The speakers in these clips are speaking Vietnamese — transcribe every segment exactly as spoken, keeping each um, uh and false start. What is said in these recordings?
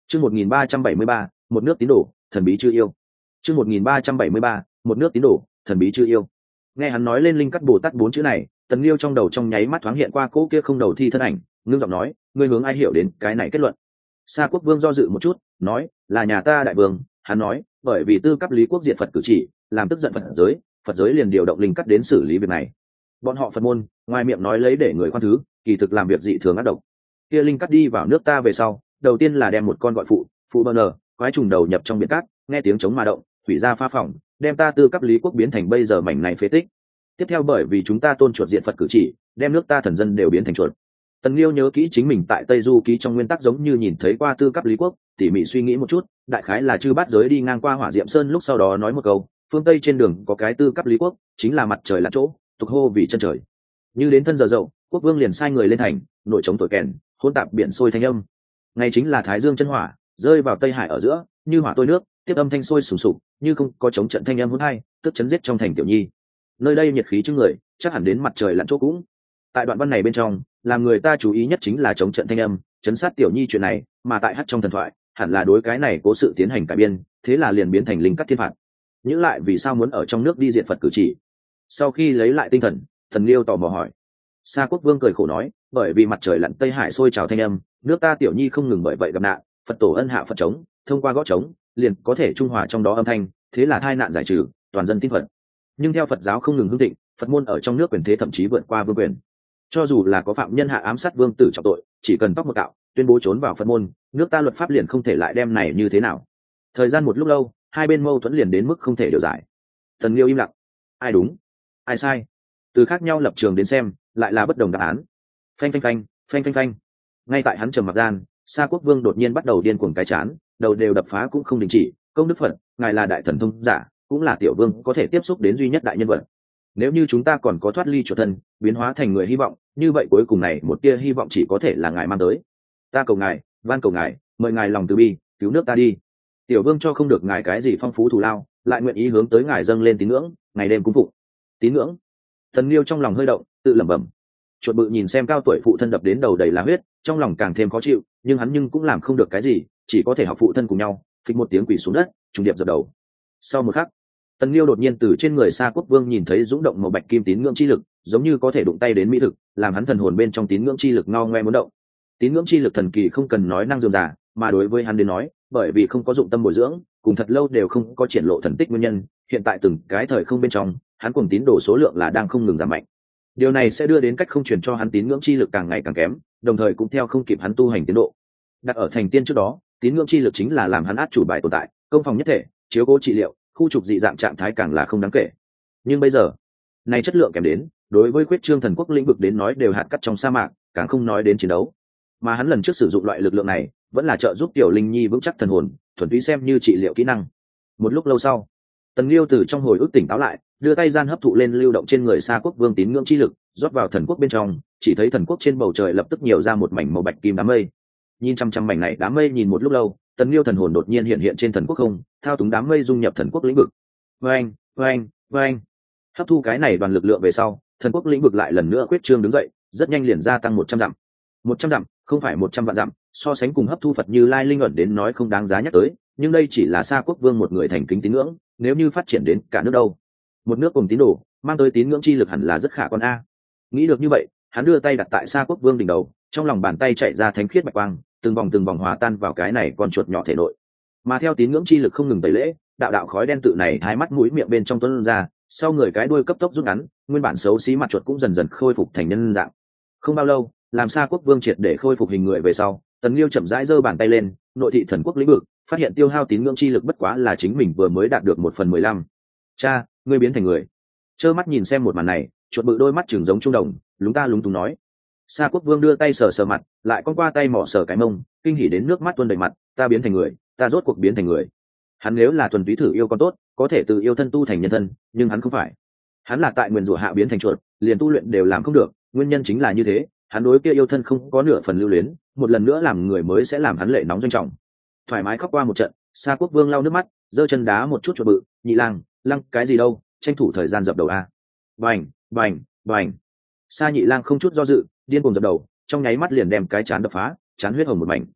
Chương một nghìn ba trăm bảy mươi ba, một nước tín đồ, thần bí chưa yêu. Chương một nghìn ba trăm bảy mươi ba, một nước tín đồ, thần bí chưa yêu. Nghe hắn nói lên linh cắt Bồ Tát bốn chữ này, Tần Liêu trong đầu trong nháy mắt thoáng hiện qua cỗ kia không đầu thi thân ảnh, ngưng giọng nói, ngươi hướng ai hiểu đến cái này kết luận? Sa Quốc Vương do dự một chút, nói, là nhà ta đại vương. Hắn nói, bởi vì tư cấp Lý Quốc diệt Phật cử chỉ, làm tức giận Phật giới, Phật giới liền điều động linh cắt đến xử lý việc này. Bọn họ Phật môn, ngoài miệng nói lấy để người khoan thứ, kỳ thực làm việc dị thường ác độc. Kia linh cắt đi vào nước ta về sau, đầu tiên là đem một con gọi phụ, phụ bờ nở, quái trùng đầu nhập trong biển cát, nghe tiếng chống mà động, hủy ra pha phòng, đem ta tư cấp Lý Quốc biến thành bây giờ mảnh này phế tích. Tiếp theo bởi vì chúng ta tôn chuột diện Phật cử chỉ, đem nước ta thần dân đều biến thành chuột. Tần Liêu nhớ kỹ chính mình tại Tây Du ký trong nguyên tắc giống như nhìn thấy qua tư cấp Lý Quốc, tỉ mỉ suy nghĩ một chút, đại khái là chư bát giới đi ngang qua Hỏa Diệm Sơn lúc sau đó nói một câu, phương Tây trên đường có cái tư cấp Lý Quốc, chính là mặt trời là chỗ, tục hô vì chân trời. Như đến thân giờ dậu, Quốc Vương liền sai người lên thành, nội chống thổi kèn, hỗn tạp biển sôi thanh âm. Ngày chính là Thái Dương chân hỏa, rơi vào Tây Hải ở giữa, như hỏa tôi nước, tiếp âm thanh sôi sùng sục, như không có chống trận thanh âm hỗn hay, tức chấn giết trong thành tiểu nhi. Nơi đây nhiệt khí chứng người, chắc hẳn đến mặt trời lặn chỗ cũng. Tại đoạn văn này bên trong, làm người ta chú ý nhất chính là chống trận thanh âm, chấn sát tiểu nhi chuyện này, mà tại hát trong thần thoại, hẳn là đối cái này cố sự tiến hành cải biên, thế là liền biến thành linh cắt thiên phạt. Những lại vì sao muốn ở trong nước đi diện Phật cử chỉ? Sau khi lấy lại tinh thần, Thần Liêu tò mò hỏi. Sa Quốc Vương cười khổ nói, bởi vì mặt trời lặn Tây Hải sôi trào thanh âm, nước ta tiểu nhi không ngừng bởi vậy gặp nạn, Phật tổ ân hạ Phật trống, thông qua gõ trống, liền có thể trung hòa trong đó âm thanh, thế là tai nạn giải trừ, toàn dân tin Phật. Nhưng theo Phật giáo không ngừng hưng thịnh, Phật môn ở trong nước quyền thế thậm chí vượt qua vương quyền. Cho dù là có phạm nhân hạ ám sát vương tử trọng tội, chỉ cần tóc một cạo, tuyên bố trốn vào Phật môn, nước ta luật pháp liền không thể lại đem này như thế nào. Thời gian một lúc lâu, hai bên mâu thuẫn liền đến mức không thể điều giải. Tần Liêu im lặng, ai đúng, ai sai? Từ khác nhau lập trường đến xem, lại là bất đồng đáp án. Phanh phanh phanh, phanh phanh phanh. Ngay tại hắn trầm mặc gian, Sa Quốc Vương đột nhiên bắt đầu điên cuồng cái chán, đầu đều đập phá cũng không đình chỉ, công đức Phật, ngài là đại thần thông giả, cũng là tiểu vương có thể tiếp xúc đến duy nhất đại nhân vật. Nếu như chúng ta còn có thoát ly chuột thân, biến hóa thành người hy vọng, như vậy cuối cùng này một tia hy vọng chỉ có thể là ngài mang tới. Ta cầu ngài, van cầu ngài, mời ngài lòng từ bi, cứu nước ta đi. Tiểu vương cho không được ngài cái gì phong phú thù lao, lại nguyện ý hướng tới ngài dâng lên tín ngưỡng, ngày đêm cung phụng. Tín ngưỡng. Thần Liêu trong lòng hơi động, tự lẩm bẩm. Chuột bự nhìn xem cao tuổi phụ thân đập đến đầu đầy là huyết, trong lòng càng thêm khó chịu, nhưng hắn nhưng cũng làm không được cái gì, chỉ có thể học phụ thân cùng nhau, phịch một tiếng quỳ xuống đất, trùng điệp dập đầu. Sau một khắc, Tần Liêu đột nhiên từ trên người Sa Quốc Vương nhìn thấy dũng động màu bạch kim tín ngưỡng chi lực, giống như có thể đụng tay đến mỹ thực, làm hắn thần hồn bên trong tín ngưỡng chi lực ngao ngoe muốn động. Tín ngưỡng chi lực thần kỳ không cần nói năng dườm giả, mà đối với hắn đến nói, bởi vì không có dụng tâm bồi dưỡng, cùng thật lâu đều không có triển lộ thần tích nguyên nhân, hiện tại từng cái thời không bên trong, hắn cùng tín đồ số lượng là đang không ngừng giảm mạnh. Điều này sẽ đưa đến cách không truyền cho hắn tín ngưỡng chi lực càng ngày càng kém, đồng thời cũng theo không kịp hắn tu hành tiến độ. Đặt ở thành tiên trước đó, tín ngưỡng chi lực chính là làm hắn át chủ bài tồn tại, công phòng nhất thể, chiếu cố trị liệu, khu trục dị dạng trạng thái càng là không đáng kể. Nhưng bây giờ, này chất lượng kém đến, đối với khuyết trương thần quốc lĩnh vực đến nói đều hạt cắt trong sa mạc, càng không nói đến chiến đấu. Mà hắn lần trước sử dụng loại lực lượng này, vẫn là trợ giúp tiểu linh nhi vững chắc thần hồn, thuần túy xem như trị liệu kỹ năng. Một lúc lâu sau, Tần Liêu từ trong hồi ức tỉnh táo lại, đưa tay gian hấp thụ lên lưu động trên người Sa Quốc Vương tín ngưỡng chi lực, rót vào thần quốc bên trong, chỉ thấy thần quốc trên bầu trời lập tức nhiều ra một mảnh màu bạch kim đám mây. Nhìn chăm chăm mảnh này đám mây nhìn một lúc lâu, Tần Liêu thần hồn đột nhiên hiện hiện trên thần quốc không, thao túng đám mây dung nhập thần quốc lĩnh vực. Oeng, oeng, oeng. Hấp thu cái này đoàn lực lượng về sau, thần quốc lĩnh vực lại lần nữa quyết trương đứng dậy, rất nhanh liền gia tăng một trăm dặm. Một trăm dặm, không phải một trăm vạn dặm, so sánh cùng hấp thu Phật Như Lai linh ẩn đến nói không đáng giá nhắc tới, nhưng đây chỉ là Sa Quốc Vương một người thành kính tín ngưỡng, nếu như phát triển đến cả nước đâu. Một nước cùng tín đồ, mang tới tín ngưỡng chi lực hẳn là rất khả quan a. Nghĩ được như vậy, hắn đưa tay đặt tại Sa Quốc Vương đỉnh đầu, trong lòng bàn tay chạy ra thánh khiết bạch quang, từng vòng từng vòng hòa tan vào cái này con chuột nhỏ thể nội. Mà theo tín ngưỡng chi lực không ngừng tẩy lễ, đạo đạo khói đen tự này hai mắt mũi miệng bên trong tuôn ra, sau người cái đuôi cấp tốc rút ngắn, nguyên bản xấu xí mặt chuột cũng dần dần khôi phục thành nhân dạng. Không bao lâu, làm Sa Quốc Vương triệt để khôi phục hình người về sau, Tần Liêu chậm rãi giơ bàn tay lên, nội thị thần quốc lĩnh vực, phát hiện tiêu hao tín ngưỡng chi lực bất quá là chính mình vừa mới đạt được một phần mười lăm. Cha, ngươi biến thành người. Trơ mắt nhìn xem một màn này, chuột bự đôi mắt trừng giống trung đồng, lúng ta lúng túng nói. Sa Quốc Vương đưa tay sờ sờ mặt, lại con qua tay mỏ sờ cái mông, kinh hỉ đến nước mắt tuôn đầy mặt, ta biến thành người, ta rốt cuộc biến thành người. Hắn nếu là thuần túy thử yêu con tốt, có thể từ yêu thân tu thành nhân thân, nhưng hắn không phải. Hắn là tại nguyền rủa hạ biến thành chuột, liền tu luyện đều làm không được, nguyên nhân chính là như thế, hắn đối kia yêu thân không có nửa phần lưu luyến, một lần nữa làm người mới sẽ làm hắn lệ nóng doanh trọng. Thoải mái khóc qua một trận, Sa Quốc Vương lau nước mắt, giơ chân đá một chút chuột bự, nhị lang, lăng cái gì đâu, tranh thủ thời gian dập đầu a. Bành, bành, bành. Sa nhị lang không chút do dự, điên cuồng dập đầu, trong nháy mắt liền đem cái chán đập phá, chán huyết hồng một mảnh.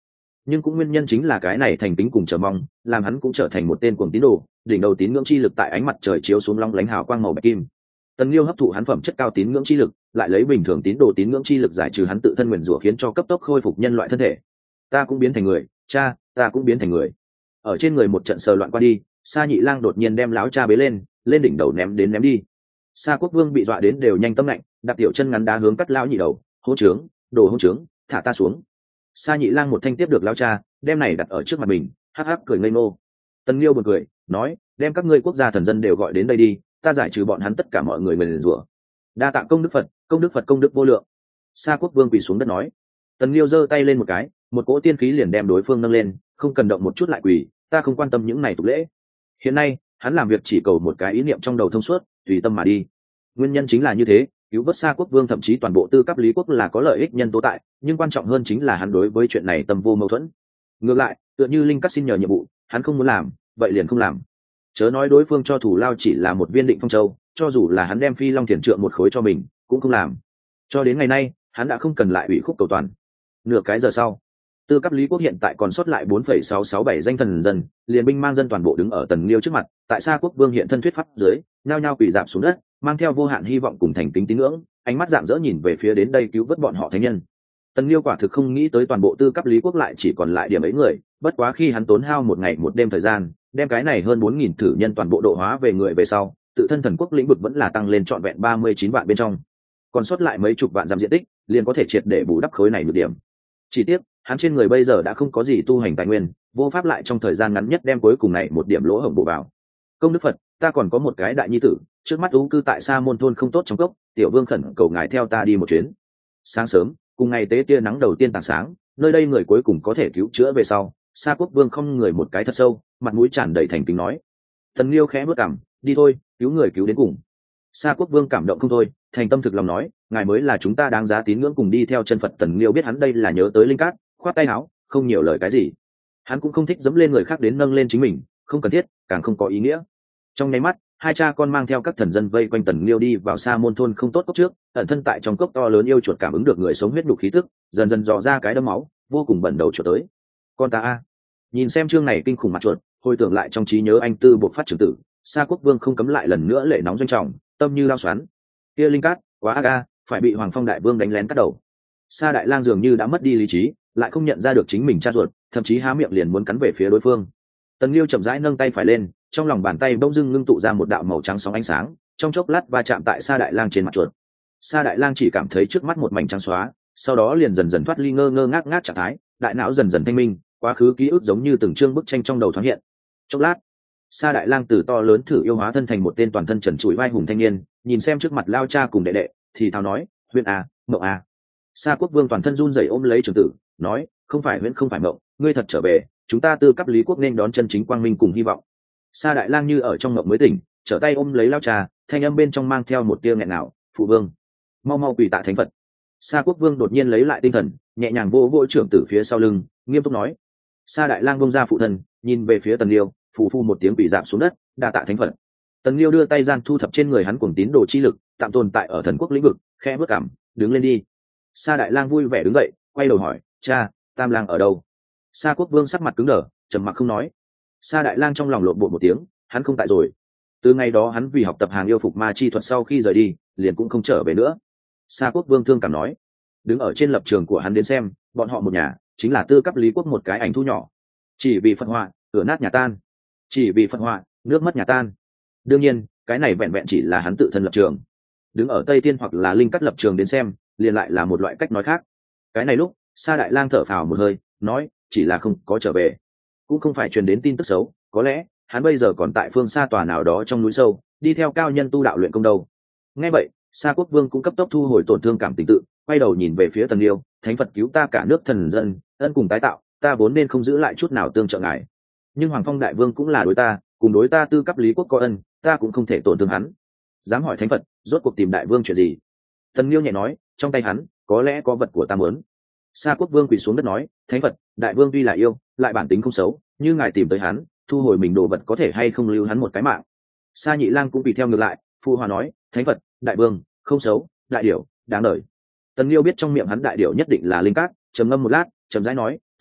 nhưng cũng nguyên nhân chính là cái này thành tính cùng chờ mong, làm hắn cũng trở thành một tên cuồng tín đồ, đỉnh đầu tín ngưỡng chi lực tại ánh mặt trời chiếu xuống long lánh hào quang màu bạch kim. Tần Liêu hấp thụ hắn phẩm chất cao tín ngưỡng chi lực, lại lấy bình thường tín đồ tín ngưỡng chi lực giải trừ hắn tự thân nguyền rủa, khiến cho cấp tốc khôi phục nhân loại thân thể. Ta cũng biến thành người, cha, ta cũng biến thành người. Ở trên người một trận sờ loạn qua đi, Sa Nhị Lang đột nhiên đem láo cha bế lên, lên đỉnh đầu ném đến ném đi. Sa Quốc Vương bị dọa đến đều nhanh tâm lạnh, đặt tiểu chân ngắn đá hướng cắt lão nhị đầu, hỗn trướng, đồ hỗn trướng, thả ta xuống. Sa Nhị Lang một thanh tiếp được lão cha, đem này đặt ở trước mặt mình, hắc hắc cười ngây ngô. Tần Liêu buồn cười, nói, đem các ngươi quốc gia thần dân đều gọi đến đây đi, ta giải trừ bọn hắn tất cả mọi người nguyền rủa. Đa tạ công đức Phật, công đức Phật công đức vô lượng. Sa Quốc Vương quỳ xuống đất nói. Tần Liêu giơ tay lên một cái, một cỗ tiên khí liền đem đối phương nâng lên, không cần động một chút lại quỳ, ta không quan tâm những này tục lễ. Hiện nay, hắn làm việc chỉ cầu một cái ý niệm trong đầu thông suốt, tùy tâm mà đi. Nguyên nhân chính là như thế, cứu vớt Sa Quốc Vương thậm chí toàn bộ tư cấp Lý quốc là có lợi ích nhân tố tại, nhưng quan trọng hơn chính là hắn đối với chuyện này tâm vô mâu thuẫn. Ngược lại, tựa như Linh Cắt xin nhờ nhiệm vụ, hắn không muốn làm, vậy liền không làm. Chớ nói đối phương cho thủ lao chỉ là một viên định phong châu, cho dù là hắn đem Phi Long Thiền Trượng một khối cho mình, cũng không làm. Cho đến ngày nay, hắn đã không cần lại ủy khúc cầu toàn. Nửa cái giờ sau, tư cấp Lý quốc hiện tại còn sót lại bốn phẩy sáu sáu bảy danh thần dân, liền binh mang dân toàn bộ đứng ở Tần Liêu trước mặt, tại Sa Quốc Vương hiện thân thuyết pháp dưới, nhao nhao quỳ rạp xuống đất, mang theo vô hạn hy vọng cùng thành kính tín ngưỡng, ánh mắt rạng rỡ nhìn về phía đến đây cứu vớt bọn họ thánh nhân. Tần Liêu quả thực không nghĩ tới toàn bộ tư cấp Lý quốc lại chỉ còn lại điểm ấy người, bất quá khi hắn tốn hao một ngày một đêm thời gian, đem cái này hơn bốn nghìn thử nhân toàn bộ độ hóa về người về sau, tự thân thần quốc lĩnh vực vẫn là tăng lên trọn vẹn ba mươi chín vạn bên trong, còn sót lại mấy chục vạn dặm diện tích, liền có thể triệt để bù đắp khối này nhược điểm. Chỉ tiếc, hắn trên người bây giờ đã không có gì tu hành tài nguyên, vô pháp lại trong thời gian ngắn nhất đem cuối cùng này một điểm lỗ hổng bổ vào. Công đức Phật, ta còn có một cái đại nhi tử, trước mắt ú cư tại Sa Môn thôn không tốt trong cốc, tiểu vương khẩn cầu ngài theo ta đi một chuyến. Sáng sớm, cùng ngày tế tia nắng đầu tiên tảng sáng, nơi đây người cuối cùng có thể cứu chữa về sau, Sa Quốc Vương không người một cái thật sâu, mặt mũi tràn đầy thành kính nói. Tần Liêu khẽ bước cằm, đi thôi, cứu người cứu đến cùng. Sa Quốc Vương cảm động không thôi, thành tâm thực lòng nói, ngài mới là chúng ta đáng giá tín ngưỡng cùng đi theo chân Phật. Tần Liêu biết hắn đây là nhớ tới Linh Cát, khoát tay áo, không nhiều lời cái gì. Hắn cũng không thích dẫm lên người khác đến nâng lên chính mình, không cần thiết, càng không có ý nghĩa. Trong nháy mắt, hai cha con mang theo các thần dân vây quanh Tần Liêu đi vào Sa Môn thôn không tốt cốc trước, ẩn thân tại trong cốc to lớn yêu chuột cảm ứng được người sống huyết nhục khí tức, dần dần dò ra cái đấm máu, vô cùng bẩn đầu chuột tới. Con ta a. Nhìn xem chương này kinh khủng mặt chuột, hồi tưởng lại trong trí nhớ anh tư buộc phát trưởng tử, Sa Quốc Vương không cấm lại lần nữa lệ nóng doanh trọng, tâm như lao xoắn. Kia Linh Cát, quá aga, phải bị Hoàng Phong đại vương đánh lén cắt đầu. Sa Đại Lang dường như đã mất đi lý trí, lại không nhận ra được chính mình cha ruột, thậm chí há miệng liền muốn cắn về phía đối phương. Tần Liêu chậm rãi nâng tay phải lên, trong lòng bàn tay bỗng dưng ngưng tụ ra một đạo màu trắng sóng ánh sáng, trong chốc lát va chạm tại Sa Đại Lang trên mặt chuột. Sa Đại Lang chỉ cảm thấy trước mắt một mảnh trắng xóa, sau đó liền dần dần thoát ly ngơ ngơ ngác ngác trạng thái, đại não dần dần thanh minh, quá khứ ký ức giống như từng chương bức tranh trong đầu thoáng hiện. Chốc lát, Sa Đại Lang từ to lớn thử yêu hóa thân thành một tên toàn thân trần trụi vai hùng thanh niên, nhìn xem trước mặt lao cha cùng đệ đệ, thì thào nói, "Huyễn à, mộng à." Sa Quốc Vương toàn thân run rẩy ôm lấy trưởng tử, nói, "Không phải huyễn, không phải mộng, ngươi thật trở về, chúng ta tư cấp Lý quốc nên đón chân chính quang minh cùng hy vọng." Sa Đại Lang như ở trong mộng mới tỉnh, trở tay ôm lấy lao cha, thanh âm bên trong mang theo một tia nghẹn ngào, "Phụ vương, mau mau quỳ tạ thánh Phật." Sa Quốc Vương đột nhiên lấy lại tinh thần, nhẹ nhàng vỗ vỗ trưởng tử phía sau lưng, nghiêm túc nói. Sa Đại Lang bông ra phụ thân, nhìn về phía Tần Liêu, phù phu một tiếng quỳ rạp xuống đất, đa tạ thánh Phật. Tần Liêu đưa tay gian thu thập trên người hắn cuồng tín đồ chi lực, tạm tồn tại ở thần quốc lĩnh vực, khẽ bước cảm, đứng lên đi. Sa Đại Lang vui vẻ đứng dậy, quay đầu hỏi, cha, Tam Lang ở đâu? Sa Quốc Vương sắc mặt cứng đờ, trầm mặc không nói. Sa Đại Lang trong lòng lộn bột một tiếng, hắn không tại rồi. Từ ngày đó hắn vì học tập hàng yêu phục ma chi thuật sau khi rời đi, liền cũng không trở về nữa. Sa Quốc Vương thương cảm nói, đứng ở trên lập trường của hắn đến xem, bọn họ một nhà chính là tư cấp Lý quốc một cái ảnh thu nhỏ. Chỉ vì Phật họa, cửa nát nhà tan. Chỉ vì Phật họa, nước mất nhà tan. Đương nhiên, cái này vẹn vẹn chỉ là hắn tự thân lập trường. Đứng ở Tây Tiên hoặc là Linh Cắt lập trường đến xem, liền lại là một loại cách nói khác. Cái này lúc, Sa Đại Lang thở phào một hơi, nói, chỉ là không có trở về, cũng không phải truyền đến tin tức xấu, có lẽ hắn bây giờ còn tại phương xa tòa nào đó trong núi sâu, đi theo cao nhân tu đạo luyện công đâu. Nghe vậy, Sa Quốc Vương cũng cấp tốc thu hồi tổn thương cảm tình tự, quay đầu nhìn về phía Tần Liêu, thánh Phật cứu ta cả nước thần dân, ân cùng tái tạo, ta vốn nên không giữ lại chút nào tương trợ ngài. Nhưng Hoàng Phong đại vương cũng là đối ta, cùng đối ta tư cấp Lý quốc có ân, ta cũng không thể tổn thương hắn. Dám hỏi thánh Phật, rốt cuộc tìm đại vương chuyện gì? Tần Liêu nhẹ nói, trong tay hắn có lẽ có vật của ta muốn. Sa Quốc Vương quỳ xuống đất nói, thánh Phật, đại vương tuy là yêu, lại bản tính không xấu, như ngài tìm tới hắn, thu hồi mình đồ vật có thể hay không lưu hắn một cái mạng. Sa Nhị Lang cũng bị theo ngược lại, phụ hòa nói, thánh Phật, đại vương không xấu, đại điểu đáng đời. Tần Liêu biết trong miệng hắn đại điểu nhất định là Linh Cát, trầm ngâm một lát, trầm rãi nói,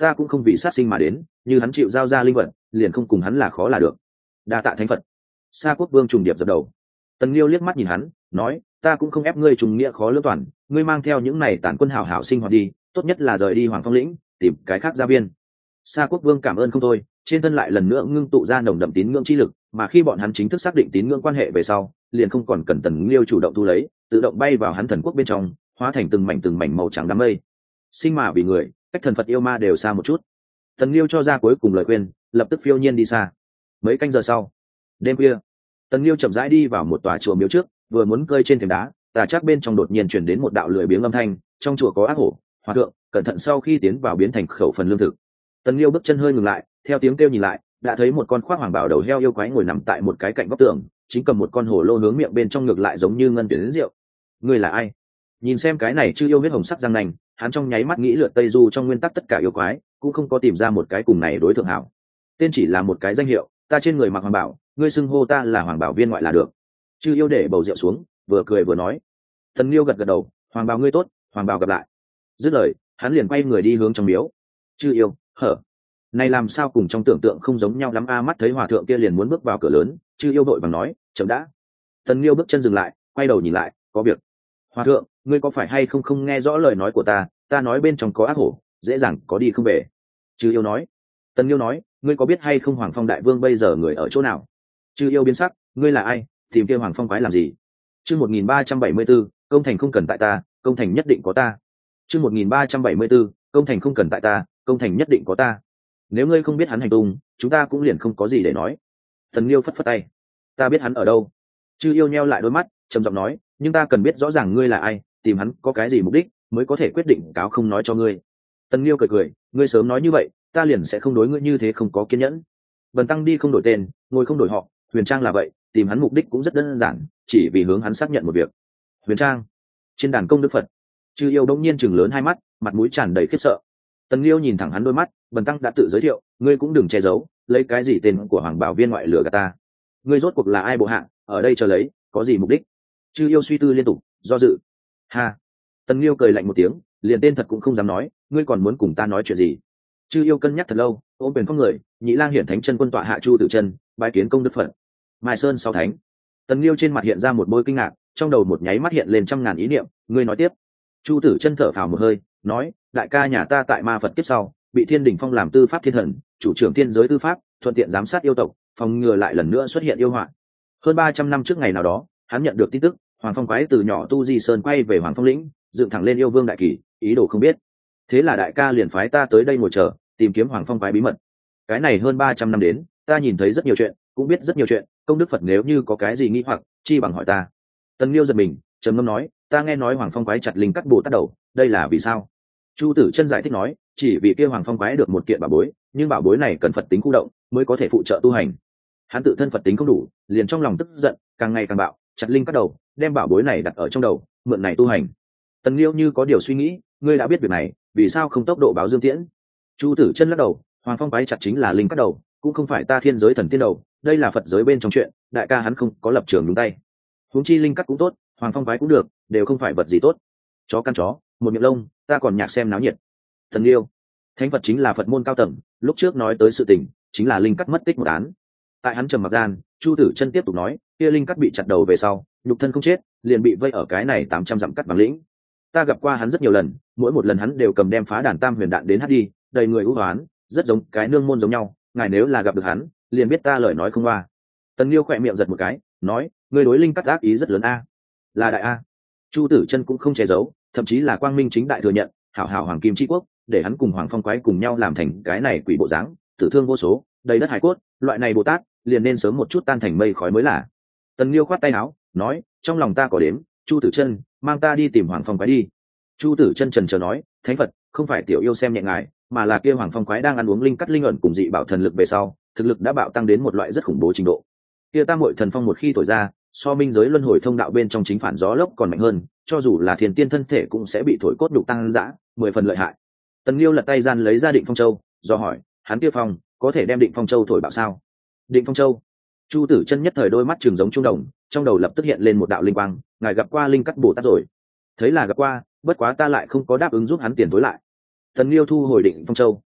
ta cũng không vì sát sinh mà đến, như hắn chịu giao ra linh vật liền không cùng hắn là khó là được. Đa tạ thánh Phật. Sa Quốc Vương trùng điệp dập đầu. Tần Liêu liếc mắt nhìn hắn, nói, ta cũng không ép ngươi trùng nghĩa khó lưỡng toàn, ngươi mang theo những này tản quân hảo hảo sinh hoạt đi, tốt nhất là rời đi Hoàng Phong lĩnh, tìm cái khác gia viên. Sa Quốc Vương cảm ơn không thôi, trên thân lại lần nữa ngưng tụ ra nồng đậm tín ngưỡng chi lực, mà khi bọn hắn chính thức xác định tín ngưỡng quan hệ về sau, liền không còn cần Tần Liêu chủ động thu lấy, tự động bay vào hắn thần quốc bên trong, hóa thành từng mảnh từng mảnh màu trắng đám mây. Sinh mà vì người, cách thần Phật yêu ma đều xa một chút. Tần Liêu cho ra cuối cùng lời khuyên, lập tức phiêu nhiên đi xa. Mấy canh giờ sau, đêm khuya, Tần Liêu chậm rãi đi vào một tòa chùa miếu trước, vừa muốn cơi trên thềm đá, tà chắc bên trong đột nhiên truyền đến một đạo lười biếng âm thanh, trong chùa có ác hổ, hòa thượng, cẩn thận sau khi tiến vào biến thành khẩu phần lương thực. Tần Liêu bước chân hơi ngừng lại, theo tiếng kêu nhìn lại, đã thấy một con khoác hoàng bào đầu heo yêu quái ngồi nằm tại một cái cạnh góc tường, chính cầm một con hổ lô hướng miệng bên trong ngược lại giống như ngân tuyển đến rượu. Ngươi là ai? Nhìn xem cái này chư yêu huyết hồng sắc răng nanh, hắn trong nháy mắt nghĩ lượt Tây Du trong nguyên tắc tất cả yêu quái, cũng không có tìm ra một cái cùng này đối thượng hảo. Tên chỉ là một cái danh hiệu, ta trên người mặc hoàng bảo, ngươi xưng hô ta là hoàng bảo viên ngoại là được. Chư yêu để bầu rượu xuống, vừa cười vừa nói. Tần Liêu gật gật đầu, hoàng bảo ngươi tốt, hoàng bảo gặp lại. Dứt lời, hắn liền quay người đi hướng trong miếu. Chư yêu, hở, này làm sao cùng trong tưởng tượng không giống nhau lắm a? Mắt thấy hòa thượng kia liền muốn bước vào cửa lớn, chư yêu đội bằng nói, chậm đã. Tần Liêu bước chân dừng lại, quay đầu nhìn lại, có việc. Hòa thượng, ngươi có phải hay không không nghe rõ lời nói của ta? Ta nói bên trong có ác hổ, dễ dàng có đi không về. Chư yêu nói. Tần Liêu nói, ngươi có biết hay không Hoàng Phong đại vương bây giờ người ở chỗ nào? Chư yêu biến sắc, ngươi là ai, tìm kia Hoàng Phong quái làm gì? Chương một nghìn ba trăm bảy mươi 1374, công thành không cần tại ta, công thành nhất định có ta. Chương một nghìn ba trăm bảy mươi 1374, công thành không cần tại ta, công thành nhất định có ta. Nếu ngươi không biết hắn hành tung, chúng ta cũng liền không có gì để nói. Tần Liêu phất phất tay, ta biết hắn ở đâu. Chư yêu nheo lại đôi mắt, trầm giọng nói, nhưng ta cần biết rõ ràng ngươi là ai, tìm hắn có cái gì mục đích, mới có thể quyết định cáo không nói cho ngươi. Tần Liêu cười cười, ngươi sớm nói như vậy, ta liền sẽ không đối ngươi như thế không có kiên nhẫn. Bần tăng đi không đổi tên, ngồi không đổi họ, Huyền Trang là vậy, tìm hắn mục đích cũng rất đơn giản, chỉ vì hướng hắn xác nhận một việc. Huyền Trang, trên đàn công đức Phật. Chư yêu đông nhiên chừng lớn hai mắt, mặt mũi tràn đầy khiếp sợ. Tần Liêu nhìn thẳng hắn đôi mắt, bần tăng đã tự giới thiệu, ngươi cũng đừng che giấu, lấy cái gì tên của hoàng bảo viên ngoại lửa gạt ta. Ngươi rốt cuộc là ai bộ hạ, ở đây chờ lấy, có gì mục đích? Chư yêu suy tư liên tục, do dự. Ha. Tần Liêu cười lạnh một tiếng, liền tên thật cũng không dám nói, ngươi còn muốn cùng ta nói chuyện gì? Chư yêu cân nhắc thật lâu, ôm quyền không người, Nhị Lang hiển thánh chân quân tọa hạ Chu Tử Chân, bái kiến công đức Phật. Mai Sơn sau thánh. Tần Liêu trên mặt hiện ra một bôi kinh ngạc, trong đầu một nháy mắt hiện lên trăm ngàn ý niệm, ngươi nói tiếp. Chu Tử Chân thở phào một hơi, nói, đại ca nhà ta tại ma Phật kiếp sau, bị Thiên Đình phong làm tư pháp thiên thần, chủ trưởng thiên giới tư pháp, thuận tiện giám sát yêu tộc, phòng ngừa lại lần nữa xuất hiện yêu họa. Hơn ba trăm năm trước ngày nào đó, hắn nhận được tin tức, Hoàng Phong quái từ nhỏ tu di sơn quay về Hoàng Phong lĩnh, dựng thẳng lên yêu vương đại kỳ, ý đồ không biết. Thế là đại ca liền phái ta tới đây ngồi chờ, tìm kiếm Hoàng Phong quái bí mật. Cái này hơn ba trăm năm đến, ta nhìn thấy rất nhiều chuyện, cũng biết rất nhiều chuyện, công đức Phật nếu như có cái gì nghi hoặc, chi bằng hỏi ta. Tần Liêu giật mình, trầm ngâm nói, ta nghe nói Hoàng Phong quái chặt linh cắt bồ tát đầu, đây là vì sao? Chu Tử Chân giải thích nói, chỉ vì kia Hoàng Phong quái được một kiện bảo bối, nhưng bảo bối này cần Phật tính khu động, mới có thể phụ trợ tu hành. Hắn tự thân Phật tính không đủ, liền trong lòng tức giận, càng ngày càng bạo, chặt linh cắt đầu, đem bảo bối này đặt ở trong đầu, mượn này tu hành. Tần Liêu như có điều suy nghĩ, ngươi đã biết việc này, vì sao không tốc độ báo dương tiễn? Chu Tử Chân lắc đầu, Hoàng Phong quái chặt chính là linh cắt đầu, cũng không phải ta thiên giới thần tiên đầu, đây là Phật giới bên trong chuyện, đại ca hắn không có lập trường đúng tay. Huống chi linh cắt cũng tốt, Hoàng Phong quái cũng được, đều không phải vật gì tốt. Chó căn chó, một miệng lông, ta còn nhạc xem náo nhiệt. Tần Liêu, thánh Phật chính là Phật môn cao tầng, lúc trước nói tới sự tình, chính là linh cắt mất tích một án. Tại hắn trầm mặc gian, Chu Tử Chân tiếp tục nói, kia linh cắt bị chặt đầu về sau, nhục thân không chết, liền bị vây ở cái này tám trăm dặm cắt bằng lĩnh. Ta gặp qua hắn rất nhiều lần, mỗi một lần hắn đều cầm đem phá đàn tam huyền đạn đến hát đi, đầy người ưu hoán, rất giống cái nương môn giống nhau, ngài nếu là gặp được hắn, liền biết ta lời nói không qua. Tần Liêu khỏe miệng giật một cái, nói, ngươi đối linh cắt ác ý rất lớn a. Là đại a. Chu Tử Chân cũng không che giấu, thậm chí là quang minh chính đại thừa nhận, hảo hảo hoàng kim chi quốc, để hắn cùng Hoàng Phong quái cùng nhau làm thành cái này quỷ bộ dáng, tử thương vô số, đầy đất hải cốt, loại này Bồ Tát, liền nên sớm một chút tan thành mây khói mới là. Tần Liêu khoát tay áo, nói, trong lòng ta có đếm, Chu Tử Chân, mang ta đi tìm Hoàng Phong quái đi. Chu Tử Chân trần chờ nói, thánh Phật, không phải tiểu yêu xem nhẹ ngài, mà là kia Hoàng Phong quái đang ăn uống linh cắt linh ẩn cùng dị bảo thần lực về sau, thực lực đã bạo tăng đến một loại rất khủng bố trình độ. Kia Tam Muội thần phong một khi thổi ra, so minh giới luân hồi thông đạo bên trong chính phản gió lốc còn mạnh hơn, cho dù là thiên tiên thân thể cũng sẽ bị thổi cốt đục tăng dã, mười phần lợi hại. Tần Liêu lật tay gian lấy ra Định Phong Châu, do hỏi, hắn kia phong có thể đem Định Phong Châu thổi bạo sao? Định Phong Châu. Chu Tử Chân nhất thời đôi mắt trừng giống trung đồng, trong đầu lập tức hiện lên một đạo linh quang, ngài gặp qua linh cắt Bồ Tát rồi. Thấy là gặp qua, bất quá ta lại không có đáp ứng giúp hắn tiền tối lại. Tần Liêu thu hồi Định Phong Châu,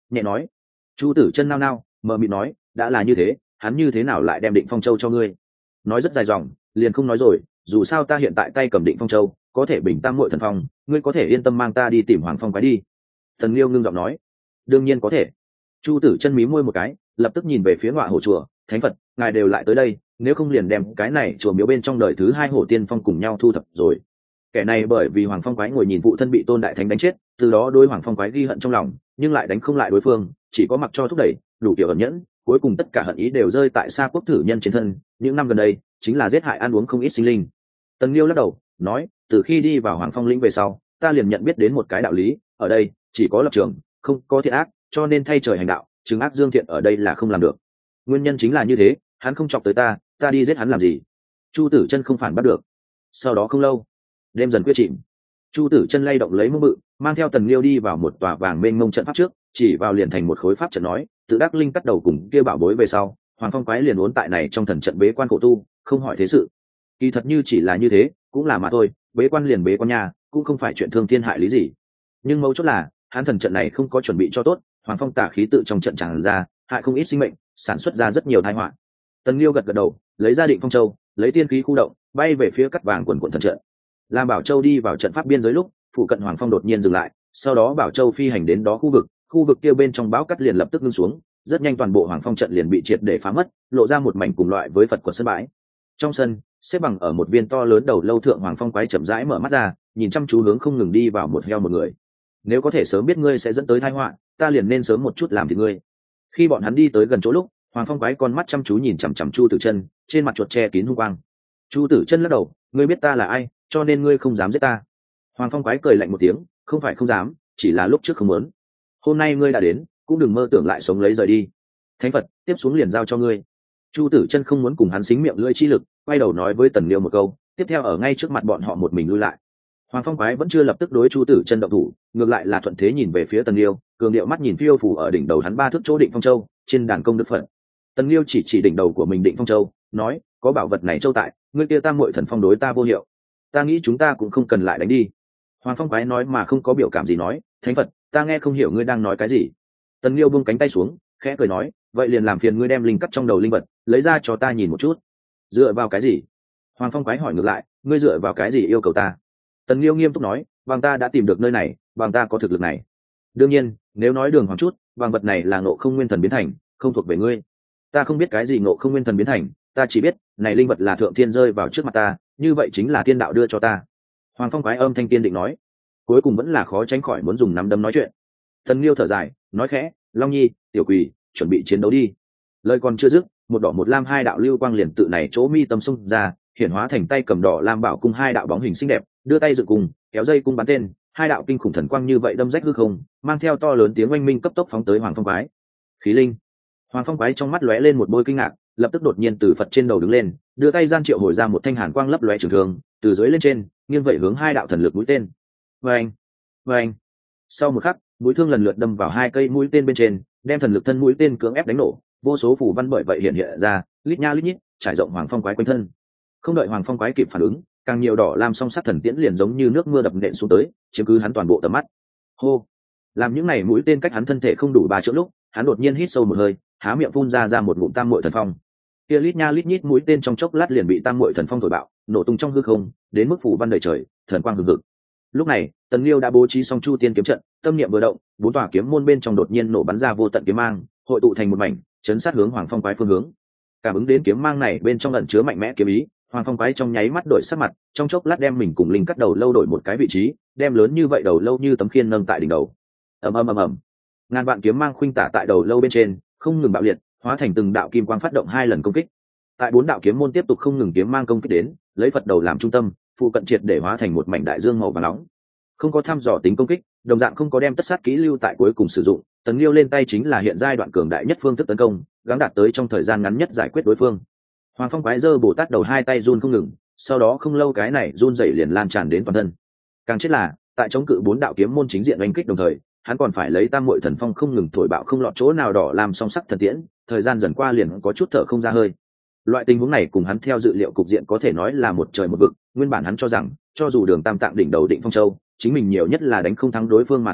nhẹ nói. Chu Tử Chân nao nao mờ mịt nói, đã là như thế, hắn như thế nào lại đem Định Phong Châu cho ngươi? Nói rất dài dòng, liền không nói rồi, dù sao ta hiện tại tay cầm Định Phong Châu, có thể bình tam muội thần phong, ngươi có thể yên tâm mang ta đi tìm Hoàng Phong quái đi. Tần Liêu ngưng giọng nói. Đương nhiên có thể. Chu Tử Chân mí môi một cái, lập tức nhìn về phía Ngọa Hổ chùa, thánh Phật, ngài đều lại tới đây, nếu không liền đem cái này chùa miếu bên trong đời thứ hai hổ tiên phong cùng nhau thu thập rồi. Kẻ này bởi vì Hoàng Phong quái ngồi nhìn phụ thân bị Tôn Đại Thánh đánh chết, từ đó đối Hoàng Phong quái ghi hận trong lòng, nhưng lại đánh không lại đối phương, chỉ có mặc cho thúc đẩy, đủ kiểu ẩn nhẫn, cuối cùng tất cả hận ý đều rơi tại Sa Quốc thử nhân trên thân, những năm gần đây, chính là giết hại ăn uống không ít sinh linh. Tần Liêu lắc đầu, nói, từ khi đi vào Hoàng Phong lĩnh về sau, ta liền nhận biết đến một cái đạo lý, ở đây chỉ có lập trường, không có thiện ác, cho nên thay trời hành đạo, chứng ác dương thiện ở đây là không làm được. Nguyên nhân chính là như thế, hắn không chọc tới ta, ta đi giết hắn làm gì? Chu Tử Chân không phản bắt được. Sau đó không lâu, đêm dần quyết chìm. Chu Tử Chân lay động lấy mông bự, mang theo Tần Liêu đi vào một tòa vàng mênh mông trận pháp trước, chỉ vào liền thành một khối pháp trận nói, tự đắc linh cắt đầu cùng kia bảo bối về sau, Hoàng Phong quái liền uốn tại này trong thần trận bế quan khổ tu, không hỏi thế sự. Kỳ thật như chỉ là như thế, cũng là mà thôi, bế quan liền bế quan nhà, cũng không phải chuyện thương thiên hại lý gì. Nhưng mấu chốt là, hắn thần trận này không có chuẩn bị cho tốt, Hoàng Phong tà khí tự trong trận tràn ra, hại không ít sinh mệnh, sản xuất ra rất nhiều tai họa. Tần Liêu gật gật đầu, lấy ra Định Phong Châu, lấy tiên khí khu động, bay về phía cắt vàng quần quần thần trận. Lam Bảo Châu đi vào trận pháp biên giới lúc, phụ cận Hoàng Phong đột nhiên dừng lại, sau đó Bảo Châu phi hành đến đó khu vực, khu vực kia bên trong bão cắt liền lập tức ngưng xuống, rất nhanh toàn bộ Hoàng Phong trận liền bị triệt để phá mất, lộ ra một mảnh cùng loại với Phật quật sân bãi. Trong sân, xếp bằng ở một viên to lớn đầu lâu thượng Hoàng Phong quái chậm rãi mở mắt ra, nhìn chăm chú hướng không ngừng đi vào một heo một người. Nếu có thể sớm biết ngươi sẽ dẫn tới tai họa, ta liền nên sớm một chút làm thịt ngươi. Khi bọn hắn đi tới gần chỗ lúc, Hoàng Phong quái con mắt chăm chú nhìn chằm chằm Chu Tử Chân, trên mặt chuột che kín hung quang. Chu Tử Chân lắc đầu, ngươi biết ta là ai, cho nên ngươi không dám giết ta. Hoàng Phong quái cười lạnh một tiếng, không phải không dám, chỉ là lúc trước không muốn. Hôm nay ngươi đã đến, cũng đừng mơ tưởng lại sống lấy rời đi. Thánh Phật, tiếp xuống liền giao cho ngươi. Chu Tử Chân không muốn cùng hắn xính miệng lưỡi chi lực, quay đầu nói với Tần Liêu một câu, tiếp theo ở ngay trước mặt bọn họ một mình lui lại. Hoàng Phong quái vẫn chưa lập tức đối Chu Tử Chân động thủ, ngược lại là thuận thế nhìn về phía Tần Liêu, cường điệu mắt nhìn phiêu phù ở đỉnh đầu hắn ba thước chỗ Định Phong Châu, trên đàn công đức phật. Tần Liêu chỉ chỉ đỉnh đầu của mình Định Phong Châu, nói, có bảo vật này châu tại, ngươi kia tam muội thần phong đối ta vô hiệu, ta nghĩ chúng ta cũng không cần lại đánh đi. Hoàng Phong quái nói mà không có biểu cảm gì nói, Thánh Phật, ta nghe không hiểu ngươi đang nói cái gì. Tần Liêu buông cánh tay xuống, khẽ cười nói, vậy liền làm phiền ngươi đem linh cắt trong đầu linh vật lấy ra cho ta nhìn một chút. Dựa vào cái gì? Hoàng Phong quái hỏi ngược lại, ngươi dựa vào cái gì yêu cầu ta? Tần Liêu nghiêm túc nói, bằng ta đã tìm được nơi này, bằng ta có thực lực này. Đương nhiên, nếu nói đường hoàng chút, bằng vật này là ngộ không nguyên thần biến thành, không thuộc về ngươi. Ta không biết cái gì ngộ không nguyên thần biến thành, ta chỉ biết, này linh vật là thượng thiên rơi vào trước mặt ta, như vậy chính là thiên đạo đưa cho ta. Hoàng Phong quái âm thanh kiên định nói, cuối cùng vẫn là khó tránh khỏi muốn dùng nắm đấm nói chuyện. Tần Liêu thở dài, nói khẽ, Long Nhi, Tiểu Quỳ, chuẩn bị chiến đấu đi. Lời còn chưa dứt, một đỏ một lam hai đạo lưu quang liền tự này chỗ mi tâm xung ra, hiển hóa thành tay cầm đỏ lam bảo cung hai đạo bóng hình xinh đẹp, đưa tay dựng cùng, kéo dây cung bắn tên, hai đạo kinh khủng thần quang như vậy đâm rách hư không, mang theo to lớn tiếng oanh minh cấp tốc phóng tới Hoàng Phong quái. Khí linh. Hoàng Phong quái trong mắt lóe lên một bôi kinh ngạc, lập tức đột nhiên từ Phật trên đầu đứng lên, đưa tay gian triệu hồi ra một thanh hàn quang lấp lóe trường thường, từ dưới lên trên, nghiêng vậy hướng hai đạo thần lực mũi tên. Vâng, vâng. Sau một khắc, mũi thương lần lượt đâm vào hai cây mũi tên bên trên, đem thần lực thân mũi tên cưỡng ép đánh nổ, vô số phù văn bởi vậy hiện hiện ra, lít nha lít nhít, trải rộng Hoàng Phong quái quanh thân. Không đợi Hoàng Phong quái kịp phản ứng, càng nhiều đỏ lam song sắt thần tiễn liền giống như nước mưa đập nện xuống tới, chiếm cứ hắn toàn bộ tầm mắt. Hô! Làm những này mũi tên cách hắn thân thể không đủ ba trượng lúc, hắn đột nhiên hít sâu một hơi, há miệng phun ra ra một ngụm tam muội thần phong. Kia lít nha lít nhít mũi tên trong chốc lát liền bị tam muội thần phong thổi bạo, nổ tung trong hư không, đến mức phủ văn đầy trời, thần quang hừng hực. Lúc này, Tần Liêu đã bố trí xong Chu Tiên kiếm trận, tâm niệm vừa động, bốn tòa kiếm môn bên trong đột nhiên nổ bắn ra vô tận kiếm mang, hội tụ thành một mảnh, chấn sát hướng Hoàng Phong quái phương hướng. Cảm ứng đến kiếm mang này bên trong ẩn chứa mạnh mẽ kiếm ý, Hoàng Phong quái trong nháy mắt đổi sắc mặt, trong chốc lát đem mình cùng linh cắt đầu lâu đổi một cái vị trí, đem lớn như vậy đầu lâu như tấm khiên nâng tại đỉnh đầu. Ầm ầm ầm ầm. Ngàn vạn kiếm mang khuynh tả tại đầu lâu bên trên, không ngừng bạo liệt, hóa thành từng đạo kim quang phát động hai lần công kích. Tại bốn đạo kiếm môn tiếp tục không ngừng kiếm mang công kích đến, lấy Phật đầu làm trung tâm, phụ cận triệt để hóa thành một mảnh đại dương màu vàng nóng. Không có thăm dò tính công kích, đồng dạng không có đem tất sát kỹ lưu tại cuối cùng sử dụng, Tần Liêu lên tay chính là hiện giai đoạn cường đại nhất phương thức tấn công, gắng đạt tới trong thời gian ngắn nhất giải quyết đối phương. Hoàng Phong quái giơ Bồ Tát đầu hai tay run không ngừng, sau đó không lâu cái này run dậy liền lan tràn đến toàn thân. Càng chết là, tại chống cự bốn đạo kiếm môn chính diện đánh kích đồng thời, hắn còn phải lấy tam muội thần phong không ngừng thổi bạo không lọt chỗ nào đỏ làm song sắc thần tiễn, thời gian dần qua liền có chút thở không ra hơi. Loại tình huống này cùng hắn theo dự liệu cục diện có thể nói là một trời một vực, nguyên bản hắn cho rằng, cho dù Đường Tam Tạng đỉnh đầu Định Phong Châu, chính mình nhiều nhất là đánh không thắng đối phương mà thôi,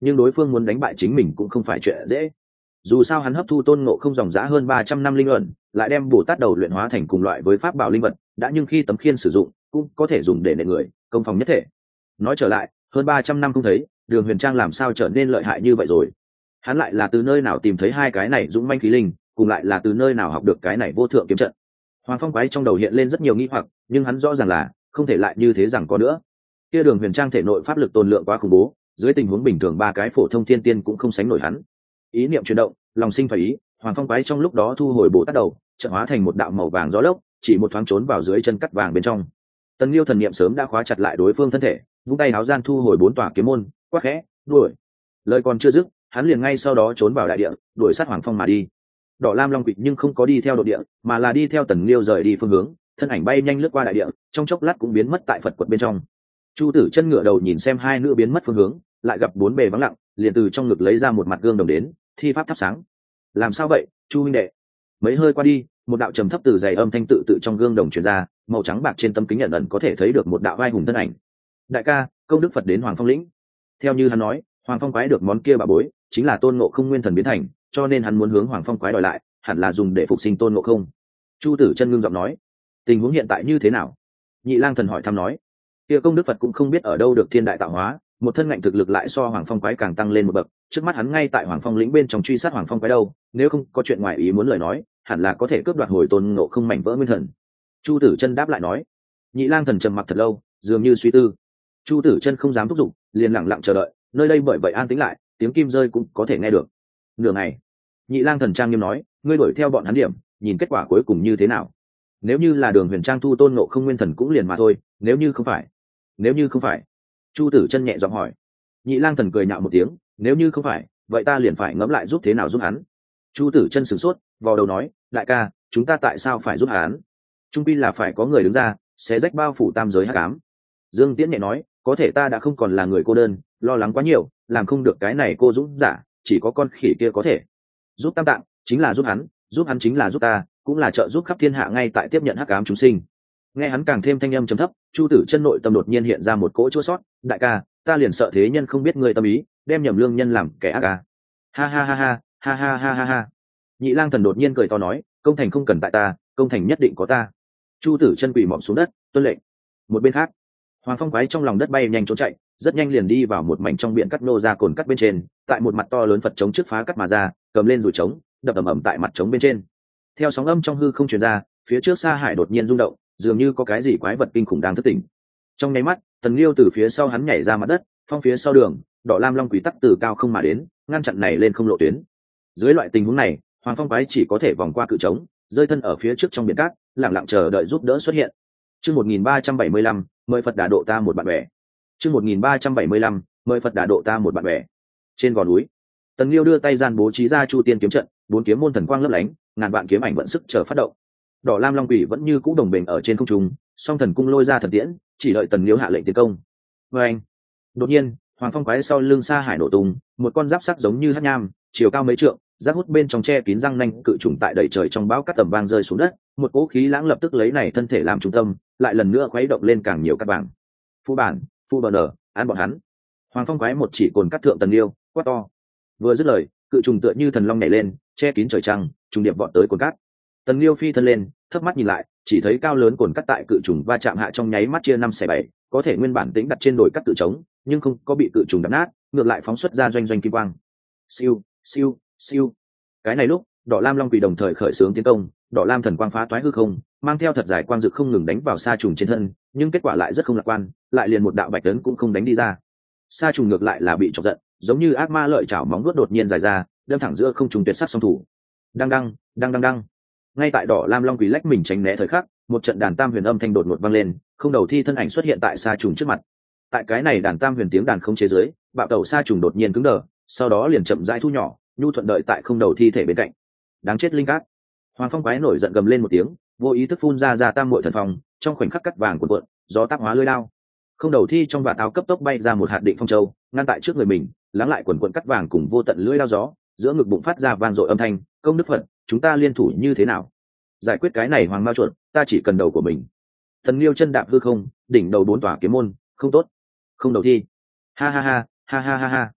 nhưng đối phương muốn đánh bại chính mình cũng không phải chuyện dễ. Dù sao hắn hấp thu tôn ngộ không dòng giá hơn ba trăm năm linh luận, lại đem bồ tát đầu luyện hóa thành cùng loại với pháp bảo linh vật, đã nhưng khi tấm khiên sử dụng cũng có thể dùng để nệ người, công phòng nhất thể. Nói trở lại, hơn ba trăm năm không thấy, Đường Huyền Trang làm sao trở nên lợi hại như vậy rồi? Hắn lại là từ nơi nào tìm thấy hai cái này dũng manh khí linh, cùng lại là từ nơi nào học được cái này vô thượng kiếm trận? Hoàng Phong quái trong đầu hiện lên rất nhiều nghi hoặc, nhưng hắn rõ ràng là không thể lại như thế rằng có nữa. Kia Đường Huyền Trang thể nội pháp lực tồn lượng quá khủng bố, dưới tình huống bình thường ba cái phổ thông thiên tiên cũng không sánh nổi hắn. Ý niệm chuyển động, lòng sinh phải ý, Hoàng Phong quái trong lúc đó thu hồi bộ tát đầu, chợt hóa thành một đạo màu vàng gió lốc, chỉ một thoáng trốn vào dưới chân cắt vàng bên trong. Tần Liêu thần niệm sớm đã khóa chặt lại đối phương thân thể, vung tay áo gian thu hồi bốn tòa kiếm môn, quát khẽ, đuổi. Lời còn chưa dứt, hắn liền ngay sau đó trốn vào đại địa, đuổi sát Hoàng Phong mà đi. Đỏ Lam Long Quỷ nhưng không có đi theo độ địa, mà là đi theo Tần Liêu rời đi phương hướng, thân ảnh bay nhanh lướt qua đại địa, trong chốc lát cũng biến mất tại Phật quật bên trong. Chu Tử Chân ngửa đầu nhìn xem hai nữ biến mất phương hướng, lại gặp bốn bề vắng lặng, liền từ trong ngực lấy ra một mặt gương đồng đến, thi pháp thắp sáng. Làm sao vậy, Chu huynh đệ? Mấy hơi qua đi, một đạo trầm thấp từ dày âm thanh tự tự trong gương đồng truyền ra, màu trắng bạc trên tấm kính nhận ẩn có thể thấy được một đạo vai hùng thân ảnh. Đại ca, công đức Phật đến Hoàng Phong lĩnh. Theo như hắn nói, Hoàng Phong quái được món kia bà bối, chính là Tôn Ngộ Không nguyên thần biến thành, cho nên hắn muốn hướng Hoàng Phong quái đòi lại, hẳn là dùng để phục sinh Tôn Ngộ Không. Chu Tử Chân ngưng giọng nói, tình huống hiện tại như thế nào? Nhị Lang Thần hỏi thăm nói, kia công đức Phật cũng không biết ở đâu được thiên đại tạo hóa, một thân ngạnh thực lực lại so Hoàng Phong quái càng tăng lên một bậc, trước mắt hắn ngay tại Hoàng Phong lĩnh bên trong truy sát Hoàng Phong quái đâu, nếu không có chuyện ngoài ý muốn lời nói, hẳn là có thể cướp đoạt hồi Tôn Ngộ Không mảnh vỡ nguyên thần. Chu Tử Chân đáp lại nói. Nhị Lang Thần trầm mặc thật lâu, dường như suy tư. Chu Tử Chân không dám thúc giục, liền lặng lặng chờ đợi, nơi đây bởi vậy an tĩnh lại, tiếng kim rơi cũng có thể nghe được. Nửa ngày, Nhị Lang Thần trang nghiêm nói, ngươi đuổi theo bọn hắn điểm, nhìn kết quả cuối cùng như thế nào. Nếu như là Đường Huyền Trang thu Tôn Ngộ Không nguyên thần cũng liền mà thôi, nếu như không phải, nếu như không phải. Chu Tử Chân nhẹ giọng hỏi. Nhị Lang Thần cười nhạo một tiếng, nếu như không phải, vậy ta liền phải ngẫm lại giúp thế nào giúp hắn. Chu Tử Chân sửng sốt, vò đầu nói, đại ca, chúng ta tại sao phải giúp hắn? Trung pi là phải có người đứng ra, xé rách bao phủ tam giới hắc ám. Dương Tiễn nhẹ nói, có thể ta đã không còn là người cô đơn, lo lắng quá nhiều, làm không được cái này cô dũng giả, chỉ có con khỉ kia có thể. Giúp Tam Tạng, chính là giúp hắn, giúp hắn chính là giúp ta, cũng là trợ giúp khắp thiên hạ ngay tại tiếp nhận hắc ám chúng sinh. Nghe hắn càng thêm thanh âm trầm thấp, Chu Tử Chân nội tâm đột nhiên hiện ra một cỗ chua sót, đại ca, ta liền sợ thế nhân không biết ngươi tâm ý, đem nhầm lương nhân làm kẻ ác à. Ha ha ha ha, ha ha ha ha ha. Nhị Lang Thần đột nhiên cười to nói, công thành không cần tại ta, công thành nhất định có ta. Chu Tử Chân quỳ mọp xuống đất, tuân lệnh. Một bên khác, Hoàng Phong quái trong lòng đất bay nhanh trốn chạy, rất nhanh liền đi vào một mảnh trong biển cắt nô ra cồn cắt bên trên, tại một mặt to lớn Phật trống trước phá cắt mà ra, cầm lên rủi trống, đập ầm ầm tại mặt trống bên trên. Theo sóng âm trong hư không truyền ra, phía trước xa hải đột nhiên rung động, dường như có cái gì quái vật kinh khủng đang thức tỉnh. Trong nháy mắt, Tần Liêu từ phía sau hắn nhảy ra mặt đất, phong phía sau đường, Đỏ Lam Long Quỷ tắc từ cao không mà đến, ngăn chặn này lên không lộ tuyến. Dưới loại tình huống này, Hoàng Phong quái chỉ có thể vòng qua cự trống, rơi thân ở phía trước trong biển cát, lặng lặng chờ đợi giúp đỡ xuất hiện. Chương một nghìn ba trăm bảy mươi lăm, mời Phật đả độ ta một bạn bè. Chương một nghìn ba trăm bảy mươi lăm, mời Phật đả độ ta một bạn bè. Trên gò núi, Tần Liêu đưa tay gian bố trí ra Chu Tiên kiếm trận, bốn kiếm môn thần quang lấp lánh, ngàn vạn kiếm ảnh vận sức chờ phát động. Đỏ Lam Long Quỷ vẫn như cũ đồng bình ở trên không trung, song thần cung lôi ra thần tiễn, chỉ đợi Tần Liêu hạ lệnh tiến công. Oeng! Đột nhiên, Hoàng Phong quái sau lưng xa hải nổ tung, một con giáp sắc giống như hắc nham, chiều cao mấy trượng, giáp hút bên trong che kín răng nanh cự trùng tại đầy trời trong bão cát tầm vang rơi xuống đất, một cỗ khí lãng lập tức lấy này thân thể làm trung tâm, lại lần nữa khuấy động lên càng nhiều cát vàng. Phu bản, phu bờ nở, ăn bọn hắn. Hoàng Phong quái một chỉ cồn cắt thượng Tần Liêu, quát to. Vừa dứt lời, cự trùng tựa như thần long nhảy lên, che kín trời trăng, trùng điệp vọt tới cồn cát. Tần Liêu phi thân lên, thấp mắt nhìn lại, chỉ thấy cao lớn cồn cắt tại cự trùng va chạm hạ trong nháy mắt chia năm xẻ bảy, có thể nguyên bản tĩnh đặt trên đồi cắt tự trống, nhưng không có bị cự trùng đập nát, ngược lại phóng xuất ra doanh doanh kim quang. Siêu, siêu, siêu. Cái này lúc, Đỏ Lam Long Quỷ đồng thời khởi xướng tiến công, Đỏ Lam thần quang phá toái hư không, mang theo thật dài quang dực không ngừng đánh vào sa trùng trên thân, nhưng kết quả lại rất không lạc quan, lại liền một đạo bạch tấn cũng không đánh đi ra. Sa trùng ngược lại là bị chọc giận, giống như ác ma lợi chảo móng vuốt đột nhiên dài ra, đâm thẳng giữa không trùng tuyệt sắc song thủ. Đăng đăng, đăng đăng đăng. Ngay tại Đỏ Lam Long Quỷ lách mình tránh né thời khắc, một trận đàn tam huyền âm thanh đột ngột vang lên, không đầu thi thân ảnh xuất hiện tại sa trùng trước mặt. Tại cái này đàn tam huyền tiếng đàn không chế giới, bạo tẩu sa trùng đột nhiên cứng đờ, sau đó liền chậm rãi thu nhỏ, nhu thuận đợi tại không đầu thi thể bên cạnh. Đáng chết linh cát! Hoàng Phong quái nổi giận gầm lên một tiếng, vô ý thức phun ra ra tam muội thần phong, trong khoảnh khắc cắt vàng cuộn cuộn, gió tác hóa lưỡi lao. Không đầu thi trong vạt áo cấp tốc bay ra một hạt định phong châu, ngăn tại trước người mình, lắng lại quần cuộn cắt vàng cùng vô tận lưỡi lao gió, giữa ngực bụng phát ra vang dội âm thanh, công đức Phật, chúng ta liên thủ như thế nào? Giải quyết cái này hoàng mao chuột, ta chỉ cần đầu của mình. Thần Liêu chân đạp hư không, đỉnh đầu bốn tòa kiếm môn, không tốt. Không đầu thi. Ha ha ha, ha ha ha ha.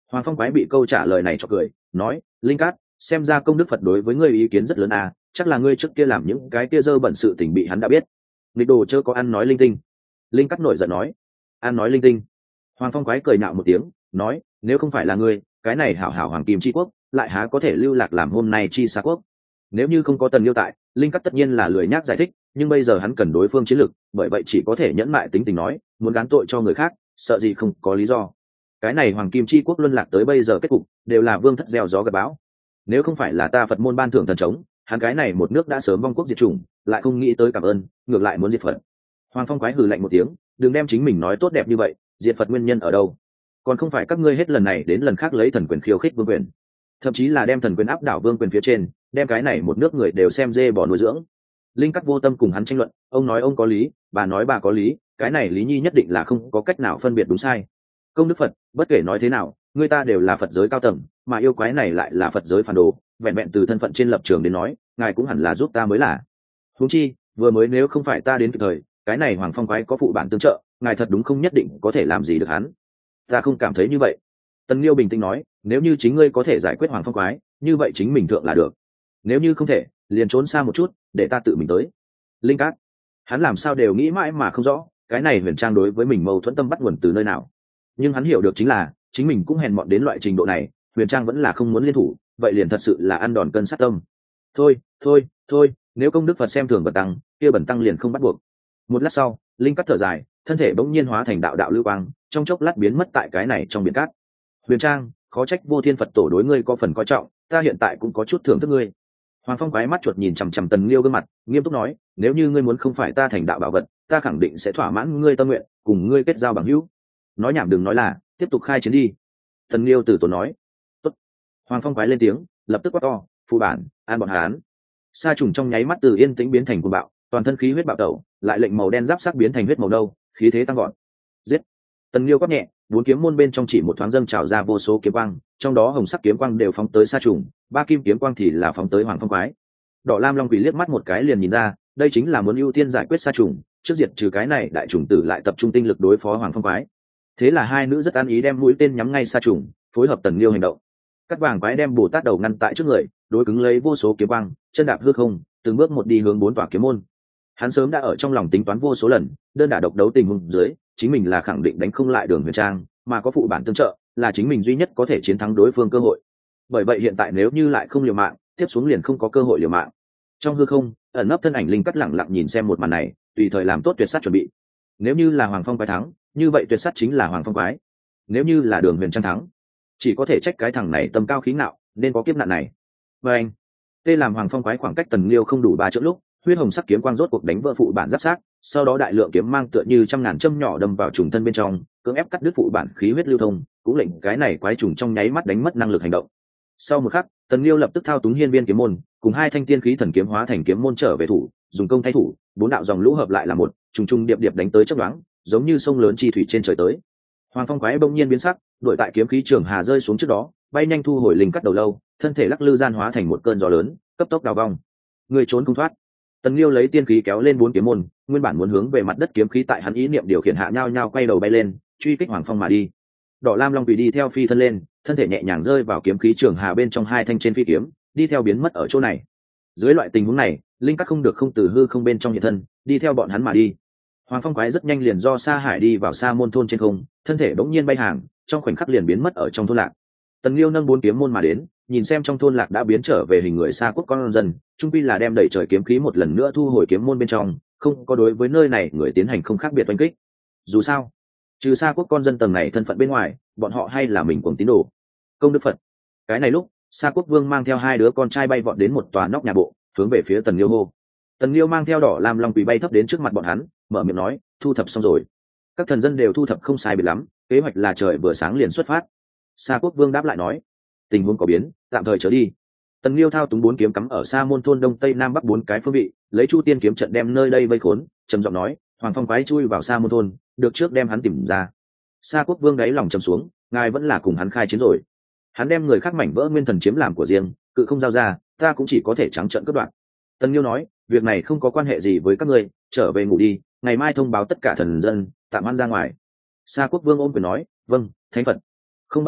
Hoàng Phong quái bị câu trả lời này cho cười, nói: Linh Cát, xem ra công đức Phật đối với ngươi ý kiến rất lớn à, chắc là ngươi trước kia làm những cái kia dơ bẩn sự tình bị hắn đã biết. Nghịch đồ chớ có ăn nói linh tinh. Linh Cát nổi giận nói: ăn nói linh tinh. Hoàng Phong quái cười nhạo một tiếng, nói: nếu không phải là ngươi, cái này hảo hảo hoàng kim chi quốc lại há có thể lưu lạc làm hôm nay chi xa quốc. Nếu như không có Tần Liêu tại, Linh Cát tất nhiên là lười nhác giải thích, nhưng bây giờ hắn cần đối phương chiến lược, bởi vậy chỉ có thể nhẫn mại tính tình nói, muốn gán tội cho người khác, sợ gì không có lý do. Cái này hoàng kim chi quốc luân lạc tới bây giờ kết cục đều là vương thất gieo gió gặt bão. Nếu không phải là ta Phật môn ban thưởng thần trống, hắn cái này một nước đã sớm vong quốc diệt chủng, lại không nghĩ tới cảm ơn, ngược lại muốn diệt Phật. Hoàng Phong quái hừ lạnh một tiếng, đừng đem chính mình nói tốt đẹp như vậy, diệt Phật nguyên nhân ở đâu? Còn không phải các ngươi hết lần này đến lần khác lấy thần quyền khiêu khích vương quyền, thậm chí là đem thần quyền áp đảo vương quyền phía trên, đem cái này một nước người đều xem dê bỏ nuôi dưỡng. Linh Cát vô tâm cùng hắn tranh luận, ông nói ông có lý, bà nói bà có lý, cái này lý nhi nhất định là không có cách nào phân biệt đúng sai. Công đức Phật, bất kể nói thế nào, người ta đều là Phật giới cao tầng, mà yêu quái này lại là Phật giới phản đồ, vẹn vẹn từ thân phận trên lập trường đến nói, ngài cũng hẳn là giúp ta mới là. Huống chi, vừa mới nếu không phải ta đến kịp thời, cái này Hoàng Phong quái có phụ bản tương trợ, ngài thật đúng không nhất định có thể làm gì được hắn. Ta không cảm thấy như vậy. Tần Liêu bình tĩnh nói, nếu như chính ngươi có thể giải quyết Hoàng Phong quái, như vậy chính mình thượng là được. Nếu như không thể, liền trốn xa một chút, để ta tự mình tới. Linh Cát, hắn làm sao đều nghĩ mãi mà không rõ, cái này Huyền Trang đối với mình mâu thuẫn tâm bắt nguồn từ nơi nào. Nhưng hắn hiểu được chính là, chính mình cũng hèn mọn đến loại trình độ này, Huyền Trang vẫn là không muốn liên thủ, vậy liền thật sự là ăn đòn cân sát tâm. Thôi, thôi, thôi, nếu công đức Phật xem thường bẩn tăng, kia bẩn tăng liền không bắt buộc. Một lát sau, Linh Cát thở dài, thân thể bỗng nhiên hóa thành đạo đạo lưu quang, trong chốc lát biến mất tại cái này trong biển cát. Huyền Trang, khó trách Vô Thiên Phật tổ đối ngươi có phần coi trọng, ta hiện tại cũng có chút thưởng thức ngươi. Hoàng Phong quái mắt chuột nhìn chằm chằm Tần Liêu gương mặt, nghiêm túc nói, nếu như ngươi muốn không phải ta thành đạo bảo vật, ta khẳng định sẽ thỏa mãn ngươi tâm nguyện, cùng ngươi kết giao bằng hữu. Nói nhảm đừng nói là, tiếp tục khai chiến đi. Tần Liêu từ tốn nói. Tốt. Hoàng Phong quái lên tiếng, lập tức quát to, phụ bản, an bọn hán. Sa trùng trong nháy mắt từ yên tĩnh biến thành cuồng bạo, toàn thân khí huyết bạo tẩu, lại lệnh màu đen giáp sắc biến thành huyết màu nâu, khí thế tăng vọt. Giết. Tần Liêu quát nhẹ, bốn kiếm môn bên trong chỉ một thoáng dâng trào ra vô số kiếm quang, trong đó hồng sắc kiếm quang đều phóng tới Sa trùng, ba kim kiếm quang thì là phóng tới Hoàng Phong quái. Đỏ Lam Long Quỷ liếc mắt một cái liền nhìn ra, đây chính là muốn ưu tiên giải quyết Sa trùng, trước diệt trừ cái này đại trùng tử lại tập trung tinh lực đối phó Hoàng Phong quái. Thế là hai nữ rất an ý đem mũi tên nhắm ngay Sa trùng, phối hợp Tần Liêu hành động. Cắt vàng quái đem Bồ Tát đầu ngăn tại trước người, đối cứng lấy vô số kiếm quang, chân đạp hư không, từng bước một đi hướng bốn tòa kiếm môn. Hắn sớm đã ở trong lòng tính toán vô số lần, đơn đả độc đấu tình huống dưới, chính mình là khẳng định đánh không lại Đường Huyền Trang, mà có phụ bản tương trợ, là chính mình duy nhất có thể chiến thắng đối phương cơ hội. Bởi vậy hiện tại nếu như lại không liều mạng, tiếp xuống liền không có cơ hội liều mạng. Trong hư không, ẩn nấp thân ảnh Linh Cắt lẳng lặng nhìn xem một màn này, tùy thời làm tốt tuyệt sát chuẩn bị. Nếu như là Hoàng Phong quái thắng, như vậy tuyệt sát chính là Hoàng Phong quái. Nếu như là Đường Huyền Trang thắng, chỉ có thể trách cái thằng này tâm cao khí ngạo, nên có kiếp nạn này. Và anh, tê làm Hoàng Phong quái khoảng cách Tần Liêu không đủ ba trượng lúc, huyết hồng sắc kiếm quang rốt cuộc đánh vỡ phụ bản giáp sát, sau đó đại lượng kiếm mang tựa như trăm ngàn châm nhỏ đâm vào trùng thân bên trong, cưỡng ép cắt đứt phụ bản khí huyết lưu thông, cũng lệnh cái này quái trùng trong nháy mắt đánh mất năng lực hành động. Sau một khắc, Tần Liêu lập tức thao túng hiên viên kiếm môn, cùng hai thanh tiên khí thần kiếm hóa thành kiếm môn trở về thủ, dùng công thay thủ, bốn đạo dòng lũ hợp lại là một, trùng trùng điệp điệp đánh tới chớp nhoáng, giống như sông lớn chi thủy trên trời tới. Hoàng Phong quái bỗng nhiên biến sắc, đội tại kiếm khí trường hà rơi xuống trước đó, bay nhanh thu hồi Linh Cắt đầu lâu, thân thể lắc lư gian hóa thành một cơn gió lớn, cấp tốc đào vong. Người trốn không thoát. Tần Liêu lấy tiên khí kéo lên bốn kiếm môn, nguyên bản muốn hướng về mặt đất kiếm khí tại hắn ý niệm điều khiển hạ nhau nhau quay đầu bay lên, truy kích Hoàng Phong mà đi. Đỏ Lam Long Tùy đi theo phi thân lên, thân thể nhẹ nhàng rơi vào kiếm khí trường hà bên trong hai thanh trên phi kiếm, đi theo biến mất ở chỗ này. Dưới loại tình huống này, Linh Cắt không được không từ hư không bên trong hiện thân, đi theo bọn hắn mà đi. Hoàng Phong quái rất nhanh liền do Sa Hải đi vào Sa môn thôn trên không, thân thể bỗng nhiên bay hàng, trong khoảnh khắc liền biến mất ở trong thôn lạc. Tần Liêu nâng bốn kiếm môn mà đến, nhìn xem trong thôn lạc đã biến trở về hình người Sa quốc con dân, trung quy là đem đẩy trời kiếm khí một lần nữa thu hồi kiếm môn bên trong, không có đối với nơi này người tiến hành không khác biệt oanh kích. Dù sao, trừ Sa quốc con dân tầng này thân phận bên ngoài, bọn họ hay là mình cuồng tín đồ. Công đức Phật. Cái này lúc, Sa quốc vương mang theo hai đứa con trai bay vọt đến một tòa nóc nhà bộ, hướng về phía Tần Liêu hô. Tần Liêu mang theo Đỏ Lam Long Quỷ bay thấp đến trước mặt bọn hắn, mở miệng nói, thu thập xong rồi. Các thần dân đều thu thập không sai biệt lắm, kế hoạch là trời vừa sáng liền xuất phát. Sa quốc vương đáp lại nói, tình huống có biến, tạm thời trở đi. Tần Liêu thao túng bốn kiếm cắm ở Sa môn thôn đông tây nam bắc bốn cái phương vị, lấy Chu Tiên kiếm trận đem nơi đây vây khốn, trầm giọng nói, Hoàng Phong quái chui vào Sa môn thôn, được trước đem hắn tìm ra. Sa quốc vương đáy lòng trầm xuống, ngài vẫn là cùng hắn khai chiến rồi. Hắn đem người khác mảnh vỡ nguyên thần chiếm làm của riêng, cự không giao ra, ta cũng chỉ có thể trắng trợn cướp đoạt. Tần Liêu nói, việc này không có quan hệ gì với các ngươi, trở về ngủ đi, ngày mai thông báo tất cả thần dân, tạm ăn ra ngoài. Sa quốc vương ôm quyền nói, vâng, thánh Phật. Không bao lâu,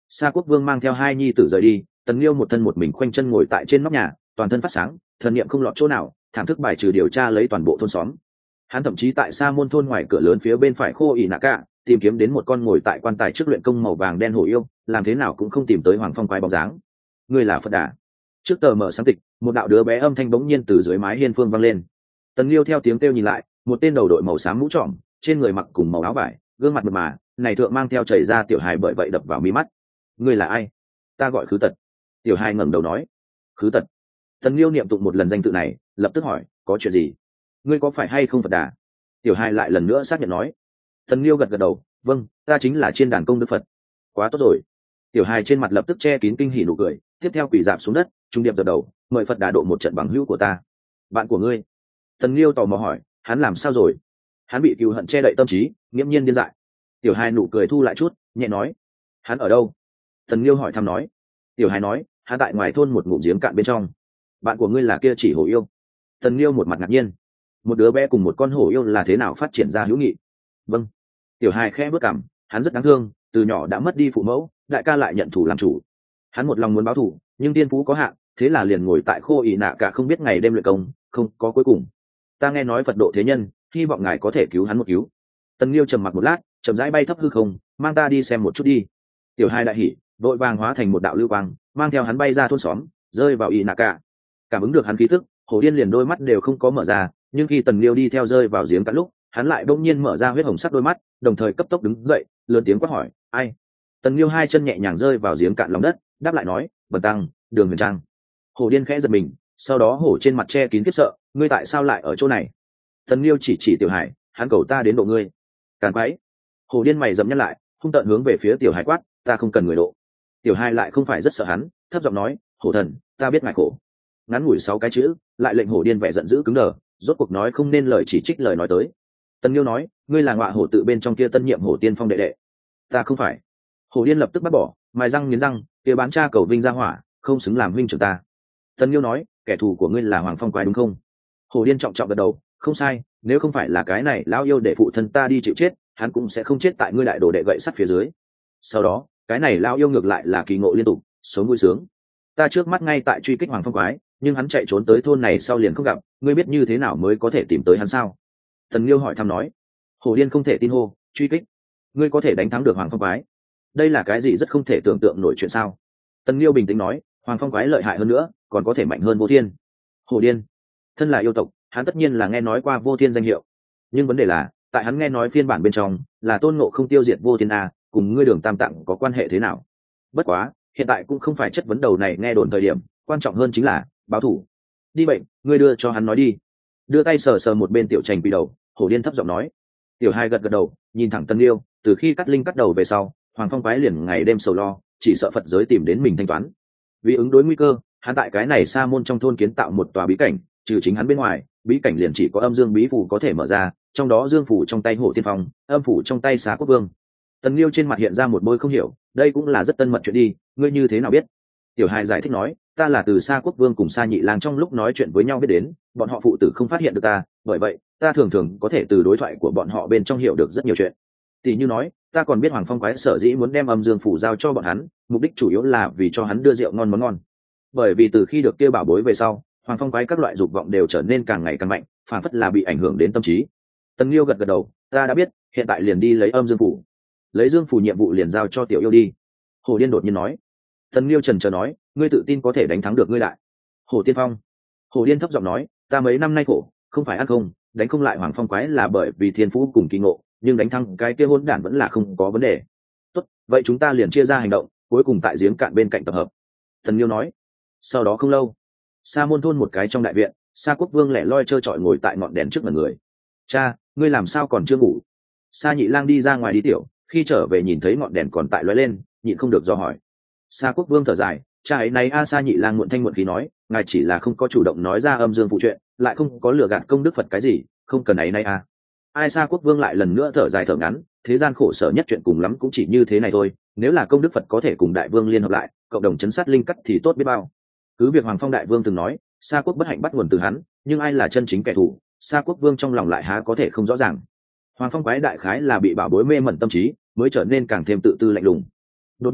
Sa Quốc Vương mang theo hai nhi tử rời đi, Tần Liêu một thân một mình khoanh chân ngồi tại trên nóc nhà, toàn thân phát sáng, thần niệm không lọt chỗ nào, thảm thức bài trừ điều tra lấy toàn bộ thôn xóm. Hắn thậm chí tại Sa Môn thôn ngoài cửa lớn phía bên phải Khô ỉ nạ cả tìm kiếm đến một con ngồi tại quan tài trước luyện công màu vàng đen hổ yêu, làm thế nào cũng không tìm tới Hoàng Phong quái bóng dáng. Ngươi là Phật Đà. Trước tờ mở sáng tịch, một đạo đứa bé âm thanh bỗng nhiên từ dưới mái hiên phương vang lên. Tần Liêu theo tiếng kêu nhìn lại, một tên đầu đội màu xám mũ trọm, trên người mặc cùng màu áo vải, gương mặt mượt mà, này thượng mang theo chảy ra tiểu hài bởi vậy đập vào mi mắt. Ngươi là ai? Ta gọi Khứ Tật. Tiểu hài ngẩng đầu nói. Khứ Tật. Tần Liêu niệm tụng một lần danh tự này, lập tức hỏi, có chuyện gì? Ngươi có phải hay không Phật Đà? Tiểu hài lại lần nữa xác nhận nói. Tần Liêu gật gật đầu, vâng, ta chính là trên đàn công đức Phật. Quá tốt rồi. Tiểu hài trên mặt lập tức che kín kinh hỉ nụ cười, tiếp theo quỳ dạp xuống đất, trung điệp dập đầu, mời Phật Đà độ một trận bằng hữu của ta. Bạn của ngươi? Tần Liêu tò mò hỏi, hắn làm sao rồi? Hắn bị cừu hận che đậy tâm trí, nghiễm nhiên điên dại. Tiểu hài nụ cười thu lại chút, nhẹ nói, hắn ở đâu? Tần Liêu hỏi thăm nói. Tiểu hài nói, hắn tại ngoài thôn một ngụm giếng cạn bên trong. Bạn của ngươi là kia chỉ hổ yêu? Tần Liêu một mặt ngạc nhiên, một đứa bé cùng một con hổ yêu là thế nào phát triển ra hữu nghị? Vâng. Tiểu hài khẽ bước cằm, hắn rất đáng thương, từ nhỏ đã mất đi phụ mẫu, đại ca lại nhận thủ làm chủ. Hắn một lòng muốn báo thù, nhưng tiên phú có hạn, thế là liền ngồi tại Khô ỉ nạ cả không biết ngày đêm luyện công, không có cuối cùng. Ta nghe nói Phật độ thế nhân, hy vọng ngài có thể cứu hắn một cứu. Tần Liêu trầm mặc một lát, chậm rãi bay thấp hư không, mang ta đi xem một chút đi. Tiểu hai đại hỉ, vội vàng hóa thành một đạo lưu quang, mang theo hắn bay ra thôn xóm, rơi vào ỉ nạ cả. Cảm ứng được hắn khí tức, hổ điên liền đôi mắt đều không có mở ra, nhưng khi Tần Liêu đi theo rơi vào giếng cạn lúc, hắn lại đột nhiên mở ra huyết hồng sắc đôi mắt, đồng thời cấp tốc đứng dậy, lớn tiếng quát hỏi, ai? Tần Liêu hai chân nhẹ nhàng rơi vào giếng cạn lòng đất, đáp lại nói, Bần tăng, Đường Huyền Trang. Hổ điên khẽ giật mình, sau đó hổ trên mặt che kín kiếp sợ, ngươi tại sao lại ở chỗ này? Tần Liêu chỉ chỉ Tiểu Hải, hắn cầu ta đến độ ngươi. Càn quái. Hổ điên mày dậm nhăn lại, hung tợn hướng về phía Tiểu Hải quát, ta không cần người độ. Tiểu Hải lại không phải rất sợ hắn, thấp giọng nói, hổ thần, ta biết ngài khổ. Ngắn ngủi sáu cái chữ, lại lệnh hổ điên vẻ giận dữ cứng đờ, rốt cuộc nói không nên lời chỉ trích lời nói tới. Tần Liêu nói, ngươi là ngọa hổ tự bên trong kia tân nhiệm hổ tiên phong đệ đệ. Ta không phải. Hổ điên lập tức bắt bỏ, mài răng nghiến răng, kia bán cha cầu vinh ra hỏa, không xứng làm huynh trưởng ta. Tần Liêu nói, kẻ thù của ngươi là Hoàng Phong quái đúng không? Hổ điên trọng trọng gật đầu, không sai, nếu không phải là cái này lão yêu để phụ thân ta đi chịu chết, hắn cũng sẽ không chết tại ngươi đại đồ đệ gậy sắt phía dưới. Sau đó, cái này lão yêu ngược lại là kỳ ngộ liên tục, sống vui sướng. Ta trước mắt ngay tại truy kích Hoàng Phong quái, nhưng hắn chạy trốn tới thôn này sau liền không gặp, ngươi biết như thế nào mới có thể tìm tới hắn sao? Tần Liêu hỏi thăm nói. Hổ điên không thể tin hô, truy kích, ngươi có thể đánh thắng được Hoàng Phong quái? Đây là cái gì rất không thể tưởng tượng nổi chuyện sao? Tần Liêu bình tĩnh nói, Hoàng Phong quái lợi hại hơn nữa, còn có thể mạnh hơn Vô Thiên. Hổ điên, thân là yêu tộc, hắn tất nhiên là nghe nói qua Vô Thiên danh hiệu, nhưng vấn đề là, tại hắn nghe nói phiên bản bên trong là Tôn Ngộ không tiêu diệt Vô Thiên a, cùng ngươi Đường Tam Tạng có quan hệ thế nào? Bất quá, hiện tại cũng không phải chất vấn đầu này nghe đồn thời điểm, quan trọng hơn chính là báo thủ. Đi bệnh, ngươi đưa cho hắn nói đi. Đưa tay sờ sờ một bên Tiểu Trành quỳ đầu, Hổ điên thấp giọng nói. Tiểu Hai gật gật đầu, nhìn thẳng Tần Liêu, từ khi cắt linh cắt đầu về sau, Hoàng Phong quái liền ngày đêm sầu lo, chỉ sợ Phật giới tìm đến mình thanh toán. Vì ứng đối nguy cơ, hắn tại cái này Sa Môn trong thôn kiến tạo một tòa bí cảnh, trừ chính hắn bên ngoài, bí cảnh liền chỉ có âm dương bí phù có thể mở ra, trong đó dương phù trong tay Hổ Tiên Phong, âm phù trong tay Xá Quốc Vương. Tần Liêu trên mặt hiện ra một bôi không hiểu, đây cũng là rất tân mật chuyện đi, ngươi như thế nào biết? Tiểu Hai giải thích nói, ta là từ Sa Quốc Vương cùng Sa Nhị Lang trong lúc nói chuyện với nhau biết đến, bọn họ phụ tử không phát hiện được ta, bởi vậy ta thường thường có thể từ đối thoại của bọn họ bên trong hiểu được rất nhiều chuyện. Tỷ như nói, ta còn biết Hoàng Phong quái sở dĩ muốn đem âm dương phủ giao cho bọn hắn, mục đích chủ yếu là vì cho hắn đưa rượu ngon món ngon. Bởi vì từ khi được kia bảo bối về sau, Hoàng Phong quái các loại dục vọng đều trở nên càng ngày càng mạnh, phản phất là bị ảnh hưởng đến tâm trí. Tần Liêu gật gật đầu, ta đã biết, hiện tại liền đi lấy âm dương phủ. Lấy dương phủ nhiệm vụ liền giao cho Tiểu Yêu đi. Hổ điên đột nhiên nói. Tần Liêu trần chờ nói, ngươi tự tin có thể đánh thắng được ngươi đại Hổ Tiên Phong? Hổ điên thấp giọng nói, ta mấy năm nay khổ, không phải ăn không, đánh không lại Hoàng Phong quái là bởi vì thiên phú cùng kỳ ngộ, nhưng đánh thắng cái kia hỗn đản vẫn là không có vấn đề. Tốt, vậy chúng ta liền chia ra hành động, cuối cùng tại giếng cạn bên cạnh tập hợp. Tần Liêu nói. Sau đó không lâu, Sa Môn thôn một cái trong đại viện, Sa Quốc Vương lẻ loi trơ trọi ngồi tại ngọn đèn trước mặt người. Cha, ngươi làm sao còn chưa ngủ? Sa Nhị Lang đi ra ngoài đi tiểu, khi trở về nhìn thấy ngọn đèn còn tại lóe lên, nhịn không được do hỏi. Sa Quốc Vương thở dài, cha ấy này a Sa Nhị Lang muộn thanh muộn khí nói, ngài chỉ là không có chủ động nói ra âm dương phụ chuyện, lại không có lừa gạt công đức Phật cái gì, không cần ấy này a. Ai Sa Quốc Vương lại lần nữa thở dài thở ngắn, thế gian khổ sở nhất chuyện cùng lắm cũng chỉ như thế này thôi, nếu là công đức Phật có thể cùng đại vương liên hợp lại, cộng đồng chấn sát linh cắt thì tốt biết bao. Cứ việc Hoàng Phong đại vương từng nói, Sa Quốc bất hạnh bắt nguồn từ hắn, nhưng ai là chân chính kẻ thù, Sa Quốc Vương trong lòng lại há có thể không rõ ràng. Hoàng Phong quái đại khái là bị bảo bối mê mẩn tâm trí, mới trở nên càng thêm tự tư lạnh lùng. Đột nhiên,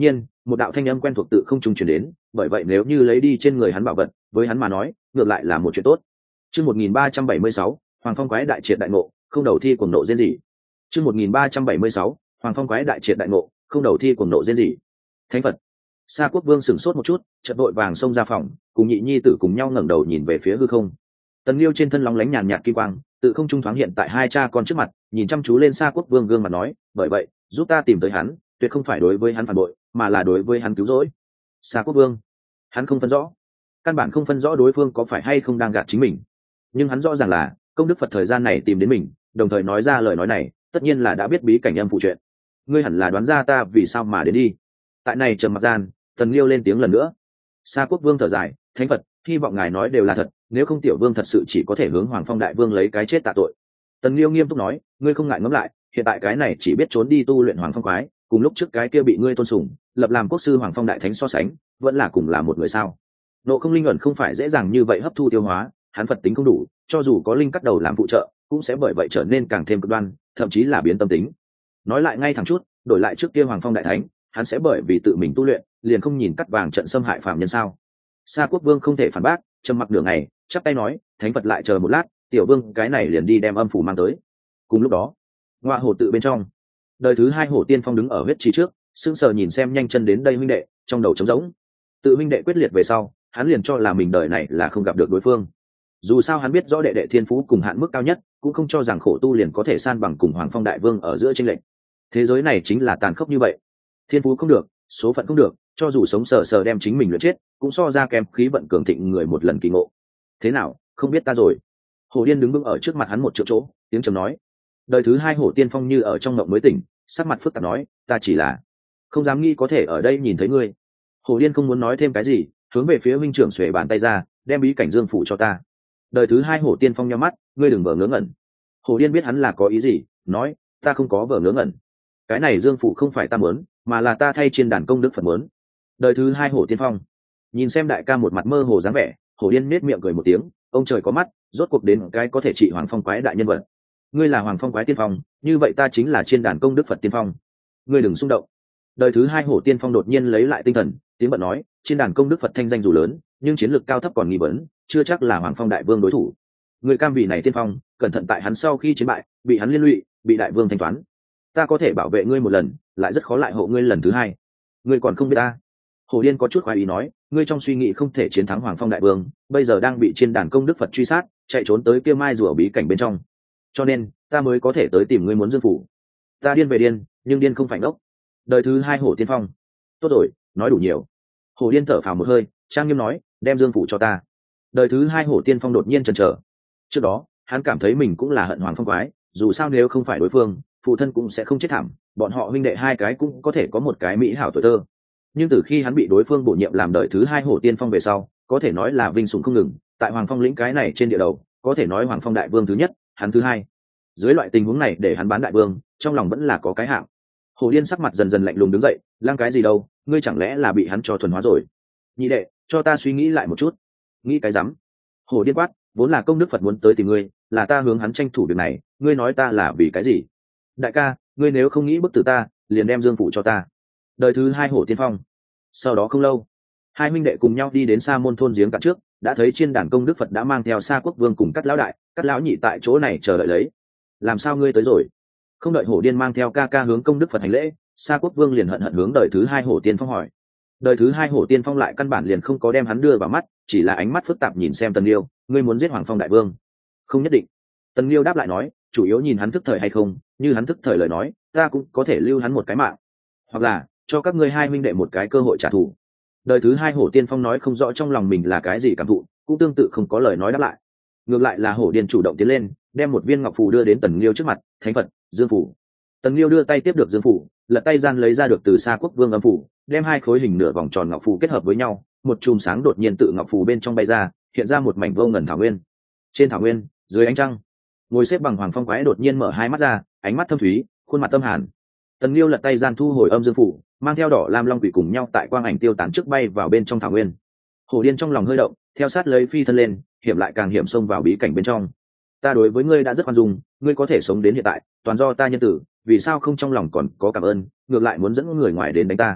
một đạo thanh âm quen thuộc tự không trung truyền đến, bởi vậy nếu như lấy đi trên người hắn bảo vật, với hắn mà nói ngược lại là một chuyện tốt. Chương một nghìn ba trăm bảy mươi sáu, Hoàng Phong quái đại triệt đại ngộ, không đầu thi cuồng nộ rên rỉ. Chương một nghìn ba trăm bảy mươi sáu, Hoàng Phong quái đại triệt đại ngộ, không đầu thi cuồng nộ rên rỉ. Thánh Phật. Sa Quốc Vương sửng sốt một chút, chợt vội vàng xông ra phòng, cùng nhị nhi tử cùng nhau ngẩng đầu nhìn về phía hư không. Tần Liêu trên thân lóng lánh nhàn nhạt kim quang, tự không trung thoáng hiện tại hai cha con trước mặt, nhìn chăm chú lên Sa Quốc Vương gương mặt nói, bởi vậy, giúp ta tìm tới hắn, tuyệt không phải đối với hắn phản bội, mà là đối với hắn cứu rỗi. Sa Quốc Vương, hắn không phân rõ, căn bản không phân rõ đối phương có phải hay không đang gạt chính mình, nhưng hắn rõ ràng là công đức Phật thời gian này tìm đến mình, đồng thời nói ra lời nói này, tất nhiên là đã biết bí cảnh âm phụ chuyện. Ngươi hẳn là đoán ra ta vì sao mà đến đi. Tại này trầm mặc gian, Tần Liêu lên tiếng lần nữa. Sa Quốc Vương thở dài, Thánh Phật, hy vọng ngài nói đều là thật, nếu không tiểu vương thật sự chỉ có thể hướng Hoàng Phong đại vương lấy cái chết tạ tội. Tần Liêu nghiêm túc nói, ngươi không ngại ngẫm lại, hiện tại cái này chỉ biết trốn đi tu luyện Hoàng Phong quái, cùng lúc trước cái kia bị ngươi tôn sùng, lập làm quốc sư Hoàng Phong đại thánh so sánh, vẫn là cùng là một người sao? Nộ không linh ẩn không phải dễ dàng như vậy hấp thu tiêu hóa, hắn Phật tính không đủ, cho dù có linh cắt đầu làm phụ trợ, cũng sẽ bởi vậy trở nên càng thêm cực đoan, thậm chí là biến tâm tính. Nói lại ngay thẳng chút, đổi lại trước kia Hoàng Phong đại thánh, hắn sẽ bởi vì tự mình tu luyện, liền không nhìn cắt vàng trận xâm hại phạm nhân sao? Sa Quốc Vương không thể phản bác, trầm mặc nửa ngày, chắp tay nói, Thánh Phật lại chờ một lát, tiểu vương cái này liền đi đem âm phủ mang tới. Cùng lúc đó, ngoại hồ tự bên trong, đời thứ hai hổ tiên phong đứng ở huyết trì trước, sững sờ nhìn xem nhanh chân đến đây huynh đệ, trong đầu trống rỗng. Tự huynh đệ quyết liệt về sau, hắn liền cho là mình đời này là không gặp được đối phương. Dù sao hắn biết rõ đệ đệ thiên phú cùng hạn mức cao nhất, cũng không cho rằng khổ tu liền có thể san bằng cùng Hoàng Phong đại vương ở giữa chênh lệch. Thế giới này chính là tàn khốc như vậy, thiên phú không được, số phận không được, cho dù sống sờ sờ đem chính mình luyện chết, cũng so ra kém khí vận cường thịnh người một lần kỳ ngộ. Thế nào, không biết ta rồi? Hổ Điên đứng vững ở trước mặt hắn một triệu chỗ, tiếng trầm nói. Đời thứ hai hổ tiên phong như ở trong ngộng mới tỉnh, sắc mặt phức tạp nói, ta chỉ là không dám nghĩ có thể ở đây nhìn thấy ngươi. Hổ Điên không muốn nói thêm cái gì, hướng về phía minh trưởng xuề bàn tay ra, đem bí cảnh dương phủ cho ta. Đời thứ hai hổ tiên phong nhắm mắt, ngươi đừng vờ ngớ ngẩn. Hổ Điên biết hắn là có ý gì, nói, ta không có vờ ngớ ngẩn. Cái này dương phủ không phải ta muốn, mà là ta thay trên đàn công đức Phật muốn. Đời thứ hai hổ tiên phong nhìn xem đại ca một mặt mơ hồ dáng vẻ, Hổ Điên nết miệng cười một tiếng, ông trời có mắt, rốt cuộc đến cái có thể trị Hoàng Phong quái đại nhân vật. Ngươi là Hoàng Phong quái tiên phong, như vậy ta chính là trên đàn công đức Phật tiên phong. Ngươi đừng xung động. Đời thứ hai hổ tiên phong đột nhiên lấy lại tinh thần, tiếng bận nói, trên đàn công đức Phật thanh danh dù lớn, nhưng chiến lược cao thấp còn nghi vấn, chưa chắc là Hoàng Phong đại vương đối thủ. Người cam vị này tiên phong, cẩn thận tại hắn sau khi chiến bại, bị hắn liên lụy, bị đại vương thanh toán. Ta có thể bảo vệ ngươi một lần, lại rất khó lại hộ ngươi lần thứ hai. Ngươi còn không biết ta. Hổ Điên có chút khoái ý nói, ngươi trong suy nghĩ không thể chiến thắng Hoàng Phong đại vương, bây giờ đang bị trên đàn công đức Phật truy sát, chạy trốn tới kia mai rùa bí cảnh bên trong, cho nên ta mới có thể tới tìm ngươi muốn dương phủ. Ta điên về điên, nhưng điên không phải ngốc. Đời thứ hai hổ tiên phong. Tốt rồi, nói đủ nhiều. Hổ Điên thở phào một hơi, trang nghiêm nói, đem dương phủ cho ta. Đời thứ hai hổ tiên phong đột nhiên chần chờ. Trước đó hắn cảm thấy mình cũng là hận Hoàng Phong quái, dù sao nếu không phải đối phương, phụ thân cũng sẽ không chết thảm, bọn họ huynh đệ hai cái cũng có thể có một cái mỹ hảo tuổi thơ. Nhưng từ khi hắn bị đối phương bổ nhiệm làm đời thứ hai hổ tiên phong về sau, có thể nói là vinh sủng không ngừng, tại Hoàng Phong lĩnh cái này trên địa đầu, có thể nói Hoàng Phong đại vương thứ nhất, hắn thứ hai. Dưới loại tình huống này để hắn bán đại vương, trong lòng vẫn là có cái hạng. Hổ Điên sắc mặt dần dần lạnh lùng đứng dậy, lang cái gì đâu, ngươi chẳng lẽ là bị hắn cho thuần hóa rồi? Nhị đệ, cho ta suy nghĩ lại một chút. Nghĩ cái rắm? Hổ Điên quát, vốn là công đức Phật muốn tới tìm ngươi, là ta hướng hắn tranh thủ việc này, ngươi nói ta là vì cái gì? Đại ca, ngươi nếu không nghĩ bức tử ta, liền đem dương phủ cho ta. Đời thứ hai hổ tiên phong. Sau đó không lâu, hai huynh đệ cùng nhau đi đến Sa Môn thôn giếng cạn trước, đã thấy trên đàn công đức Phật đã mang theo Sa Quốc Vương cùng Cắt lão đại, Cắt lão nhị tại chỗ này chờ đợi lấy. Làm sao ngươi tới rồi? Không đợi Hổ Điên mang theo ca ca hướng công đức Phật hành lễ, Sa Quốc Vương liền hận hận hướng đời thứ hai hổ tiên phong hỏi. Đời thứ hai hổ tiên phong lại căn bản liền không có đem hắn đưa vào mắt, chỉ là ánh mắt phức tạp nhìn xem Tần Liêu, ngươi muốn giết Hoàng Phong đại vương? Không nhất định. Tần Liêu đáp lại nói, chủ yếu nhìn hắn thức thời hay không, như hắn thức thời lời nói, ta cũng có thể lưu hắn một cái mạng, hoặc là cho các ngươi hai huynh đệ một cái cơ hội trả thù. Đời thứ hai hổ tiên phong nói không rõ trong lòng mình là cái gì cảm thụ, cũng tương tự không có lời nói đáp lại. Ngược lại là Hổ Điên chủ động tiến lên, đem một viên ngọc phù đưa đến Tần Liêu trước mặt, Thánh Phật, Dương phủ. Tần Liêu đưa tay tiếp được Dương phủ, lật tay gian lấy ra được từ Sa Quốc Vương âm phủ, đem hai khối hình nửa vòng tròn ngọc phù kết hợp với nhau, một chùm sáng đột nhiên tự ngọc phù bên trong bay ra, hiện ra một mảnh vô ngần thảo nguyên. Trên thảo nguyên, dưới ánh trăng, ngồi xếp bằng Hoàng Phong quái đột nhiên mở hai mắt ra, ánh mắt thâm thúy, khuôn mặt tâm hàn. Tần Liêu lật tay gian thu hồi âm dương phủ, mang theo đỏ lam long quỷ cùng nhau tại quang ảnh tiêu tán trước bay vào bên trong thảo nguyên. Hổ Điên trong lòng hơi động, theo sát lấy phi thân lên, hiểm lại càng hiểm xông vào bí cảnh bên trong. Ta đối với ngươi đã rất khoan dung, ngươi có thể sống đến hiện tại, toàn do ta nhân tử, vì sao không trong lòng còn có cảm ơn, ngược lại muốn dẫn người ngoài đến đánh ta?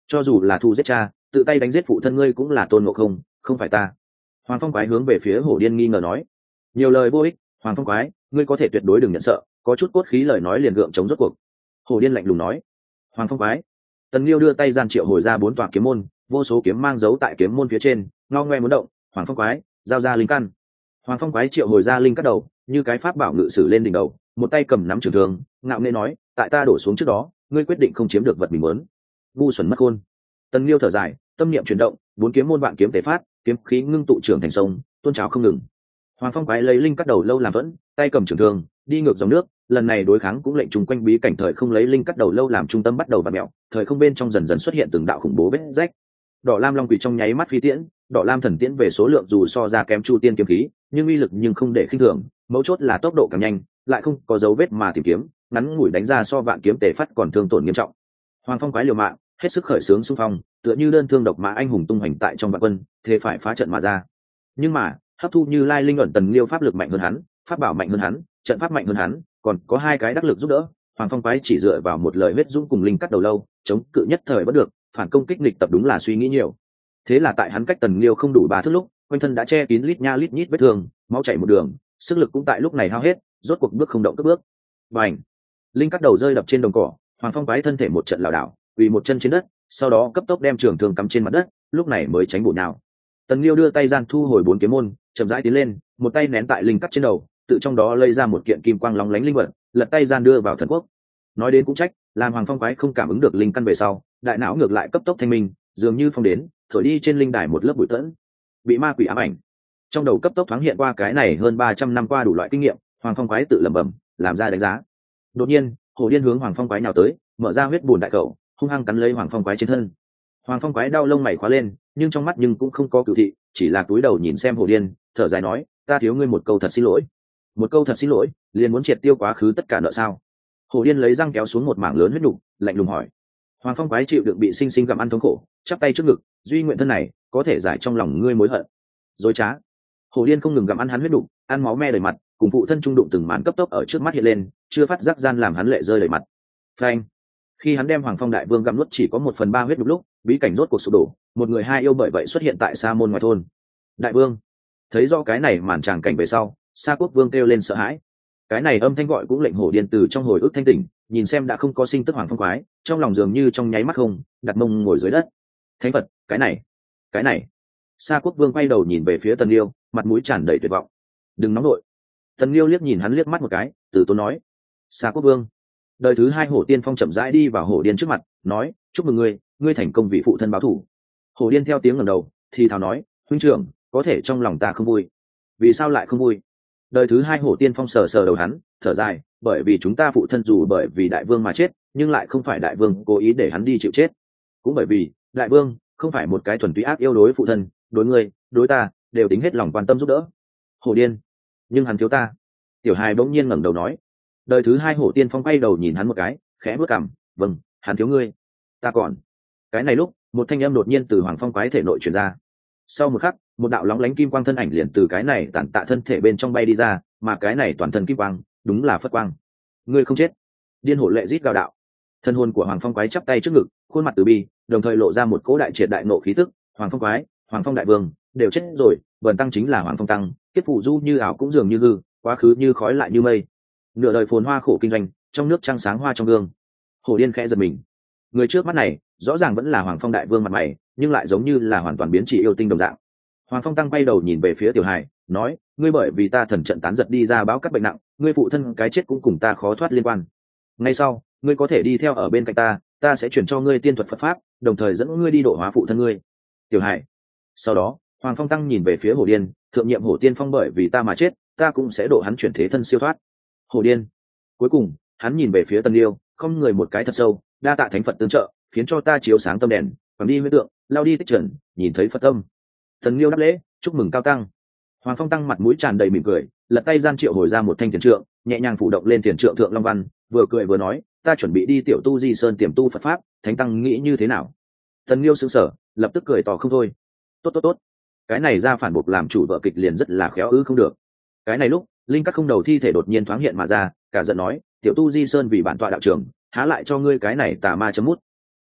cho dù là thu giết cha, tự tay đánh giết phụ thân ngươi cũng là Tôn Ngộ Không, không phải ta. Hoàng Phong Quái hướng về phía Hổ Điên nghi ngờ nói. Nhiều lời vô ích, Hoàng Phong Quái, ngươi có thể tuyệt đối đừng nhận sợ, có chút cốt khí lời nói liền gượng chống rốt cuộc. Hổ Điên lạnh lùng nói. Hoàng Phong Quái. Tần Liêu đưa tay gian triệu hồi ra bốn tòa kiếm môn, vô số kiếm mang dấu tại kiếm môn phía trên, ngao ngoe muốn động. Hoàng Phong Quái, giao ra linh căn. Hoàng Phong Quái triệu hồi ra linh cắt đầu, như cái pháp bảo ngự sử lên đỉnh đầu, một tay cầm nắm trường thương, ngạo nghễ nói, tại ta đổ xuống trước đó, ngươi quyết định không chiếm được vật mình muốn. Ngu xuẩn mất khôn. Tần Liêu thở dài, tâm niệm chuyển động, bốn kiếm môn vạn kiếm tế phát, kiếm khí ngưng tụ trưởng thành sông, tuôn trào không ngừng. Hoàng Phong Quái lấy linh cắt đầu lâu làm vẫn, tay cầm trường thương, đi ngược dòng nước, lần này đối kháng cũng lệnh trùng quanh bí cảnh thời không lấy linh cắt đầu lâu làm trung tâm bắt đầu vặn mèo, thời không bên trong dần dần xuất hiện từng đạo khủng bố vết rách. Đỏ lam long quỷ trong nháy mắt phi tiễn, đỏ lam thần tiễn về số lượng dù so ra kém chu tiên kiếm khí, nhưng uy lực nhưng không để khinh thường, mấu chốt là tốc độ càng nhanh, lại không có dấu vết mà tìm kiếm, ngắn ngủi đánh ra so vạn kiếm tề phát còn thương tổn nghiêm trọng. Hoàng Phong Quái liều mạng, hết sức khởi sướng xung phong, tựa như đơn thương độc mã anh hùng tung hoành tại trong vạn quân, thế phải phá trận mà ra. Nhưng mà, hấp thu như lai linh ẩn Tần Liêu pháp lực mạnh hơn hắn, pháp bảo mạnh hơn hắn, trận pháp mạnh hơn hắn, còn có hai cái đắc lực giúp đỡ. Hoàng Phong Quái chỉ dựa vào một lời huyết dũng cùng linh cắt đầu lâu, chống cự nhất thời bất được, phản công kích nghịch tập đúng là suy nghĩ nhiều. Thế là tại hắn cách Tần Liêu không đủ ba thước lúc, quanh thân đã che kín lít nha lít nhít vết thương, máu chảy một đường, sức lực cũng tại lúc này hao hết, rốt cuộc bước không động cất bước. Bành! Linh cắt đầu rơi đập trên đồng cỏ, Hoàng Phong Quái thân thể một trận lảo đảo, quỳ một chân trên đất, sau đó cấp tốc đem trường thương cắm trên mặt đất, lúc này mới tránh bổ nhào. Tần Liêu đưa tay gian thu hồi bốn kiếm môn, chậm rãi tiến lên, một tay nén tại linh cắt trên đầu, tự trong đó lấy ra một kiện kim quang lóng lánh linh vật, lật tay gian đưa vào thần quốc. Nói đến cũng trách, làm Hoàng Phong Quái không cảm ứng được linh căn về sau, đại não ngược lại cấp tốc thanh minh, dường như phong đến, thổi đi trên linh đài một lớp bụi tẫn. Bị ma quỷ ám ảnh. Trong đầu cấp tốc thoáng hiện qua cái này hơn ba trăm năm qua đủ loại kinh nghiệm, Hoàng Phong Quái tự lẩm bẩm, làm ra đánh giá. Đột nhiên, Hổ Điên hướng Hoàng Phong Quái nhào tới, mở ra huyết bùn đại khẩu, hung hăng cắn lấy Hoàng Phong Quái trên thân. Hoàng Phong Quái đau lông mày khóa lên, nhưng trong mắt nhưng cũng không có cửu thị, chỉ là cúi đầu nhìn xem Hổ Điên, thở dài nói, ta thiếu ngươi một câu thật xin lỗi. Một câu thật xin lỗi, liền muốn triệt tiêu quá khứ tất cả nợ sao? Hổ Điên lấy răng kéo xuống một mảng lớn huyết nục, lạnh lùng hỏi. Hoàng Phong Quái chịu đựng bị sinh sinh gặm ăn thống khổ, chắp tay trước ngực, duy nguyện thân này có thể giải trong lòng ngươi mối hận. Dối trá. Hổ Điên không ngừng gặm ăn hắn huyết nục, ăn máu me đầy mặt, cùng phụ thân trung đụng từng màn cấp tốc ở trước mắt hiện lên, chưa phát giác gian làm hắn lệ rơi đầy mặt. Phanh. Khi hắn đem Hoàng Phong Đại Vương gặm nuốt chỉ có một phần ba huyết nục lúc, bí cảnh rốt cuộc sụp đổ, một người hai yêu bởi vậy xuất hiện tại Sa môn ngoài thôn. Đại Vương. Thấy rõ cái này màn tràng cảnh về sau, Sa Quốc Vương kêu lên sợ hãi. Cái này âm thanh gọi cũng lệnh Hổ Điên từ trong hồi ức thanh tỉnh, nhìn xem đã không có sinh tức Hoàng Phong Quái, trong lòng dường như trong nháy mắt không, đặt mông ngồi dưới đất. Thánh Phật, cái này, cái này. Sa Quốc Vương quay đầu nhìn về phía Tần Liêu, mặt mũi tràn đầy tuyệt vọng. Đừng nóng nổi. Tần Liêu liếc nhìn hắn liếc mắt một cái, từ tốn nói. Sa Quốc Vương. Đời thứ hai Hổ Tiên Phong chậm rãi đi vào Hổ Điên trước mặt, nói, chúc mừng ngươi, ngươi thành công vị phụ thân báo thù. Hổ Điên theo tiếng ngẩng đầu, thì thào nói, huynh trưởng, có thể trong lòng ta không vui. Vì sao lại không vui? Đời thứ hai Hổ Tiên Phong sờ sờ đầu hắn, thở dài, bởi vì chúng ta phụ thân dù bởi vì đại vương mà chết, nhưng lại không phải đại vương cố ý để hắn đi chịu chết. Cũng bởi vì đại vương không phải một cái thuần túy ác yêu đối phụ thân, đối ngươi, đối ta đều tính hết lòng quan tâm giúp đỡ. Hổ Điên, nhưng hắn thiếu ta. Tiểu Hài bỗng nhiên ngẩng đầu nói. Đời thứ hai Hổ Tiên Phong quay đầu nhìn hắn một cái, khẽ bước cằm, vâng, hắn thiếu ngươi, ta còn. Cái này lúc, một thanh âm đột nhiên từ Hoàng Phong Quái thể nội truyền ra. Sau một khắc, một đạo lóng lánh kim quang thân ảnh liền từ cái này tản tạ thân thể bên trong bay đi ra, mà cái này toàn thân kim quang, đúng là Phất Quang. Ngươi không chết. Điên hổ lệ rít gào đạo. Thân hồn của Hoàng Phong Quái chắp tay trước ngực, khuôn mặt từ bi, đồng thời lộ ra một cỗ đại triệt đại nộ khí tức. Hoàng Phong Quái, Hoàng Phong Đại Vương đều chết rồi, Vân Tăng chính là Hoàng Phong Tăng, kiếp phụ du như ảo cũng dường như hư, quá khứ như khói lại như mây. Nửa đời phồn hoa khổ kinh doanh, trong nước trăng sáng hoa trong gương. Hổ Điên khẽ giật mình. Người trước mắt này, rõ ràng vẫn là Hoàng Phong Đại Vương mặt mày, nhưng lại giống như là hoàn toàn biến chỉ yêu tinh đồng dạng. Hoàng Phong Tăng bay đầu nhìn về phía Tiểu Hải, nói, ngươi bởi vì ta thần trận tán giật đi ra báo các bệnh nặng, ngươi phụ thân cái chết cũng cùng ta khó thoát liên quan. Ngay sau, ngươi có thể đi theo ở bên cạnh ta, ta sẽ chuyển cho ngươi tiên thuật Phật pháp, đồng thời dẫn ngươi đi độ hóa phụ thân ngươi. Tiểu Hải. Sau đó, Hoàng Phong Tăng nhìn về phía Hổ Điên, thượng nhiệm Hổ Tiên Phong bởi vì ta mà chết, ta cũng sẽ độ hắn chuyển thế thân siêu thoát. Hổ Điên. Cuối cùng, hắn nhìn về phía Tần Liêu, không người một cái thật sâu, đa tạ thánh Phật tương trợ, khiến cho ta chiếu sáng tâm đèn, còn đi huyết tượng, lao đi tích trần, nhìn thấy Phật tâm. Tần Liêu đáp lễ, chúc mừng cao tăng. Hoàng Phong Tăng mặt mũi tràn đầy mỉm cười, lật tay gian triệu hồi ra một thanh tiền trượng, nhẹ nhàng phủ động lên tiền trượng thượng long văn, vừa cười vừa nói, ta chuẩn bị đi tiểu tu di sơn tiềm tu Phật pháp, thánh tăng nghĩ như thế nào? Tần Liêu sững sờ, lập tức cười tỏ không thôi. Tốt tốt tốt, cái này ra phản bộc làm chủ vợ kịch liền rất là khéo ư không được. Cái này lúc, linh cắt không đầu thi thể đột nhiên thoáng hiện mà ra, cả giận nói, tiểu tu di sơn vì bản tọa đạo trưởng, há lại cho ngươi cái này tà ma chấm mút.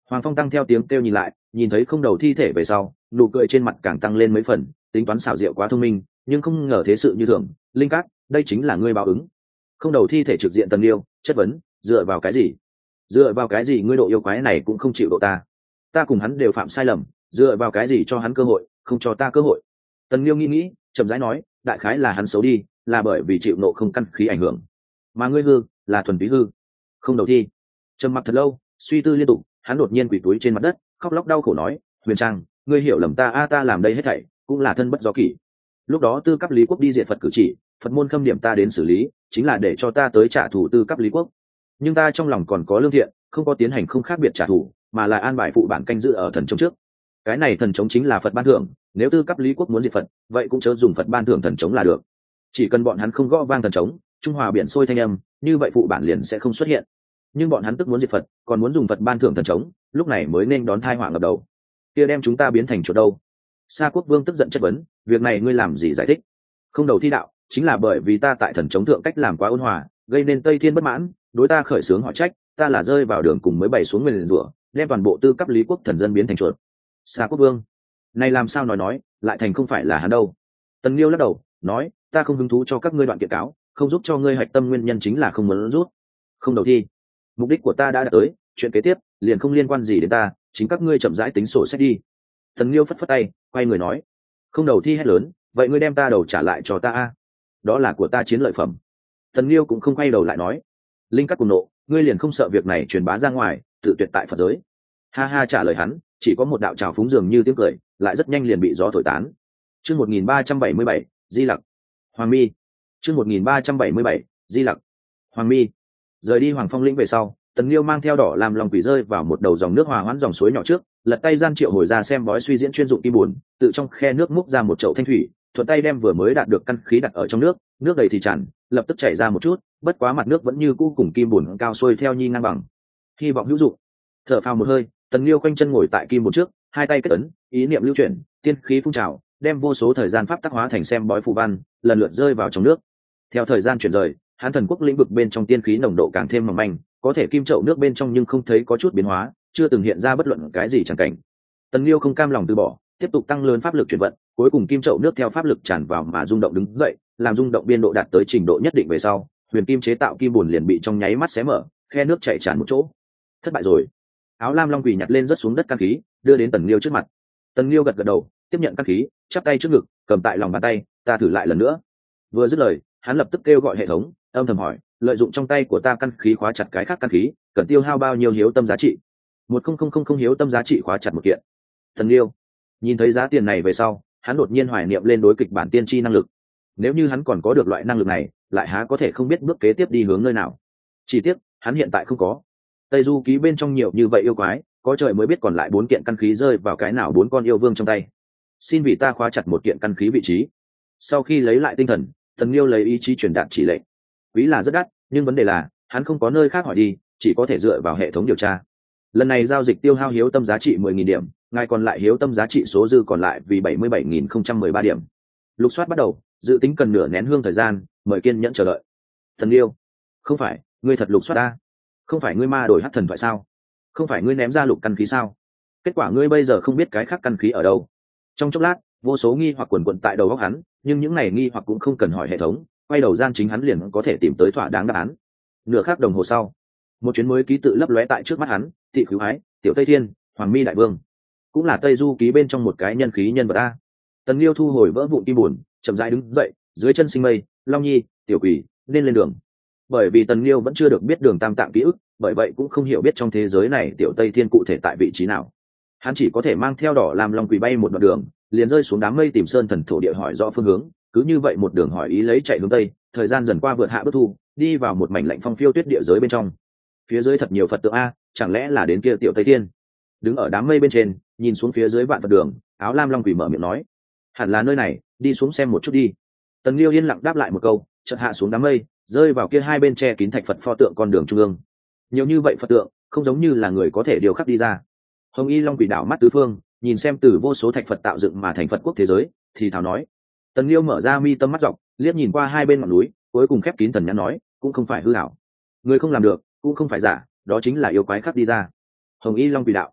Hoàng Phong tăng theo tiếng kêu nhìn lại, nhìn thấy không đầu thi thể về sau, nụ cười trên mặt càng tăng lên mấy phần, tính toán xảo diệu quá thông minh, nhưng không ngờ thế sự như thường. Linh Cát, đây chính là ngươi báo ứng. Không đầu thi thể trực diện Tần Liêu, chất vấn, dựa vào cái gì? Dựa vào cái gì ngươi độ yêu quái này cũng không chịu độ ta? Ta cùng hắn đều phạm sai lầm, dựa vào cái gì cho hắn cơ hội, không cho ta cơ hội? Tần Liêu nghĩ nghĩ, chậm rãi nói, đại khái là hắn xấu đi, là bởi vì chịu nộ không căn khí ảnh hưởng, mà ngươi hư, là thuần túy hư. Không đầu thi trầm mặc thật lâu, suy tư liên tục, hắn đột nhiên quỳ túi trên mặt đất, khóc lóc đau khổ nói, Huyền Trang, ngươi hiểu lầm ta a, ta làm đây hết thảy cũng là thân bất do kỷ. Lúc đó tư cấp lý quốc đi diệt Phật cử chỉ, Phật môn khâm điểm ta đến xử lý, chính là để cho ta tới trả thù tư cấp lý quốc. Nhưng ta trong lòng còn có lương thiện, không có tiến hành không khác biệt trả thù, mà là an bài phụ bản canh giữ ở thần trống trước. Cái này thần trống chính là Phật ban thưởng, nếu tư cấp lý quốc muốn diệt Phật, vậy cũng chớ dùng Phật ban thưởng thần trống là được. Chỉ cần bọn hắn không gõ vang thần trống, trung hòa biển sôi thanh âm, như vậy phụ bản liền sẽ không xuất hiện. Nhưng bọn hắn tức muốn diệt Phật, còn muốn dùng Phật ban thưởng thần trống, lúc này mới nên đón thai họa ngập đầu. Kia đem chúng ta biến thành chỗ đâu? Sa Quốc Vương tức giận chất vấn, việc này ngươi làm gì giải thích? Không đầu thi đạo, chính là bởi vì ta tại thần trống thượng cách làm quá ôn hòa, gây nên Tây Thiên bất mãn, đối ta khởi xướng hỏi trách, ta là rơi vào đường cùng mới bày xuống nguyền rủa, đem toàn bộ tư cấp lý quốc thần dân biến thành chuột. Sa Quốc Vương, này làm sao nói nói, lại thành không phải là hắn đâu? Tần Liêu lắc đầu, nói, ta không hứng thú cho các ngươi đoạn kiện cáo, không giúp cho ngươi hạch tâm nguyên nhân chính là không muốn rút. Không đầu thi, mục đích của ta đã đạt tới, chuyện kế tiếp liền không liên quan gì đến ta, chính các ngươi chậm rãi tính sổ sách đi. Tần Liêu phất phất tay, quay người nói, không đầu thi hét lớn, vậy ngươi đem ta đầu trả lại cho ta a, đó là của ta chiến lợi phẩm. Tần Liêu cũng không quay đầu lại nói, Linh Cát cùng nộ, ngươi liền không sợ việc này truyền bá ra ngoài, tự tuyệt tại Phật giới? Ha ha, trả lời hắn chỉ có một đạo trào phúng dường như tiếng cười, lại rất nhanh liền bị gió thổi tán. Chương một nghìn ba trăm bảy mươi bảy, Di Lặc, Hoàng Mi. Chương một nghìn ba trăm bảy mươi bảy, Di Lặc, Hoàng Mi. Rời đi Hoàng Phong lĩnh về sau, Tần Liêu mang theo đỏ làm lòng quỷ rơi vào một đầu dòng nước hòa hoãn dòng suối nhỏ trước, lật tay gian triệu hồi ra xem bói suy diễn chuyên dụng kim buồn, tự trong khe nước múc ra một chậu thanh thủy, thuận tay đem vừa mới đạt được căn khí đặt ở trong nước, nước đầy thì tràn, lập tức chảy ra một chút, bất quá mặt nước vẫn như cũ cùng kim buồn cao xuôi theo nhi ngang bằng. Hy vọng hữu dụng. Thở phào một hơi, Tần Liêu quanh chân ngồi tại kim buồn trước, hai tay kết ấn, ý niệm lưu chuyển, tiên khí phun trào, đem vô số thời gian pháp tác hóa thành xem bói phù văn, lần lượt rơi vào trong nước. Theo thời gian chuyển rời, Hán Thần Quốc lĩnh vực bên trong tiên khí nồng độ càng thêm mỏng manh, có thể kim chậu nước bên trong nhưng không thấy có chút biến hóa, chưa từng hiện ra bất luận cái gì chẳng cảnh. Tần Liêu không cam lòng từ bỏ, tiếp tục tăng lớn pháp lực chuyển vận, cuối cùng kim chậu nước theo pháp lực tràn vào mà rung động đứng dậy, làm rung động biên độ đạt tới trình độ nhất định về sau, huyền kim chế tạo kim bùn liền bị trong nháy mắt xé mở, khe nước chảy tràn một chỗ. Thất bại rồi. Áo lam long quỷ nhặt lên rất xuống đất căn khí, đưa đến Tần Liêu trước mặt. Tần Liêu gật gật đầu, tiếp nhận căn khí, chắp tay trước ngực, cầm tại lòng bàn tay, ta thử lại lần nữa. Vừa dứt lời, hắn lập tức kêu gọi hệ thống, âm thầm hỏi, lợi dụng trong tay của ta căn khí khóa chặt cái khác căn khí, cần tiêu hao bao nhiêu hiếu tâm giá trị? Một không không không không hiếu tâm giá trị khóa chặt một kiện. Tần Liêu nhìn thấy giá tiền này về sau, hắn đột nhiên hoài niệm lên đối kịch bản tiên tri năng lực. Nếu như hắn còn có được loại năng lực này, lại há có thể không biết bước kế tiếp đi hướng nơi nào. Chỉ tiếc hắn hiện tại không có. Tây Du ký bên trong nhiều như vậy yêu quái, có trời mới biết còn lại bốn kiện căn khí rơi vào cái nào bốn con yêu vương trong tay. Xin vì ta khóa chặt một kiện căn khí vị trí. Sau khi lấy lại tinh thần, Tần Liêu lấy ý chí truyền đạt chỉ lệnh. Quý là rất đắt, nhưng vấn đề là hắn không có nơi khác hỏi đi, chỉ có thể dựa vào hệ thống điều tra. Lần này giao dịch tiêu hao hiếu tâm giá trị mười nghìn điểm, ngài còn lại hiếu tâm giá trị số dư còn lại vì bảy mươi bảy nghìn không trăm mười ba điểm. Lục soát bắt đầu, dự tính cần nửa nén hương thời gian, mời kiên nhẫn chờ đợi. Tần Liêu, không phải ngươi thật lục soát a? Không phải ngươi ma đổi hắc thần thoại sao? Không phải ngươi ném ra lục căn khí sao? Kết quả ngươi bây giờ không biết cái khác căn khí ở đâu. Trong chốc lát, vô số nghi hoặc quần quần tại đầu óc hắn, nhưng những này nghi hoặc cũng không cần hỏi hệ thống, quay đầu gian chính hắn liền có thể tìm tới thỏa đáng đáp án. Nửa khắc đồng hồ sau, một chuyến mới ký tự lấp lóe tại trước mắt hắn, Thị Khứu Ái, Tiểu Tây Thiên, Hoàng Mi đại vương, cũng là Tây Du ký bên trong một cái nhân khí nhân vật a. Tần Liêu thu hồi vỡ vụn kim buồn, chậm rãi đứng dậy, dưới chân sinh mây, Long Nhi, Tiểu Quỷ, nên lên đường. Bởi vì Tần Liêu vẫn chưa được biết đường tam tạng ký ức, bởi vậy cũng không hiểu biết trong thế giới này Tiểu Tây Thiên cụ thể tại vị trí nào. Hắn chỉ có thể mang theo đỏ làm Long Quỷ bay một đoạn đường, liền rơi xuống đám mây tìm sơn thần thổ địa hỏi rõ phương hướng, cứ như vậy một đường hỏi ý lấy chạy hướng tây, thời gian dần qua vượt hạ bất thu, đi vào một mảnh lạnh phong phiêu tuyết địa giới bên trong. Phía dưới thật nhiều Phật tượng a, chẳng lẽ là đến kia Tiểu Tây Thiên? Đứng ở đám mây bên trên, nhìn xuống phía dưới vạn Phật đường, áo lam long quỷ mở miệng nói, hẳn là nơi này, đi xuống xem một chút đi. Tần Liêu yên lặng đáp lại một câu, chợt hạ xuống đám mây, rơi vào kia hai bên che kín thạch Phật pho tượng con đường trung ương. Nhiều như vậy Phật tượng, không giống như là người có thể điều khắc đi ra. Hồng Y Long Quỷ đảo mắt tứ phương, nhìn xem từ vô số thạch Phật tạo dựng mà thành Phật quốc thế giới, thì thào nói. Tần Liêu mở ra mi tâm mắt dọc, liếc nhìn qua hai bên ngọn núi, cuối cùng khép kín thần nhãn nói, cũng không phải hư ảo, người không làm được, cũng không phải giả, đó chính là yêu quái khắc đi ra. Hồng Y Long Quỷ đạo,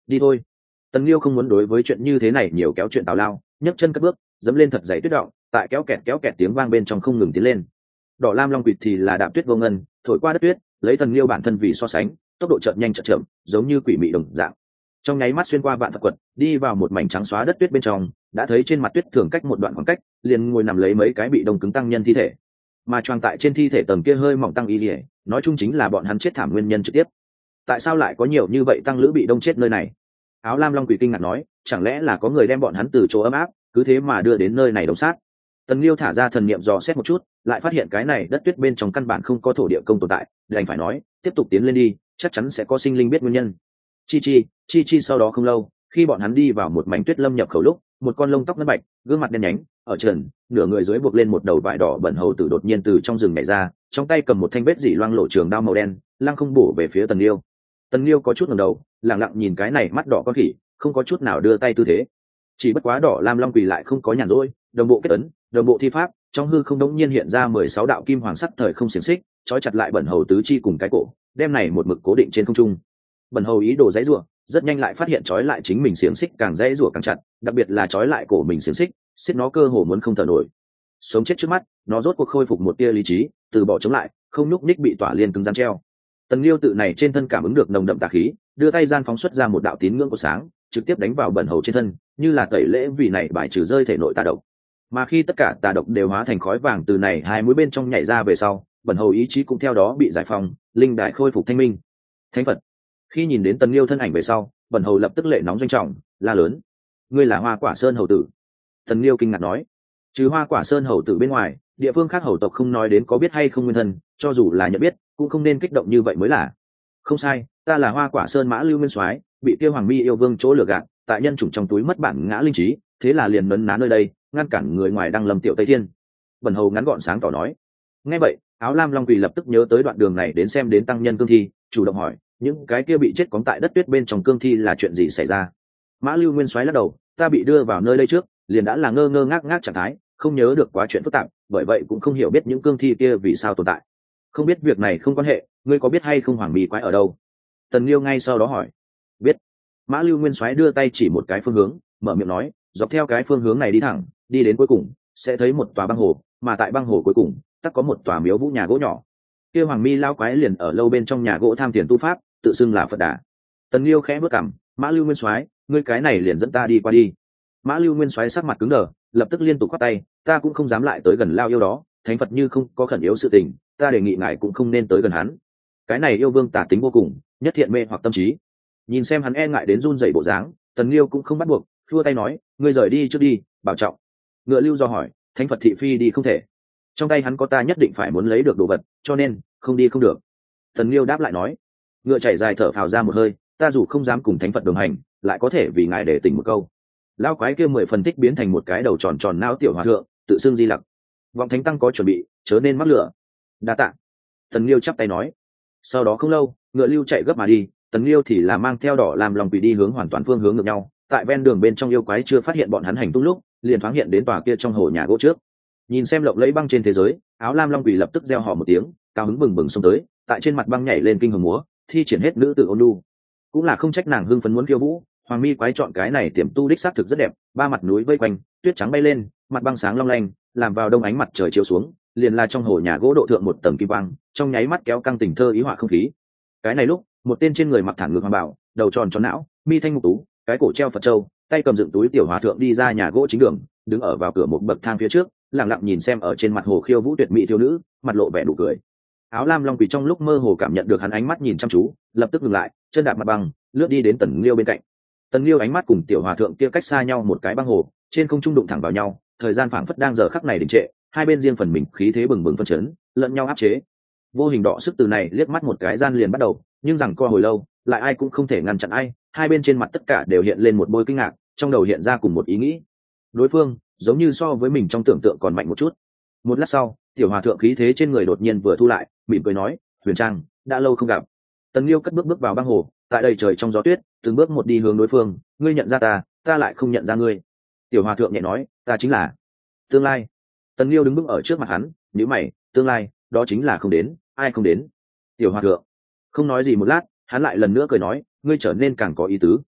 đi thôi. Tần Liêu không muốn đối với chuyện như thế này nhiều kéo chuyện tào lao, nhấc chân cất bước dẫm lên thật dày tuyết động, tại kéo kẹt kéo kẹt tiếng vang bên trong không ngừng tiến lên. Đỏ lam long quỷ thì là đạp tuyết vô ngân thổi qua đất tuyết, lấy Tần Liêu bản thân vì so sánh, tốc độ chợt nhanh chợt chậm, giống như quỷ mị đồng dạng. Trong nháy mắt xuyên qua vạn Phật quật, đi vào một mảnh trắng xóa đất tuyết bên trong, đã thấy trên mặt tuyết thường cách một đoạn khoảng cách, liền ngồi nằm lấy mấy cái bị đông cứng tăng nhân thi thể. Mà choàng tại trên thi thể tầng kia hơi mỏng tăng y liễu, nói chung chính là bọn hắn chết thảm nguyên nhân trực tiếp. Tại sao lại có nhiều như vậy tăng lữ bị đông chết nơi này? Áo lam long quỷ kinh ngạc nói, chẳng lẽ là có người đem bọn hắn từ chỗ ấm áp, cứ thế mà đưa đến nơi này đông sát? Tần Liêu thả ra thần niệm dò xét một chút, lại phát hiện cái này đất tuyết bên trong căn bản không có thổ địa công tồn tại, đành phải nói, tiếp tục tiến lên đi, chắc chắn sẽ có sinh linh biết nguyên nhân. Chi chi, chi chi sau đó không lâu, khi bọn hắn đi vào một mảnh tuyết lâm nhập khẩu lúc, một con lông tóc ngân bạch, gương mặt đen nhánh, ở trần, nửa người dưới buộc lên một đầu vải đỏ bẩn hầu tử đột nhiên từ trong rừng nhảy ra, trong tay cầm một thanh vết dỉ loang lổ trường đao màu đen, lăng không bổ về phía Tần Liêu. Tần Liêu có chút ngẩng đầu, lặng lặng nhìn cái này mắt đỏ con khỉ, không có chút nào đưa tay tư thế. Chỉ bất quá đỏ lam long quỳ lại không có nhàn rỗi, đồng bộ kết ấn, đồng bộ thi pháp, trong hư không đống nhiên hiện ra mười sáu đạo kim hoàng sắc thời không xiềng xích, trói chặt lại bẩn hầu tứ chi cùng cái cổ, đem này một mực cố định trên không trung. Bẩn hầu ý đồ giãy giụa, rất nhanh lại phát hiện trói lại chính mình xiềng xích càng giãy giụa càng chặt, đặc biệt là trói lại cổ mình xiềng xích, xiết nó cơ hồ muốn không thở nổi. Sống chết trước mắt, nó rốt cuộc khôi phục một tia lý trí, từ bỏ chống lại, không nhúc nhích bị tỏa liên cứng rắn treo. Tần Liêu tự này trên thân cảm ứng được nồng đậm tà khí, đưa tay gian phóng xuất ra một đạo tín ngưỡng của sáng, trực tiếp đánh vào bẩn hầu trên thân, như là tẩy lễ vì này bài trừ rơi thể nội tà độc. Mà khi tất cả tà độc đều hóa thành khói vàng từ này hai mũi bên trong nhảy ra về sau, bẩn hầu ý chí cũng theo đó bị giải phóng, linh đại khôi phục thanh minh. Thánh Phật. Khi nhìn đến Tần Liêu thân ảnh về sau, bẩn hầu lập tức lệ nóng doanh trọng, la lớn: "Ngươi là Hoa Quả Sơn hầu tử?" Tần Liêu kinh ngạc nói: "Trừ Hoa Quả Sơn hầu tử bên ngoài, địa phương khác hầu tộc không nói đến có biết hay không nguyên thân, cho dù là nhận biết, cũng không nên kích động như vậy mới là." "Không sai, ta là Hoa Quả Sơn Mã Lưu Nguyên Soái, bị Tiêu Hoàng Mi yêu vương chỗ lừa gạt, tại nhân chủng trong túi mất bản ngã linh trí, thế là liền nấn ná nơi đây, ngăn cản người ngoài đang lầm tiểu Tây Thiên." Bẩn hầu ngắn gọn sáng tỏ nói. Nghe vậy, áo lam long quỳ lập tức nhớ tới đoạn đường này đến xem đến tăng nhân cương thi, chủ động hỏi: "Những cái kia bị chết cóng tại đất tuyết bên trong cương thi là chuyện gì xảy ra?" Mã Lưu Nguyên Soái lắc đầu: "Ta bị đưa vào nơi đây trước, liền đã là ngơ ngơ ngác ngác trạng thái, không nhớ được quá chuyện phức tạp, bởi vậy cũng không hiểu biết những cương thi kia vì sao tồn tại. Không biết việc này không quan hệ, ngươi có biết hay không Hoàng Bì quái ở đâu?" Tần Liêu ngay sau đó hỏi. "Biết." Mã Lưu Nguyên Soái đưa tay chỉ một cái phương hướng, mở miệng nói: "Dọc theo cái phương hướng này đi thẳng, đi đến cuối cùng sẽ thấy một tòa băng hồ, mà tại băng hồ cuối cùng tất có một tòa miếu vũ nhà gỗ nhỏ. Kia Hoàng Mi lao quái liền ở lâu bên trong nhà gỗ tham tiền tu pháp, tự xưng là Phật Đà." Tần Liêu khẽ bước cằm: "Mã Lưu Nguyên Soái, ngươi cái này liền dẫn ta đi qua đi." Mã Lưu Nguyên Soái sắc mặt cứng đờ, lập tức liên tục quát tay: "Ta cũng không dám lại tới gần lao yêu đó, thánh Phật như không có khẩn yếu sự tình, ta đề nghị ngài cũng không nên tới gần hắn. Cái này yêu vương tà tính vô cùng, nhất thiện mê hoặc tâm trí." Nhìn xem hắn e ngại đến run rẩy bộ dáng, Tần Liêu cũng không bắt buộc, thua tay nói: "Ngươi rời đi trước đi, bảo trọng." Ngựa Lưu do hỏi: "Thánh Phật thị phi đi không thể, trong tay hắn có ta nhất định phải muốn lấy được đồ vật, cho nên không đi không được." Tần Liêu đáp lại nói. Ngựa chảy dài thở phào ra một hơi: "Ta dù không dám cùng Thánh Phật đồng hành, lại có thể vì ngài để tỉnh một câu." Lao quái kia mười phần tích biến thành một cái đầu tròn tròn não tiểu hòa thượng, tự xưng Di Lặc: "Vọng thánh tăng có chuẩn bị, chớ nên mắc lửa." "Đa tạ." Tần Liêu chắp tay nói. Sau đó không lâu, Ngựa Lưu chạy gấp mà đi, Tần Liêu thì là mang theo đỏ làm lòng quỷ đi hướng hoàn toàn phương hướng ngược nhau. Tại ven đường bên trong yêu quái chưa phát hiện bọn hắn hành tung lúc, liền thoáng hiện đến tòa kia trong hồ nhà gỗ trước. Nhìn xem lộng lẫy băng trên thế giới, áo lam long quỷ lập tức reo hò một tiếng, cao hứng bừng bừng xông tới, tại trên mặt băng nhảy lên kinh hồng múa, thi triển hết nữ tử ôn nhu. Cũng là không trách nàng hưng phấn muốn khiêu vũ. Hoàng Mi quái chọn cái này tiềm tu đích xác thực rất đẹp, ba mặt núi vây quanh, tuyết trắng bay lên, mặt băng sáng long lanh, làm vào đông ánh mặt trời chiếu xuống, liền là trong hồ nhà gỗ độ thượng một tầng kim quang, trong nháy mắt kéo căng tình thơ ý họa không khí. Cái này lúc, một tên trên người mặc thẳng ngược hoàng bảo, đầu tròn tròn não, mi thanh mục tú, cái cổ treo Phật châu, tay cầm dựng túi tiểu hòa thượng đi ra nhà gỗ chính đường, đứng ở vào cửa một bậc thang phía trước, lặng lặng nhìn xem ở trên mặt hồ khiêu vũ tuyệt mỹ thiếu nữ, mặt lộ vẻ nụ cười. Áo lam long quỷ trong lúc mơ hồ cảm nhận được hắn ánh mắt nhìn chăm chú, lập tức ngừng lại, chân đạp mặt băng, lướt đi đến Tần Liêu bên cạnh. Tần Liêu ánh mắt cùng tiểu hòa thượng kia cách xa nhau một cái băng hồ, trên không trung đụng thẳng vào nhau, thời gian phảng phất đang giờ khắc này đình trệ, hai bên riêng phần mình khí thế bừng bừng phân chấn, lẫn nhau áp chế. Vô hình đọ sức từ này liếc mắt một cái gian liền bắt đầu, nhưng rằng co hồi lâu, lại ai cũng không thể ngăn chặn ai, hai bên trên mặt tất cả đều hiện lên một bôi kinh ngạc, trong đầu hiện ra cùng một ý nghĩ. Đối phương, giống như so với mình trong tưởng tượng còn mạnh một chút. Một lát sau, tiểu hòa thượng khí thế trên người đột nhiên vừa thu lại, mỉm cười nói: "Huyền Trang, đã lâu không gặp." Tần Liêu cất bước bước vào băng hồ, tại đây trời trong gió tuyết, từng bước một đi hướng đối phương: "Ngươi nhận ra ta, ta lại không nhận ra ngươi." Tiểu hòa thượng nhẹ nói: "Ta chính là tương lai." Tần Liêu đứng bước ở trước mặt hắn, nhíu mày: "Tương lai, đó chính là không đến, ai không đến?" Tiểu hòa thượng không nói gì một lát, hắn lại lần nữa cười nói: "Ngươi trở nên càng có ý tứ."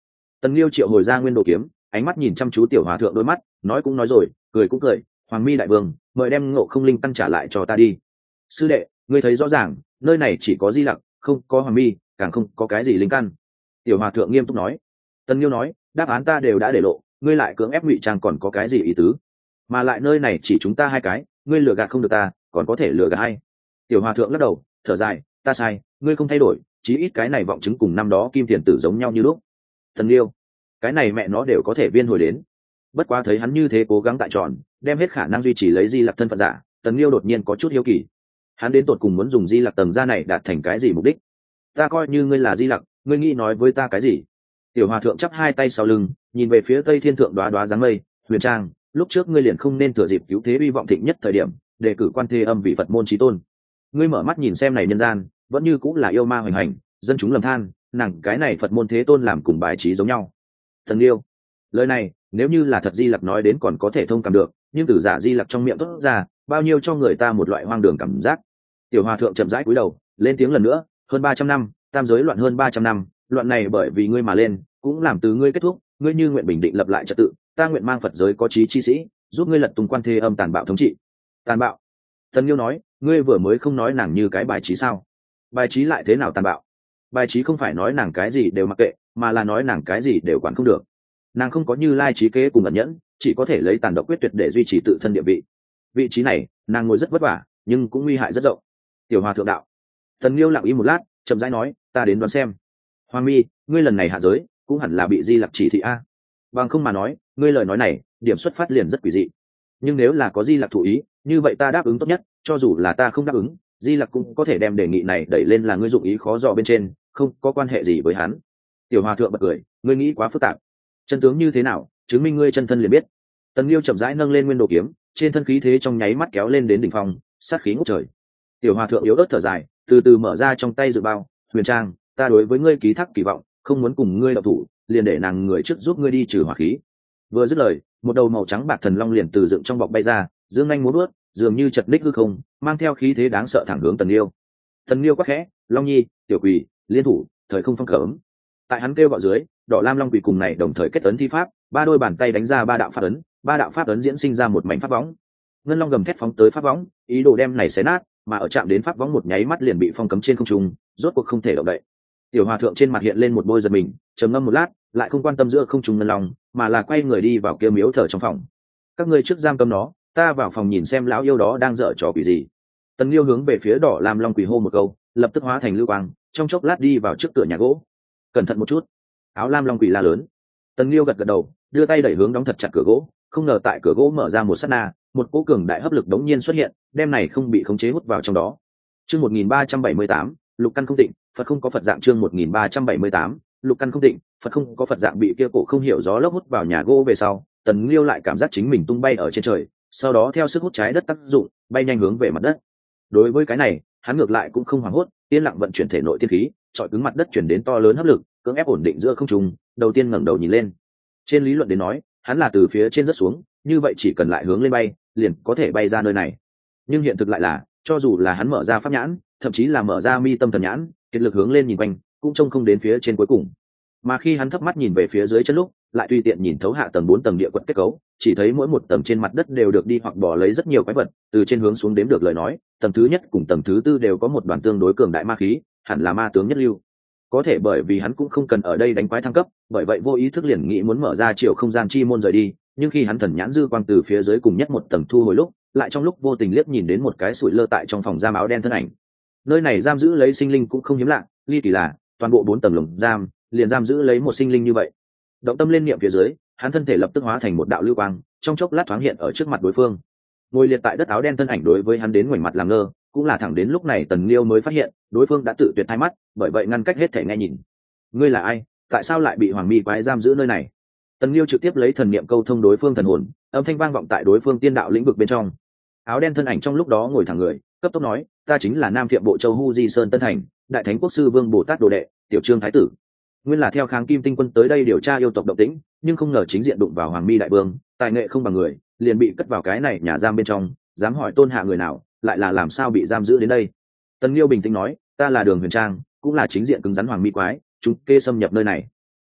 Tần Liêu triệu hồi ra nguyên đồ kiếm, ánh mắt nhìn chăm chú tiểu hòa thượng đôi mắt, nói cũng nói rồi, cười cũng cười, Hoàng Mi đại vương, mời đem Ngộ Không Linh căn trả lại cho ta đi. Sư đệ, ngươi thấy rõ ràng, nơi này chỉ có Di Lặc, không có Hoàng Mi, càng không có cái gì linh căn. Tiểu hòa thượng nghiêm túc nói. Tần Liêu nói, đáp án ta đều đã để lộ, ngươi lại cưỡng ép ngụy trang còn có cái gì ý tứ? Mà lại nơi này chỉ chúng ta hai cái, ngươi lừa gạt không được ta, còn có thể lừa gạt hay? Tiểu hòa thượng lắc đầu, thở dài, ta sai, ngươi không thay đổi, chí ít cái này vọng chứng cùng năm đó Kim Tiền Tử giống nhau như lúc. Tần Liêu, cái này mẹ nó đều có thể viên hồi đến. Bất quá thấy hắn như thế cố gắng tại tròn, đem hết khả năng duy trì lấy Di Lặc thân phận giả, Tần Liêu đột nhiên có chút hiếu kỳ. Hắn đến tột cùng muốn dùng Di Lặc tầng ra này đạt thành cái gì mục đích? Ta coi như ngươi là Di Lặc, ngươi nghĩ nói với ta cái gì? Tiểu hòa thượng chắp hai tay sau lưng, nhìn về phía Tây Thiên thượng đoá đoá dáng mây, Huyền Trang, lúc trước ngươi liền không nên thừa dịp cứu thế uy vọng thịnh nhất thời điểm, đề cử Quan Thế Âm vị Phật môn chí tôn. Ngươi mở mắt nhìn xem này nhân gian, vẫn như cũng là yêu ma hoành hành, dân chúng lầm than, nàng cái này Phật môn thế tôn làm cùng bài trí giống nhau. Thần Liêu, lời này nếu như là thật Di Lặc nói đến còn có thể thông cảm được, nhưng từ giả Di Lặc trong miệng thốt ra, bao nhiêu cho người ta một loại hoang đường cảm giác. Tiểu hòa thượng chậm rãi cúi đầu, lên tiếng lần nữa, hơn ba trăm năm, tam giới loạn hơn ba trăm năm, loạn này bởi vì ngươi mà lên, cũng làm từ ngươi kết thúc, ngươi như nguyện bình định lập lại trật tự, ta nguyện mang Phật giới có chí chi sĩ, giúp ngươi lật tung Quan Thế Âm tàn bạo thống trị. Tàn bạo? Tần Liêu nói, ngươi vừa mới không nói nàng như cái bài trí sao? Bài trí lại thế nào tàn bạo? Bài trí không phải nói nàng cái gì đều mặc kệ, mà là nói nàng cái gì đều quản không được. Nàng không có Như Lai trí kế cùng ẩn nhẫn, chỉ có thể lấy tàn độc quyết tuyệt để duy trì tự thân địa vị. Vị trí này, nàng ngồi rất vất vả, nhưng cũng nguy hại rất rộng. Tiểu hòa thượng đạo. Tần Liêu lặng im một lát, chậm rãi nói, ta đến đoán xem. Hoàng Mi, ngươi lần này hạ giới, cũng hẳn là bị Di Lặc chỉ thị a. Bằng không mà nói, ngươi lời nói này, điểm xuất phát liền rất quỷ dị. Nhưng nếu là có Di Lặc thụ ý, như vậy ta đáp ứng tốt nhất, cho dù là ta không đáp ứng, Di Lặc cũng có thể đem đề nghị này đẩy lên là ngươi dụng ý khó dò bên trên, không có quan hệ gì với hắn. Tiểu hòa thượng bật cười, ngươi nghĩ quá phức tạp. Chân tướng như thế nào, chứng minh ngươi chân thân liền biết. Tần Liêu chậm rãi nâng lên nguyên đồ kiếm, trên thân khí thế trong nháy mắt kéo lên đến đỉnh phong, sát khí ngút trời. Tiểu hòa thượng yếu ớt thở dài, từ từ mở ra trong tay dự bao, Huyền Trang, ta đối với ngươi ký thác kỳ vọng, không muốn cùng ngươi đậu thủ, liền để nàng người trước giúp ngươi đi trừ hỏa khí. Vừa dứt lời, một đầu màu trắng bạc thần long liền từ dựng trong bọc bay ra, dương nhanh múa bước, dường như chật ních hư không, mang theo khí thế đáng sợ thẳng hướng Tần Liêu. Tần Liêu quát khẽ, Long Nhi, Tiểu Quỷ, liên thủ, thời không phong cấm. Tại hắn kêu gọi dưới, Đỏ Lam Long Quỷ cùng này đồng thời kết ấn thi pháp, ba đôi bàn tay đánh ra ba đạo pháp ấn, ba đạo pháp ấn diễn sinh ra một mảnh pháp võng. Ngân Long gầm thét phóng tới pháp võng, ý đồ đem này xé nát, mà ở chạm đến pháp võng một nháy mắt liền bị phong cấm trên không trung, rốt cuộc không thể động đậy. Tiểu hòa thượng trên mặt hiện lên một bôi giật mình, trầm ngâm một lát, lại không quan tâm giữa không trung Ngân Long, mà là quay người đi vào kia miếu thờ trong phòng. Các ngươi trước giam cầm nó, ta vào phòng nhìn xem lão yêu đó đang dở trò quỷ gì. Tần Liêu hướng về phía Đỏ Lam Long Quỷ hô một câu, lập tức hóa thành lưu quang, trong chốc lát đi vào trước cửa nhà gỗ. Cẩn thận một chút. Áo Lam Long Quỷ la lớn. Tần Liêu gật gật đầu, đưa tay đẩy hướng đóng thật chặt cửa gỗ, không ngờ tại cửa gỗ mở ra một sát na, một cỗ cường đại hấp lực đống nhiên xuất hiện, đem này không bị khống chế hút vào trong đó. Chương một nghìn ba trăm bảy mươi tám, lục căn không tịnh, Phật không có Phật dạng. Chương một nghìn ba trăm bảy mươi tám, lục căn không tịnh, Phật không có Phật dạng. Bị kia cổ không hiểu gió lốc hút vào nhà gỗ về sau, Tần Liêu lại cảm giác chính mình tung bay ở trên trời, sau đó theo sức hút trái đất tác dụng, bay nhanh hướng về mặt đất. Đối với cái này, hắn ngược lại cũng không hoảng hốt, yên lặng vận chuyển thể nội tiên khí, chọi cứng mặt đất chuyển đến to lớn hấp lực, cưỡng ép ổn định giữa không trung. Đầu tiên ngẩng đầu nhìn lên. Trên lý luận đến nói, hắn là từ phía trên rất xuống, như vậy chỉ cần lại hướng lên bay, liền có thể bay ra nơi này. Nhưng hiện thực lại là, cho dù là hắn mở ra pháp nhãn, thậm chí là mở ra mi tâm thần nhãn, kiệt lực hướng lên nhìn quanh, cũng trông không đến phía trên cuối cùng. Mà khi hắn thấp mắt nhìn về phía dưới chân lúc, lại tùy tiện nhìn thấu hạ tầng bốn tầng địa quật kết cấu, chỉ thấy mỗi một tầng trên mặt đất đều được đi hoặc bỏ lấy rất nhiều quái vật, từ trên hướng xuống đếm được lời nói, tầng thứ nhất cùng tầng thứ tư đều có một đoàn tương đối cường đại ma khí, hẳn là ma tướng nhất lưu. Có thể bởi vì hắn cũng không cần ở đây đánh quái thăng cấp, bởi vậy vô ý thức liền nghĩ muốn mở ra chiều không gian chi môn rời đi, nhưng khi hắn thần nhãn dư quang từ phía dưới cùng nhất một tầng thu hồi lúc, lại trong lúc vô tình liếc nhìn đến một cái sủi lơ tại trong phòng giam áo đen thân ảnh. Nơi này giam giữ lấy sinh linh cũng không hiếm lạ, ly kỳ là toàn bộ bốn tầng lồng giam liền giam giữ lấy một sinh linh như vậy. Động tâm lên niệm phía dưới, hắn thân thể lập tức hóa thành một đạo lưu quang, trong chốc lát thoáng hiện ở trước mặt đối phương. Ngồi liệt tại đất áo đen thân ảnh đối với hắn đến ngoảnh mặt làm ngơ, cũng là thẳng đến lúc này Tần Liêu mới phát hiện, đối phương đã tự tuyệt hai mắt, bởi vậy ngăn cách hết thể nghe nhìn. Ngươi là ai? Tại sao lại bị Hoàng Mi quái giam giữ nơi này? Tần Liêu trực tiếp lấy thần niệm câu thông đối phương thần hồn, âm thanh vang vọng tại đối phương tiên đạo lĩnh vực bên trong. Áo đen thân ảnh trong lúc đó ngồi thẳng người, cấp tốc nói, ta chính là Nam Thiệm Bộ Châu Hu Di Sơn Tân Thành, Đại Thánh Quốc sư Vương Bồ Tát đồ đệ, Tiểu Trương Thái tử. Nguyên là theo kháng Kim Tinh quân tới đây điều tra yêu tộc động tĩnh, nhưng không ngờ chính diện đụng vào Hoàng Mi đại vương, tài nghệ không bằng người, liền bị cất vào cái này nhà giam bên trong, dám hỏi tôn hạ người nào, lại là làm sao bị giam giữ đến đây. Tần Liêu bình tĩnh nói, ta là Đường Huyền Trang, cũng là chính diện cứng rắn Hoàng Mi quái, chúng kê xâm nhập nơi này.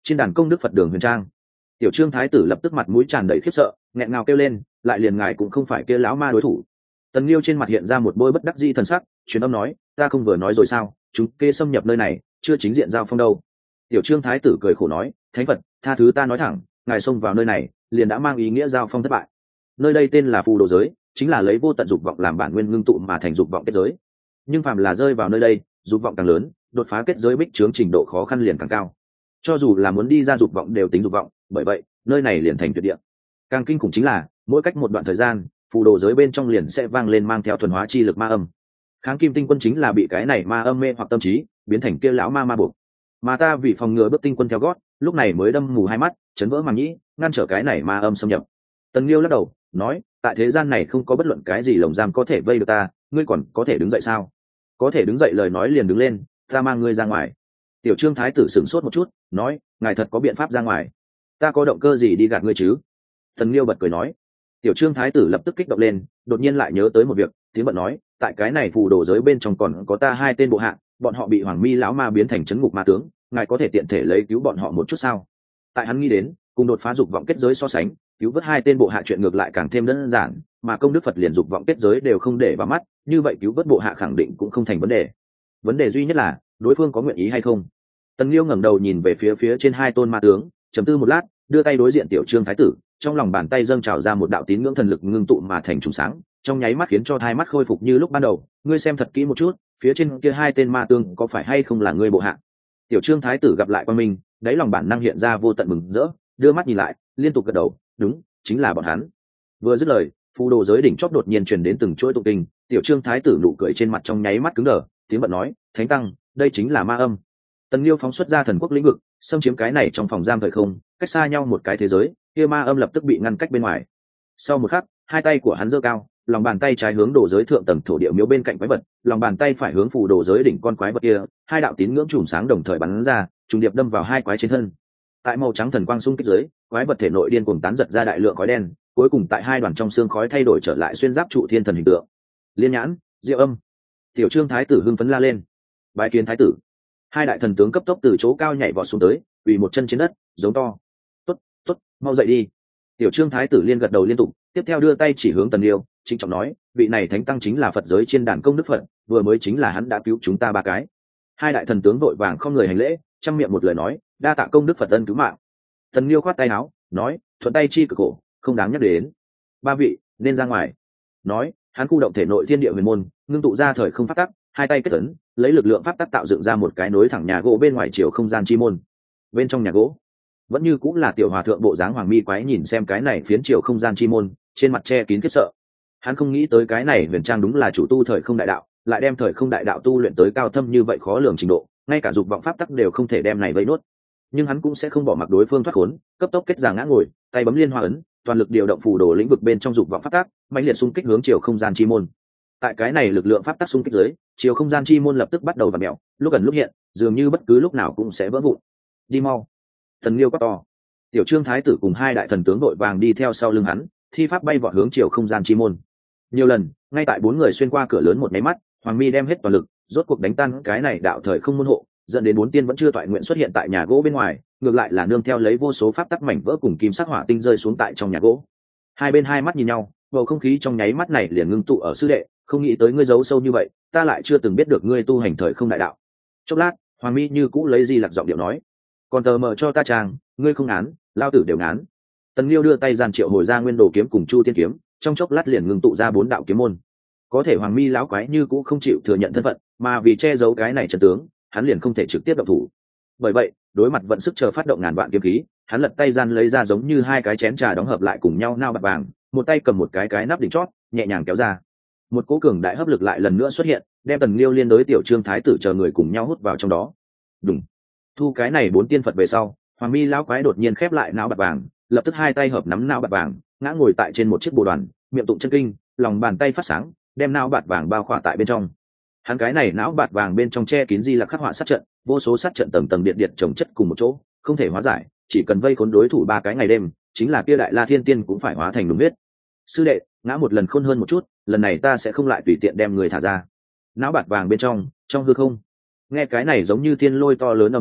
trên đàn công đức Phật đường huyền trang. Tiểu Trương thái tử lập tức mặt mũi tràn đầy khiếp sợ, nghẹn ngào kêu lên, lại liền ngài cũng không phải kia lão ma đối thủ. Tần Liêu trên mặt hiện ra một bôi bất đắc dĩ thần sắc, truyền âm nói, ta không vừa nói rồi sao, chúng kê xâm nhập nơi này, chưa chính diện giao phong đâu. Tiểu Trương thái tử cười khổ nói, thánh Phật, tha thứ ta nói thẳng, ngài xông vào nơi này, liền đã mang ý nghĩa giao phong thất bại. Nơi đây tên là phù đồ giới, chính là lấy vô tận dục vọng làm bản nguyên ngưng tụ mà thành dục vọng kết giới. Nhưng phàm là rơi vào nơi đây, dục vọng càng lớn, đột phá kết giới bích trướng trình độ khó khăn liền càng cao. Cho dù là muốn đi ra dục vọng đều tính dục vọng, bởi vậy nơi này liền thành tuyệt địa. Càng kinh khủng chính là mỗi cách một đoạn thời gian, phù đồ giới bên trong liền sẽ vang lên mang theo thuần hóa chi lực ma âm. Kháng Kim Tinh Quân chính là bị cái này ma âm mê hoặc tâm trí, biến thành kia lão ma ma buộc. Mà ta vì phòng ngừa bước Tinh Quân theo gót, lúc này mới đâm mù hai mắt, chấn vỡ màng nhĩ, ngăn trở cái này ma âm xâm nhập. Tần Liêu lắc đầu, nói, tại thế gian này không có bất luận cái gì lồng giam có thể vây được ta, ngươi còn có thể đứng dậy sao? Có thể đứng dậy lời nói liền đứng lên, ta mang ngươi ra ngoài. Tiểu Trương thái tử sửng sốt một chút, nói, ngài thật có biện pháp ra ngoài? Ta có động cơ gì đi gạt ngươi chứ? Tần Liêu bật cười nói. Tiểu Trương thái tử lập tức kích động lên, đột nhiên lại nhớ tới một việc, tiếng bận nói, tại cái này phù đồ giới bên trong còn có ta hai tên bộ hạ, bọn họ bị Hoàng Mi lão ma biến thành chấn ngục ma tướng, ngài có thể tiện thể lấy cứu bọn họ một chút sao? Tại hắn nghĩ đến, cùng đột phá dục vọng kết giới so sánh, cứu vớt hai tên bộ hạ chuyện ngược lại càng thêm đơn giản, mà công đức Phật liền dục vọng kết giới đều không để vào mắt, như vậy cứu vớt bộ hạ khẳng định cũng không thành vấn đề. Vấn đề duy nhất là đối phương có nguyện ý hay không. Tần Liêu ngẩng đầu nhìn về phía phía trên hai tôn ma tướng, trầm tư một lát, đưa tay đối diện Tiểu Trương thái tử, trong lòng bàn tay dâng trào ra một đạo tín ngưỡng thần lực ngưng tụ mà thành trùng sáng, trong nháy mắt khiến cho hai mắt khôi phục như lúc ban đầu. Ngươi xem thật kỹ một chút, phía trên kia hai tên ma tướng có phải hay không là ngươi bộ hạ? Tiểu Trương thái tử gặp lại quan minh, đáy lòng bản năng hiện ra vô tận mừng rỡ, đưa mắt nhìn lại, liên tục gật đầu, đúng, chính là bọn hắn. Vừa dứt lời, phù đồ giới đỉnh chóp đột nhiên truyền đến từng chuỗi tụng kinh, Tiểu Trương thái tử nụ cười trên mặt trong nháy mắt cứng đờ, tiếng bận nói, thánh tăng, đây chính là ma âm. Tần Liêu phóng xuất ra thần quốc lĩnh vực, xâm chiếm cái này trong phòng giam thời không, cách xa nhau một cái thế giới, kia ma âm lập tức bị ngăn cách bên ngoài. Sau một khắc, hai tay của hắn giơ cao, lòng bàn tay trái hướng đồ giới thượng tầng thổ địa miếu bên cạnh quái vật, lòng bàn tay phải hướng phù đồ giới đỉnh con quái vật kia, hai đạo tín ngưỡng chùm sáng đồng thời bắn ra, trùng điệp đâm vào hai quái trên thân. Tại màu trắng thần quang xung kích dưới, quái vật thể nội điên cuồng tán giật ra đại lượng khói đen, cuối cùng tại hai đoàn trong xương khói thay đổi trở lại xuyên giáp trụ thiên thần hình tượng. Liên nhãn, Diệu Âm. Tiểu Trương thái tử hưng phấn la lên. Bái kiến thái tử. Hai đại thần tướng cấp tốc từ chỗ cao nhảy vọt xuống tới, quỳ một chân trên đất, giống to. Tốt, tốt, mau dậy đi. Tiểu Trương thái tử liên gật đầu liên tục, tiếp theo đưa tay chỉ hướng Tần Liêu, chính trọng nói, vị này thánh tăng chính là Phật giới trên đàn công đức Phật, vừa mới chính là hắn đã cứu chúng ta ba cái. Hai đại thần tướng vội vàng không người hành lễ, trăm miệng một lời nói, đa tạ công đức Phật ân cứu mạng. Tần Liêu khoát tay áo, nói, thuận tay chi cực khổ, không đáng nhắc đến. Ba vị, nên ra ngoài. Nói, hắn khu động thể nội thiên địa huyền môn, ngưng tụ ra thời không pháp tắc, hai tay kết ấn, lấy lực lượng pháp tắc tạo dựng ra một cái nối thẳng nhà gỗ bên ngoài chiều không gian chi môn. Bên trong nhà gỗ, vẫn như cũng là tiểu hòa thượng bộ dáng Hoàng Mi quái nhìn xem cái này phiến chiều không gian chi môn, trên mặt che kín kiếp sợ. Hắn không nghĩ tới cái này huyền trang đúng là chủ tu thời không đại đạo, lại đem thời không đại đạo tu luyện tới cao thâm như vậy khó lường trình độ, ngay cả dục vọng pháp tắc đều không thể đem này vây nuốt. Nhưng hắn cũng sẽ không bỏ mặc đối phương thoát khốn, cấp tốc kết giằng ngã ngồi, tay bấm liên hoa ấn, toàn lực điều động phù đồ lĩnh vực bên trong dục vọng pháp tắc, mãnh liệt xung kích hướng chiều không gian chi môn. Tại cái này lực lượng pháp tắc xung kích dưới, chiều không gian chi môn lập tức bắt đầu vặn mèo, lúc gần lúc hiện, dường như bất cứ lúc nào cũng sẽ vỡ vụn. Đi mau. Thần Liêu quát to. Tiểu Trương thái tử cùng hai đại thần tướng đội vàng đi theo sau lưng hắn, thi pháp bay vọt hướng chiều không gian chi môn. Nhiều lần, ngay tại bốn người xuyên qua cửa lớn một máy mắt, Hoàng Mi đem hết toàn lực, rốt cuộc đánh tan cái này đạo thời không môn hộ, dẫn đến bốn tiên vẫn chưa toại nguyện xuất hiện tại nhà gỗ bên ngoài, ngược lại là nương theo lấy vô số pháp tắc mảnh vỡ cùng kim sắc hỏa tinh rơi xuống tại trong nhà gỗ. Hai bên hai mắt nhìn nhau, bầu không khí trong nháy mắt này liền ngưng tụ ở sư đệ, không nghĩ tới ngươi giấu sâu như vậy, ta lại chưa từng biết được ngươi tu hành thời không đại đạo. Chốc lát, Hoàng Mi như cũ lấy di lặc giọng điệu nói, còn tờ mờ cho ta chàng, ngươi không án, lao tử đều ngán. Tần Liêu đưa tay giàn triệu hồi ra nguyên đồ kiếm cùng Chu Thiên kiếm, trong chốc lát liền ngưng tụ ra bốn đạo kiếm môn. Có thể Hoàng Mi lão quái như cũ không chịu thừa nhận thân phận, mà vì che giấu cái này trận tướng, hắn liền không thể trực tiếp động thủ. Bởi vậy, đối mặt vận sức chờ phát động ngàn vạn kiếm khí, hắn lật tay gian lấy ra giống như hai cái chén trà đóng hợp lại cùng nhau nao bạc vàng, một tay cầm một cái cái nắp đỉnh chót, nhẹ nhàng kéo ra. Một cỗ cường đại hấp lực lại lần nữa xuất hiện, đem Tần Liêu liên đối Tiểu Trương thái tử chờ người cùng nhau hút vào trong đó. Đùng. Thu cái này bốn tiên Phật về sau, Hoàng Mi lão quái đột nhiên khép lại não bạc vàng, lập tức hai tay hợp nắm não bạc vàng, ngã ngồi tại trên một chiếc bồ đoàn, miệng tụng chân kinh, lòng bàn tay phát sáng, đem não bạc vàng bao khỏa tại bên trong. Hắn cái này não bạc vàng bên trong che kín di lặc khắc họa sát trận, vô số sát trận tầng tầng điện điện chồng chất cùng một chỗ, không thể hóa giải, chỉ cần vây khốn đối thủ ba cái ngày đêm, chính là kia đại la thiên tiên cũng phải hóa thành đúng huyết. Sư đệ, ngã một lần khôn hơn một chút, lần này ta sẽ không lại tùy tiện đem người thả ra. Não bạc vàng bên trong, trong hư không, nghe cái này giống như thiên lôi to lớn âm thanh,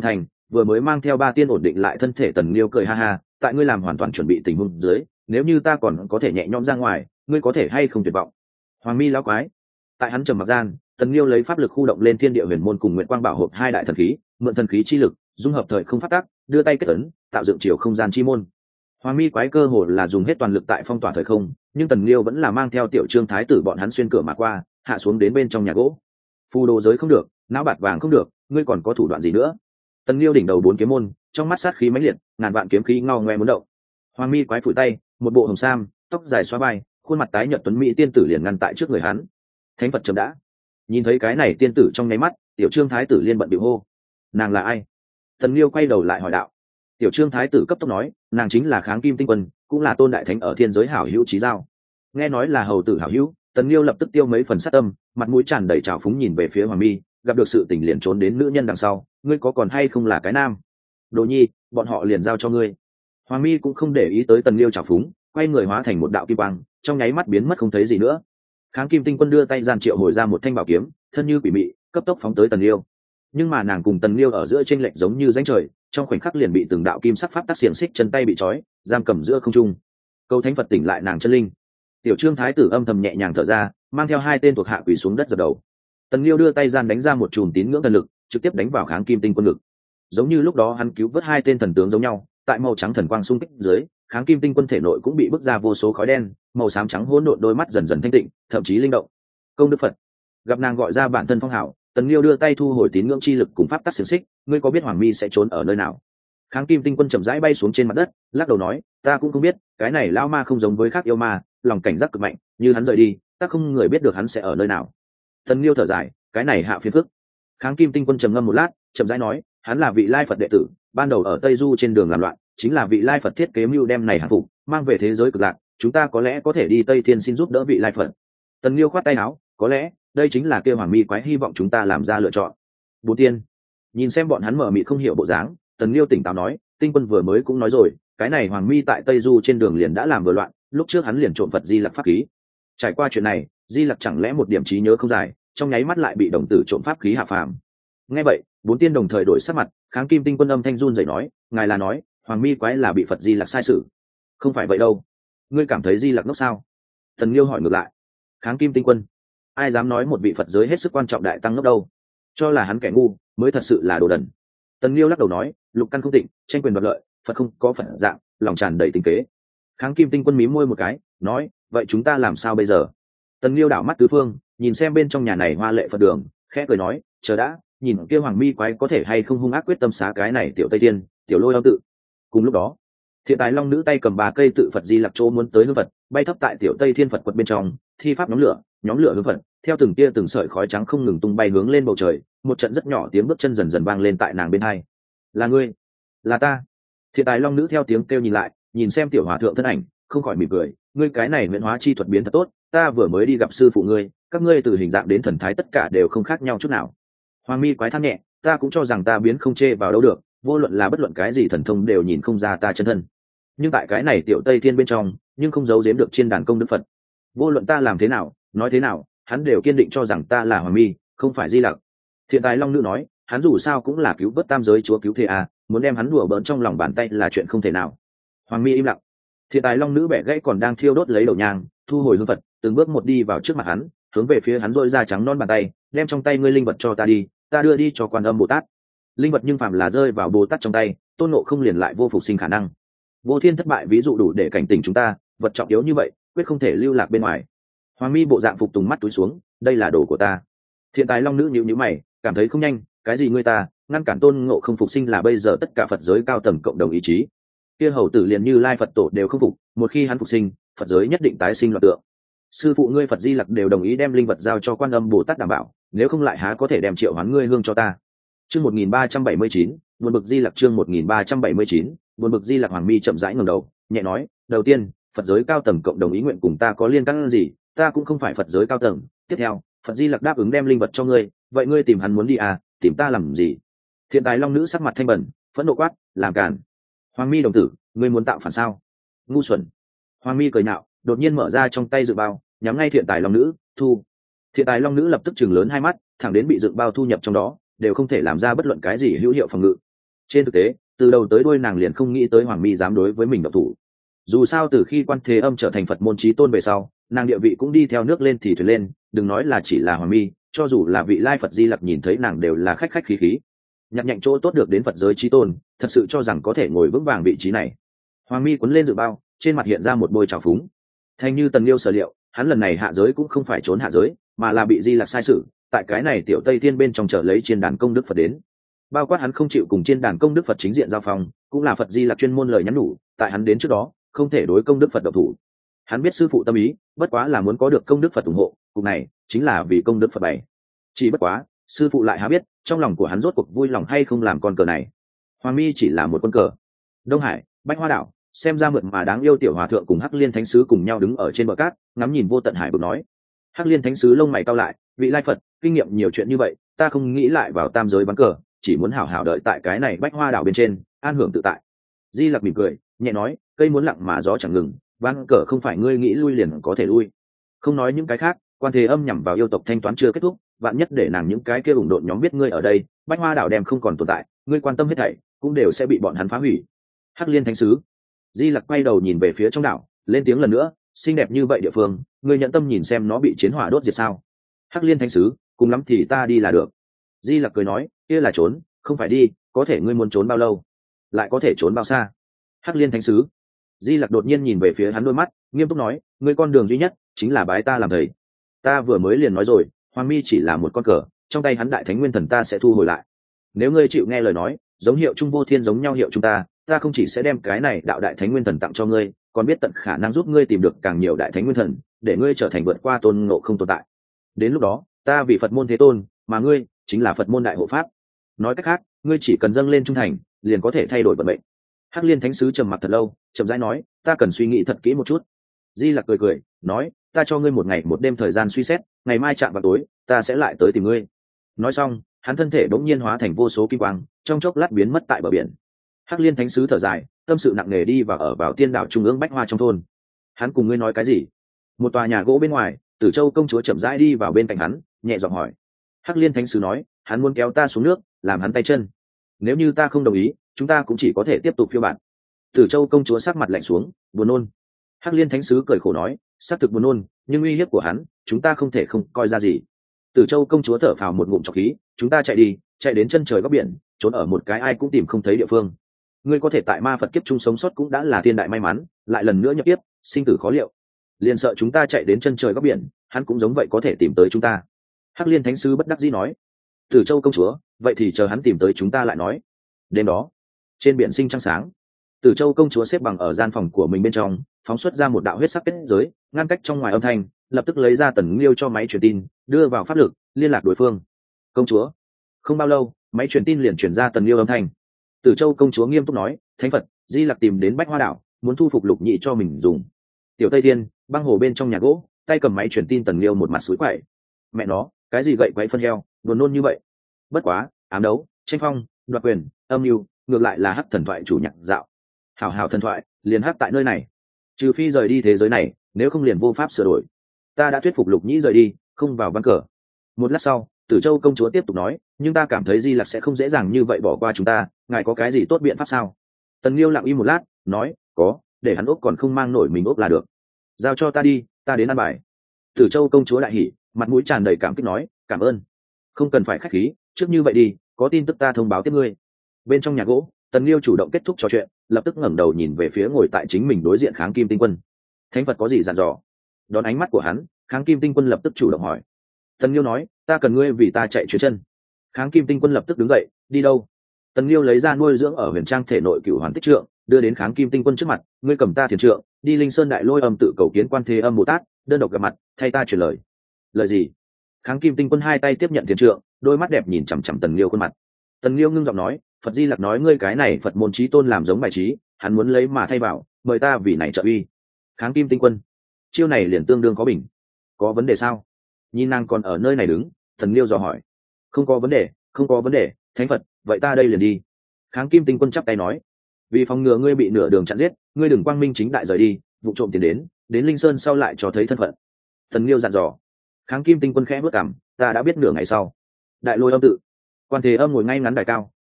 vừa mới mang theo ba tiên ổn định lại thân thể. Tần Liêu cười ha ha, tại ngươi làm hoàn toàn chuẩn bị tình huống dưới, nếu như ta còn có thể nhẹ nhõm ra ngoài, ngươi có thể hay không tuyệt vọng? Hoàng mi lão quái. Tại hắn trầm mặc gian, Tần Liêu lấy pháp lực khu động lên thiên địa huyền môn cùng nguyện quang bảo hộp hai đại thần khí, mượn thần khí chi lực, dung hợp thời không phát tác, đưa tay kết ấn, tạo dựng chiều không gian chi môn. Hoàng mi quái cơ hồ là dùng hết toàn lực tại phong tỏa thời không, nhưng Tần Liêu vẫn là mang theo tiểu trương thái tử bọn hắn xuyên cửa mà qua, hạ xuống đến bên trong nhà gỗ. Phù đồ giới không được, não bạt vàng không được, ngươi còn có thủ đoạn gì nữa? Tần Liêu đỉnh đầu bốn kiếm môn, trong mắt sát khí mãnh liệt, ngàn vạn kiếm khí ngao ngoe muốn động. Hoàng mi quái phủi tay, một bộ hồng sam, tóc dài xóa vai, khuôn mặt tái nhợt tuấn mỹ tiên tử liền ngăn tại trước người hắn. Thánh Phật chấm đã. Nhìn thấy cái này tiên tử trong nháy mắt, tiểu trương thái tử liên bận bịu hô. Nàng là ai? Tần Liêu quay đầu lại hỏi đạo. Tiểu trương thái tử cấp tốc nói, nàng chính là Kháng Kim Tinh Quân, cũng là tôn đại thánh ở thiên giới hảo hữu chí giao. Nghe nói là hầu tử hảo hữu, Tần Liêu lập tức tiêu mấy phần sát tâm, mặt mũi tràn đầy trào phúng nhìn về phía Hoàng mi, gặp được sự tình liền trốn đến nữ nhân đằng sau, ngươi có còn hay không là cái nam? Đồ nhi, bọn họ liền giao cho ngươi. Hoàng mi cũng không để ý tới Tần Liêu trào phúng, quay người hóa thành một đạo kim quang, trong nháy mắt biến mất không thấy gì nữa. Kháng Kim Tinh Quân đưa tay gian triệu hồi ra một thanh bảo kiếm, thân như quỷ mị, cấp tốc phóng tới Tần Liêu. Nhưng mà nàng cùng Tần Liêu ở giữa chênh lệch giống như rãnh trời, trong khoảnh khắc liền bị từng đạo kim sắc pháp tác xiềng xích chân tay bị trói, giam cầm giữa không trung. Câu Thánh Phật tỉnh lại nàng chân linh. Tiểu trương thái tử âm thầm nhẹ nhàng thở ra, mang theo hai tên thuộc hạ quỳ xuống đất dập đầu. Tần Liêu đưa tay gian đánh ra một chùm tín ngưỡng thần lực, trực tiếp đánh vào Kháng Kim Tinh Quân ngực. Giống như lúc đó hắn cứu vớt hai tên thần tướng giống nhau, tại màu trắng thần quang xung kích dưới, Kháng Kim Tinh Quân thể nội cũng bị bức ra vô số khói đen, màu xám trắng hỗn độn đôi mắt dần dần thanh tịnh, thậm chí linh động. Công đức Phật. Gặp nàng gọi ra bản thân phong hảo, Tần Liêu đưa tay thu hồi tín ngưỡng chi lực cùng pháp tắc xiềng xích, ngươi có biết Hoàng mi sẽ trốn ở nơi nào? Kháng Kim Tinh Quân chậm rãi bay xuống trên mặt đất, lắc đầu nói, ta cũng không biết, cái này lão ma không giống với khác yêu ma, lòng cảnh giác cực mạnh, như hắn rời đi, ta không người biết được hắn sẽ ở nơi nào. Tần Liêu thở dài, cái này hạ phiền phức. Kháng Kim Tinh Quân trầm ngâm một lát, chậm rãi nói, hắn là vị lai Phật đệ tử, ban đầu ở Tây Du trên đường làm loạn, chính là vị lai Phật thiết kế mưu đem này hạ phục, mang về thế giới cực lạc, chúng ta có lẽ có thể đi Tây Thiên xin giúp đỡ vị lai Phật. Tần Liêu khoát tay áo, có lẽ đây chính là kêu Hoàng mi quái hy vọng chúng ta làm ra lựa chọn. Bốn tiên nhìn xem bọn hắn mở mịt không hiểu bộ dáng, Tần Liêu tỉnh táo nói, Tinh Quân vừa mới cũng nói rồi, cái này Hoàng mi tại Tây Du trên đường liền đã làm vừa loạn, lúc trước hắn liền trộm Phật Di Lặc pháp khí. Trải qua chuyện này, Di Lặc chẳng lẽ một điểm trí nhớ không dài, trong nháy mắt lại bị đồng tử trộm pháp khí hạ phàm. Nghe vậy, bốn tiên đồng thời đổi sắc mặt. Kháng Kim Tinh Quân âm thanh run rẩy nói, ngài là nói Hoàng mi quái là bị Phật Di Lặc sai sử? Không phải vậy đâu, ngươi cảm thấy Di Lặc ngốc sao? Tần Liêu hỏi ngược lại. Kháng Kim Tinh Quân, ai dám nói một vị Phật giới hết sức quan trọng đại tăng ngốc đâu, cho là hắn kẻ ngu mới thật sự là đồ đần. Tần Liêu lắc đầu nói, lục căn không tịnh, tranh quyền đoạt lợi, Phật không có Phật dạng, lòng tràn đầy tình kế. Kháng Kim Tinh Quân mím môi một cái, nói, vậy chúng ta làm sao bây giờ? Tần Liêu đảo mắt tứ phương, nhìn xem bên trong nhà này hoa lệ Phật đường, khẽ cười nói, chờ đã, nhìn kia Hoàng mi quái có thể hay không hung ác quyết tâm xá cái này tiểu Tây Tiên, tiểu Lôi âm tự. Cùng lúc đó, Thiện Tài Long nữ tay cầm ba cây tự Phật Di Lặc chỗ muốn tới hương Phật, bay thấp tại tiểu Tây Thiên Phật quật bên trong, thi pháp nhóm lửa, nhóm lửa hương Phật, theo từng tia từng sợi khói trắng không ngừng tung bay hướng lên bầu trời, một trận rất nhỏ tiếng bước chân dần dần vang lên tại nàng bên hai. Là ngươi? Là ta. Thiện Tài Long nữ theo tiếng kêu nhìn lại, nhìn xem tiểu hòa thượng thân ảnh, không khỏi mỉm cười, ngươi cái này huyễn hóa chi thuật biến thật tốt, ta vừa mới đi gặp sư phụ ngươi, các ngươi từ hình dạng đến thần thái tất cả đều không khác nhau chút nào. Hoàng mi quái than nhẹ, ta cũng cho rằng ta biến không chê vào đâu được, vô luận là bất luận cái gì thần thông đều nhìn không ra ta chân thân. Nhưng tại cái này tiểu Tây Thiên bên trong, nhưng không giấu giếm được trên đàn công đức Phật. Vô luận ta làm thế nào, nói thế nào, hắn đều kiên định cho rằng ta là Hoàng mi, không phải Di Lặc. Thiện Tài Long nữ nói, hắn dù sao cũng là cứu vớt tam giới chúa cứu thế à, muốn đem hắn đùa bỡn trong lòng bàn tay là chuyện không thể nào. Hoàng mi im lặng. Thiện Tài Long nữ bẻ gãy còn đang thiêu đốt lấy đầu nhang, thu hồi hương Phật, từng bước một đi vào trước mặt hắn, hướng về phía hắn rỗi ra trắng non bàn tay, đem trong tay ngươi linh vật cho ta đi, ta đưa đi cho Quan Âm Bồ Tát. Linh vật nhưng phàm là rơi vào Bồ Tát trong tay, Tôn Ngộ không liền lại vô phục sinh khả năng. Vô Thiên thất bại ví dụ đủ để cảnh tỉnh chúng ta, vật trọng yếu như vậy, quyết không thể lưu lạc bên ngoài. Hoàng mi bộ dạng phục tùng mắt túi xuống, đây là đồ của ta. Thiện Tài Long nữ nhíu nhíu mày, cảm thấy không nhanh, cái gì ngươi ta, ngăn cản Tôn Ngộ không phục sinh là bây giờ tất cả Phật giới cao tầng cộng đồng ý chí. Kia hầu tử liền như Lai Phật tổ đều không phục, một khi hắn phục sinh, Phật giới nhất định tái sinh loạn tượng. Sư phụ ngươi Phật Di Lặc đều đồng ý đem linh vật giao cho Quan Âm Bồ Tát đảm bảo, nếu không lại há có thể đem triệu hoán ngươi hương cho ta. Chương một nghìn ba trăm bảy mươi chín, buồn bực Di Lặc chương một nghìn ba trăm bảy mươi chín, buồn bực Di Lặc. Hoàng mi chậm rãi ngẩng đầu, nhẹ nói, đầu tiên, Phật giới cao tầng cộng đồng ý nguyện cùng ta có liên can gì, ta cũng không phải Phật giới cao tầng. Tiếp theo, Phật Di Lặc đáp ứng đem linh vật cho ngươi, vậy ngươi tìm hắn muốn đi à, tìm ta làm gì? Thiện Tài Long nữ sắc mặt thanh bẩn, phẫn nộ quát, làm cản. Hoàng mi đồng tử, ngươi muốn tạo phản sao? Ngu xuẩn. Hoàng mi cười nhạo, đột nhiên mở ra trong tay dự bao, nhắm ngay Thiện Tài Long nữ, thu. Thiện Tài Long nữ lập tức chừng lớn hai mắt, thẳng đến bị dựng bao thu nhập trong đó, đều không thể làm ra bất luận cái gì hữu hiệu phòng ngự. Trên thực tế từ đầu tới đuôi nàng liền không nghĩ tới hoàng mi dám đối với mình độc thủ. Dù sao từ khi Quan Thế Âm trở thành Phật môn chí tôn về sau, nàng địa vị cũng đi theo nước lên thì thuyền lên, đừng nói là chỉ là hoàng mi, cho dù là vị lai Phật Di Lặc nhìn thấy nàng đều là khách khách khí khí, nhặt nhạnh chỗ tốt được đến Phật giới chí tôn, thật sự cho rằng có thể ngồi vững vàng vị trí này. Hoàng mi cuốn lên dự bao, trên mặt hiện ra một bôi trào phúng. Thành như Tần Liêu sở liệu, hắn lần này hạ giới cũng không phải trốn hạ giới, mà là bị Di Lặc sai sử, tại cái này tiểu Tây Thiên bên trong chờ lấy trên đàn công đức Phật đến. Bao quát hắn không chịu cùng trên đàn công đức Phật chính diện giao phong, cũng là Phật Di Lặc chuyên môn lời nhắn nhủ, tại hắn đến trước đó, không thể đối công đức Phật độc thủ. Hắn biết sư phụ tâm ý, bất quá là muốn có được công đức Phật ủng hộ, cục này chính là vì công đức Phật bày. Chỉ bất quá, sư phụ lại há biết, trong lòng của hắn rốt cuộc vui lòng hay không làm con cờ này. Hoàng mi chỉ là một con cờ. Đông Hải, Bách Hoa đảo, xem ra mượt mà đáng yêu tiểu hòa thượng cùng Hắc Liên thánh sứ cùng nhau đứng ở trên bờ cát, ngắm nhìn vô tận hải vực nói. Hắc Liên thánh sứ lông mày cau lại, vị lai Phật, kinh nghiệm nhiều chuyện như vậy, ta không nghĩ lại vào tam giới bắn cờ, chỉ muốn hảo hảo đợi tại cái này Bách Hoa đảo bên trên, an hưởng tự tại. Di Lặc mỉm cười, nhẹ nói, cây muốn lặng mà gió chẳng ngừng, ván cờ không phải ngươi nghĩ lui liền có thể lui. Không nói những cái khác, Quan Thế Âm nhằm vào yêu tộc thanh toán chưa kết thúc, vạn nhất để nàng những cái kia ủng độn nhóm biết ngươi ở đây, Bách Hoa đảo đem không còn tồn tại, ngươi quan tâm hết thảy cũng đều sẽ bị bọn hắn phá hủy. Hắc Liên thánh sứ. Di Lặc quay đầu nhìn về phía trong đảo, lên tiếng lần nữa, xinh đẹp như vậy địa phương, ngươi nhận tâm nhìn xem nó bị chiến hỏa đốt diệt sao? Hắc Liên thánh sứ, cùng lắm thì ta đi là được. Di Lặc cười nói, kia là trốn, không phải đi, có thể ngươi muốn trốn bao lâu, lại có thể trốn bao xa? Hắc Liên thánh sứ. Di Lặc đột nhiên nhìn về phía hắn đôi mắt, nghiêm túc nói, ngươi con đường duy nhất chính là bái ta làm thầy. Ta vừa mới liền nói rồi, Hoàng mi chỉ là một con cờ, trong tay hắn đại thánh nguyên thần ta sẽ thu hồi lại. Nếu ngươi chịu nghe lời nói, giống hiệu trung vô thiên giống nhau hiệu chúng ta, ta không chỉ sẽ đem cái này đạo đại thánh nguyên thần tặng cho ngươi, còn biết tận khả năng giúp ngươi tìm được càng nhiều đại thánh nguyên thần, để ngươi trở thành vượt qua tôn ngộ không tồn tại. Đến lúc đó, ta vì Phật môn thế tôn, mà ngươi chính là Phật môn đại hộ pháp. Nói cách khác, ngươi chỉ cần dâng lên trung thành, liền có thể thay đổi vận mệnh. Hắc Liên thánh sứ trầm mặc thật lâu, chậm rãi nói, ta cần suy nghĩ thật kỹ một chút. Di Lặc cười cười, nói, ta cho ngươi một ngày một đêm thời gian suy xét, ngày mai chạm vào tối, ta sẽ lại tới tìm ngươi. Nói xong, hắn thân thể bỗng nhiên hóa thành vô số kim quang, trong chốc lát biến mất tại bờ biển. Hắc Liên thánh sứ thở dài, tâm sự nặng nề đi vào ở vào tiên đảo trung ương Bách Hoa trong thôn. Hắn cùng ngươi nói cái gì? Một tòa nhà gỗ bên ngoài, Tử Châu công chúa chậm rãi đi vào bên cạnh hắn, nhẹ giọng hỏi. Hắc Liên thánh sứ nói, hắn muốn kéo ta xuống nước, làm hắn tay chân. Nếu như ta không đồng ý, chúng ta cũng chỉ có thể tiếp tục phiêu bạt. Tử Châu công chúa sắc mặt lạnh xuống, buồn nôn. Hắc Liên thánh sứ cười khổ nói, xác thực buồn nôn, nhưng uy hiếp của hắn, chúng ta không thể không coi ra gì. Tử Châu công chúa thở phào một ngụm trọc khí, chúng ta chạy đi, chạy đến chân trời góc biển, trốn ở một cái ai cũng tìm không thấy địa phương. Ngươi có thể tại ma Phật kiếp chung sống sót cũng đã là thiên đại may mắn, lại lần nữa nhập kiếp, sinh tử khó liệu. Liền sợ chúng ta chạy đến chân trời góc biển, hắn cũng giống vậy có thể tìm tới chúng ta. Hắc Liên thánh sứ bất đắc dĩ nói. Tử Châu công chúa, vậy thì chờ hắn tìm tới chúng ta lại nói. Đêm đó, trên biển sinh trăng sáng, Tử Châu công chúa xếp bằng ở gian phòng của mình bên trong, phóng xuất ra một đạo huyết sắc kết giới, ngăn cách trong ngoài âm thanh, lập tức lấy ra Tần Liêu cho máy truyền tin, đưa vào pháp lực, liên lạc đối phương. Công chúa. Không bao lâu, máy truyền tin liền truyền ra Tần Liêu âm thanh. Tử Châu công chúa nghiêm túc nói, Thánh Phật, Di Lặc tìm đến Bách Hoa đảo, muốn thu phục Lục Nhị cho mình dùng. Tiểu Tây Thiên, băng hồ bên trong nhà gỗ, tay cầm máy truyền tin Tần Liêu một mặt sủi quậy. Mẹ nó, cái gì gậy quậy phân heo, buồn nôn như vậy. Bất quá, ám đấu, tranh phong, đoạt quyền, âm mưu, ngược lại là hắc thần thoại chủ nhạc dạo. Hảo hảo thần thoại, liền hắc tại nơi này. Trừ phi rời đi thế giới này, nếu không liền vô pháp sửa đổi. Ta đã thuyết phục Lục Nhĩ rời đi, không vào băng cờ. Một lát sau, Tử Châu công chúa tiếp tục nói, nhưng ta cảm thấy Di Lặc sẽ không dễ dàng như vậy bỏ qua chúng ta, ngài có cái gì tốt biện pháp sao? Tần Liêu lặng im một lát, nói, có, để hắn ốc còn không mang nổi mình ốc là được. Giao cho ta đi, ta đến ăn bài. Tử Châu công chúa đại hỉ, mặt mũi tràn đầy cảm kích nói, cảm ơn. Không cần phải khách khí, trước như vậy đi, có tin tức ta thông báo tiếp ngươi. Bên trong nhà gỗ, Tần Liêu chủ động kết thúc trò chuyện, lập tức ngẩng đầu nhìn về phía ngồi tại chính mình đối diện Kháng Kim Tinh Quân. Thánh Phật có gì dặn dò? Đón ánh mắt của hắn, Kháng Kim Tinh Quân lập tức chủ động hỏi. Tần Liêu nói, ta cần ngươi vì ta chạy chuyến chân. Kháng Kim Tinh Quân lập tức đứng dậy, đi đâu? Tần Liêu lấy ra nuôi dưỡng ở huyền trang thể nội cửu hoàn tích trượng, đưa đến Kháng Kim Tinh Quân trước mặt, ngươi cầm ta thiền trượng, đi Linh Sơn Đại Lôi Âm tự cầu kiến Quan Thế Âm Bồ Tát, đơn độc gặp mặt, thay ta truyền lời. Lời gì? Kháng Kim Tinh Quân hai tay tiếp nhận thiền trượng, đôi mắt đẹp nhìn chằm chằm Tần Liêu khuôn mặt. Tần Liêu ngưng giọng nói, Phật Di Lặc nói ngươi cái này Phật môn chí tôn làm giống bài trí, hắn muốn lấy mà thay bảo, mời ta vì này trợ uy. Kháng Kim Tinh Quân, chiêu này liền tương đương có bình. Có vấn đề sao? Nhìn nàng còn ở nơi này đứng, Tần Liêu dò hỏi. Không có vấn đề, không có vấn đề, Thánh Phật, vậy ta đây liền đi. Kháng Kim Tinh Quân chắp tay nói, vì phòng ngừa ngươi bị nửa đường chặn giết, ngươi đừng quang minh chính đại rời đi, vụ trộm tiền đến, đến Linh Sơn sau lại cho thấy thân phận. Tần Liêu dặn dò. Kháng Kim Tinh Quân khẽ bước cằm, ta đã biết nửa ngày sau. Đại Lôi Âm tự, Quan Thế Âm ngồi ngay ngắn đài cao,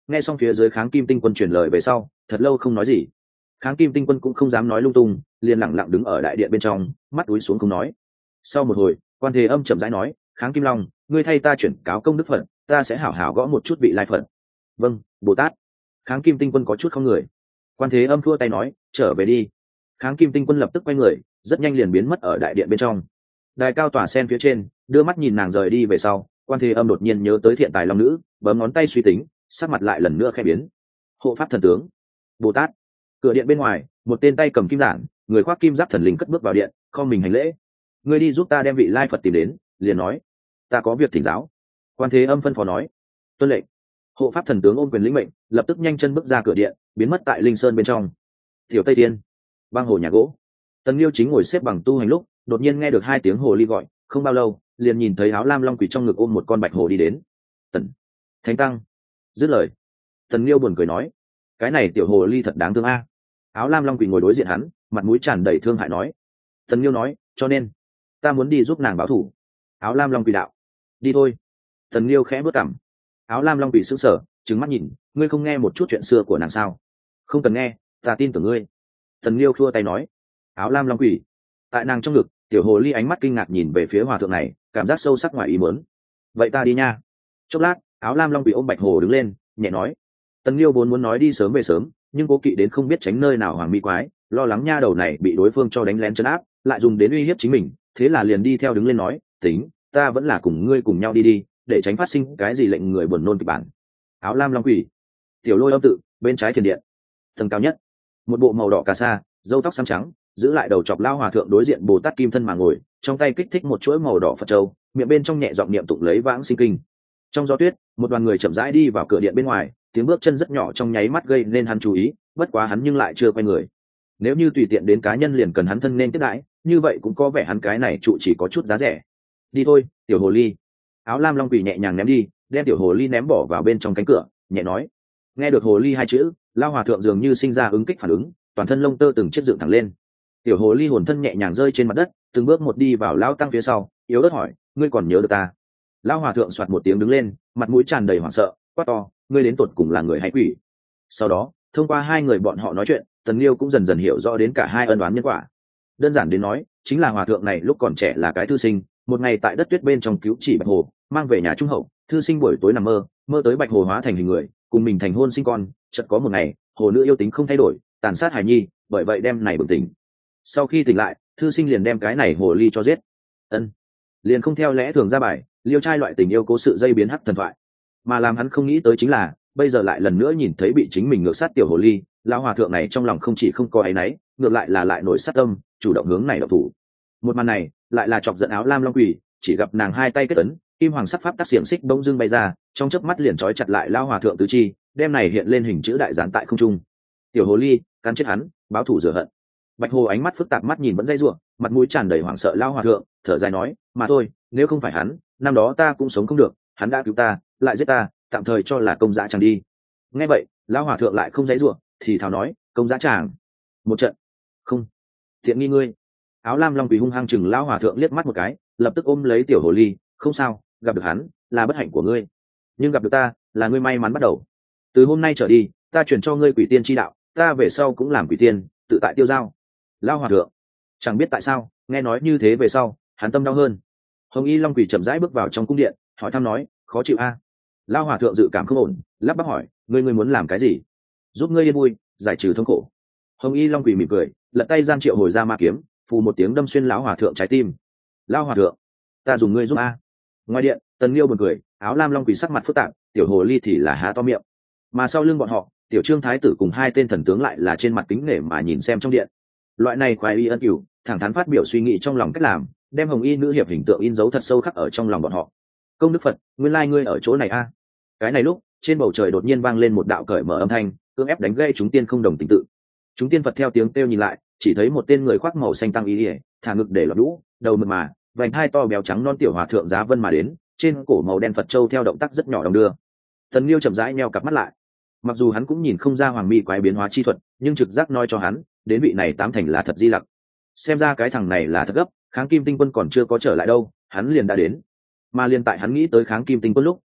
nghe xong phía dưới kháng kim tinh quân truyền lời về sau thật lâu không nói gì. Kháng kim tinh quân cũng không dám nói lung tung, liền lẳng lặng đứng ở đại điện bên trong, mắt túi xuống không nói. Sau một hồi, Quan Thế Âm chậm rãi nói, kháng kim long, ngươi thay ta chuyển cáo công đức phật, ta sẽ hảo hảo gõ một chút vị lai phật. Vâng, Bồ Tát. Kháng kim tinh quân có chút không người. Quan Thế Âm thua tay nói, trở về đi. Kháng kim tinh quân lập tức quay người, rất nhanh liền biến mất ở đại điện bên trong. Đài cao tỏa sen phía trên, đưa mắt nhìn nàng rời đi về sau, Quan Thế Âm đột nhiên nhớ tới thiện tài long nữ, bấm ngón tay suy tính, sắc mặt lại lần nữa khẽ biến. Hộ pháp thần tướng, Bồ Tát. Cửa điện bên ngoài, một tên tay cầm kim giản, người khoác kim giáp thần linh cất bước vào điện, không mình hành lễ. Ngươi đi giúp ta đem vị lai phật tìm đến, liền nói, ta có việc thỉnh giáo. Quan Thế Âm phân phó nói, tuân lệnh. Hộ pháp thần tướng ôm quyền lĩnh mệnh, lập tức nhanh chân bước ra cửa điện, biến mất tại linh sơn bên trong. Tiểu Tây Tiên, băng hồ nhà gỗ. Tần Liêu chính ngồi xếp bằng tu hành lúc, đột nhiên nghe được hai tiếng hồ ly gọi, không bao lâu, liền nhìn thấy áo lam long quỷ trong ngực ôm một con bạch hồ đi đến. Tần Thánh Tăng. Dứt lời, Tần Liêu buồn cười nói, cái này tiểu hồ ly thật đáng thương a. Áo lam long quỷ ngồi đối diện hắn, mặt mũi tràn đầy thương hại nói. Tần Liêu nói, cho nên ta muốn đi giúp nàng báo thù. Áo lam long quỷ đạo, đi thôi. Tần Liêu khẽ bước cằm. Áo lam long quỷ sững sờ, trừng mắt nhìn, ngươi không nghe một chút chuyện xưa của nàng sao? Không cần nghe, ta tin tưởng ngươi. Tần Liêu khua tay nói. Áo lam long quỷ. Tại nàng trong ngực, tiểu hồ ly ánh mắt kinh ngạc nhìn về phía hòa thượng này, cảm giác sâu sắc ngoài ý muốn. Vậy ta đi nha. Chốc lát, áo lam long quỷ ôm bạch hồ đứng lên, nhẹ nói. Tần Liêu vốn muốn nói đi sớm về sớm, nhưng cố kỵ đến không biết tránh nơi nào hoàng mỹ quái, lo lắng nha đầu này bị đối phương cho đánh lén trấn áp, lại dùng đến uy hiếp chính mình, thế là liền đi theo đứng lên nói, tính, ta vẫn là cùng ngươi cùng nhau đi đi, để tránh phát sinh cái gì lệnh người buồn nôn kịch bản. Áo lam long quỷ. Tiểu Lôi âm tự, bên trái thiền điện, tầng cao nhất, một bộ màu đỏ cà sa, râu tóc xám trắng, giữ lại đầu chọc lao hòa thượng đối diện Bồ Tát kim thân mà ngồi, trong tay kích thích một chuỗi màu đỏ Phật châu, miệng bên trong nhẹ giọng niệm tụng lấy vãng sinh kinh. Trong gió tuyết, một đoàn người chậm rãi đi vào cửa điện bên ngoài, tiếng bước chân rất nhỏ trong nháy mắt gây nên hắn chú ý, bất quá hắn nhưng lại chưa quay người. Nếu như tùy tiện đến cá nhân liền cần hắn thân nên tiếp đãi, như vậy cũng có vẻ hắn cái này trụ chỉ có chút giá rẻ. Đi thôi, tiểu hồ ly. Áo lam long quỷ nhẹ nhàng ném đi, đem tiểu hồ ly ném bỏ vào bên trong cánh cửa, nhẹ nói. Nghe được hồ ly hai chữ, lao hòa thượng dường như sinh ra ứng kích phản ứng, toàn thân lông tơ từng chiếc dựng thẳng lên. Tiểu hồ ly hồn thân nhẹ nhàng rơi trên mặt đất, từng bước một đi vào lao tăng phía sau, yếu ớt hỏi, ngươi còn nhớ được ta? Lao hòa thượng soạt một tiếng đứng lên, mặt mũi tràn đầy hoảng sợ, quát to, ngươi đến tột cùng là người hay quỷ? Sau đó, thông qua hai người bọn họ nói chuyện, Tần Liêu cũng dần dần hiểu rõ đến cả hai ân oán nhân quả. Đơn giản đến nói, chính là hòa thượng này lúc còn trẻ là cái thư sinh, một ngày tại đất tuyết bên trong cứu chỉ bạch hồ, mang về nhà trung hậu, thư sinh buổi tối nằm mơ, mơ tới bạch hồ hóa thành hình người, cùng mình thành hôn sinh con, chợt có một ngày, hồ nữ yêu tính không thay đổi, tàn sát hài nhi, bởi vậy đem này bừng tỉnh. Sau khi tỉnh lại, thư sinh liền đem cái này hồ ly cho giết. Ân, liền không theo lẽ thường ra bài, liêu trai loại tình yêu cố sự dây biến hắc thần thoại. Mà làm hắn không nghĩ tới chính là, bây giờ lại lần nữa nhìn thấy bị chính mình ngược sát tiểu hồ ly, lão hòa thượng này trong lòng không chỉ không có áy náy, ngược lại là lại nổi sát tâm, chủ động hướng này độc thủ. Một màn này, lại là chọc giận áo lam long quỷ, chỉ gặp nàng hai tay kết ấn, kim hoàng sắc pháp tác xiềng xích bỗng dưng bay ra, trong chớp mắt liền trói chặt lại lão hòa thượng tứ chi, đem này hiện lên hình chữ đại giản tại không trung. Tiểu hồ ly, cắn chết hắn, báo thủ rửa hận. Bạch hồ ánh mắt phức tạp, mắt nhìn vẫn dây rủa, mặt mũi tràn đầy hoảng sợ lão hòa thượng, thở dài nói, mà thôi, nếu không phải hắn, năm đó ta cũng sống không được, hắn đã cứu ta, lại giết ta, tạm thời cho là công dã chẳng đi. Nghe vậy, lão hòa thượng lại không dãy rủa, thì thào nói, công dã chàng một trận, không tiện nghi ngươi. Áo lam long quỷ hung hăng chừng lão hòa thượng liếc mắt một cái, lập tức ôm lấy tiểu hồ ly, không sao, gặp được hắn là bất hạnh của ngươi, nhưng gặp được ta là ngươi may mắn bắt đầu. Từ hôm nay trở đi, ta chuyển cho ngươi quỷ tiên chi đạo, ta về sau cũng làm quỷ tiên, tự tại tiêu dao. Lão hòa thượng chẳng biết tại sao, nghe nói như thế về sau, hắn tâm đau hơn. Hồng y long quỷ chậm rãi bước vào trong cung điện, hỏi thăm nói, khó chịu a? Lão hòa thượng dự cảm không ổn, lắp bắp hỏi, ngươi ngươi muốn làm cái gì? Giúp ngươi yên vui, giải trừ thống khổ. Hồng y long quỷ mỉm cười, lật tay gian triệu hồi ra ma kiếm, phù một tiếng đâm xuyên lão hòa thượng trái tim. Lão hòa thượng, ta dùng ngươi giúp a. Ngoài điện, Tần Liêu buồn cười, áo lam long quỷ sắc mặt phức tạp, tiểu hồ ly thì là há to miệng. Mà sau lưng bọn họ, tiểu trương thái tử cùng hai tên thần tướng lại là trên mặt kính nể mà nhìn xem trong điện. Loại này khoái y ân cửu, thẳng thắn phát biểu suy nghĩ trong lòng cách làm, đem hồng y nữ hiệp hình tượng in dấu thật sâu khắc ở trong lòng bọn họ. Công đức Phật, nguyên lai ngươi ở chỗ này a. Cái này lúc, trên bầu trời đột nhiên vang lên một đạo cởi mở âm thanh, cưỡng ép đánh gây chúng tiên không đồng tình tự. Chúng tiên Phật theo tiếng kêu nhìn lại, chỉ thấy một tên người khoác màu xanh tăng y ỉa, thả ngực để lọt lũ, đầu mượt mà, vành hai to béo trắng non tiểu hòa thượng giá vân mà đến, trên cổ màu đen Phật châu theo động tác rất nhỏ đồng đưa. Tần Liêu chậm rãi nheo cặp mắt lại, mặc dù hắn cũng nhìn không ra hoàng mi quái biến hóa chi thuật, nhưng trực giác nói cho hắn, đến vị này tám thành là thật di lặc. Xem ra cái thằng này là thật gấp, kháng kim tinh quân còn chưa có trở lại đâu, hắn liền đã đến. Mà liền tại hắn nghĩ tới kháng kim tinh quân lúc,